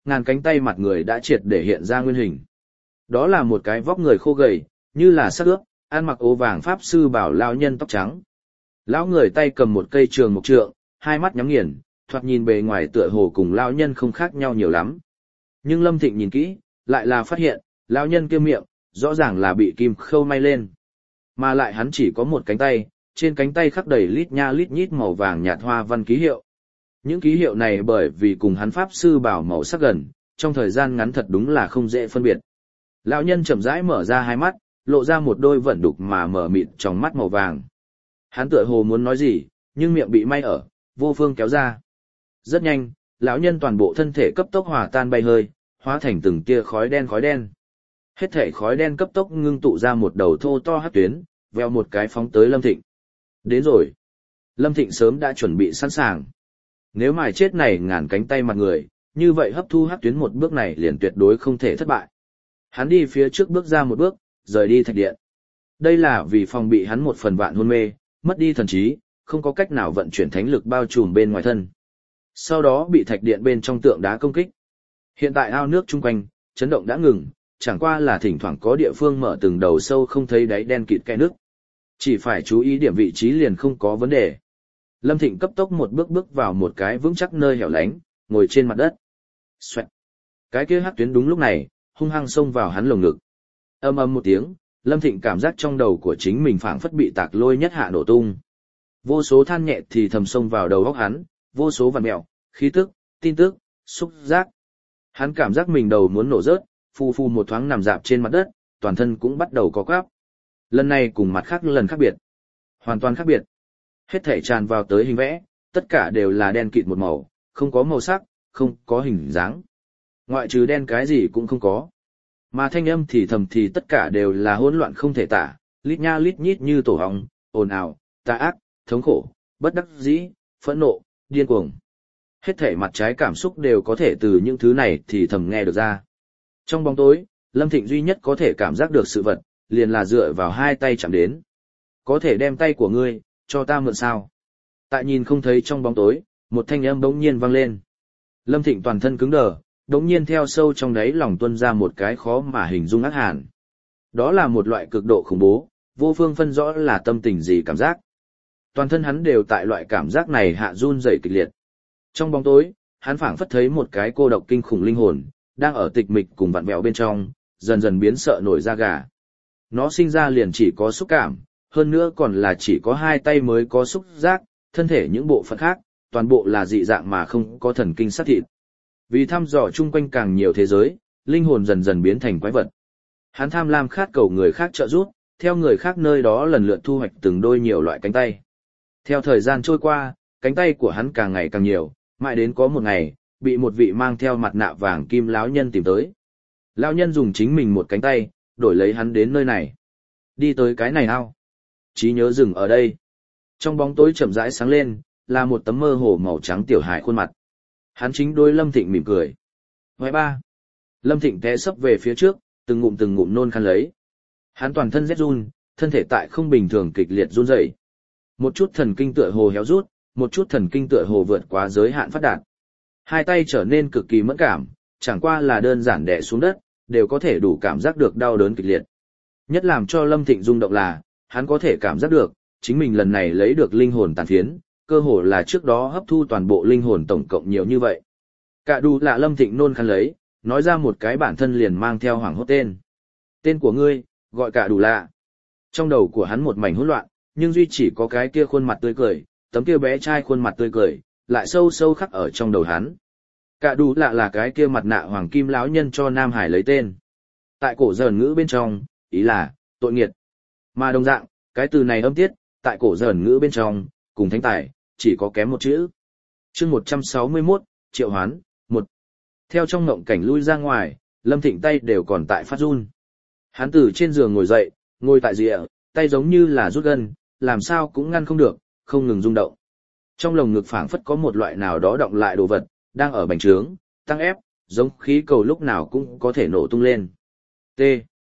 ngàn cánh tay mặt người đã triệt để hiện ra nguyên hình. Đó là một cái vóc người khô gầy, như là xác ướp, ăn mặc ố vàng pháp sư bảo lão nhân tóc trắng. Lão người tay cầm một cây trường mộc trượng, hai mắt nhắm nghiền, thoạt nhìn bề ngoài tựa hồ cùng lão nhân không khác nhau nhiều lắm. Nhưng Lâm Thịnh nhìn kỹ, lại là phát hiện, lão nhân kia miệng, rõ ràng là bị kim khâu may lên. Mà lại hắn chỉ có một cánh tay, trên cánh tay khắc đầy lít nha lít nhít màu vàng nhạt hoa văn ký hiệu. Những ký hiệu này bởi vì cùng hắn pháp sư bảo màu sắc gần, trong thời gian ngắn thật đúng là không dễ phân biệt. Lão nhân chậm rãi mở ra hai mắt, lộ ra một đôi vẩn đục mà mở mịt trong mắt màu vàng. Hắn tựa hồ muốn nói gì, nhưng miệng bị may ở, vô phương kéo ra. Rất nhanh, lão nhân toàn bộ thân thể cấp tốc hòa tan bay hơi, hóa thành từng tia khói đen khói đen. Hết thể khói đen cấp tốc ngưng tụ ra một đầu thô to hắc tuyến, veo một cái phóng tới Lâm Thịnh. Đến rồi. Lâm Thịnh sớm đã chuẩn bị sẵn sàng. Nếu mài chết này ngàn cánh tay mặt người, như vậy hấp thu hắc tuyến một bước này liền tuyệt đối không thể thất bại. Hắn đi phía trước bước ra một bước, rời đi thạch điện. Đây là vì phòng bị hắn một phần vạn hôn mê, mất đi thần trí, không có cách nào vận chuyển thánh lực bao trùm bên ngoài thân. Sau đó bị thạch điện bên trong tượng đá công kích. Hiện tại ao nước chung quanh, chấn động đã ngừng, chẳng qua là thỉnh thoảng có địa phương mở từng đầu sâu không thấy đáy đen kịt kẽ nước. Chỉ phải chú ý điểm vị trí liền không có vấn đề. Lâm Thịnh cấp tốc một bước bước vào một cái vững chắc nơi hẻo lánh, ngồi trên mặt đất. Xoẹt. Cái kia hắc tuyến đúng lúc này, hung hăng xông vào hắn lồng ngực. Âm ầm một tiếng, Lâm Thịnh cảm giác trong đầu của chính mình phảng phất bị tạc lôi nhất hạ nổ tung. Vô số than nhẹ thì thầm xông vào đầu óc hắn, vô số vằn mẹo, khí tức, tin tức, xúc giác. Hắn cảm giác mình đầu muốn nổ rớt, phù phù một thoáng nằm dạp trên mặt đất, toàn thân cũng bắt đầu có quắp. Lần này cùng mặt khác lần khác biệt. Hoàn toàn khác biệt. Hết thể tràn vào tới hình vẽ, tất cả đều là đen kịt một màu, không có màu sắc, không có hình dáng. Ngoại trừ đen cái gì cũng không có. Mà thanh âm thì thầm thì tất cả đều là hỗn loạn không thể tả, lít nha lít nhít như tổ hóng, ồn ào, tà ác, thống khổ, bất đắc dĩ, phẫn nộ, điên cuồng. Hết thể mặt trái cảm xúc đều có thể từ những thứ này thì thầm nghe được ra. Trong bóng tối, Lâm Thịnh duy nhất có thể cảm giác được sự vật, liền là dựa vào hai tay chạm đến. Có thể đem tay của ngươi, cho ta mượn sao? Tại nhìn không thấy trong bóng tối, một thanh âm bỗng nhiên vang lên. Lâm Thịnh toàn thân cứng đờ, đống nhiên theo sâu trong đáy lòng tuôn ra một cái khó mà hình dung ác hàn. Đó là một loại cực độ khủng bố, vô phương phân rõ là tâm tình gì cảm giác. Toàn thân hắn đều tại loại cảm giác này hạ run rẩy kịch liệt. Trong bóng tối, hắn phảng phất thấy một cái cô độc kinh khủng linh hồn, đang ở tịch mịch cùng vặn vẹo bên trong, dần dần biến sợ nổi da gà. Nó sinh ra liền chỉ có xúc cảm, hơn nữa còn là chỉ có hai tay mới có xúc giác, thân thể những bộ phận khác, toàn bộ là dị dạng mà không có thần kinh xác thịt. Vì thăm dò chung quanh càng nhiều thế giới, linh hồn dần dần biến thành quái vật. Hắn tham lam khát cầu người khác trợ giúp, theo người khác nơi đó lần lượt thu hoạch từng đôi nhiều loại cánh tay. Theo thời gian trôi qua, cánh tay của hắn càng ngày càng nhiều, mãi đến có một ngày, bị một vị mang theo mặt nạ vàng kim lão nhân tìm tới. Lão nhân dùng chính mình một cánh tay, đổi lấy hắn đến nơi này. Đi tới cái này ao. Trí nhớ dừng ở đây. Trong bóng tối chậm rãi sáng lên, là một tấm mơ hồ màu trắng tiểu hài khuôn mặt. Hắn chính đối Lâm Thịnh mỉm cười. Hoài ba. Lâm Thịnh té sấp về phía trước, từng ngụm từng ngụm nôn khăn lấy. Hắn toàn thân rét run, thân thể tại không bình thường kịch liệt run rẩy. Một chút thần kinh tựa hồ héo rút, một chút thần kinh tựa hồ vượt quá giới hạn phát đạt. Hai tay trở nên cực kỳ mẫn cảm, chẳng qua là đơn giản đè xuống đất, đều có thể đủ cảm giác được đau đớn kịch liệt. Nhất làm cho Lâm Thịnh rung động là, hắn có thể cảm giác được, chính mình lần này lấy được linh hồn tàn phiến, cơ hồ là trước đó hấp thu toàn bộ linh hồn tổng cộng nhiều như vậy. Cả đủ là Lâm Thịnh nôn khăn lấy, nói ra một cái bản thân liền mang theo hoảng hốt tên. Tên của ngươi, gọi cả đủ lạ. Trong đầu của hắn một mảnh hỗn loạn, nhưng duy chỉ có cái kia khuôn mặt tươi cười, tấm kia bé trai khuôn mặt tươi cười, lại sâu sâu khắc ở trong đầu hắn. Cả đủ lạ là cái kia mặt nạ hoàng kim lão nhân cho Nam Hải lấy tên. Tại cổ dởn ngữ bên trong, ý là, tội nghiệt. Mà đồng dạng, cái từ này âm tiết, tại cổ dởn ngữ bên trong, cùng thánh tài, chỉ có kém một chữ. Chương một trăm sáu mươi mốt, triệu hoán, một. Theo trong ngộng cảnh lui ra ngoài, Lâm Thịnh tay đều còn tại phát run. Hắn từ trên giường ngồi dậy, ngồi tại rìa, tay giống như là rút gân, làm sao cũng ngăn không được, không ngừng rung động. Trong lồng ngực phảng phất có một loại nào đó động lại đồ vật, đang ở bành trướng, tăng ép, giống khí cầu lúc nào cũng có thể nổ tung lên. T.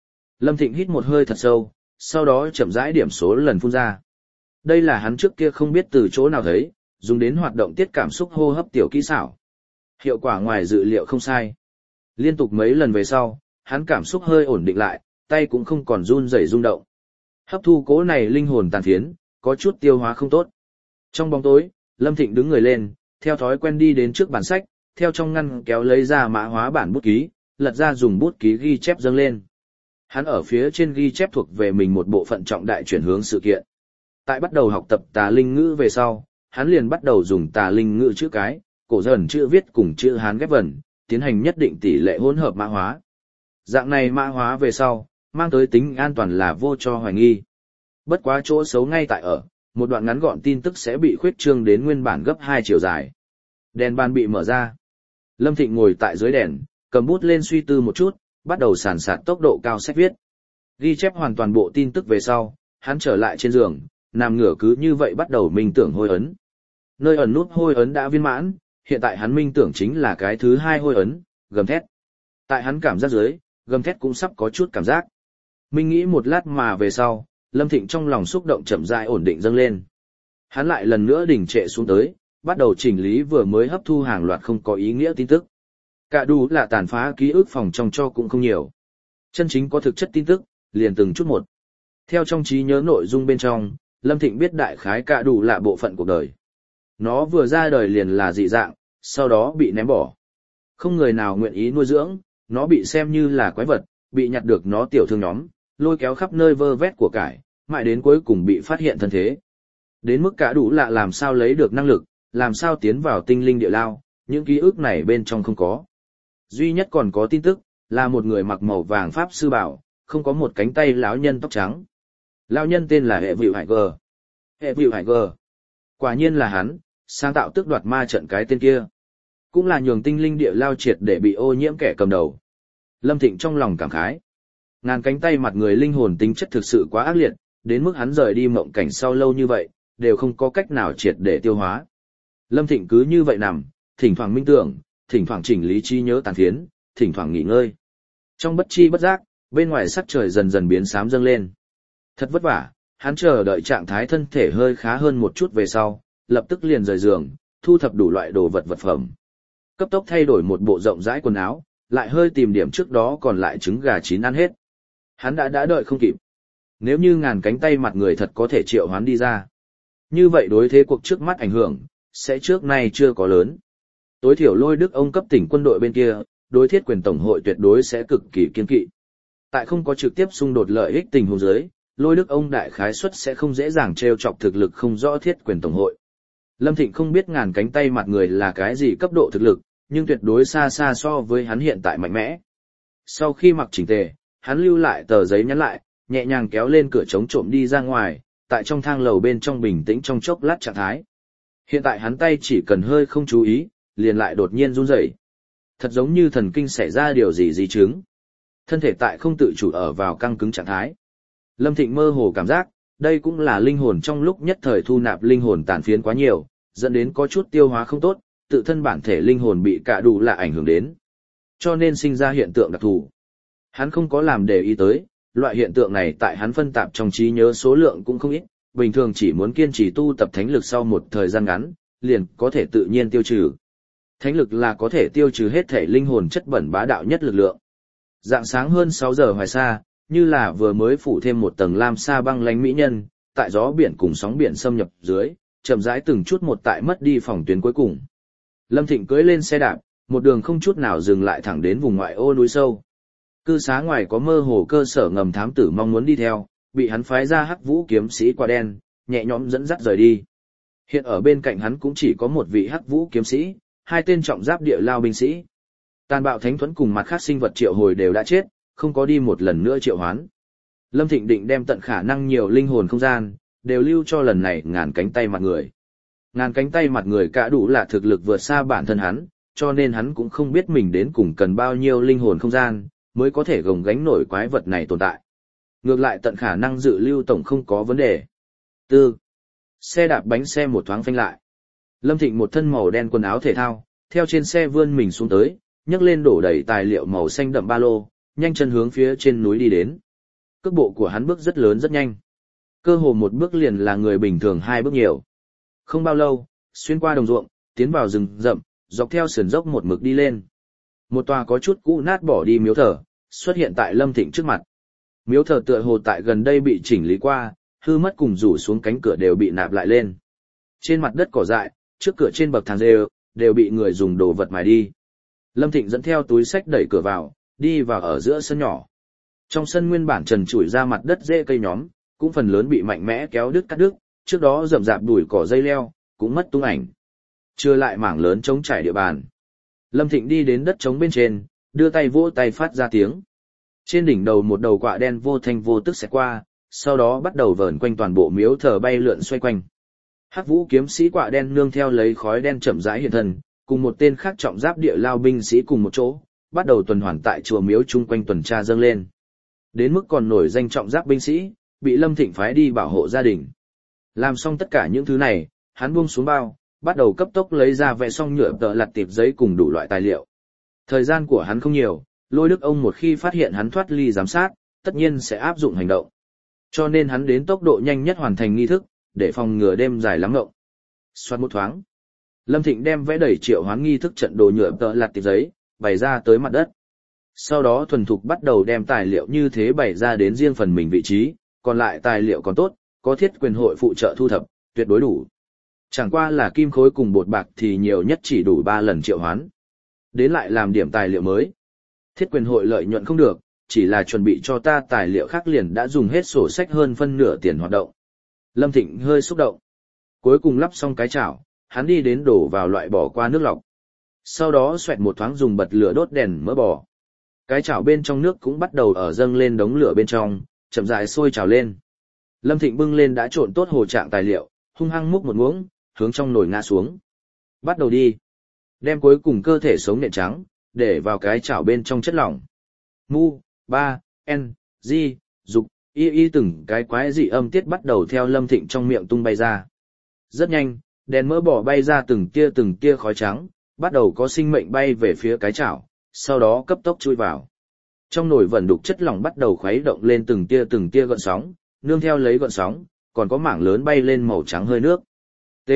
Lâm Thịnh hít một hơi thật sâu, sau đó chậm rãi điểm số lần phun ra. Đây là hắn trước kia không biết từ chỗ nào thấy, dùng đến hoạt động tiết cảm xúc hô hấp tiểu kỹ xảo. Hiệu quả ngoài dự liệu không sai. Liên tục mấy lần về sau, hắn cảm xúc hơi ổn định lại, tay cũng không còn run rẩy rung động. Hấp thu cố này linh hồn tàn phiến, có chút tiêu hóa không tốt. Trong bóng tối, Lâm Thịnh đứng người lên, theo thói quen đi đến trước bản sách, theo trong ngăn kéo lấy ra mã hóa bản bút ký, lật ra dùng bút ký ghi chép dâng lên. Hắn ở phía trên ghi chép thuộc về mình một bộ phận trọng đại chuyển hướng sự kiện. Tại bắt đầu học tập tà linh ngữ về sau, hắn liền bắt đầu dùng tà linh ngữ chữ cái, cổ dần chữ viết cùng chữ Hán ghép vần, tiến hành nhất định tỷ lệ hỗn hợp mã hóa. Dạng này mã hóa về sau, mang tới tính an toàn là vô cho hoài nghi. Bất quá chỗ xấu ngay tại ở, một đoạn ngắn gọn tin tức sẽ bị khuyết trương đến nguyên bản gấp hai chiều dài. Đèn bàn bị mở ra. Lâm Thịnh ngồi tại dưới đèn, cầm bút lên suy tư một chút, bắt đầu sàn sạt tốc độ cao sách viết. Ghi chép hoàn toàn bộ tin tức về sau, hắn trở lại trên giường, nằm ngửa cứ như vậy bắt đầu minh tưởng hôi ấn. Nơi ẩn nút hôi ấn đã viên mãn, hiện tại hắn minh tưởng chính là cái thứ hai hôi ấn, gầm thét. Tại hắn cảm giác dưới, gầm thét cũng sắp có chút cảm giác. Minh nghĩ một lát mà về sau, Lâm Thịnh trong lòng xúc động chậm rãi ổn định dâng lên. Hắn lại lần nữa đình trệ xuống tới, bắt đầu chỉnh lý vừa mới hấp thu hàng loạt không có ý nghĩa tin tức. Cả đủ là tàn phá ký ức phòng trong cho cũng không nhiều. Chân chính có thực chất tin tức, liền từng chút một. Theo trong trí nhớ nội dung bên trong, Lâm Thịnh biết đại khái cả đủ là bộ phận cuộc đời. Nó vừa ra đời liền là dị dạng, sau đó bị ném bỏ. Không người nào nguyện ý nuôi dưỡng, nó bị xem như là quái vật, bị nhặt được nó tiểu thương nhóm, lôi kéo khắp nơi vơ vét của cải, mãi đến cuối cùng bị phát hiện thân thế. Đến mức cả đủ lạ làm sao lấy được năng lực, làm sao tiến vào tinh linh địa lao, những ký ức này bên trong không có. Duy nhất còn có tin tức, là một người mặc màu vàng pháp sư bảo, không có một cánh tay lão nhân tóc trắng. Lão nhân tên là Hệ Vịu Hải Gờ. Hệ Vịu Hải Gờ. Quả nhiên là hắn, sáng tạo tước đoạt ma trận cái tên kia. Cũng là nhường tinh linh địa lao triệt để bị ô nhiễm kẻ cầm đầu. Lâm Thịnh trong lòng cảm khái. Ngàn cánh tay mặt người linh hồn tính chất thực sự quá ác liệt, đến mức hắn rời đi mộng cảnh sau lâu như vậy, đều không có cách nào triệt để tiêu hóa. Lâm Thịnh cứ như vậy nằm, thỉnh thoảng minh tưởng, thỉnh thoảng chỉnh lý trí nhớ tàn phiến, thỉnh thoảng nghỉ ngơi. Trong bất chi bất giác, bên ngoài sắc trời dần dần biến xám dâng lên. Thật vất vả, hắn chờ đợi trạng thái thân thể hơi khá hơn một chút về sau, lập tức liền rời giường, thu thập đủ loại đồ vật vật phẩm. Cấp tốc thay đổi một bộ rộng rãi quần áo, lại hơi tìm điểm trước đó còn lại trứng gà chín ăn hết. Hắn đã đã đợi không kịp. Nếu như ngàn cánh tay mặt người thật có thể triệu hoán đi ra. Như vậy đối thế cuộc trước mắt ảnh hưởng, sẽ trước nay chưa có lớn. Tối thiểu Lôi Đức ông cấp tỉnh quân đội bên kia, đối thiết quyền tổng hội tuyệt đối sẽ cực kỳ kiên kỵ. Tại không có trực tiếp xung đột lợi ích tình huống dưới, Lôi Đức ông đại khái suất sẽ không dễ dàng trêu chọc thực lực không rõ thiết quyền tổng hội. Lâm Thịnh không biết ngàn cánh tay mặt người là cái gì cấp độ thực lực, nhưng tuyệt đối xa xa so với hắn hiện tại mạnh mẽ. Sau khi mặc chỉnh tề, hắn lưu lại tờ giấy nhắn lại, nhẹ nhàng kéo lên cửa chống trộm đi ra ngoài, tại trong thang lầu bên trong bình tĩnh trong chốc lát trạng thái. Hiện tại hắn tay chỉ cần hơi không chú ý, liền lại đột nhiên run rẩy. Thật giống như thần kinh xảy ra điều gì dị chứng. Thân thể tại không tự chủ ở vào căng cứng trạng thái. Lâm Thịnh mơ hồ cảm giác, đây cũng là linh hồn trong lúc nhất thời thu nạp linh hồn tàn phiến quá nhiều, dẫn đến có chút tiêu hóa không tốt, tự thân bản thể linh hồn bị cả đủ là ảnh hưởng đến. Cho nên sinh ra hiện tượng đặc thù. Hắn không có làm để ý tới, loại hiện tượng này tại hắn phân tạp trong trí nhớ số lượng cũng không ít, bình thường chỉ muốn kiên trì tu tập thánh lực sau một thời gian ngắn, liền có thể tự nhiên tiêu trừ. Thánh lực là có thể tiêu trừ hết thể linh hồn chất bẩn bá đạo nhất lực lượng. Dạng sáng hơn sáu giờ hoài xa, như là vừa mới phủ thêm một tầng lam sa băng lánh mỹ nhân, tại gió biển cùng sóng biển xâm nhập dưới, chậm rãi từng chút một tại mất đi phòng tuyến cuối cùng. Lâm Thịnh cưỡi lên xe đạp, một đường không chút nào dừng lại thẳng đến vùng ngoại ô núi sâu. Cư xá ngoài có mơ hồ cơ sở ngầm thám tử mong muốn đi theo, bị hắn phái ra Hắc Vũ kiếm sĩ quả đen, nhẹ nhõm dẫn dắt rời đi. Hiện ở bên cạnh hắn cũng chỉ có một vị Hắc Vũ kiếm sĩ, hai tên trọng giáp địa lao binh sĩ. Tàn bạo thánh thuẫn cùng mặt khác sinh vật triệu hồi đều đã chết, không có đi một lần nữa triệu hoán. Lâm Thịnh định đem tận khả năng nhiều linh hồn không gian, đều lưu cho lần này ngàn cánh tay mặt người. Ngàn cánh tay mặt người cả đủ là thực lực vượt xa bản thân hắn, cho nên hắn cũng không biết mình đến cùng cần bao nhiêu linh hồn không gian, mới có thể gồng gánh nổi quái vật này tồn tại. Ngược lại tận khả năng dự lưu tổng không có vấn đề. Tư. Xe đạp bánh xe một thoáng phanh lại. Lâm Thịnh một thân màu đen quần áo thể thao, theo trên xe vươn mình xuống tới, nhấc lên đổ đầy tài liệu màu xanh đậm ba lô, nhanh chân hướng phía trên núi đi đến. Cước bộ của hắn bước rất lớn rất nhanh. Cơ hồ một bước liền là người bình thường hai bước nhiều. Không bao lâu, xuyên qua đồng ruộng, tiến vào rừng rậm, dọc theo sườn dốc một mực đi lên. Một tòa có chút cũ nát bỏ đi miếu thờ, xuất hiện tại Lâm Thịnh trước mặt. Miếu thờ tựa hồ tại gần đây bị chỉnh lý qua, hư mất cùng rủ xuống cánh cửa đều bị nạp lại lên. Trên mặt đất cỏ dại, trước cửa trên bậc thang rêu, đều bị người dùng đồ vật mài đi. Lâm Thịnh dẫn theo túi sách đẩy cửa vào, đi vào ở giữa sân nhỏ. Trong sân nguyên bản trần trụi ra mặt đất rễ cây nhóm, cũng phần lớn bị mạnh mẽ kéo đứt cắt đứt, trước đó rậm rạp đùi cỏ dây leo, cũng mất tung ảnh. Chưa lại mảng lớn trống trải địa bàn. Lâm Thịnh đi đến đất trống bên trên, đưa tay vỗ tay phát ra tiếng. Trên đỉnh đầu một đầu quạ đen vô thanh vô tức xẹt qua, sau đó bắt đầu vờn quanh toàn bộ miếu thờ bay lượn xoay quanh. Hắc Vũ kiếm sĩ quạ đen nương theo lấy khói đen chậm rãi hiện thân, cùng một tên khác trọng giáp địa lao binh sĩ cùng một chỗ, bắt đầu tuần hoàn tại chùa miếu chung quanh tuần tra dâng lên. Đến mức còn nổi danh trọng giáp binh sĩ, bị Lâm Thịnh phái đi bảo hộ gia đình. Làm xong tất cả những thứ này, hắn buông xuống bao, bắt đầu cấp tốc lấy ra vẽ xong nhựa tợ lặt tiệp giấy cùng đủ loại tài liệu. Thời gian của hắn không nhiều, Lôi Đức ông một khi phát hiện hắn thoát ly giám sát, tất nhiên sẽ áp dụng hành động. Cho nên hắn đến tốc độ nhanh nhất hoàn thành nghi thức, để phòng ngừa đêm dài lắm ngộng. Xoát một thoáng, Lâm Thịnh đem vẽ đầy triệu hoán nghi thức trận đồ nhựa tợ lặt tiệp giấy, bày ra tới mặt đất. Sau đó thuần thục bắt đầu đem tài liệu như thế bày ra đến riêng phần mình vị trí, còn lại tài liệu còn tốt, có thiết quyền hội phụ trợ thu thập, tuyệt đối đủ. Chẳng qua là kim khối cùng bột bạc thì nhiều nhất chỉ đủ ba lần triệu hoán. Đến lại làm điểm tài liệu mới. Thiết quyền hội lợi nhuận không được, chỉ là chuẩn bị cho ta tài liệu khác liền đã dùng hết sổ sách hơn phân nửa tiền hoạt động. Lâm Thịnh hơi xúc động. Cuối cùng lắp xong cái chảo, hắn đi đến đổ vào loại bỏ qua nước lọc. Sau đó xoẹt một thoáng dùng bật lửa đốt đèn mỡ bò. Cái chảo bên trong nước cũng bắt đầu ở dâng lên đống lửa bên trong, chậm rãi sôi trào lên. Lâm Thịnh bưng lên đã trộn tốt hồ trạng tài liệu, hung hăng múc một muỗng, hướng trong nồi ngã xuống. Bắt đầu đi. Đem cuối cùng cơ thể sống nện trắng, để vào cái chảo bên trong chất lỏng. Mu, ba, n, di, dục, y y từng cái quái dị âm tiết bắt đầu theo Lâm Thịnh trong miệng tung bay ra. Rất nhanh, đèn mỡ bò bay ra từng tia từng tia khói trắng, bắt đầu có sinh mệnh bay về phía cái chảo, sau đó cấp tốc chui vào. Trong nồi vẩn đục chất lỏng bắt đầu khuấy động lên từng tia từng tia gợn sóng, nương theo lấy gợn sóng, còn có mảng lớn bay lên màu trắng hơi nước. T.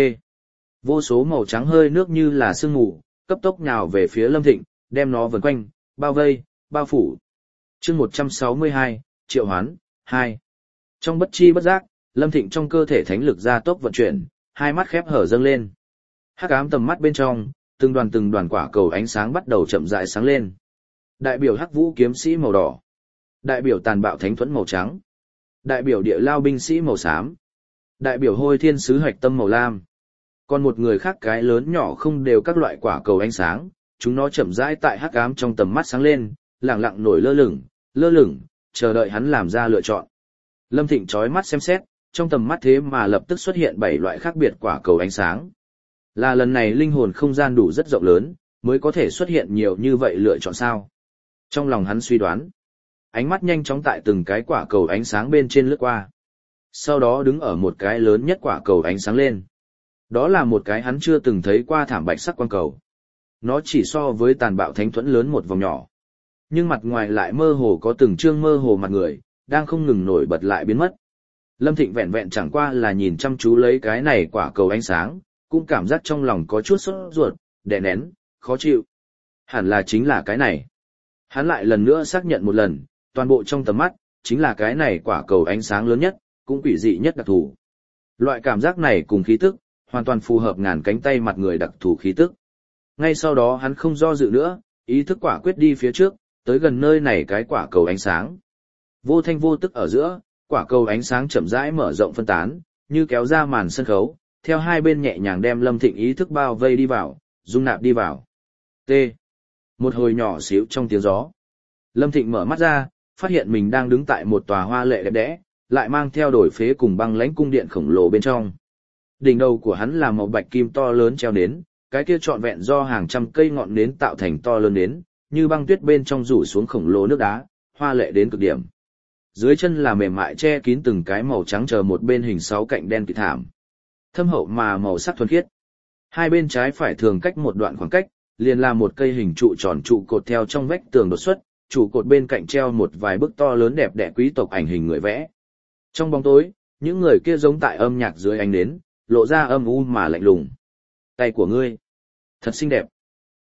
Vô số màu trắng hơi nước như là sương mù, cấp tốc nhào về phía Lâm Thịnh, đem nó vần quanh, bao vây, bao phủ. Chương một trăm sáu mươi hai, Triệu Hoán, hai. Trong bất chi bất giác, Lâm Thịnh trong cơ thể thánh lực gia tốc vận chuyển, hai mắt khép hở dâng lên. Hắc ám tầm mắt bên trong, từng đoàn từng đoàn quả cầu ánh sáng bắt đầu chậm rãi sáng lên. Đại biểu Hắc Vũ kiếm sĩ màu đỏ, đại biểu tàn bạo thánh thuẫn màu trắng, đại biểu địa lao binh sĩ màu xám, đại biểu hôi thiên sứ hạch tâm màu lam. Còn một người khác cái lớn nhỏ không đều các loại quả cầu ánh sáng, chúng nó chậm rãi tại hắc ám trong tầm mắt sáng lên, lẳng lặng nổi lơ lửng, lơ lửng, chờ đợi hắn làm ra lựa chọn. Lâm Thịnh chói mắt xem xét, trong tầm mắt thế mà lập tức xuất hiện bảy loại khác biệt quả cầu ánh sáng. Là lần này linh hồn không gian đủ rất rộng lớn, mới có thể xuất hiện nhiều như vậy lựa chọn sao? Trong lòng hắn suy đoán, ánh mắt nhanh chóng tại từng cái quả cầu ánh sáng bên trên lướt qua. Sau đó đứng ở một cái lớn nhất quả cầu ánh sáng lên. Đó là một cái hắn chưa từng thấy qua thảm bạch sắc quang cầu. Nó chỉ so với tàn bạo thánh thuẫn lớn một vòng nhỏ. Nhưng mặt ngoài lại mơ hồ có từng trương mơ hồ mặt người, đang không ngừng nổi bật lại biến mất. Lâm Thịnh vẹn vẹn chẳng qua là nhìn chăm chú lấy cái này quả cầu ánh sáng, cũng cảm giác trong lòng có chút sốt ruột, đè nén, khó chịu. Hẳn là chính là cái này. Hắn lại lần nữa xác nhận một lần, toàn bộ trong tầm mắt, chính là cái này quả cầu ánh sáng lớn nhất, cũng quỷ dị nhất đặc thù. Loại cảm giác này cùng khí tức, hoàn toàn phù hợp ngàn cánh tay mặt người đặc thù khí tức. Ngay sau đó hắn không do dự nữa, ý thức quả quyết đi phía trước, tới gần nơi này cái quả cầu ánh sáng. Vô thanh vô tức ở giữa, quả cầu ánh sáng chậm rãi mở rộng phân tán, như kéo ra màn sân khấu, theo hai bên nhẹ nhàng đem Lâm Thịnh ý thức bao vây đi vào, dung nạp đi vào. T. Một hồi nhỏ xíu trong tiếng gió. Lâm Thịnh mở mắt ra, phát hiện mình đang đứng tại một tòa hoa lệ đẹp đẽ, lại mang theo đổi phế cùng băng lãnh cung điện khổng lồ bên trong. Đỉnh đầu của hắn là màu bạch kim to lớn treo nến, cái kia trọn vẹn do hàng trăm cây ngọn nến tạo thành to lớn nến, như băng tuyết bên trong rủ xuống khổng lồ nước đá, hoa lệ đến cực điểm. Dưới chân là mềm mại che kín từng cái màu trắng chờ một bên hình sáu cạnh đen kịt thảm. Thâm hậu mà màu sắc thuần khiết. Hai bên trái phải thường cách một đoạn khoảng cách, liền là một cây hình trụ tròn trụ cột theo trong vách tường đột xuất, trụ cột bên cạnh treo một vài bức to lớn đẹp đẽ quý tộc ảnh hình người vẽ. Trong bóng tối, những người kia giống tại âm nhạc dưới ánh nến, lộ ra âm u mà lạnh lùng. Tay của ngươi, thật xinh đẹp.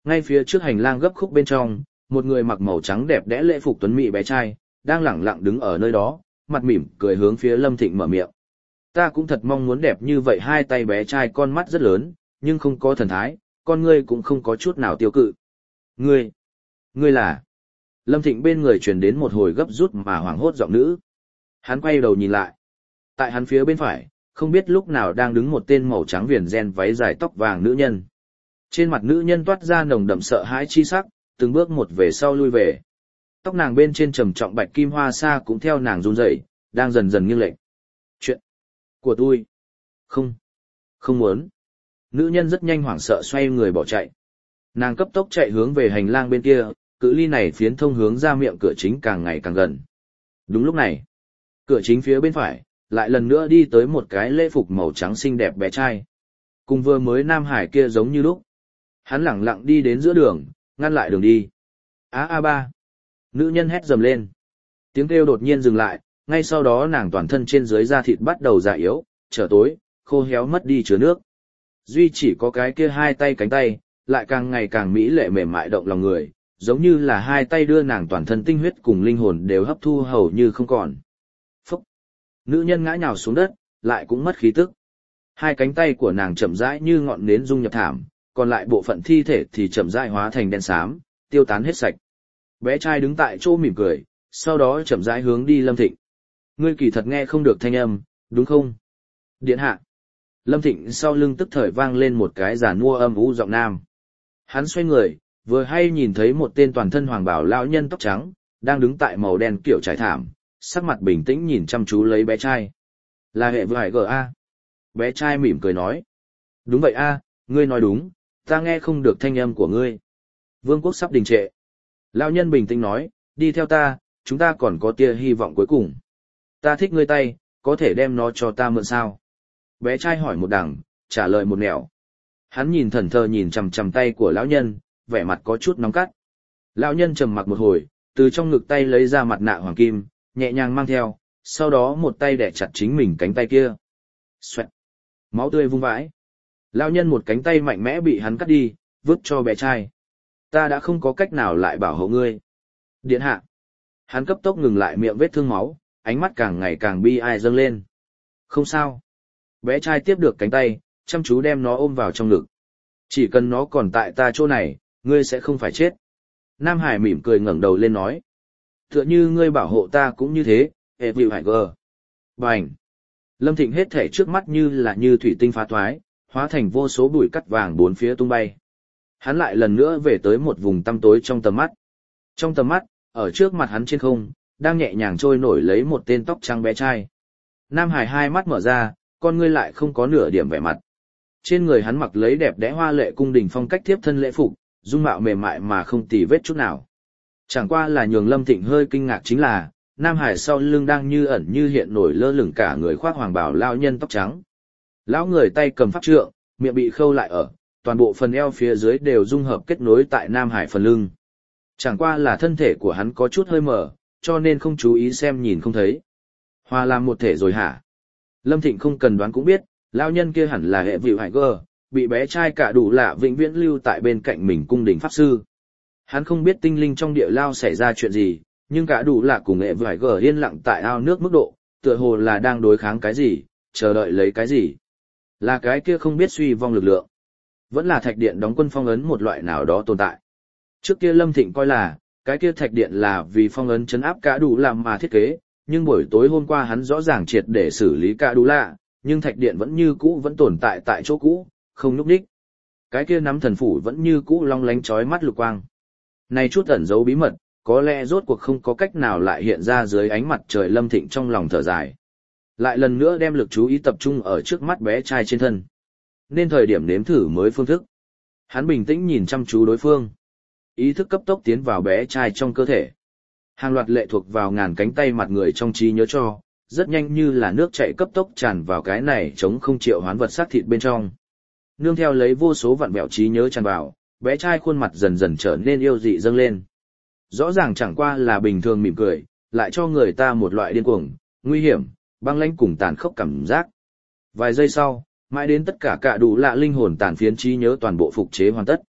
Ngay phía trước hành lang gấp khúc bên trong, một người mặc màu trắng đẹp đẽ lễ phục tuấn mỹ bé trai, đang lẳng lặng đứng ở nơi đó, mặt mỉm cười hướng phía Lâm Thịnh mở miệng. Ta cũng thật mong muốn đẹp như vậy, hai tay bé trai con mắt rất lớn, nhưng không có thần thái, con ngươi cũng không có chút nào tiêu cự. Ngươi, ngươi là... Lâm Thịnh bên người truyền đến một hồi gấp rút mà hoảng hốt giọng nữ. Hắn quay đầu nhìn lại. Tại hắn phía bên phải, không biết lúc nào đang đứng một tên màu trắng viền ren váy dài tóc vàng nữ nhân. Trên mặt nữ nhân toát ra nồng đậm sợ hãi chi sắc, từng bước một về sau lui về. Tóc nàng bên trên trầm trọng bạch kim hoa sa cũng theo nàng run rẩy, đang dần dần nghiêng lệch. Chuyện của tôi. Không. Không muốn. Nữ nhân rất nhanh hoảng sợ xoay người bỏ chạy. Nàng cấp tốc chạy hướng về hành lang bên kia, cự ly này phiến thông hướng ra miệng cửa chính càng ngày càng gần. Đúng lúc này, cửa chính phía bên phải, lại lần nữa đi tới một cái lễ phục màu trắng xinh đẹp bé trai. Cùng vừa mới Nam Hải kia giống như lúc. Hắn lẳng lặng đi đến giữa đường, ngăn lại đường đi. Á a ba. Nữ nhân hét dầm lên. Tiếng kêu đột nhiên dừng lại, ngay sau đó nàng toàn thân trên dưới da thịt bắt đầu già yếu, trở tối, khô héo mất đi chứa nước. Duy chỉ có cái kia hai tay cánh tay, lại càng ngày càng mỹ lệ mềm mại động lòng người, giống như là hai tay đưa nàng toàn thân tinh huyết cùng linh hồn đều hấp thu hầu như không còn. Phúc! Nữ nhân ngã nhào xuống đất, lại cũng mất khí tức. Hai cánh tay của nàng chậm rãi như ngọn nến dung nhập thảm, còn lại bộ phận thi thể thì chậm rãi hóa thành đen xám, tiêu tán hết sạch. Bé trai đứng tại chỗ mỉm cười, sau đó chậm rãi hướng đi Lâm Thịnh. Ngươi kỳ thật nghe không được thanh âm, đúng không? Điện hạ. Lâm Thịnh sau lưng tức thời vang lên một cái giàn mua âm u giọng nam. Hắn xoay người, vừa hay nhìn thấy một tên toàn thân hoàng bào lão nhân tóc trắng, đang đứng tại màu đen kiểu trải thảm, sắc mặt bình tĩnh nhìn chăm chú lấy bé trai. Là hệ vải gờ a. Bé trai mỉm cười nói. Đúng vậy a, ngươi nói đúng, ta nghe không được thanh âm của ngươi. Vương quốc sắp đình trệ. Lão nhân bình tĩnh nói, đi theo ta, chúng ta còn có tia hy vọng cuối cùng. Ta thích ngươi tay, có thể đem nó cho ta mượn sao? Bé trai hỏi một đằng, trả lời một nẻo. Hắn nhìn thẫn thờ nhìn chằm chằm tay của lão nhân, vẻ mặt có chút nóng cắt. Lão nhân trầm mặc một hồi, từ trong ngực tay lấy ra mặt nạ hoàng kim, nhẹ nhàng mang theo, sau đó một tay đẻ chặt chính mình cánh tay kia. Xoẹt. Máu tươi vung vãi. Lão nhân một cánh tay mạnh mẽ bị hắn cắt đi, vứt cho bé trai. Ta đã không có cách nào lại bảo hộ ngươi. Điện hạ. Hắn cấp tốc ngừng lại miệng vết thương máu, ánh mắt càng ngày càng bi ai dâng lên. Không sao. Bé trai tiếp được cánh tay, chăm chú đem nó ôm vào trong ngực. Chỉ cần nó còn tại ta chỗ này, ngươi sẽ không phải chết. Nam Hải mỉm cười ngẩng đầu lên nói. Tựa như ngươi bảo hộ ta cũng như thế, hệ vịu hải gờ. Bành. Lâm Thịnh hết thể trước mắt như là như thủy tinh phá thoái, hóa thành vô số bụi cắt vàng bốn phía tung bay. Hắn lại lần nữa về tới một vùng tăm tối trong tầm mắt. Trong tầm mắt, ở trước mặt hắn trên không, đang nhẹ nhàng trôi nổi lấy một tên tóc trắng bé trai. Nam Hải hai mắt mở ra, con ngươi lại không có nửa điểm vẻ mặt. Trên người hắn mặc lấy đẹp đẽ hoa lệ cung đình phong cách tiếp thân lễ phục, dung mạo mềm mại mà không tì vết chút nào. Chẳng qua là nhường Lâm Thịnh hơi kinh ngạc chính là, Nam Hải sau lưng đang như ẩn như hiện nổi lơ lửng cả người khoác hoàng bào lão nhân tóc trắng. Lão người tay cầm pháp trượng, miệng bị khâu lại ở, toàn bộ phần eo phía dưới đều dung hợp kết nối tại Nam Hải phần lưng. Chẳng qua là thân thể của hắn có chút hơi mở, cho nên không chú ý xem nhìn không thấy. Hòa làm một thể rồi hả? Lâm Thịnh không cần đoán cũng biết, lão nhân kia hẳn là hệ vịu hải gơ, bị bé trai cả đủ lạ vĩnh viễn lưu tại bên cạnh mình cung đình pháp sư. Hắn không biết tinh linh trong địa lao xảy ra chuyện gì, nhưng cả đủ lạ cùng hệ vịu hải gơ yên lặng tại ao nước mức độ, tựa hồ là đang đối kháng cái gì, chờ đợi lấy cái gì. Là cái kia không biết suy vong lực lượng. Vẫn là thạch điện đóng quân phong ấn một loại nào đó tồn tại. Trước kia Lâm Thịnh coi là, cái kia thạch điện là vì phong ấn chấn áp cả đủ làm mà thiết kế, nhưng buổi tối hôm qua hắn rõ ràng triệt để xử lý cả đủ lạ, nhưng thạch điện vẫn như cũ vẫn tồn tại tại chỗ cũ, không núp đích. Cái kia nắm thần phủ vẫn như cũ long lánh chói mắt lục quang. Này chút ẩn giấu bí mật, có lẽ rốt cuộc không có cách nào lại hiện ra dưới ánh mặt trời. Lâm Thịnh trong lòng thở dài. Lại lần nữa đem lực chú ý tập trung ở trước mắt bé trai trên thân. Nên thời điểm nếm thử mới phương thức. Hắn bình tĩnh nhìn chăm chú đối phương. Ý thức cấp tốc tiến vào bé trai trong cơ thể. Hàng loạt lệ thuộc vào ngàn cánh tay mặt người trong trí nhớ cho, rất nhanh như là nước chảy cấp tốc tràn vào cái này chống không triệu hoán vật xác thịt bên trong. Nương theo lấy vô số vạn vẹo trí nhớ tràn vào, bé trai khuôn mặt dần dần trở nên yêu dị dâng lên. Rõ ràng chẳng qua là bình thường mỉm cười, lại cho người ta một loại điên cuồng, nguy hiểm, băng lãnh cùng tàn khốc cảm giác. Vài giây sau, mãi đến tất cả cả đủ lạ linh hồn tàn phiến trí nhớ toàn bộ phục chế hoàn tất.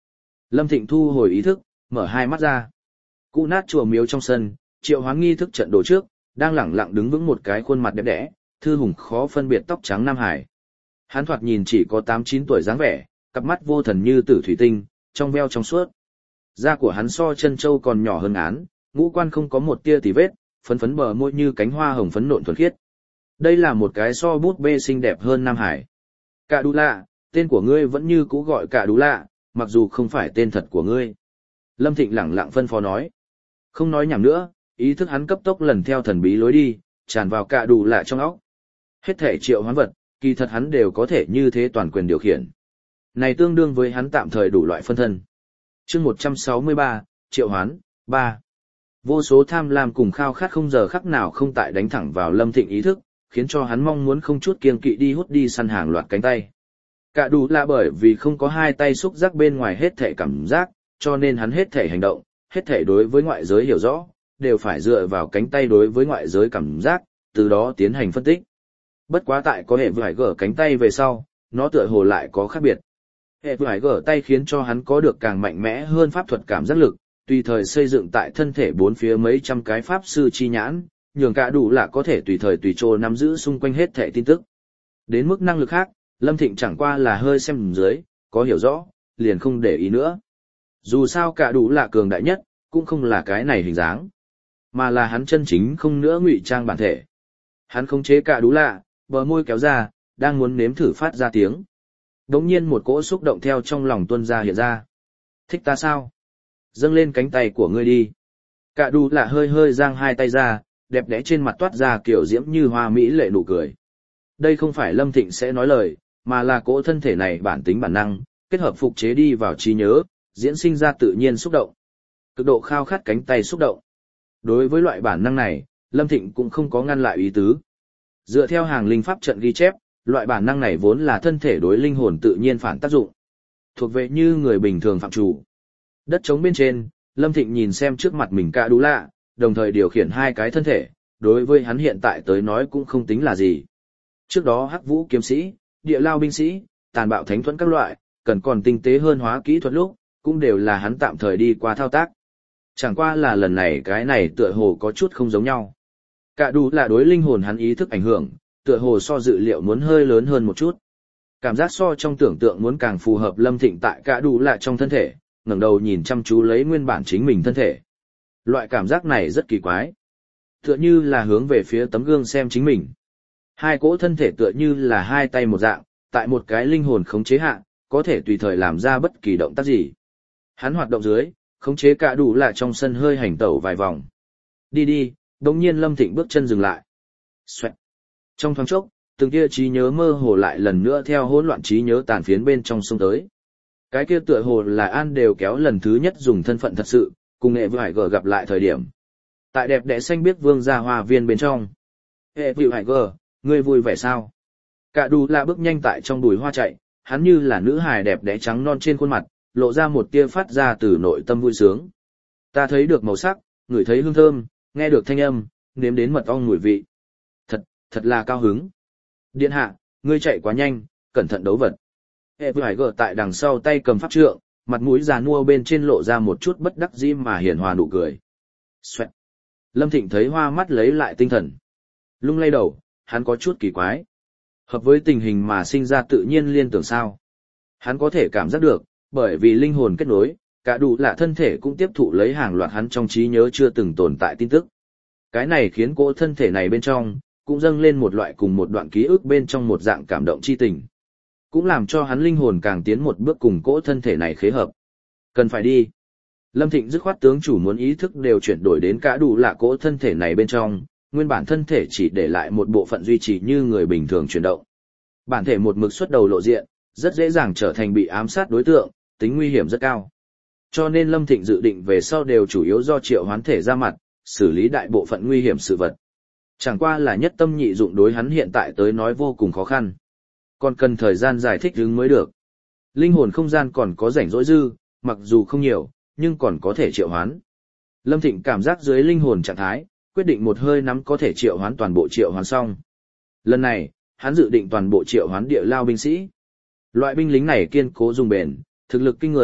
Lâm Thịnh thu hồi ý thức, mở hai mắt ra. Cũ nát chùa miếu trong sân, triệu hoán nghi thức trận đồ trước, đang lẳng lặng đứng vững một cái khuôn mặt đẹp đẽ, thư hùng khó phân biệt tóc trắng Nam Hải. Hắn thoạt nhìn chỉ có tám chín tuổi dáng vẻ, cặp mắt vô thần như tử thủy tinh, trong veo trong suốt. Da của hắn so chân châu còn nhỏ hơn án, ngũ quan không có một tia tì vết, phấn phấn bờ môi như cánh hoa hồng phấn nộn thuần khiết. Đây là một cái so bút bê xinh đẹp hơn Nam Hải. Cạ Đủ Lạ, tên của ngươi vẫn như cũ gọi Cạ Đủ Lạ, mặc dù không phải tên thật của ngươi. Lâm Thịnh lẳng lặng phân phó nói. Không nói nhảm nữa, ý thức hắn cấp tốc lần theo thần bí lối đi, tràn vào Cạ Đủ Lạ trong óc. Hết thể triệu hoán vật, kỳ thật hắn đều có thể như thế toàn quyền điều khiển. Này tương đương với hắn tạm thời đủ loại phân thân. Chương một trăm sáu mươi ba, triệu hoán, ba. Vô số tham lam cùng khao khát không giờ khắc nào không tại đánh thẳng vào Lâm Thịnh ý thức, khiến cho hắn mong muốn không chút kiêng kỵ đi hút đi săn hàng loạt cánh tay. Cạ Đủ Lạ bởi vì không có hai tay xúc giác bên ngoài hết thể cảm giác, cho nên hắn hết thể hành động, hết thể đối với ngoại giới hiểu rõ, đều phải dựa vào cánh tay đối với ngoại giới cảm giác, từ đó tiến hành phân tích. Bất quá tại có hệ vải gở cánh tay về sau, nó tựa hồ lại có khác biệt. Hệ vải gở tay khiến cho hắn có được càng mạnh mẽ hơn pháp thuật cảm giác lực, tùy thời xây dựng tại thân thể bốn phía mấy trăm cái pháp sư chi nhãn, nhường Cạ Đủ Lạ có thể tùy thời tùy chỗ nắm giữ xung quanh hết thể tin tức. Đến mức năng lực khác, Lâm Thịnh chẳng qua là hơi xem dưới, có hiểu rõ, liền không để ý nữa. Dù sao Cạ Đủ Lạ cường đại nhất, cũng không là cái này hình dáng, mà là hắn chân chính không nữa ngụy trang bản thể. Hắn khống chế Cạ Đủ Lạ, bờ môi kéo ra, đang muốn nếm thử phát ra tiếng. Đống nhiên một cỗ xúc động theo trong lòng tuôn ra hiện ra. Thích ta sao? Dâng lên cánh tay của ngươi đi. Cạ Đủ Lạ hơi hơi giang hai tay ra, đẹp đẽ trên mặt toát ra kiểu diễm như hoa mỹ lệ nụ cười. Đây không phải Lâm Thịnh sẽ nói lời, mà là cỗ thân thể này bản tính bản năng, kết hợp phục chế đi vào trí nhớ, diễn sinh ra tự nhiên xúc động. Cực độ khao khát cánh tay xúc động. Đối với loại bản năng này, Lâm Thịnh cũng không có ngăn lại ý tứ. Dựa theo hàng linh pháp trận ghi chép, loại bản năng này vốn là thân thể đối linh hồn tự nhiên phản tác dụng. Thuộc về như người bình thường phạm chủ. Đất trống bên trên, Lâm Thịnh nhìn xem trước mặt mình Cạ Đủ Lạ, đồng thời điều khiển hai cái thân thể, đối với hắn hiện tại tới nói cũng không tính là gì. Trước đó Hắc Vũ kiếm sĩ, Địa Lao binh sĩ, tàn bạo thánh thuẫn các loại, cần còn tinh tế hơn hóa kỹ thuật lúc, cũng đều là hắn tạm thời đi qua thao tác. Chẳng qua là lần này cái này tựa hồ có chút không giống nhau. Cạ Đủ Lạ đối linh hồn hắn ý thức ảnh hưởng, tựa hồ so dự liệu muốn hơi lớn hơn một chút. Cảm giác so trong tưởng tượng muốn càng phù hợp Lâm Thịnh tại Cạ Đủ Lạ trong thân thể, ngẩng đầu nhìn chăm chú lấy nguyên bản chính mình thân thể. Loại cảm giác này rất kỳ quái. Tựa như là hướng về phía tấm gương xem chính mình. Hai cỗ thân thể tựa như là hai tay một dạng, tại một cái linh hồn khống chế hạ, có thể tùy thời làm ra bất kỳ động tác gì. Hắn hoạt động dưới, khống chế Cạ Đủ Lạ trong sân hơi hành tẩu vài vòng. Đi đi, đồng nhiên Lâm Thịnh bước chân dừng lại. Xoẹt. Trong thoáng chốc, từng kia trí nhớ mơ hồ lại lần nữa theo hỗn loạn trí nhớ tàn phiến bên trong sông tới. Cái kia tựa hồ là An đều kéo lần thứ nhất dùng thân phận thật sự, cùng hệ với Hải Gờ gặp lại thời điểm. Tại đẹp đẽ xanh biếc vương gia hoa viên bên trong. Hệ với Hải Gờ, ngươi vui vẻ sao? Cạ Đủ Lạ bước nhanh tại trong bụi hoa chạy, hắn như là nữ hài đẹp đẽ trắng non trên khuôn mặt, lộ ra một tia phát ra từ nội tâm vui sướng. Ta thấy được màu sắc, ngửi thấy hương thơm, nghe được thanh âm, nếm đến mật ong mùi vị. Thật, thật là cao hứng. Điện hạ, ngươi chạy quá nhanh, cẩn thận đấu vật. Hệ với Hải Gờ tại đằng sau tay cầm pháp trượng, mặt mũi già nua bên trên lộ ra một chút bất đắc dĩ mà hiền hòa nụ cười. Xoẹt. Lâm Thịnh thấy hoa mắt lấy lại tinh thần. Lung lay đầu, hắn có chút kỳ quái. Hợp với tình hình mà sinh ra tự nhiên liên tưởng sao. Hắn có thể cảm giác được, bởi vì linh hồn kết nối, Cạ Đủ Lạ thân thể cũng tiếp thụ lấy hàng loạt hắn trong trí nhớ chưa từng tồn tại tin tức. Cái này khiến cỗ thân thể này bên trong, cũng dâng lên một loại cùng một đoạn ký ức bên trong một dạng cảm động chi tình. Cũng làm cho hắn linh hồn càng tiến một bước cùng cỗ thân thể này khế hợp. Cần phải đi. Lâm Thịnh dứt khoát tướng chủ muốn ý thức đều chuyển đổi đến Cạ Đủ Lạ cỗ thân thể này bên trong, nguyên bản thân thể chỉ để lại một bộ phận duy trì như người bình thường chuyển động. Bản thể một mực xuất đầu lộ diện, rất dễ dàng trở thành bị ám sát đối tượng, tính nguy hiểm rất cao. Cho nên Lâm Thịnh dự định về sau đều chủ yếu do triệu hoán thể ra mặt, xử lý đại bộ phận nguy hiểm sự vật. Chẳng qua là nhất tâm nhị dụng đối hắn hiện tại tới nói vô cùng khó khăn. Còn cần thời gian giải thích ứng mới được. Linh hồn không gian còn có rảnh rỗi dư, mặc dù không nhiều, nhưng còn có thể triệu hoán. Lâm Thịnh cảm giác dưới linh hồn trạng thái, quyết định một hơi nắm có thể triệu hoán toàn bộ triệu hoán xong. Lần này, hắn dự định toàn bộ triệu hoán Địa Lao binh sĩ. Loại binh lính này kiên cố dùng bền, thực lực kinh người,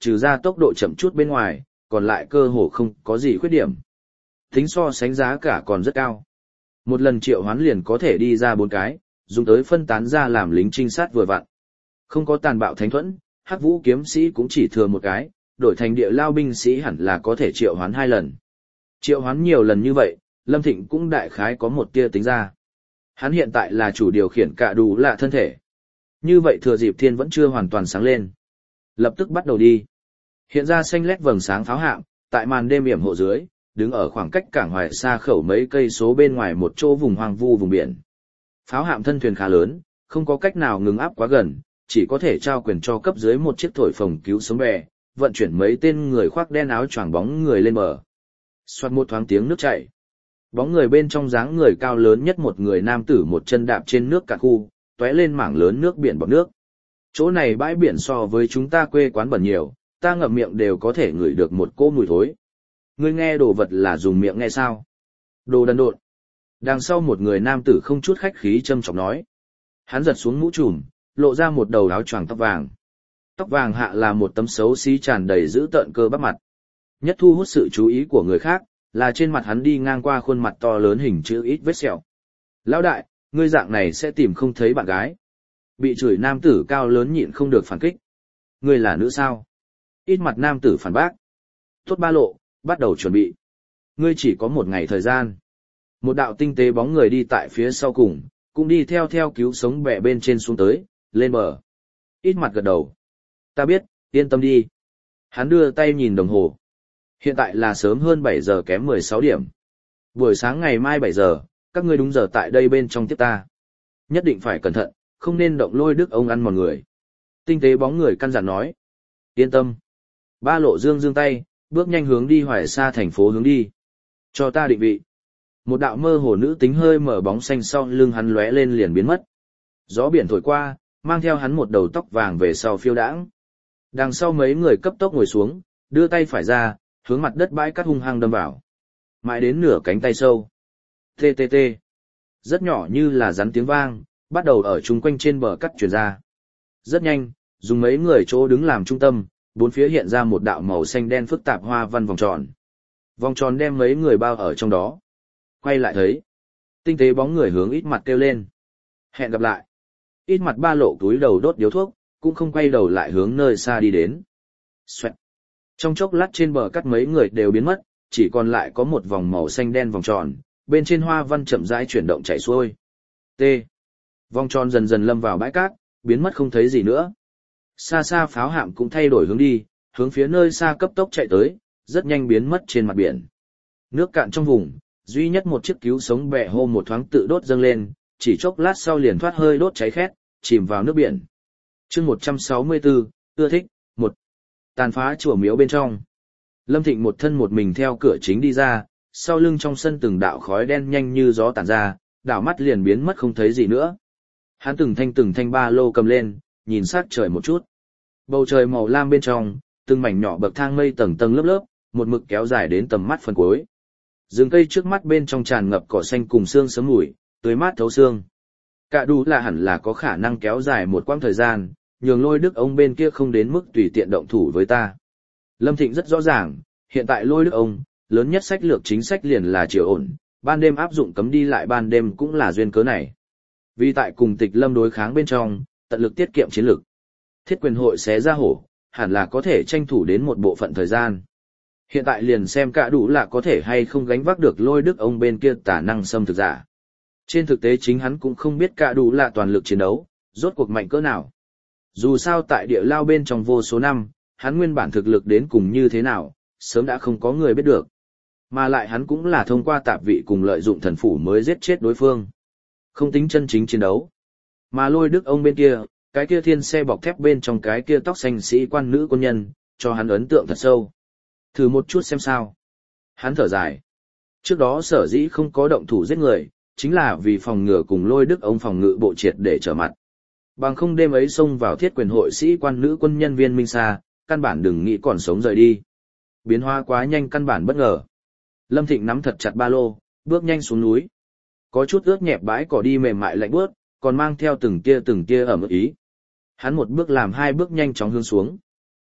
trừ ra tốc độ chậm chút bên ngoài, còn lại cơ hồ không có gì khuyết điểm. Tính so sánh giá cả còn rất cao. Một lần triệu hoán liền có thể đi ra bốn cái, dùng tới phân tán ra làm lính trinh sát vừa vặn. Không có tàn bạo thánh thuẫn, hắc vũ kiếm sĩ cũng chỉ thừa một cái, đổi thành địa lao binh sĩ hẳn là có thể triệu hoán hai lần. Triệu hoán nhiều lần như vậy, Lâm Thịnh cũng đại khái có một tia tính ra. Hắn hiện tại là chủ điều khiển cả đủ lạ thân thể. Như vậy thừa dịp thiên vẫn chưa hoàn toàn sáng lên. Lập tức bắt đầu đi. Hiện ra xanh lét vầng sáng pháo hạm, tại màn đêm yểm hộ dưới, đứng ở khoảng cách cảng Hoài xa khẩu mấy cây số bên ngoài một chỗ vùng hoang vu vùng biển. Pháo hạm thân thuyền khá lớn, không có cách nào ngừng áp quá gần, chỉ có thể trao quyền cho cấp dưới một chiếc thổi phồng cứu sống bè, vận chuyển mấy tên người khoác đen áo choàng bóng người lên bờ. Xoát một thoáng tiếng nước chảy. Bóng người bên trong dáng người cao lớn nhất một người nam tử một chân đạp trên nước cả khu, tóe lên mảng lớn nước biển bọt nước. Chỗ này bãi biển so với chúng ta quê quán bẩn nhiều, ta ngậm miệng đều có thể ngửi được một cỗ mùi thối. Ngươi nghe đồ vật là dùng miệng nghe sao? Đồ đần độn. Đằng sau một người nam tử không chút khách khí châm chọc nói. Hắn giật xuống mũ trùm, lộ ra một đầu áo choàng tóc vàng. Tóc vàng hạ là một tấm xấu xí tràn đầy dữ tợn cơ bắp mặt. Nhất thu hút sự chú ý của người khác, là trên mặt hắn đi ngang qua khuôn mặt to lớn hình chữ ít vết sẹo. Lão đại, ngươi dạng này sẽ tìm không thấy bạn gái. Bị chửi nam tử cao lớn nhịn không được phản kích. Ngươi là nữ sao? Ít mặt nam tử phản bác. Tốt ba lộ, bắt đầu chuẩn bị. Ngươi chỉ có một ngày thời gian. Một đạo tinh tế bóng người đi tại phía sau cùng, cũng đi theo theo cứu sống bè bên trên xuống tới, lên bờ. Ít mặt gật đầu. Ta biết, yên tâm đi. Hắn đưa tay nhìn đồng hồ. Hiện tại là sớm hơn bảy giờ kém mười sáu điểm. Buổi sáng ngày mai bảy giờ, các ngươi đúng giờ tại đây bên trong tiếp ta. Nhất định phải cẩn thận, không nên động lôi đức ông ăn mòn người. Tinh tế bóng người căn dặn nói. Yên tâm. Ba lộ dương dương tay, bước nhanh hướng đi Hoài Sa thành phố hướng đi. Cho ta định vị. Một đạo mơ hồ nữ tính hơi mở bóng xanh sau lưng hắn lóe lên liền biến mất. Gió biển thổi qua, mang theo hắn một đầu tóc vàng về sau phiêu đãng. Đằng sau mấy người cấp tốc ngồi xuống, đưa tay phải ra, hướng mặt đất bãi cát hung hăng đâm vào. Mãi đến nửa cánh tay sâu. Tê tê tê. Rất nhỏ như là rắn tiếng vang, bắt đầu ở chung quanh trên bờ cát truyền ra. Rất nhanh, dùng mấy người chỗ đứng làm trung tâm, bốn phía hiện ra một đạo màu xanh đen phức tạp hoa văn vòng tròn. Vòng tròn đem mấy người bao ở trong đó. Quay lại thấy. Tinh tế bóng người hướng ít mặt kêu lên. Hẹn gặp lại. Ít mặt ba lộ túi đầu đốt điếu thuốc, cũng không quay đầu lại hướng nơi xa đi đến. Xoẹt. Trong chốc lát trên bờ cắt mấy người đều biến mất, chỉ còn lại có một vòng màu xanh đen vòng tròn, bên trên hoa văn chậm rãi chuyển động chảy xuôi. T. Vòng tròn dần dần lâm vào bãi cát, biến mất không thấy gì nữa. Xa xa pháo hạm cũng thay đổi hướng đi, hướng phía nơi xa cấp tốc chạy tới, rất nhanh biến mất trên mặt biển. Nước cạn trong vùng, duy nhất một chiếc cứu sống bè hô một thoáng tự đốt dâng lên, chỉ chốc lát sau liền thoát hơi đốt cháy khét, chìm vào nước biển. Chương một trăm sáu mươi tư, ưa thích, một. Tàn phá chùa miếu bên trong. Lâm Thịnh một thân một mình theo cửa chính đi ra, sau lưng trong sân từng đạo khói đen nhanh như gió tản ra, đảo mắt liền biến mất không thấy gì nữa. Hắn từng thanh từng thanh ba lô cầm lên, nhìn sát trời một chút. Bầu trời màu lam bên trong, từng mảnh nhỏ bậc thang mây tầng tầng lớp lớp, một mực kéo dài đến tầm mắt phần cuối. Rừng cây trước mắt bên trong tràn ngập cỏ xanh cùng xương sớm mùi, tươi mát thấu xương. Cả đủ là hẳn là có khả năng kéo dài một quãng thời gian, nhường lôi đức ông bên kia không đến mức tùy tiện động thủ với ta. Lâm Thịnh rất rõ ràng, hiện tại lôi đức ông, lớn nhất sách lược chính sách liền là chiều ổn, ban đêm áp dụng cấm đi lại ban đêm cũng là duyên cớ này. Vì tại cùng Tịch Lâm đối kháng bên trong, tận lực tiết kiệm chiến lực. Thiết quyền hội xé ra hổ, hẳn là có thể tranh thủ đến một bộ phận thời gian. Hiện tại liền xem cả đủ là có thể hay không gánh vác được lôi đức ông bên kia tả năng xâm thực giả. Trên thực tế chính hắn cũng không biết cả đủ là toàn lực chiến đấu, rốt cuộc mạnh cỡ nào. Dù sao tại địa lao bên trong vô số năm, hắn nguyên bản thực lực đến cùng như thế nào, sớm đã không có người biết được. Mà lại hắn cũng là thông qua tạp vị cùng lợi dụng thần phủ mới giết chết đối phương. Không tính chân chính chiến đấu. Mà lôi đức ông bên kia, cái kia thiên xe bọc thép bên trong cái kia tóc xanh sĩ quan nữ quân nhân, cho hắn ấn tượng thật sâu. Thử một chút xem sao. Hắn thở dài. Trước đó sở dĩ không có động thủ giết người, chính là vì phòng ngừa cùng lôi đức ông phòng ngự bộ triệt để trở mặt. Bằng không đêm ấy xông vào thiết quyền hội sĩ quan nữ quân nhân viên minh xa, căn bản đừng nghĩ còn sống rời đi. Biến hóa quá nhanh căn bản bất ngờ. Lâm Thịnh nắm thật chặt ba lô, bước nhanh xuống núi. Có chút ướt nhẹp bãi cỏ đi mềm mại lạnh bước, còn mang theo từng tia từng tia ẩm ý. Hắn một bước làm hai bước nhanh chóng hướng xuống.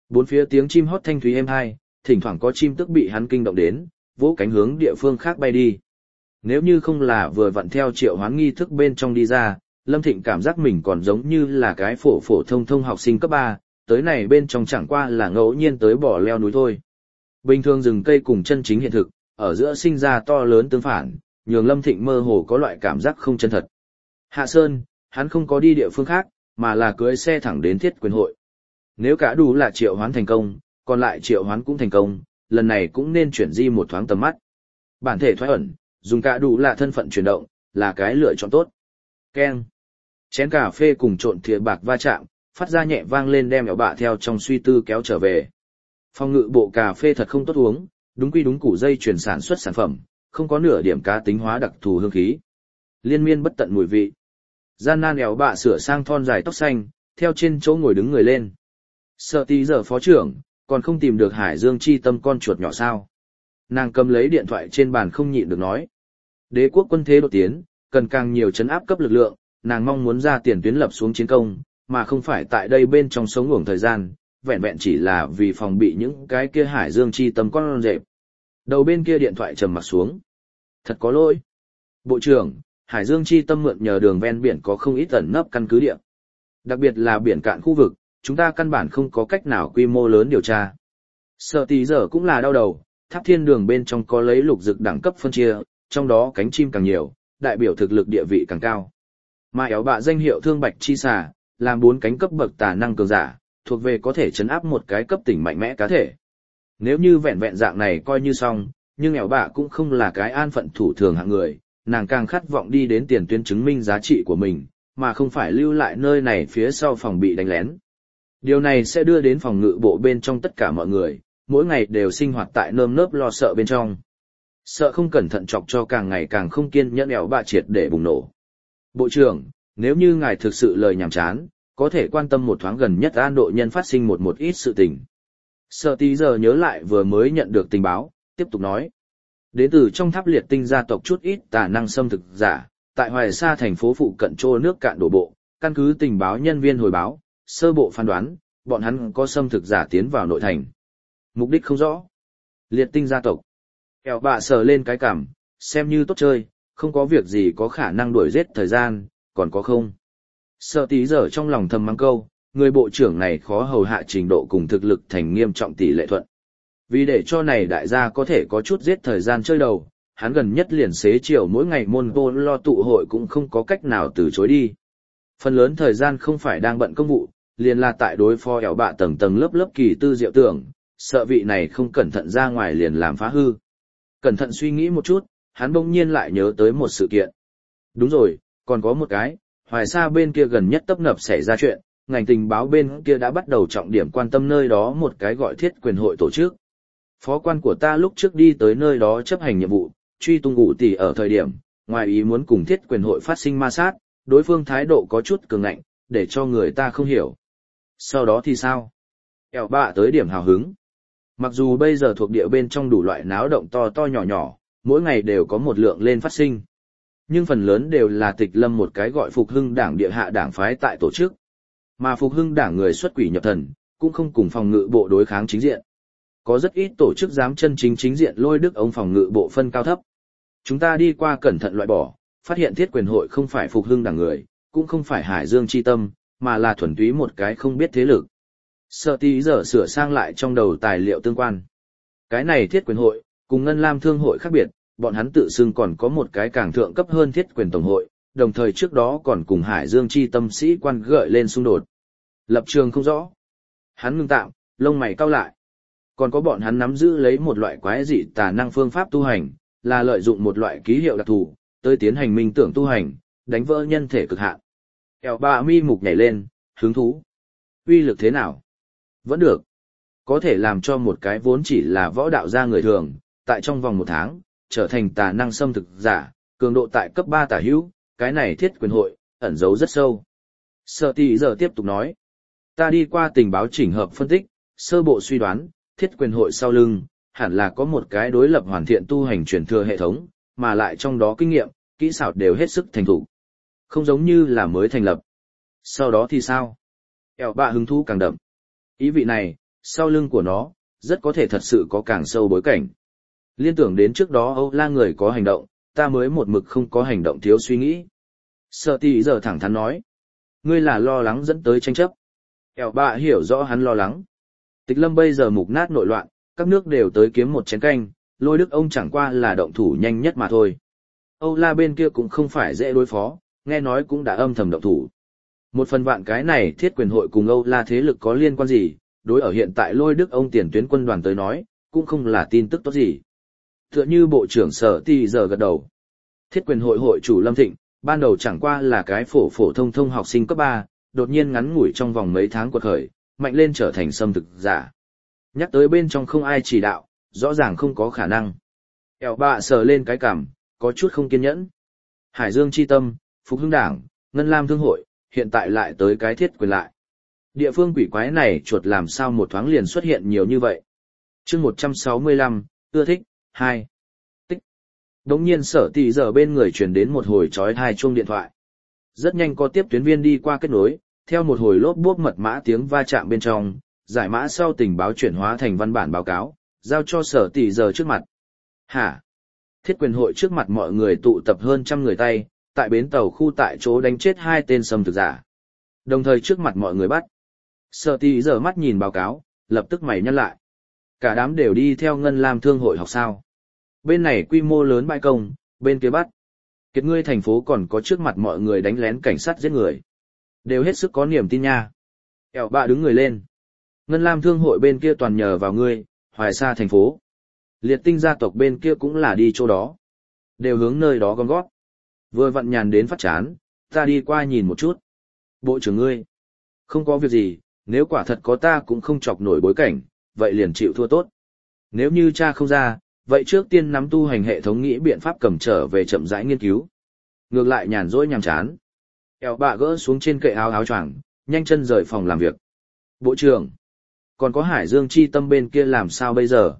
Bốn phía tiếng chim hót thanh thúy êm hai, thỉnh thoảng có chim tức bị hắn kinh động đến, vỗ cánh hướng địa phương khác bay đi. Nếu như không là vừa vặn theo triệu hoán nghi thức bên trong đi ra, Lâm Thịnh cảm giác mình còn giống như là cái phổ phổ thông thông học sinh cấp ba, tới này bên trong chẳng qua là ngẫu nhiên tới bỏ leo núi thôi. Bình thường rừng cây cùng chân chính hiện thực, ở giữa sinh ra to lớn tương phản, nhường Lâm Thịnh mơ hồ có loại cảm giác không chân thật. Hạ Sơn, hắn không có đi địa phương khác, mà là cưỡi xe thẳng đến Thiết Quyền hội. Nếu cả đủ là triệu hoán thành công, còn lại triệu hoán cũng thành công, lần này cũng nên chuyển di một thoáng tầm mắt. Bản thể thoái ẩn, dùng cả đủ là thân phận chuyển động, là cái lựa chọn tốt. Keng. Chén cà phê cùng trộn thìa bạc va chạm, phát ra nhẹ vang lên đem ẻo bạ theo trong suy tư kéo trở về. Phòng ngự bộ cà phê thật không tốt uống, đúng quy đúng củ dây chuyển sản xuất sản phẩm, không có nửa điểm cá tính hóa đặc thù hương khí. Liên miên bất tận mùi vị. Gian nan ẻo bạ sửa sang thon dài tóc xanh, theo trên chỗ ngồi đứng người lên. Sợ tí giờ phó trưởng, còn không tìm được Hải Dương chi tâm con chuột nhỏ sao. Nàng cầm lấy điện thoại trên bàn không nhịn được nói. Đế quốc quân thế đột tiến, cần càng nhiều chấn áp cấp lực lượng, nàng mong muốn ra tiền tuyến lập xuống chiến công, mà không phải tại đây bên trong sống ngủng thời gian, vẹn vẹn chỉ là vì phòng bị những cái kia Hải Dương chi tâm con rệp. Đầu bên kia điện thoại trầm mặt xuống. Thật có lỗi. Bộ trưởng, Hải Dương chi tâm mượn nhờ đường ven biển có không ít ẩn nấp căn cứ địa. Đặc biệt là biển cạn khu vực, chúng ta căn bản không có cách nào quy mô lớn điều tra. Sợ tí giờ cũng là đau đầu, tháp thiên đường bên trong có lấy lục dực đẳng cấp phân chia, trong đó cánh chim càng nhiều, đại biểu thực lực địa vị càng cao. Mà éo bạ danh hiệu thương bạch chi xà, làm bốn cánh cấp bậc tà năng cường giả, thuộc về có thể chấn áp một cái cấp tỉnh mạnh mẽ cá thể. Nếu như vẹn vẹn dạng này coi như xong, nhưng éo bạ cũng không là cái an phận thủ thường hạng người, nàng càng khát vọng đi đến tiền tuyến chứng minh giá trị của mình, mà không phải lưu lại nơi này phía sau phòng bị đánh lén. Điều này sẽ đưa đến phòng ngự bộ bên trong tất cả mọi người, mỗi ngày đều sinh hoạt tại nơm nớp lo sợ bên trong. Sợ không cẩn thận chọc cho càng ngày càng không kiên nhẫn éo bạ triệt để bùng nổ. Bộ trưởng, nếu như ngài thực sự lời nhảm chán, có thể quan tâm một thoáng gần nhất an độ nhân phát sinh một một ít sự tình. Sợ tí giờ nhớ lại vừa mới nhận được tình báo, tiếp tục nói. Đến từ trong tháp liệt tinh gia tộc chút ít tà năng xâm thực giả, tại Hoài Sa thành phố phụ cận trô nước cạn đổ bộ, căn cứ tình báo nhân viên hồi báo, sơ bộ phán đoán, bọn hắn có xâm thực giả tiến vào nội thành. Mục đích không rõ. Liệt tinh gia tộc. Kẹo bạ sờ lên cái cằm, xem như tốt chơi, không có việc gì có khả năng đuổi giết thời gian, còn có không? Sợ tí giờ trong lòng thầm mắng câu, người bộ trưởng này khó hầu hạ trình độ cùng thực lực thành nghiêm trọng tỷ lệ thuận. Vì để cho này đại gia có thể có chút giết thời gian chơi đầu, hắn gần nhất liền xế chiều mỗi ngày môn vô lo tụ hội cũng không có cách nào từ chối đi. Phần lớn thời gian không phải đang bận công vụ, liền là tại đối phó ẻo bạ tầng tầng lớp lớp kỳ tư diệu tưởng, sợ vị này không cẩn thận ra ngoài liền làm phá hư. Cẩn thận suy nghĩ một chút, hắn bỗng nhiên lại nhớ tới một sự kiện. Đúng rồi, còn có một cái, Hoài Sa bên kia gần nhất tấp nập xảy ra chuyện, ngành tình báo bên kia đã bắt đầu trọng điểm quan tâm nơi đó một cái gọi Thiết Quyền hội tổ chức. Phó quan của ta lúc trước đi tới nơi đó chấp hành nhiệm vụ, truy tung ngụ tỷ ở thời điểm, ngoài ý muốn cùng Thiết Quyền hội phát sinh ma sát, đối phương thái độ có chút cường ngạnh, để cho người ta không hiểu. Sau đó thì sao? Kẹo bạ tới điểm hào hứng. Mặc dù bây giờ thuộc địa bên trong đủ loại náo động to to nhỏ nhỏ, mỗi ngày đều có một lượng lên phát sinh. Nhưng phần lớn đều là tịch lâm một cái gọi Phục Hưng Đảng địa hạ đảng phái tại tổ chức. Mà Phục Hưng Đảng người xuất quỷ nhập thần, cũng không cùng phòng ngự bộ đối kháng chính diện. Có rất ít tổ chức dám chân chính chính diện lôi đức ông phòng ngự bộ phân cao thấp. Chúng ta đi qua cẩn thận loại bỏ, phát hiện Thiết Quyền hội không phải Phục Hưng Đảng người, cũng không phải Hải Dương chi tâm, mà là thuần túy một cái không biết thế lực. Sợ tí giờ sửa sang lại trong đầu tài liệu tương quan. Cái này Thiết Quyền hội, cùng Ngân Lam Thương hội khác biệt, bọn hắn tự xưng còn có một cái càng thượng cấp hơn Thiết Quyền Tổng hội, đồng thời trước đó còn cùng Hải Dương chi tâm sĩ quan gợi lên xung đột. Lập trường không rõ. Hắn ngưng tạm, lông mày cau lại. Còn có bọn hắn nắm giữ lấy một loại quái dị tà năng phương pháp tu hành, là lợi dụng một loại ký hiệu đặc thù, tới tiến hành minh tưởng tu hành, đánh vỡ nhân thể cực hạn. Eo ba mi mục nhảy lên, hứng thú. Uy lực thế nào? Vẫn được. Có thể làm cho một cái vốn chỉ là võ đạo gia người thường, tại trong vòng một tháng, trở thành tà năng xâm thực giả, cường độ tại cấp ba tả hữu, cái này Thiết Quyền hội, ẩn giấu rất sâu. Sợ tỷ giờ tiếp tục nói. Ta đi qua tình báo chỉnh hợp phân tích, sơ bộ suy đoán, Thiết Quyền hội sau lưng, hẳn là có một cái đối lập hoàn thiện tu hành truyền thừa hệ thống, mà lại trong đó kinh nghiệm, kỹ xảo đều hết sức thành thục. Không giống như là mới thành lập. Sau đó thì sao? Eo bạ hứng thú càng đậm. Ý vị này, sau lưng của nó, rất có thể thật sự có càng sâu bối cảnh. Liên tưởng đến trước đó Âu La người có hành động, ta mới một mực không có hành động thiếu suy nghĩ. Sở tỷ giờ thẳng thắn nói. Ngươi là lo lắng dẫn tới tranh chấp. Eo bạ hiểu rõ hắn lo lắng. Tịch Lâm bây giờ mục nát nội loạn, các nước đều tới kiếm một chén canh, Lôi Đức ông chẳng qua là động thủ nhanh nhất mà thôi. Âu La bên kia cũng không phải dễ đối phó, nghe nói cũng đã âm thầm động thủ. Một phần vạn cái này thiết quyền hội cùng Âu La thế lực có liên quan gì, đối ở hiện tại Lôi Đức ông tiền tuyến quân đoàn tới nói, cũng không là tin tức tốt gì. Tựa như Bộ trưởng Sở Tỷ giờ gật đầu. Thiết quyền hội hội chủ Lâm Thịnh, ban đầu chẳng qua là cái phổ phổ thông thông học sinh cấp ba, đột nhiên ngắn ngủi trong vòng mấy tháng quật khởi, mạnh lên trở thành xâm thực giả. Nhắc tới bên trong không ai chỉ đạo, rõ ràng không có khả năng. Eo bạ sờ lên cái cằm, có chút không kiên nhẫn. Hải Dương Chi Tâm, Phục Hưng Đảng, Ngân Lam Thương Hội, hiện tại lại tới cái thiết quyền lại. Địa phương quỷ quái này chuột làm sao một thoáng liền xuất hiện nhiều như vậy. chương một trăm sáu mươi lăm, ưa thích, hai. Tích. Đống nhiên Sở Tỷ giờ bên người truyền đến một hồi chói tai chuông điện thoại. Rất nhanh có tiếp tuyến viên đi qua kết nối, theo một hồi lốp bốp mật mã tiếng va chạm bên trong, giải mã sau tình báo chuyển hóa thành văn bản báo cáo, giao cho Sở Tỷ giờ trước mặt. Hả? Thiết quyền hội trước mặt mọi người tụ tập hơn trăm người tay, tại bến tàu khu tại chỗ đánh chết hai tên xâm thực giả. Đồng thời trước mặt mọi người bắt. Sở Tỷ giờ mắt nhìn báo cáo, lập tức mày nhăn lại. Cả đám đều đi theo Ngân Lam Thương hội học sao. Bên này quy mô lớn bãi công, bên kia bắt. Kiệt ngươi thành phố còn có trước mặt mọi người đánh lén cảnh sát giết người. Đều hết sức có niềm tin nha. Eo bạ đứng người lên. Ngân Lam Thương hội bên kia toàn nhờ vào ngươi, Hoài Sa thành phố. Liệt tinh gia tộc bên kia cũng là đi chỗ đó. Đều hướng nơi đó gom gót. Vừa vặn nhàn đến phát chán, ta đi qua nhìn một chút. Bộ trưởng ngươi. Không có việc gì, nếu quả thật có ta cũng không chọc nổi bối cảnh, vậy liền chịu thua tốt. Nếu như cha không ra, vậy trước tiên nắm tu hành hệ thống nghĩ biện pháp cầm trở về chậm rãi nghiên cứu. Ngược lại nhàn rỗi nhàm chán. Eo bạ gỡ xuống trên kệ áo áo choàng, nhanh chân rời phòng làm việc. Bộ trưởng, còn có Hải Dương Chi Tâm bên kia làm sao bây giờ?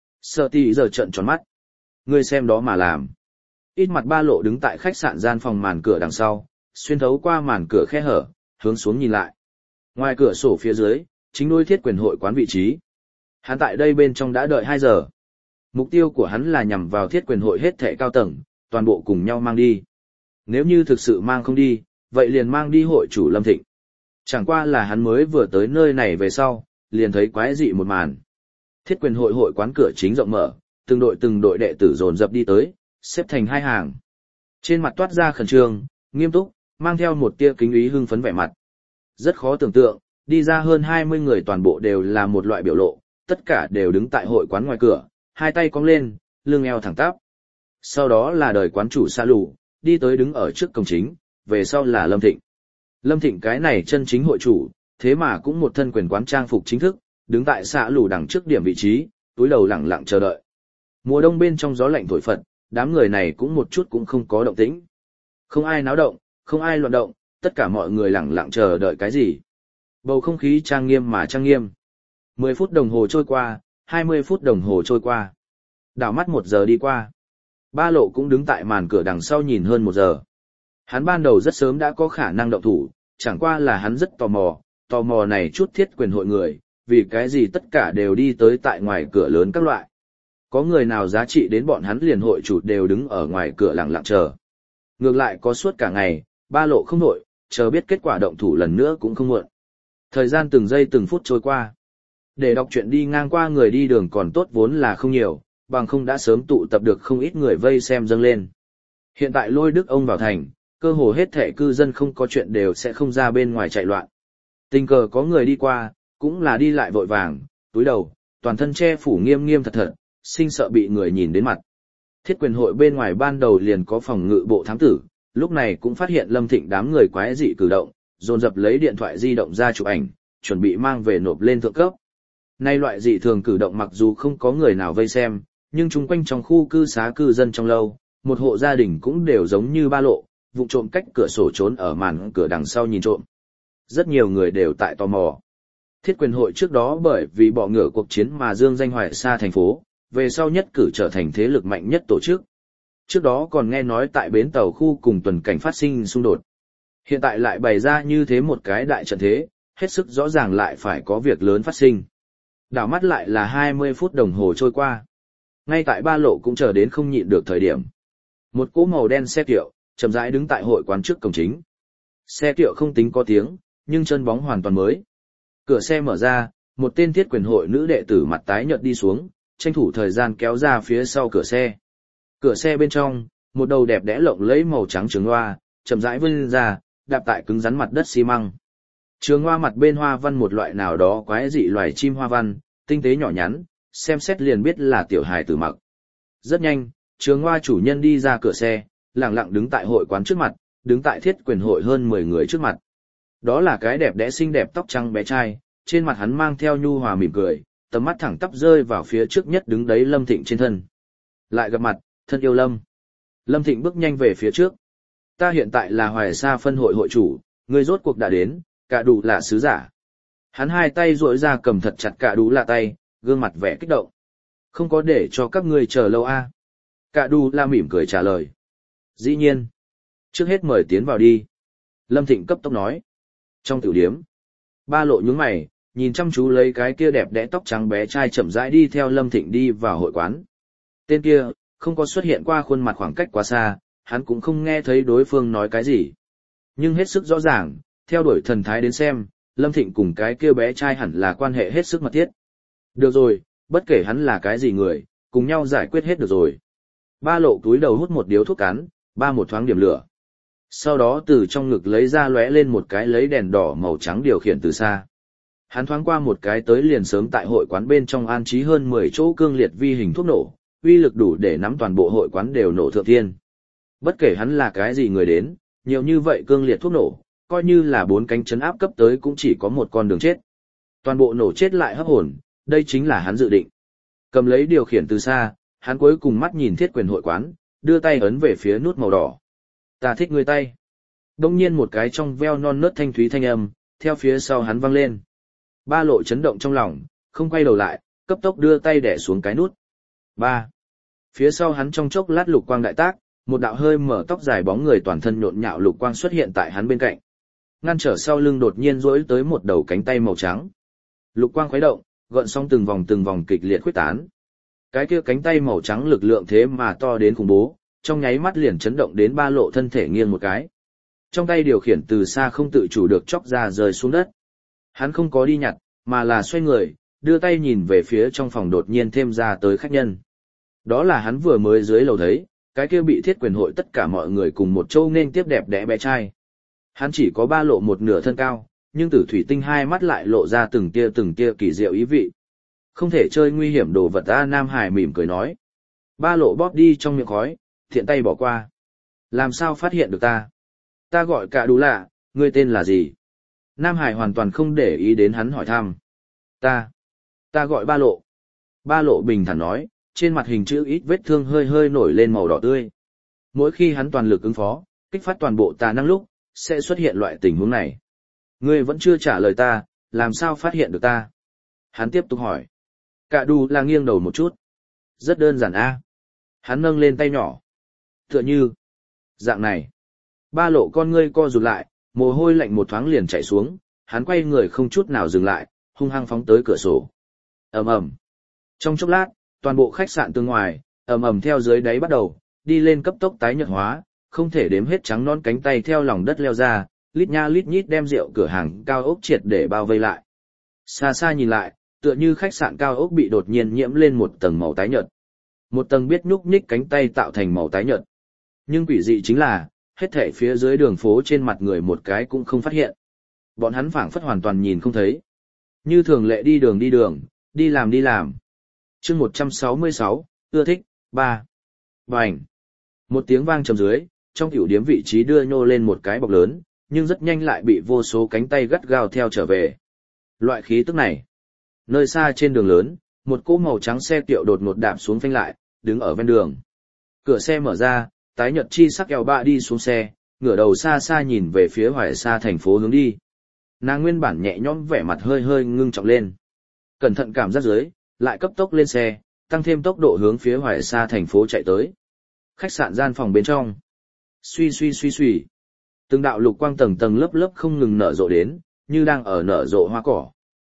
Sở Tỷ giờ trợn tròn mắt. Ngươi xem đó mà làm. Ít mặt ba lộ đứng tại khách sạn gian phòng màn cửa đằng sau, xuyên thấu qua màn cửa khe hở, hướng xuống nhìn lại. Ngoài cửa sổ phía dưới, chính đối thiết quyền hội quán vị trí. Hắn tại đây bên trong đã đợi hai giờ. Mục tiêu của hắn là nhằm vào thiết quyền hội hết thảy cao tầng, toàn bộ cùng nhau mang đi. Nếu như thực sự mang không đi, vậy liền mang đi hội chủ Lâm Thịnh. Chẳng qua là hắn mới vừa tới nơi này về sau, liền thấy quái dị một màn. Thiết quyền hội hội quán cửa chính rộng mở, từng đội từng đội đệ tử dồn dập đi tới, xếp thành hai hàng. Trên mặt toát ra khẩn trương, nghiêm túc, mang theo một tia kính ý hưng phấn vẻ mặt. Rất khó tưởng tượng, đi ra hơn hai mươi người toàn bộ đều là một loại biểu lộ, tất cả đều đứng tại hội quán ngoài cửa, hai tay cong lên, lưng eo thẳng tắp. Sau đó là đời quán chủ Sa Lù, đi tới đứng ở trước cổng chính, về sau là Lâm Thịnh. Lâm Thịnh cái này chân chính hội chủ, thế mà cũng một thân quyền quán trang phục chính thức, đứng tại Sa Lù đằng trước điểm vị trí, túi đầu lặng lặng chờ đợi. Mùa đông bên trong gió lạnh thổi phật, đám người này cũng một chút cũng không có động tĩnh. Không ai náo động, không ai loạn động, tất cả mọi người lặng lặng chờ đợi cái gì. Bầu không khí trang nghiêm mà trang nghiêm. mười phút đồng hồ trôi qua, hai mươi phút đồng hồ trôi qua. Đảo mắt một giờ đi qua. Ba lộ cũng đứng tại màn cửa đằng sau nhìn hơn một giờ. Hắn ban đầu rất sớm đã có khả năng động thủ, chẳng qua là hắn rất tò mò, tò mò này chút thiết quyền hội người, vì cái gì tất cả đều đi tới tại ngoài cửa lớn các loại. Có người nào giá trị đến bọn hắn liền hội chủ đều đứng ở ngoài cửa lặng lặng chờ. Ngược lại có suốt cả ngày, ba lộ không nổi, chờ biết kết quả động thủ lần nữa cũng không muộn. Thời gian từng giây từng phút trôi qua. Để đọc truyện đi ngang qua người đi đường còn tốt vốn là không nhiều, bằng không đã sớm tụ tập được không ít người vây xem dâng lên. Hiện tại Lôi Đức ông vào thành, cơ hồ hết thảy cư dân không có chuyện đều sẽ không ra bên ngoài chạy loạn. Tình cờ có người đi qua, cũng là đi lại vội vàng, túi đầu, toàn thân che phủ nghiêm nghiêm thật thật, sinh sợ bị người nhìn đến mặt. Thiết quyền hội bên ngoài ban đầu liền có phòng ngự bộ thám tử, lúc này cũng phát hiện Lâm Thịnh đám người quái dị cử động, dồn dập lấy điện thoại di động ra chụp ảnh, chuẩn bị mang về nộp lên thượng cấp. Nay loại dị thường cử động mặc dù không có người nào vây xem, nhưng chung quanh trong khu cư xá cư dân trong lâu, một hộ gia đình cũng đều giống như ba lộ, vụng trộm cách cửa sổ trốn ở màn cửa đằng sau nhìn trộm. Rất nhiều người đều tại tò mò. Thiết quyền hội trước đó bởi vì bỏ ngửa cuộc chiến mà dương danh Hoài Sa thành phố, về sau nhất cử trở thành thế lực mạnh nhất tổ chức. Trước đó còn nghe nói tại bến tàu khu cùng tuần cảnh phát sinh xung đột. Hiện tại lại bày ra như thế một cái đại trận thế, hết sức rõ ràng lại phải có việc lớn phát sinh. Đảo mắt lại là hai mươi phút đồng hồ trôi qua. Ngay tại ba lộ cũng chờ đến không nhịn được thời điểm. Một cỗ màu đen xe kiệu, chậm rãi đứng tại hội quán trước cổng chính. Xe kiệu không tính có tiếng, nhưng chân bóng hoàn toàn mới. Cửa xe mở ra, một tên thiết quyền hội nữ đệ tử mặt tái nhợt đi xuống, tranh thủ thời gian kéo ra phía sau cửa xe. Cửa xe bên trong, một đầu đẹp đẽ lộng lẫy màu trắng trường hoa, chậm rãi vươn ra, đạp tại cứng rắn mặt đất xi măng. Trường hoa mặt bên hoa văn một loại nào đó quái dị loài chim hoa văn, tinh tế nhỏ nhắn, xem xét liền biết là tiểu hài tử mặc. Rất nhanh, trường hoa chủ nhân đi ra cửa xe, lặng lặng đứng tại hội quán trước mặt, đứng tại thiết quyền hội hơn mười người trước mặt. Đó là cái đẹp đẽ xinh đẹp tóc trắng bé trai, trên mặt hắn mang theo nhu hòa mỉm cười, tầm mắt thẳng tắp rơi vào phía trước nhất đứng đấy Lâm Thịnh trên thân. Lại gặp mặt, thân yêu Lâm. Lâm Thịnh bước nhanh về phía trước. Ta hiện tại là Hoài Sa phân hội hội chủ, người rốt cuộc đã đến, cả đủ là sứ giả. Hắn hai tay duỗi ra cầm thật chặt cả đủ là tay, gương mặt vẻ kích động. Không có để cho các ngươi chờ lâu a. À? Cả đủ là mỉm cười trả lời. Dĩ nhiên. Trước hết mời tiến vào đi. Lâm Thịnh cấp tốc nói. Trong tiểu điếm, ba lộ nhướng mày, nhìn chăm chú lấy cái kia đẹp đẽ tóc trắng bé trai chậm rãi đi theo Lâm Thịnh đi vào hội quán. Tên kia, không có xuất hiện qua khuôn mặt khoảng cách quá xa, hắn cũng không nghe thấy đối phương nói cái gì. Nhưng hết sức rõ ràng, theo đuổi thần thái đến xem, Lâm Thịnh cùng cái kia bé trai hẳn là quan hệ hết sức mật thiết. Được rồi, bất kể hắn là cái gì người, cùng nhau giải quyết hết được rồi. Ba lộ túi đầu hút một điếu thuốc cắn, ba một thoáng điểm lửa. Sau đó từ trong ngực lấy ra lóe lên một cái lấy đèn đỏ màu trắng điều khiển từ xa. Hắn thoáng qua một cái tới liền sớm tại hội quán bên trong an trí hơn mười chỗ cương liệt vi hình thuốc nổ, uy lực đủ để nắm toàn bộ hội quán đều nổ thượng thiên. Bất kể hắn là cái gì người đến, nhiều như vậy cương liệt thuốc nổ, coi như là bốn cánh chấn áp cấp tới cũng chỉ có một con đường chết. Toàn bộ nổ chết lại hấp hồn, đây chính là hắn dự định. Cầm lấy điều khiển từ xa, hắn cuối cùng mắt nhìn thiết quyền hội quán, đưa tay ấn về phía nút màu đỏ. Ta thích người tay. Đông nhiên một cái trong veo non nớt thanh thúy thanh âm, theo phía sau hắn vang lên. Ba lộ chấn động trong lòng, không quay đầu lại, cấp tốc đưa tay đè xuống cái nút. Ba. Phía sau hắn trong chốc lát lục quang đại tác, một đạo hơi mở tóc dài bóng người toàn thân nhộn nhạo lục quang xuất hiện tại hắn bên cạnh. Ngăn trở sau lưng đột nhiên rỗi tới một đầu cánh tay màu trắng. Lục quang khuấy động, gợn sóng từng vòng từng vòng kịch liệt khuếch tán. Cái kia cánh tay màu trắng lực lượng thế mà to đến khủng bố, trong nháy mắt liền chấn động đến ba lộ thân thể nghiêng một cái. Trong tay điều khiển từ xa không tự chủ được chóc ra rơi xuống đất. Hắn không có đi nhặt, mà là xoay người, đưa tay nhìn về phía trong phòng đột nhiên thêm ra tới khách nhân. Đó là hắn vừa mới dưới lầu thấy, cái kia bị thiết quyền hội tất cả mọi người cùng một châu nên tiếp đẹp đẽ bé trai. Hắn chỉ có ba lộ một nửa thân cao, nhưng tử thủy tinh hai mắt lại lộ ra từng tia từng tia kỳ diệu ý vị. Không thể chơi nguy hiểm đồ vật ta. Nam Hải mỉm cười nói. Ba lộ bóp đi trong miệng khói, thiện tay bỏ qua. Làm sao phát hiện được ta? Ta gọi cả đủ lạ, ngươi tên là gì? Nam Hải hoàn toàn không để ý đến hắn hỏi thăm. Ta, ta gọi ba lộ. Ba lộ bình thản nói, trên mặt hình chữ ít vết thương hơi hơi nổi lên màu đỏ tươi. Mỗi khi hắn toàn lực ứng phó, kích phát toàn bộ tà năng lúc, sẽ xuất hiện loại tình huống này. Ngươi vẫn chưa trả lời ta, làm sao phát hiện được ta? Hắn tiếp tục hỏi. Cả đủ là nghiêng đầu một chút. Rất đơn giản a. Hắn nâng lên tay nhỏ. Tựa như, dạng này. Ba lộ con ngươi co rụt lại, mồ hôi lạnh một thoáng liền chảy xuống, hắn quay người không chút nào dừng lại, hung hăng phóng tới cửa sổ. Ầm ầm. Trong chốc lát, toàn bộ khách sạn tường ngoài, ầm ầm theo dưới đáy bắt đầu, đi lên cấp tốc tái nhợt hóa, không thể đếm hết trắng non cánh tay theo lòng đất leo ra, lít nha lít nhít đem rượu cửa hàng cao ốc triệt để bao vây lại. Xa xa nhìn lại, tựa như khách sạn cao ốc bị đột nhiên nhiễm lên một tầng màu tái nhợt. Một tầng biết nhúc nhích cánh tay tạo thành màu tái nhợt. Nhưng quỷ dị chính là, hết thảy phía dưới đường phố trên mặt người một cái cũng không phát hiện. Bọn hắn phảng phất hoàn toàn nhìn không thấy. Như thường lệ đi đường đi đường, đi làm đi làm. Chương một trăm sáu mươi sáu, ưa thích, ba. Bành. Một tiếng vang trầm dưới, trong tiểu điếm vị trí đưa nhô lên một cái bọc lớn, nhưng rất nhanh lại bị vô số cánh tay gắt gao theo trở về. Loại khí tức này. Nơi xa trên đường lớn, một cỗ màu trắng xe kiệu đột ngột đạp xuống phanh lại, đứng ở ven đường. Cửa xe mở ra, tái nhợt chi sắc eo bạ đi xuống xe, ngửa đầu xa xa nhìn về phía Hoài Sa thành phố hướng đi. Nàng nguyên bản nhẹ nhõm vẻ mặt hơi hơi ngưng trọng lên. Cẩn thận cảm giác dưới, lại cấp tốc lên xe, tăng thêm tốc độ hướng phía Hoài Sa thành phố chạy tới. Khách sạn gian phòng bên trong. Suy suy suy suy. Từng đạo lục quang tầng tầng lớp lớp không ngừng nở rộ đến, như đang ở nở rộ hoa cỏ.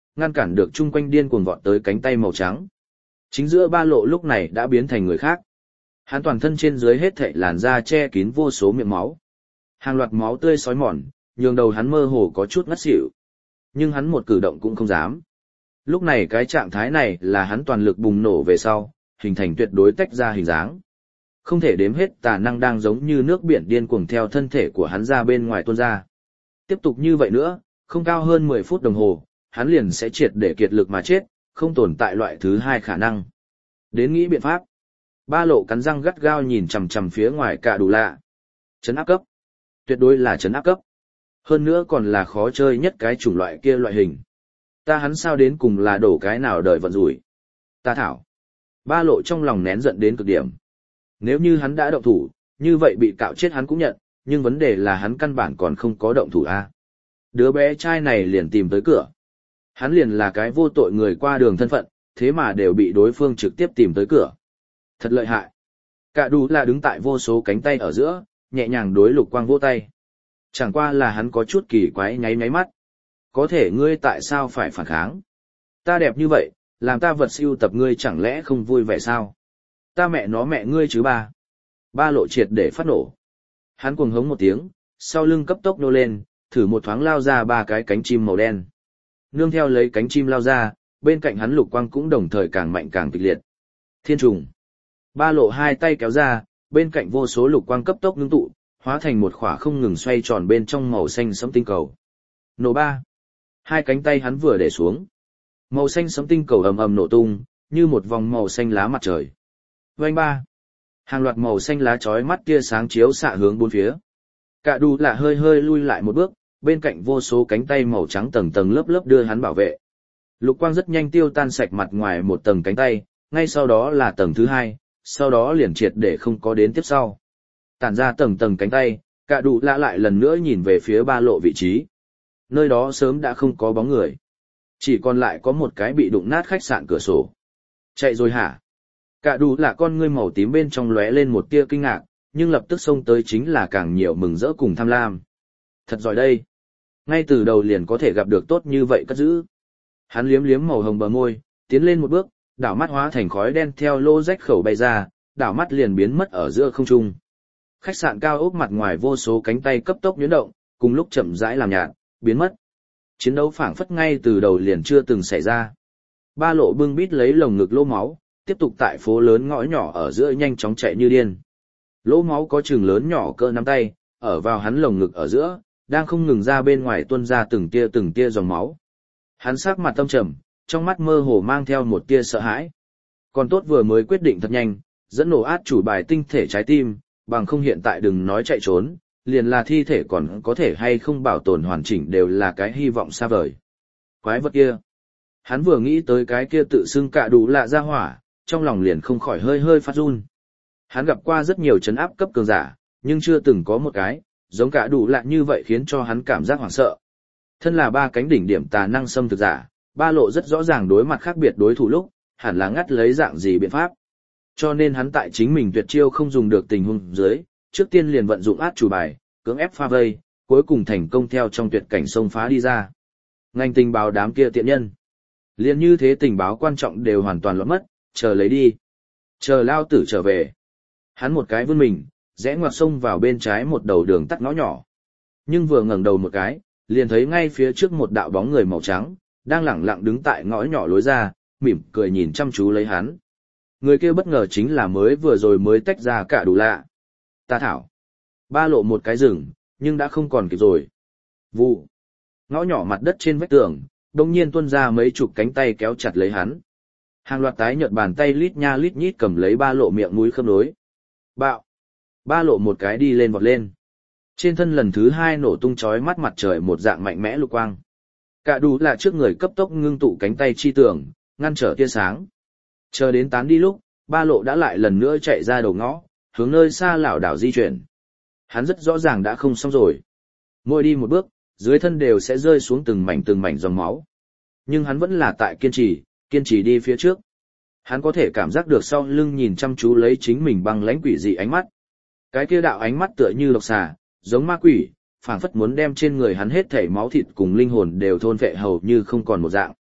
ngăn cản được chung quanh điên cuồng vọt tới cánh tay màu trắng. Chính giữa ba lộ lúc này đã biến thành người khác. Hắn toàn thân trên dưới hết thảy làn da che kín vô số miệng máu. Hàng loạt máu tươi xói mòn, nhường đầu hắn mơ hồ có chút ngất xỉu. Nhưng hắn một cử động cũng không dám. Lúc này cái trạng thái này là hắn toàn lực bùng nổ về sau, hình thành tuyệt đối tách ra hình dáng. Không thể đếm hết tà năng đang giống như nước biển điên cuồng theo thân thể của hắn ra bên ngoài tuôn ra. Tiếp tục như vậy nữa, không cao hơn mười phút đồng hồ, hắn liền sẽ triệt để kiệt lực mà chết, không tồn tại loại thứ hai khả năng. Đến nghĩ biện pháp. Ba lộ cắn răng gắt gao nhìn chằm chằm phía ngoài cả đủ lạ. Chấn áp cấp. Tuyệt đối là chấn áp cấp. Hơn nữa còn là khó chơi nhất cái chủng loại kia loại hình. Ta hắn sao đến cùng là đổ cái nào đời vận rủi. Ta thảo. Ba lộ trong lòng nén giận đến cực điểm. Nếu như hắn đã động thủ, như vậy bị cạo chết hắn cũng nhận, nhưng vấn đề là hắn căn bản còn không có động thủ a. Đứa bé trai này liền tìm tới cửa. Hắn liền là cái vô tội người qua đường thân phận, thế mà đều bị đối phương trực tiếp tìm tới cửa. Thật lợi hại. Cả đủ là đứng tại vô số cánh tay ở giữa, nhẹ nhàng đối Lục Quang vỗ tay. Chẳng qua là hắn có chút kỳ quái nháy nháy mắt. Có thể ngươi tại sao phải phản kháng? Ta đẹp như vậy, làm ta vật siêu tập ngươi chẳng lẽ không vui vẻ sao? Ta mẹ nó mẹ ngươi chứ ba. Ba lộ triệt để phát nổ. Hắn cuồng hống một tiếng, sau lưng cấp tốc nô lên, thử một thoáng lao ra ba cái cánh chim màu đen. Nương theo lấy cánh chim lao ra, bên cạnh hắn Lục Quang cũng đồng thời càng mạnh càng kịch liệt. Thiên trùng. Ba lộ hai tay kéo ra, bên cạnh vô số lục quang cấp tốc ngưng tụ, hóa thành một khỏa không ngừng xoay tròn bên trong màu xanh sẫm tinh cầu. Nổ ba. Hai cánh tay hắn vừa để xuống. Màu xanh sẫm tinh cầu ầm ầm nổ tung, như một vòng màu xanh lá mặt trời. Vành ba. Hàng loạt màu xanh lá chói mắt tia sáng chiếu xạ hướng bốn phía. Cả đủ là hơi hơi lui lại một bước, bên cạnh vô số cánh tay màu trắng tầng tầng lớp lớp đưa hắn bảo vệ. Lục quang rất nhanh tiêu tan sạch mặt ngoài một tầng cánh tay, ngay sau đó là tầng thứ hai, sau đó liền triệt để không có đến tiếp sau. Tản ra tầng tầng cánh tay, cả đủ lạ lại lần nữa nhìn về phía ba lộ vị trí. Nơi đó sớm đã không có bóng người. Chỉ còn lại có một cái bị đụng nát khách sạn cửa sổ. Chạy rồi hả? Cả đủ lạ con ngươi màu tím bên trong lóe lên một tia kinh ngạc, nhưng lập tức xông tới chính là càng nhiều mừng rỡ cùng tham lam. Thật giỏi đây. Ngay từ đầu liền có thể gặp được tốt như vậy cất giữ. Hắn liếm liếm màu hồng bờ môi, tiến lên một bước, đảo mắt hóa thành khói đen theo lô rách khẩu bay ra, đảo mắt liền biến mất ở giữa không trung. Khách sạn cao ốc mặt ngoài vô số cánh tay cấp tốc nhuyễn động, cùng lúc chậm rãi làm nhạt, biến mất. Chiến đấu phảng phất ngay từ đầu liền chưa từng xảy ra. Ba lộ bưng bít lấy lồng ngực lỗ máu, tiếp tục tại phố lớn ngõ nhỏ ở giữa nhanh chóng chạy như điên. Lỗ máu có chừng lớn nhỏ cỡ nắm tay, ở vào hắn lồng ngực ở giữa, đang không ngừng ra bên ngoài tuôn ra từng tia từng tia dòng máu. Hắn sắc mặt tâm trầm, trong mắt mơ hồ mang theo một tia sợ hãi. Còn tốt vừa mới quyết định thật nhanh, dẫn nổ át chủ bài tinh thể trái tim, bằng không hiện tại đừng nói chạy trốn, liền là thi thể còn có thể hay không bảo tồn hoàn chỉnh đều là cái hy vọng xa vời. Quái vật kia. Hắn vừa nghĩ tới cái kia tự xưng cả đủ lạ ra hỏa, trong lòng liền không khỏi hơi hơi phát run. Hắn gặp qua rất nhiều trấn áp cấp cường giả, nhưng chưa từng có một cái, giống cả đủ lạ như vậy khiến cho hắn cảm giác hoảng sợ. Thân là ba cánh đỉnh điểm tà năng xâm thực giả, ba lộ rất rõ ràng đối mặt khác biệt đối thủ lúc, hẳn là ngắt lấy dạng gì biện pháp. Cho nên hắn tại chính mình tuyệt chiêu không dùng được tình huống dưới, trước tiên liền vận dụng át chủ bài, cưỡng ép pha vây, cuối cùng thành công theo trong tuyệt cảnh xông phá đi ra. Ngành tình báo đám kia tiện nhân. Liên như thế tình báo quan trọng đều hoàn toàn lọt mất, chờ lấy đi. Chờ lao tử trở về. Hắn một cái vươn mình, rẽ ngoặt xông vào bên trái một đầu đường tắt ngõ nhỏ. Nhưng vừa ngẩng đầu một cái, liền thấy ngay phía trước một đạo bóng người màu trắng, đang lẳng lặng đứng tại ngõ nhỏ lối ra, mỉm cười nhìn chăm chú lấy hắn. Người kia bất ngờ chính là mới vừa rồi mới tách ra cả đủ lạ. Ta thảo. Ba lộ một cái rừng, nhưng đã không còn kịp rồi. Vụ. Ngõ nhỏ mặt đất trên vách tường, đông nhiên tuôn ra mấy chục cánh tay kéo chặt lấy hắn. Hàng loạt tái nhợt bàn tay lít nha lít nhít cầm lấy ba lộ miệng mũi khớp nối. Bạo. Ba lộ một cái đi lên vọt lên. Trên thân lần thứ hai nổ tung chói mắt mặt trời một dạng mạnh mẽ lục quang. Cả đủ là trước người cấp tốc ngưng tụ cánh tay chi tường, ngăn trở tia sáng. Chờ đến tán đi lúc, ba lộ đã lại lần nữa chạy ra đầu ngõ, hướng nơi xa lảo đảo di chuyển. Hắn rất rõ ràng đã không xong rồi. Mỗi đi một bước, dưới thân đều sẽ rơi xuống từng mảnh từng mảnh dòng máu. Nhưng hắn vẫn là tại kiên trì, kiên trì đi phía trước. Hắn có thể cảm giác được sau lưng nhìn chăm chú lấy chính mình bằng lãnh quỷ dị ánh mắt. Cái kia đạo ánh mắt tựa như độc xà, giống ma quỷ, phảng phất muốn đem trên người hắn hết thảy máu thịt cùng linh hồn đều thôn phệ hầu như không còn một dạng.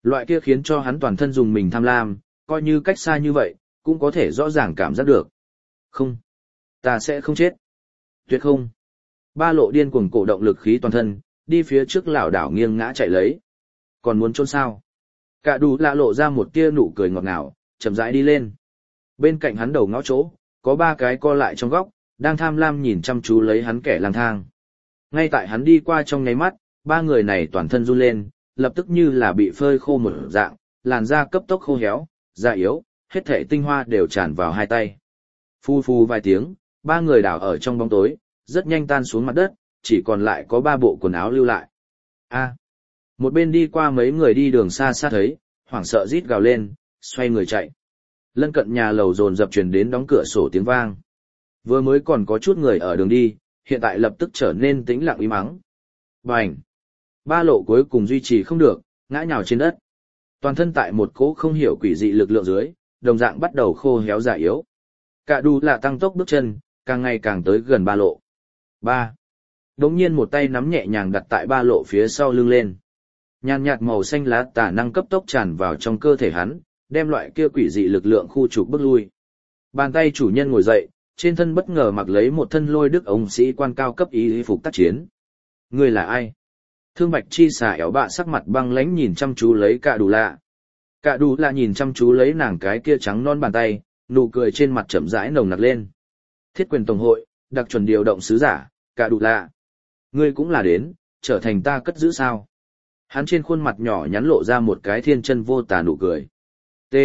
Loại kia khiến cho hắn toàn thân dùng mình tham lam, coi như cách xa như vậy, cũng có thể rõ ràng cảm giác được. Không, ta sẽ không chết. Tuyệt không. Ba lộ điên cuồng cổ động lực khí toàn thân, đi phía trước lảo đảo nghiêng ngã chạy lấy. Còn muốn trốn sao? Cả đủ lạ lộ ra một tia nụ cười ngọt ngào, chậm rãi đi lên. Bên cạnh hắn đầu ngõ chỗ, có ba cái co lại trong góc, đang tham lam nhìn chăm chú lấy hắn kẻ lang thang. Ngay tại hắn đi qua trong nháy mắt, ba người này toàn thân run lên, lập tức như là bị phơi khô một dạng, làn da cấp tốc khô héo, da yếu, hết thể tinh hoa đều tràn vào hai tay. Phu phu vài tiếng, ba người đảo ở trong bóng tối, rất nhanh tan xuống mặt đất, chỉ còn lại có ba bộ quần áo lưu lại. A. Một bên đi qua mấy người đi đường xa xa thấy, hoảng sợ rít gào lên, xoay người chạy. Lân cận nhà lầu dồn dập truyền đến đóng cửa sổ tiếng vang. Vừa mới còn có chút người ở đường đi, hiện tại lập tức trở nên tĩnh lặng im ắng. Bành! Ba lộ cuối cùng duy trì không được, ngã nhào trên đất. Toàn thân tại một cỗ không hiểu quỷ dị lực lượng dưới, đồng dạng bắt đầu khô héo già yếu. Cả đu là tăng tốc bước chân, càng ngày càng tới gần ba lộ. Ba! Đống nhiên một tay nắm nhẹ nhàng đặt tại ba lộ phía sau lưng lên. Nhàn nhạt màu xanh lá tả năng cấp tốc tràn vào trong cơ thể hắn, đem loại kia quỷ dị lực lượng khu trục bước lui. Bàn tay chủ nhân ngồi dậy, trên thân bất ngờ mặc lấy một thân lôi đức ông sĩ quan cao cấp y phục tác chiến. Người là ai? Thương Bạch Chi xà éo bạ sắc mặt băng lãnh nhìn chăm chú lấy Cả Đủ Lạ. Cả Đủ Lạ nhìn chăm chú lấy nàng cái kia trắng non bàn tay, nụ cười trên mặt chậm rãi nồng nặc lên. Thiết quyền tổng hội, đặc chuẩn điều động sứ giả, Cả Đủ Lạ. Ngươi cũng là đến, trở thành ta cất giữ sao? Hắn trên khuôn mặt nhỏ nhắn lộ ra một cái thiên chân vô tà nụ cười. T.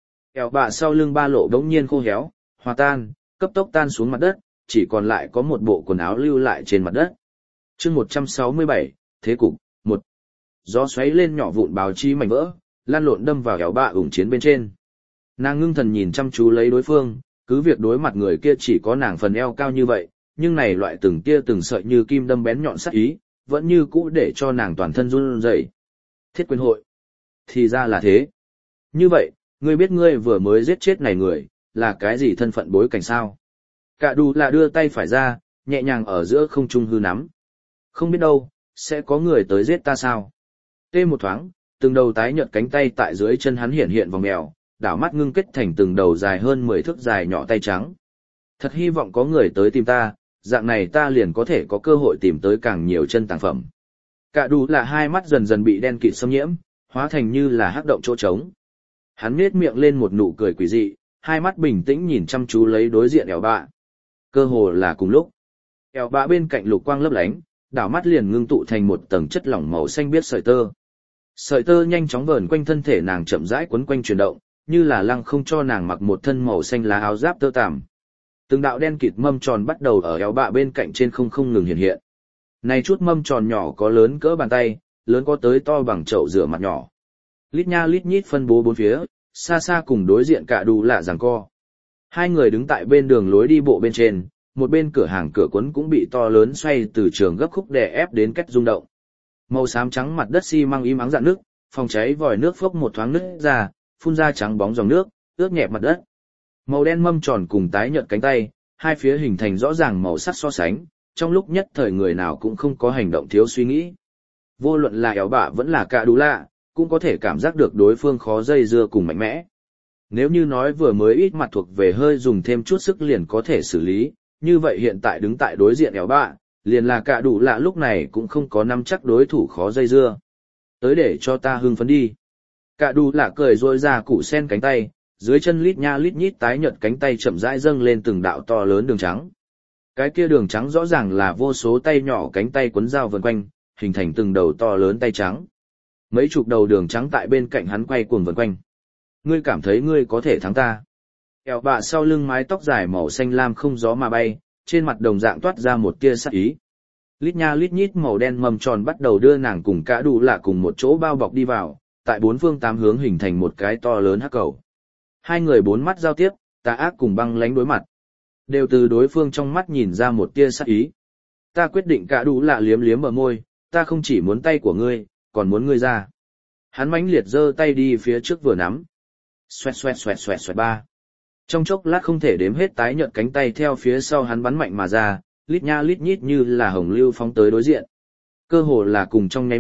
Éo bạ sau lưng ba lộ đống nhiên khô héo, hòa tan, cấp tốc tan xuống mặt đất, chỉ còn lại có một bộ quần áo lưu lại trên mặt đất. Chương một trăm sáu mươi bảy, thế cục, một. Gió xoáy lên nhỏ vụn báo chi mảnh vỡ, lan lộn đâm vào éo bạ ủng chiến bên trên. Nàng ngưng thần nhìn chăm chú lấy đối phương, cứ việc đối mặt người kia chỉ có nàng phần eo cao như vậy, nhưng này loại từng tia từng sợi như kim đâm bén nhọn sắc ý, vẫn như cũ để cho nàng toàn thân run rẩy. Thiết quyền hội. Thì ra là thế. Như vậy, ngươi biết ngươi vừa mới giết chết này người, là cái gì thân phận bối cảnh sao? Cả đủ là đưa tay phải ra, nhẹ nhàng ở giữa không trung hư nắm. Không biết đâu, sẽ có người tới giết ta sao? Tê một thoáng, từng đầu tái nhợt cánh tay tại dưới chân hắn hiện hiện vòng mèo, đảo mắt ngưng kết thành từng đầu dài hơn mười thước dài nhỏ tay trắng. Thật hy vọng có người tới tìm ta, dạng này ta liền có thể có cơ hội tìm tới càng nhiều chân tàng phẩm. Cả đủ là hai mắt dần dần bị đen kịt xâm nhiễm, hóa thành như là hắc động chỗ trống. Hắn nhếch miệng lên một nụ cười quỷ dị, hai mắt bình tĩnh nhìn chăm chú lấy đối diện éo bạ. Cơ hồ là cùng lúc, éo bạ bên cạnh lục quang lấp lánh, đảo mắt liền ngưng tụ thành một tầng chất lỏng màu xanh biếc sợi tơ. Sợi tơ nhanh chóng vờn quanh thân thể nàng chậm rãi quấn quanh chuyển động, như là lăng không cho nàng mặc một thân màu xanh lá áo giáp tơ tằm. Từng đạo đen kịt mâm tròn bắt đầu ở éo bạ bên cạnh trên không không ngừng hiện hiện. Này chút mâm tròn nhỏ có lớn cỡ bàn tay, lớn có tới to bằng chậu rửa mặt nhỏ. Lít nha lít nhít phân bố bốn phía, xa xa cùng đối diện Cả Đủ Lạ giằng co. Hai người đứng tại bên đường lối đi bộ bên trên, một bên cửa hàng cửa cuốn cũng bị to lớn xoay từ trường gấp khúc đè ép đến cách rung động. Màu xám trắng mặt đất xi măng im ắng rạn nước, phòng cháy vòi nước phốc một thoáng nứt ra, phun ra trắng bóng dòng nước, ướt nhẹp mặt đất. Màu đen mâm tròn cùng tái nhợt cánh tay, hai phía hình thành rõ ràng màu sắc so sánh, trong lúc nhất thời người nào cũng không có hành động thiếu suy nghĩ. Vô luận là éo bạ vẫn là Cả Đủ Lạ, cũng có thể cảm giác được đối phương khó dây dưa cùng mạnh mẽ. Nếu như nói vừa mới ít mặt thuộc về hơi dùng thêm chút sức liền có thể xử lý, như vậy hiện tại đứng tại đối diện éo bạ, liền là Cả Đủ Lạ lúc này cũng không có nắm chắc đối thủ khó dây dưa. Tới để cho ta hưng phấn đi. Cả Đủ Lạ cười rôi ra củ sen cánh tay, dưới chân lít nha lít nhít tái nhợt cánh tay chậm rãi dâng lên từng đạo to lớn đường trắng. Cái kia đường trắng rõ ràng là vô số tay nhỏ cánh tay quấn dao vần quanh, hình thành từng đầu to lớn tay trắng. Mấy chục đầu đường trắng tại bên cạnh hắn quay cuồng vần quanh. Ngươi cảm thấy ngươi có thể thắng ta? Éo bạ sau lưng mái tóc dài màu xanh lam không gió mà bay, trên mặt đồng dạng toát ra một tia sắc ý. Lít nha lít nhít màu đen mầm tròn bắt đầu đưa nàng cùng Cả Đủ Lạ cùng một chỗ bao bọc đi vào, tại bốn phương tám hướng hình thành một cái to lớn hắc cầu. Hai người bốn mắt giao tiếp, tà ác cùng băng lánh đối mặt. Đều từ đối phương trong mắt nhìn ra một tia sắc ý. Ta quyết định Cả Đủ Lạ liếm liếm ở môi, ta không chỉ muốn tay của ngươi, còn muốn ngươi ra. Hắn mãnh liệt giơ tay đi phía trước vừa nắm. Xoẹt xoẹt xoẹt xoẹt xoẹt ba. Trong chốc lát không thể đếm hết tái nhợt cánh tay theo phía sau hắn bắn mạnh mà ra, lít nha lít nhít như là hồng lưu phóng tới đối diện. Cơ hồ là cùng trong nháy mắt,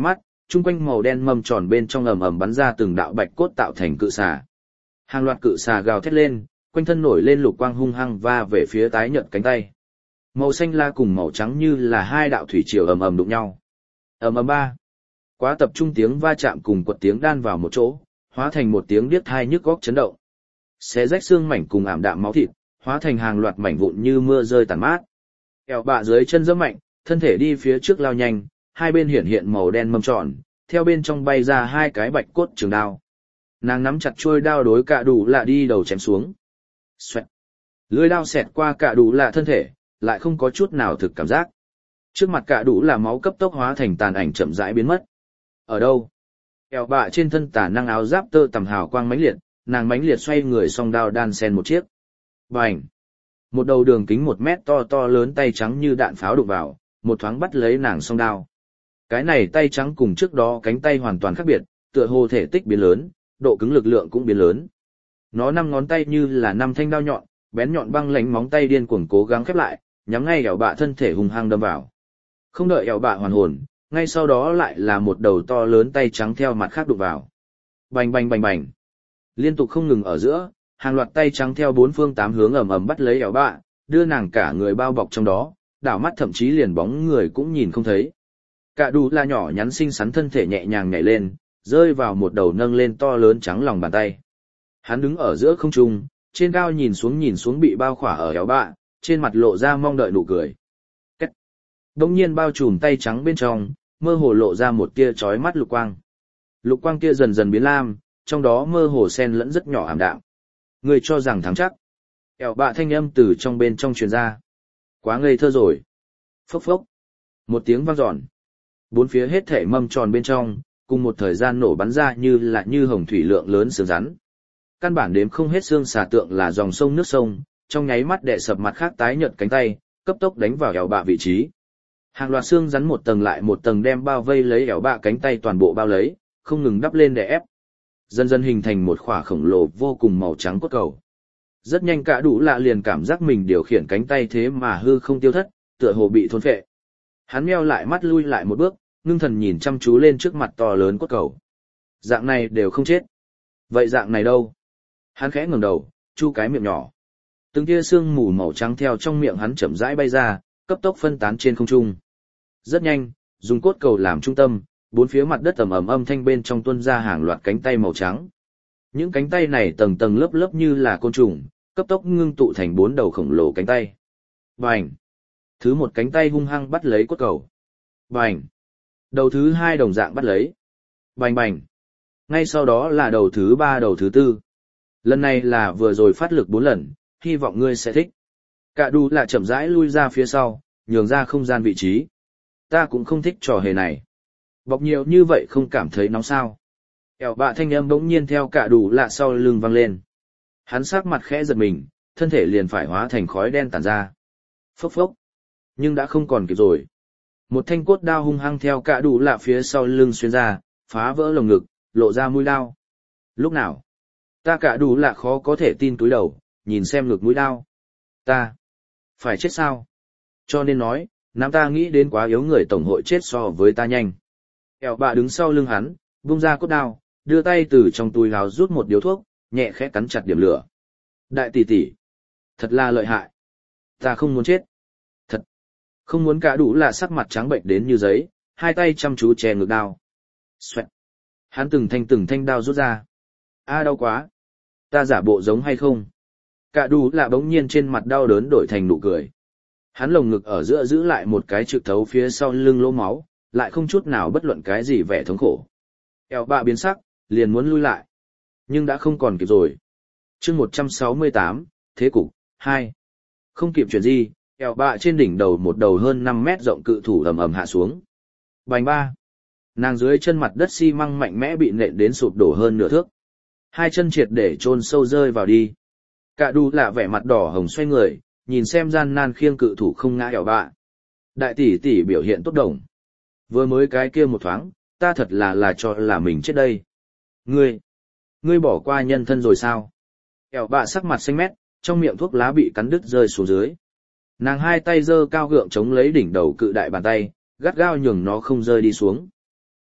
chung quanh màu đen mâm tròn bên trong ầm ầm bắn ra từng đạo bạch cốt tạo thành cự xà. Hàng loạt cự xà gào thét lên, quanh thân nổi lên lục quang hung hăng va về phía tái nhợt cánh tay. Màu xanh la cùng màu trắng như là hai đạo thủy triều ầm ầm đụng nhau. Ầm ầm ba. Quá tập trung tiếng va chạm cùng quật tiếng đan vào một chỗ, hóa thành một tiếng điếc tai nhức óc chấn động. Xé rách xương mảnh cùng ảm đạm máu thịt, hóa thành hàng loạt mảnh vụn như mưa rơi tàn mát. Eo bạ dưới chân giẫm mạnh, thân thể đi phía trước lao nhanh, hai bên hiện hiện màu đen mâm tròn, theo bên trong bay ra hai cái bạch cốt trường đao. Nàng nắm chặt chuôi đao đối Cả Đủ Lạ đi đầu chém xuống. Xoẹt. Lưỡi đao xẹt qua Cả Đủ Lạ thân thể, lại không có chút nào thực cảm giác. Trước mặt Cả Đủ Lạ máu cấp tốc hóa thành tàn ảnh chậm rãi biến mất. Ở đâu? Eo bạ trên thân tà năng áo giáp tơ tằm hào quang mãnh liệt, nàng mãnh liệt xoay người song đao đan sen một chiếc. Bành! Một đầu đường kính một mét to to lớn tay trắng như đạn pháo đụng vào, một thoáng bắt lấy nàng song đao. Cái này tay trắng cùng trước đó cánh tay hoàn toàn khác biệt, tựa hồ thể tích biến lớn, độ cứng lực lượng cũng biến lớn. Nó năm ngón tay như là năm thanh đao nhọn, bén nhọn băng lánh móng tay điên cuồng cố gắng khép lại, nhắm ngay ẻo bạ thân thể hung hăng đâm vào. Không đợi ẻo bạ hoàn hồn, ngay sau đó lại là một đầu to lớn tay trắng theo mặt khác đụng vào. Bành bành bành bành. Liên tục không ngừng ở giữa, hàng loạt tay trắng theo bốn phương tám hướng ầm ầm bắt lấy ẻo bạ, đưa nàng cả người bao bọc trong đó, đảo mắt thậm chí liền bóng người cũng nhìn không thấy. Cả Đủ Lạ nhỏ nhắn xinh xắn thân thể nhẹ nhàng nhảy lên, rơi vào một đầu nâng lên to lớn trắng lòng bàn tay. Hắn đứng ở giữa không trung, trên cao nhìn xuống nhìn xuống bị bao khỏa ở ẻo bạ, trên mặt lộ ra mong đợi nụ cười. Cách. Đông nhiên bao trùm tay trắng bên trong, mơ hồ lộ ra một tia chói mắt lục quang. Lục quang kia dần dần biến lam, trong đó mơ hồ xen lẫn rất nhỏ ảm đạm. Người cho rằng thắng chắc. Ẻo bạ thanh âm từ trong bên trong truyền ra. Quá ngây thơ rồi. Phốc phốc. Một tiếng vang dọn. Bốn phía hết thể mâm tròn bên trong, cùng một thời gian nổ bắn ra như là như hồng thủy lượng lớn xương rắn. Căn bản đếm không hết xương xà tượng là dòng sông nước sông, trong nháy mắt đè sập mặt khác tái nhợt cánh tay, cấp tốc đánh vào ẻo bạ vị trí. Hàng loạt xương rắn một tầng lại một tầng đem bao vây lấy ẻo bạ cánh tay toàn bộ bao lấy, không ngừng đắp lên để ép. Dần dần hình thành một khỏa khổng lồ vô cùng màu trắng cốt cầu. Rất nhanh Cả Đủ Lạ liền cảm giác mình điều khiển cánh tay thế mà hư không tiêu thất, tựa hồ bị thôn phệ. Hắn meo lại mắt lui lại một bước, ngưng thần nhìn chăm chú lên trước mặt to lớn cốt cầu. Dạng này đều không chết. Vậy dạng này đâu? Hắn khẽ ngẩng đầu, chu cái miệng nhỏ. Từng tia sương mù màu trắng theo trong miệng hắn chậm rãi bay ra, cấp tốc phân tán trên không trung. Rất nhanh, dùng cốt cầu làm trung tâm, bốn phía mặt đất ầm ầm âm thanh bên trong tuôn ra hàng loạt cánh tay màu trắng. Những cánh tay này tầng tầng lớp lớp như là côn trùng, cấp tốc ngưng tụ thành bốn đầu khổng lồ cánh tay. Bành! Thứ một cánh tay hung hăng bắt lấy cốt cầu. Bành! Đầu thứ hai đồng dạng bắt lấy. Bành bành! Ngay sau đó là đầu thứ ba đầu thứ tư. Lần này là vừa rồi phát lực bốn lần, hy vọng ngươi sẽ thích. Cả Đủ Lạ chậm rãi lui ra phía sau, nhường ra không gian vị trí. Ta cũng không thích trò hề này. Bọc nhiều như vậy không cảm thấy nóng sao. Ẻo bạ thanh âm bỗng nhiên theo Cả Đủ Lạ sau lưng vang lên. Hắn sắc mặt khẽ giật mình, thân thể liền phải hóa thành khói đen tản ra. Phốc phốc. Nhưng đã không còn kịp rồi. Một thanh cốt đao hung hăng theo Cả Đủ Lạ phía sau lưng xuyên ra, phá vỡ lồng ngực, lộ ra mũi đao. Lúc nào? Ta Cả Đủ Lạ khó có thể tin túi đầu, nhìn xem ngực mũi đao. Ta. Phải chết sao? Cho nên nói, nam ta nghĩ đến quá yếu người tổng hội chết so với ta nhanh. Ẻo bạ đứng sau lưng hắn, vung ra cốt đao, đưa tay từ trong túi áo rút một điếu thuốc, nhẹ khẽ cắn chặt điểm lửa. Đại tỷ tỷ, thật là lợi hại. Ta không muốn chết. Thật. Không muốn. Cả Đủ Lạ sắc mặt trắng bệnh đến như giấy, hai tay chăm chú che ngực đao. Xoẹt. Hắn từng thanh từng thanh đao rút ra. A đau quá. Ta giả bộ giống hay không? Cả Đủ Lạ bỗng nhiên trên mặt đau đớn đổi thành nụ cười. Hắn lồng ngực ở giữa giữ lại một cái trực thấu phía sau lưng lỗ máu, lại không chút nào bất luận cái gì vẻ thống khổ. Eo bạ biến sắc, liền muốn lui lại. Nhưng đã không còn kịp rồi. chương một trăm sáu mươi tám, thế cục, hai. Không kịp chuyện gì, eo bạ trên đỉnh đầu một đầu hơn năm mét rộng cự thủ ầm ầm hạ xuống. Bành ba. Nàng dưới chân mặt đất xi măng mạnh mẽ bị nện đến sụp đổ hơn nửa thước. Hai chân triệt để chôn sâu rơi vào đi. Cả Đủ Lạ vẻ mặt đỏ hồng xoay người, nhìn xem gian nan khiêng cự thủ không ngã eo bạ. Đại tỷ tỷ biểu hiện tốt đồng. Vừa mới cái kia một thoáng, ta thật là là cho là mình chết đây. Ngươi, ngươi bỏ qua nhân thân rồi sao? Eo bạ sắc mặt xanh mét, trong miệng thuốc lá bị cắn đứt rơi xuống dưới. Nàng hai tay giơ cao gượng chống lấy đỉnh đầu cự đại bàn tay, gắt gao nhường nó không rơi đi xuống.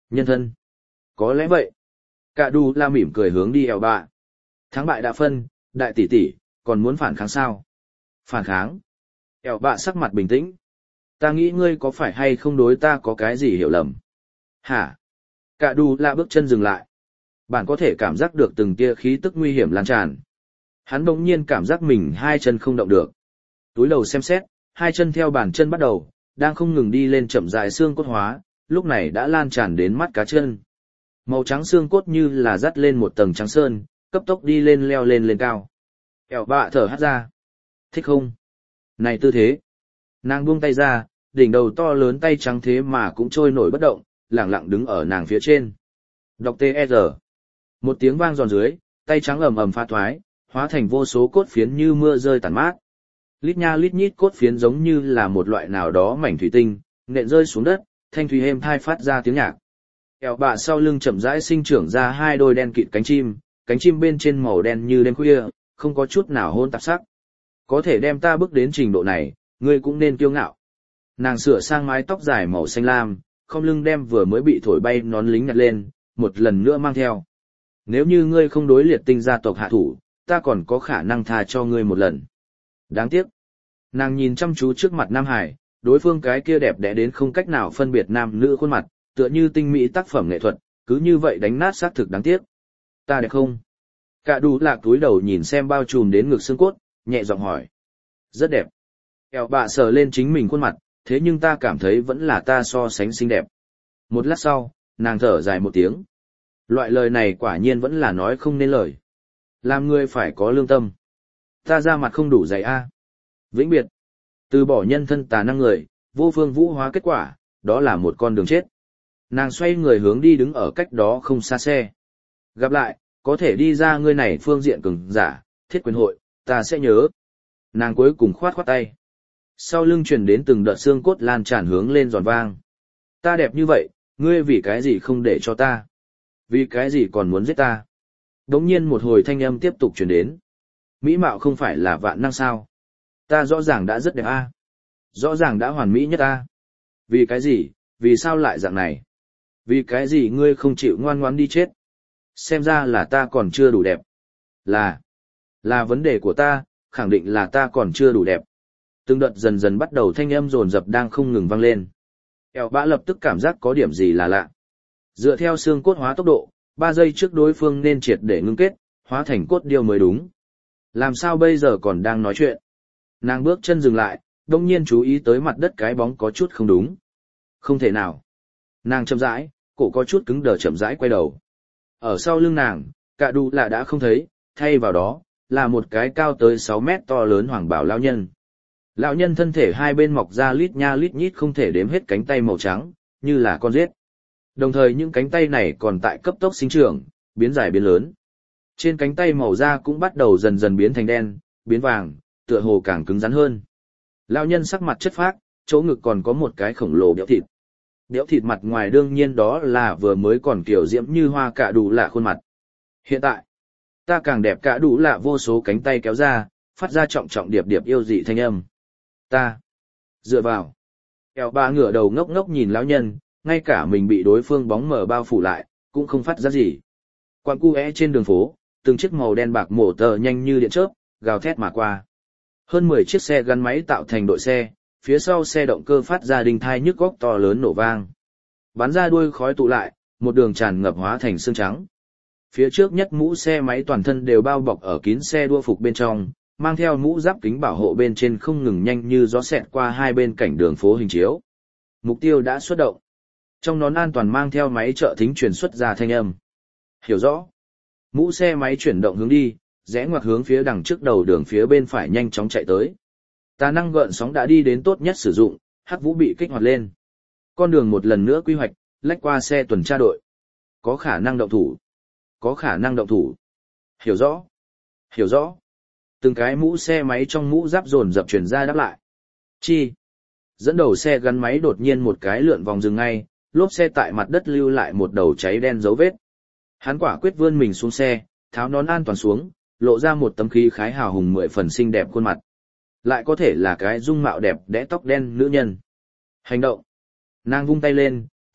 Nhân thân. Có lẽ vậy. Cả đu la mỉm cười hướng đi ẻo bạ. Thắng bại đã phân, đại tỷ tỷ, còn muốn phản kháng sao? Phản kháng. Ẻo bạ sắc mặt bình tĩnh. Ta nghĩ ngươi có phải hay không đối ta có cái gì hiểu lầm? Hả? Cả đu la bước chân dừng lại. Bạn có thể cảm giác được từng tia khí tức nguy hiểm lan tràn. Hắn bỗng nhiên cảm giác mình hai chân không động được. Túi đầu xem xét, hai chân theo bàn chân bắt đầu, đang không ngừng đi lên chậm rãi xương cốt hóa, lúc này đã lan tràn đến mắt cá chân. Màu trắng xương cốt như là dắt lên một tầng trắng sơn, cấp tốc đi lên leo lên lên cao. Ẻo bạ thở hắt ra. Thích không? Này tư thế. Nàng buông tay ra, đỉnh đầu to lớn tay trắng thế mà cũng trôi nổi bất động, lẳng lặng đứng ở nàng phía trên. Đọc tê e rờ. Một tiếng vang giòn dưới, tay trắng ầm ầm phá thoái, hóa thành vô số cốt phiến như mưa rơi tàn mát. Lít nha lít nhít cốt phiến giống như là một loại nào đó mảnh thủy tinh, nện rơi xuống đất, thanh thủy êm thai phát ra tiếng nhạc. Ẻo bạ sau lưng chậm rãi sinh trưởng ra hai đôi đen kịt cánh chim, cánh chim bên trên màu đen như đêm khuya, không có chút nào hôn tạp sắc. Có thể đem ta bước đến trình độ này, ngươi cũng nên kiêu ngạo. Nàng sửa sang mái tóc dài màu xanh lam, không lưng đem vừa mới bị thổi bay nón lính nhặt lên, một lần nữa mang theo. Nếu như ngươi không đối liệt tinh gia tộc hạ thủ, ta còn có khả năng tha cho ngươi một lần. Đáng tiếc. Nàng nhìn chăm chú trước mặt Nam Hải, đối phương cái kia đẹp đẽ đến không cách nào phân biệt nam nữ khuôn mặt, tựa như tinh mỹ tác phẩm nghệ thuật, cứ như vậy đánh nát xác thực đáng tiếc. Ta đẹp không? Cả đủ lạc túi đầu nhìn xem bao trùm đến ngực xương cốt, nhẹ giọng hỏi. Rất đẹp. Eo bạ sờ lên chính mình khuôn mặt, thế nhưng ta cảm thấy vẫn là ta so sánh xinh đẹp. Một lát sau, nàng thở dài một tiếng. Loại lời này quả nhiên vẫn là nói không nên lời. Làm người phải có lương tâm. Ta ra mặt không đủ dày a. Vĩnh biệt. Từ bỏ nhân thân tà năng người, vô phương vũ hóa kết quả, đó là một con đường chết. Nàng xoay người hướng đi đứng ở cách đó không xa xe. Gặp lại, có thể đi ra ngươi này phương diện cường giả, thiết quyền hội, ta sẽ nhớ. Nàng cuối cùng khoát khoát tay. Sau lưng truyền đến từng đợt xương cốt lan tràn hướng lên giòn vang. Ta đẹp như vậy, ngươi vì cái gì không để cho ta? Vì cái gì còn muốn giết ta? Đống nhiên một hồi thanh âm tiếp tục truyền đến. Mỹ mạo không phải là vạn năng sao? Ta rõ ràng đã rất đẹp a, rõ ràng đã hoàn mỹ nhất a. Vì cái gì, vì sao lại dạng này? Vì cái gì ngươi không chịu ngoan ngoãn đi chết? Xem ra là ta còn chưa đủ đẹp. Là, là vấn đề của ta, khẳng định là ta còn chưa đủ đẹp. Từng đợt dần dần bắt đầu thanh âm dồn dập đang không ngừng vang lên. Eo bã lập tức cảm giác có điểm gì là lạ. Dựa theo xương cốt hóa tốc độ, ba giây trước đối phương nên triệt để ngưng kết, hóa thành cốt điêu mới đúng. Làm sao bây giờ còn đang nói chuyện? Nàng bước chân dừng lại, đông nhiên chú ý tới mặt đất cái bóng có chút không đúng. Không thể nào. Nàng chậm rãi, cổ có chút cứng đờ chậm rãi quay đầu. Ở sau lưng nàng, cả đủ là đã không thấy, thay vào đó, là một cái cao tới sáu mét to lớn hoàng bảo lão nhân. Lão nhân thân thể hai bên mọc ra lít nha lít nhít không thể đếm hết cánh tay màu trắng, như là con rết. Đồng thời những cánh tay này còn tại cấp tốc sinh trưởng, biến dài biến lớn. Trên cánh tay màu da cũng bắt đầu dần dần biến thành đen, biến vàng, tựa hồ càng cứng rắn hơn. Lão nhân sắc mặt chất phác, chỗ ngực còn có một cái khổng lồ béo thịt. Béo thịt mặt ngoài đương nhiên đó là vừa mới còn kiểu diễm như hoa cả đủ lạ khuôn mặt. Hiện tại, ta càng đẹp cả đủ lạ vô số cánh tay kéo ra, phát ra trọng trọng điệp điệp yêu dị thanh âm. Ta, dựa vào. Eo ba ngửa đầu ngốc ngốc nhìn lão nhân, ngay cả mình bị đối phương bóng mờ bao phủ lại, cũng không phát ra gì. Quán cu é trên đường phố, từng chiếc màu đen bạc mổ tờ nhanh như điện chớp, gào thét mà qua. Hơn mười chiếc xe gắn máy tạo thành đội xe, phía sau xe động cơ phát ra đinh thai nhức góc to lớn nổ vang. Bắn ra đuôi khói tụ lại, một đường tràn ngập hóa thành xương trắng. Phía trước nhất mũ xe máy toàn thân đều bao bọc ở kín xe đua phục bên trong, mang theo mũ giáp kính bảo hộ bên trên không ngừng nhanh như gió xẹt qua hai bên cảnh đường phố hình chiếu. Mục tiêu đã xuất động. Trong nón an toàn mang theo máy trợ thính truyền xuất ra thanh âm. Hiểu rõ. Mũ xe máy chuyển động hướng đi, rẽ ngoặt hướng phía đằng trước đầu đường phía bên phải nhanh chóng chạy tới. Tà năng gợn sóng đã đi đến tốt nhất sử dụng, hắc vũ bị kích hoạt lên. Con đường một lần nữa quy hoạch, lách qua xe tuần tra đội. Có khả năng động thủ. Có khả năng động thủ. Hiểu rõ. Hiểu rõ. Từng cái mũ xe máy trong mũ giáp dồn dập chuyển ra đáp lại. Chi. Dẫn đầu xe gắn máy đột nhiên một cái lượn vòng dừng ngay, lốp xe tại mặt đất lưu lại một đầu cháy đen dấu vết. Hắn quả quyết vươn mình xuống xe, tháo nón an toàn xuống, lộ ra một tấm khí khái hào hùng mười phần xinh đẹp khuôn mặt. Lại có thể là cái dung mạo đẹp đẽ tóc đen nữ nhân. Hành động. Nàng vung tay lên,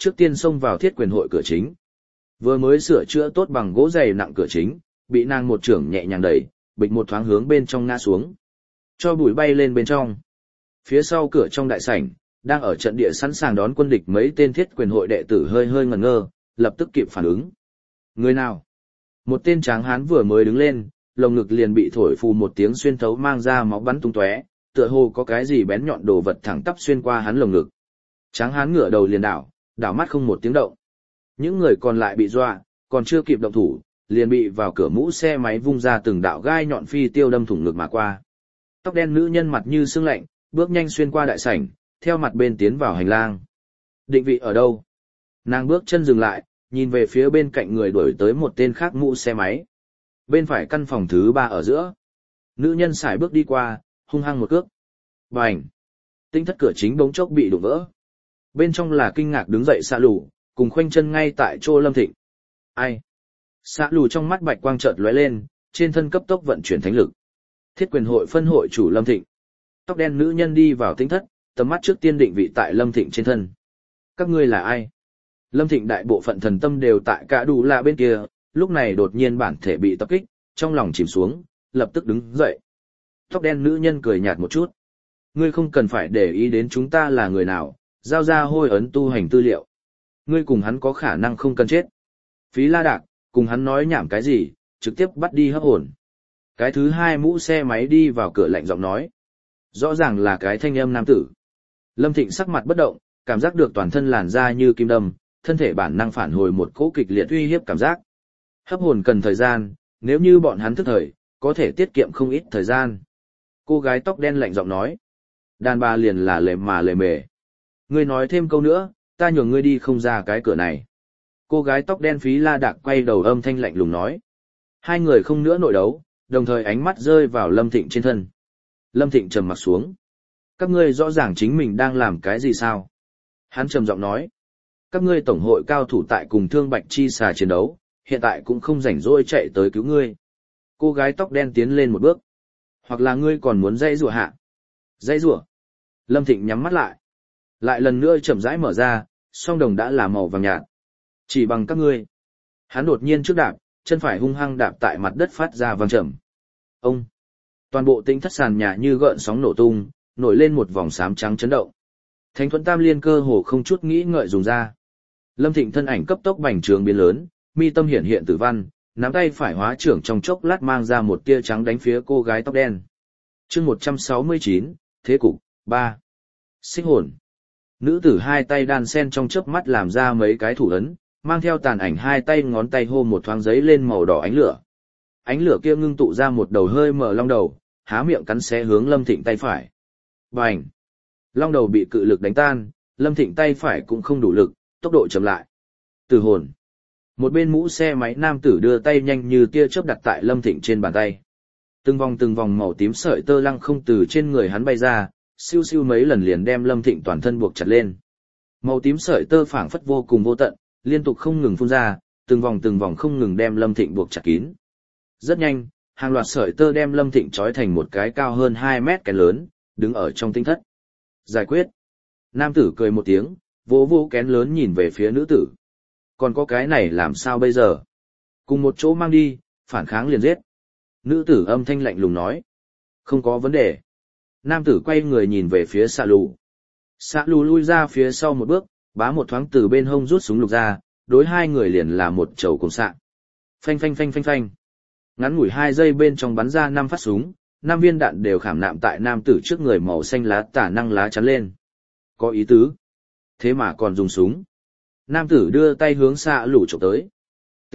trước tiên xông vào thiết quyền hội cửa chính. Vừa mới sửa chữa tốt bằng gỗ dày nặng cửa chính, bị nàng một trưởng nhẹ nhàng đẩy, bịch một thoáng hướng bên trong ngã xuống. Cho bụi bay lên bên trong. Phía sau cửa trong đại sảnh, đang ở trận địa sẵn sàng đón quân địch mấy tên thiết quyền hội đệ tử hơi hơi ngẩn ngơ, lập tức kịp phản ứng. Người nào? Một tên tráng hán vừa mới đứng lên, lồng ngực liền bị thổi phù một tiếng xuyên thấu mang ra máu bắn tung tóe, tựa hồ có cái gì bén nhọn đồ vật thẳng tắp xuyên qua hắn lồng ngực. Tráng hán ngửa đầu liền đảo, đảo mắt không một tiếng động. Những người còn lại bị dọa, còn chưa kịp động thủ, liền bị vào cửa mũ xe máy vung ra từng đạo gai nhọn phi tiêu đâm thủng ngực mà qua. Tóc đen nữ nhân mặt như sương lạnh, bước nhanh xuyên qua đại sảnh, theo mặt bên tiến vào hành lang. Định vị ở đâu? Nàng bước chân dừng lại, nhìn về phía bên cạnh người đuổi tới một tên khác mũ xe máy. Bên phải căn phòng thứ ba ở giữa. Nữ nhân sải bước đi qua, hung hăng một cước. Bành! Tinh thất cửa chính bỗng chốc bị đổ vỡ. Bên trong là kinh ngạc đứng dậy xạ lù, cùng khoanh chân ngay tại chỗ Lâm Thịnh. Ai? Xạ lù trong mắt bạch quang chợt lóe lên, trên thân cấp tốc vận chuyển thánh lực. Thiết quyền hội phân hội chủ Lâm Thịnh. Tóc đen nữ nhân đi vào tinh thất, tầm mắt trước tiên định vị tại Lâm Thịnh trên thân. Các ngươi là ai? Lâm Thịnh đại bộ phận thần tâm đều tại cả đủ lạ bên kia, lúc này đột nhiên bản thể bị tập kích, trong lòng chìm xuống, lập tức đứng dậy. Tóc đen nữ nhân cười nhạt một chút. Ngươi không cần phải để ý đến chúng ta là người nào, giao ra hôi ấn tu hành tư liệu. Ngươi cùng hắn có khả năng không cần chết. Phí La Đạc, cùng hắn nói nhảm cái gì, trực tiếp bắt đi hấp hồn. Cái thứ hai mũ xe máy đi vào cửa lạnh giọng nói. Rõ ràng là cái thanh âm nam tử. Lâm Thịnh sắc mặt bất động, cảm giác được toàn thân làn da như kim đâm, thân thể bản năng phản hồi một cỗ kịch liệt uy hiếp cảm giác. Hấp hồn cần thời gian, nếu như bọn hắn thức thời, có thể tiết kiệm không ít thời gian. Cô gái tóc đen lạnh giọng nói. Đàn bà liền là lề mà lề mề. Ngươi nói thêm câu nữa, ta nhường ngươi đi không ra cái cửa này. Cô gái tóc đen Phí La Đạc quay đầu âm thanh lạnh lùng nói. Hai người không nữa nội đấu, đồng thời ánh mắt rơi vào Lâm Thịnh trên thân. Lâm Thịnh trầm mặt xuống. Các ngươi rõ ràng chính mình đang làm cái gì sao? Hắn trầm giọng nói. Các ngươi tổng hội cao thủ tại cùng Thương Bạch Chi xà chiến đấu, hiện tại cũng không rảnh rỗi chạy tới cứu ngươi. Cô gái tóc đen tiến lên một bước. Hoặc là ngươi còn muốn dây rủa hạ. Dây rủa. Lâm Thịnh nhắm mắt lại. Lại lần nữa chậm rãi mở ra, song đồng đã là màu vàng nhạt. Chỉ bằng các ngươi. Hắn đột nhiên trước đạp, chân phải hung hăng đạp tại mặt đất phát ra vang trầm. Ông. Toàn bộ tinh thất sàn nhà như gợn sóng nổ tung, nổi lên một vòng xám trắng chấn động. Thánh thuẫn tam liên cơ hồ không chút nghĩ ngợi dùng ra. Lâm Thịnh thân ảnh cấp tốc bành trướng biến lớn, mi tâm hiển hiện tử văn, nắm tay phải hóa trưởng trong chốc lát mang ra một tia trắng đánh phía cô gái tóc đen. Chương một trăm sáu mươi chín, thế cục ba. Xích hồn. Nữ tử hai tay đan sen trong chớp mắt làm ra mấy cái thủ ấn, mang theo tàn ảnh hai tay ngón tay hô một thoáng giấy lên màu đỏ ánh lửa. Ánh lửa kia ngưng tụ ra một đầu hơi mở long đầu, há miệng cắn xé hướng Lâm Thịnh tay phải. Bành! Long đầu bị cự lực đánh tan, Lâm Thịnh tay phải cũng không đủ lực, tốc độ chậm lại. Tử hồn. Một bên mũ xe máy nam tử đưa tay nhanh như tia chớp đặt tại Lâm Thịnh trên bàn tay. Từng vòng từng vòng màu tím sợi tơ lăng không từ trên người hắn bay ra, siêu siêu mấy lần liền đem Lâm Thịnh toàn thân buộc chặt lên. Màu tím sợi tơ phảng phất vô cùng vô tận, liên tục không ngừng phun ra, từng vòng từng vòng không ngừng đem Lâm Thịnh buộc chặt kín. Rất nhanh, hàng loạt sợi tơ đem Lâm Thịnh trói thành một cái cao hơn hai mét kén lớn, đứng ở trong tinh thất. Giải quyết. Nam tử cười một tiếng, vỗ vỗ kén lớn nhìn về phía nữ tử. Còn có cái này làm sao bây giờ? Cùng một chỗ mang đi, phản kháng liền giết. Nữ tử âm thanh lạnh lùng nói. Không có vấn đề. Nam tử quay người nhìn về phía xạ lù. Xạ lù lui ra phía sau một bước, bá một thoáng từ bên hông rút súng lục ra, đối hai người liền là một chầu cùng xạ. Phanh phanh phanh phanh phanh. Ngắn ngủi hai giây bên trong bắn ra năm phát súng, năm viên đạn đều khảm nạm tại nam tử trước người màu xanh lá tả năng lá chắn lên. Có ý tứ. Thế mà còn dùng súng. Nam tử đưa tay hướng xạ lù chụp tới. T.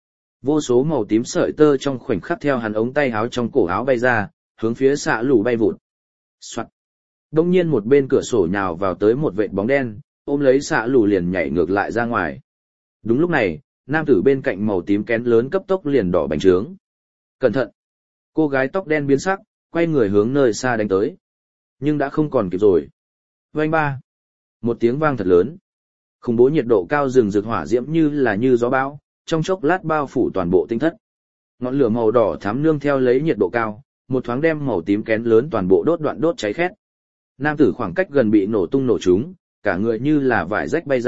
Vô số màu tím sợi tơ trong khoảnh khắc theo hắn ống tay áo trong cổ áo bay ra, hướng phía xạ lù bay vụt. Soạt. Đông nhiên một bên cửa sổ nhào vào tới một vệt bóng đen, ôm lấy xạ lù liền nhảy ngược lại ra ngoài. Đúng lúc này, nam tử bên cạnh màu tím kén lớn cấp tốc liền đỏ bành trướng. Cẩn thận! Cô gái tóc đen biến sắc, quay người hướng nơi xa đánh tới. Nhưng đã không còn kịp rồi. Vành ba! Một tiếng vang thật lớn. Khủng bố nhiệt độ cao rừng rực hỏa diễm như là như gió bão, trong chốc lát bao phủ toàn bộ tinh thất. Ngọn lửa màu đỏ thắm nương theo lấy nhiệt độ cao, một thoáng đem màu tím kén lớn toàn bộ đốt đoạn đốt cháy khét. Nam tử khoảng cách gần bị nổ tung nổ trúng, cả người như là vải rách bay ra,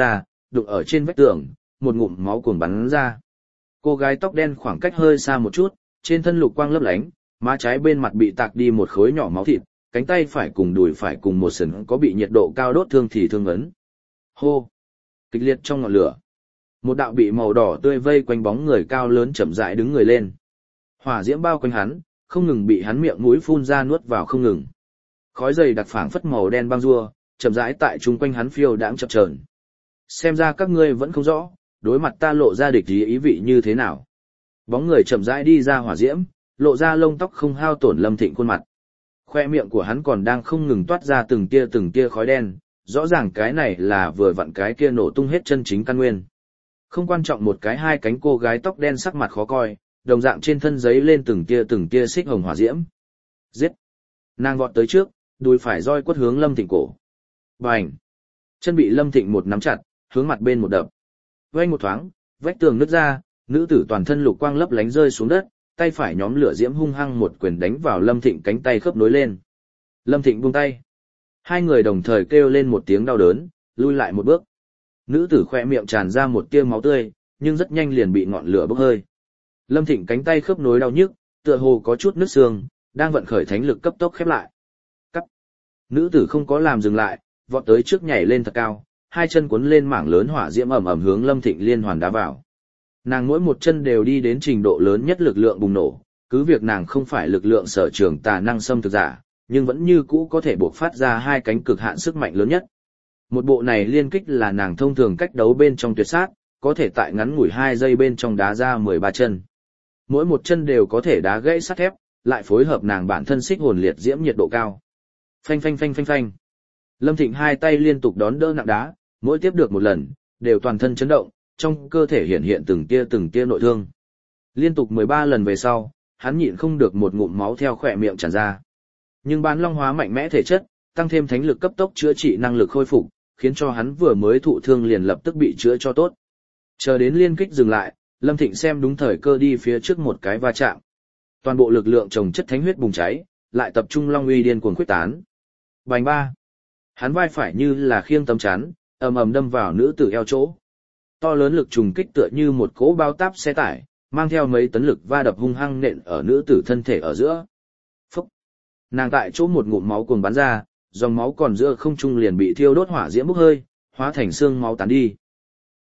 đụng ở trên vách tường, một ngụm máu cuồng bắn ra. Cô gái tóc đen khoảng cách hơi xa một chút, trên thân lục quang lấp lánh, má trái bên mặt bị tạc đi một khối nhỏ máu thịt, cánh tay phải cùng đùi phải cùng một sừng có bị nhiệt độ cao đốt thương thì thương vấn. Hô! Kịch liệt trong ngọn lửa. Một đạo bị màu đỏ tươi vây quanh bóng người cao lớn chậm rãi đứng người lên. Hỏa diễm bao quanh hắn, không ngừng bị hắn miệng mũi phun ra nuốt vào không ngừng. Khói dày đặc phảng phất màu đen băng rua, chậm rãi tại chung quanh hắn phiêu đãng chập chờn. Xem ra các ngươi vẫn không rõ, đối mặt ta lộ ra địch ý ý vị như thế nào. Bóng người chậm rãi đi ra hỏa diễm, lộ ra lông tóc không hao tổn Lâm Thịnh khuôn mặt. Khoe miệng của hắn còn đang không ngừng toát ra từng tia từng tia khói đen, rõ ràng cái này là vừa vặn cái kia nổ tung hết chân chính căn nguyên. Không quan trọng một cái hai cánh cô gái tóc đen sắc mặt khó coi, đồng dạng trên thân giấy lên từng tia từng tia xích hồng hỏa diễm. Giết! Nàng vọt tới trước, đùi phải roi quất hướng Lâm Thịnh cổ. Bành! Chân bị Lâm Thịnh một nắm chặt, hướng mặt bên một đập. Vang một thoáng, vách tường nứt ra, nữ tử toàn thân lục quang lấp lánh rơi xuống đất, tay phải nhóm lửa diễm hung hăng một quyền đánh vào Lâm Thịnh cánh tay khớp nối lên. Lâm Thịnh buông tay. Hai người đồng thời kêu lên một tiếng đau đớn, lui lại một bước. Nữ tử khoe miệng tràn ra một tia máu tươi, nhưng rất nhanh liền bị ngọn lửa bốc hơi. Lâm Thịnh cánh tay khớp nối đau nhức, tựa hồ có chút nứt xương, đang vận khởi thánh lực cấp tốc khép lại. Cắt. Nữ tử không có làm dừng lại, vọt tới trước nhảy lên thật cao, hai chân cuốn lên mảng lớn hỏa diễm ầm ầm hướng Lâm Thịnh liên hoàn đá vào. Nàng mỗi một chân đều đi đến trình độ lớn nhất lực lượng bùng nổ, cứ việc nàng không phải lực lượng sở trường tà năng xâm thực giả, nhưng vẫn như cũ có thể bộc phát ra hai cánh cực hạn sức mạnh lớn nhất. Một bộ này liên kích là nàng thông thường cách đấu bên trong tuyệt sát, có thể tại ngắn ngủi hai giây bên trong đá ra mười ba chân. Mỗi một chân đều có thể đá gãy sắt thép, lại phối hợp nàng bản thân xích hồn liệt diễm nhiệt độ cao. Phanh phanh phanh phanh phanh. Lâm Thịnh hai tay liên tục đón đỡ nặng đá, mỗi tiếp được một lần, đều toàn thân chấn động, trong cơ thể hiện hiện từng tia từng tia nội thương. Liên tục mười ba lần về sau, hắn nhịn không được một ngụm máu theo khỏe miệng tràn ra. Nhưng bán long hóa mạnh mẽ thể chất, tăng thêm thánh lực cấp tốc chữa trị năng lực khôi phục, khiến cho hắn vừa mới thụ thương liền lập tức bị chữa cho tốt. Chờ đến liên kích dừng lại, Lâm Thịnh xem đúng thời cơ đi phía trước một cái va chạm. Toàn bộ lực lượng trồng chất thánh huyết bùng cháy, lại tập trung long uy điên cuồng khuếch tán. Bành ba. Hắn vai phải như là khiêng tấm chắn, ầm ầm đâm vào nữ tử eo chỗ. To lớn lực trùng kích tựa như một cỗ bao táp xe tải, mang theo mấy tấn lực va đập hung hăng nện ở nữ tử thân thể ở giữa. Phúc! Nàng tại chỗ một ngụm máu cuồng bắn ra, dòng máu còn giữa không trung liền bị thiêu đốt hỏa diễm bốc hơi, hóa thành xương máu tán đi.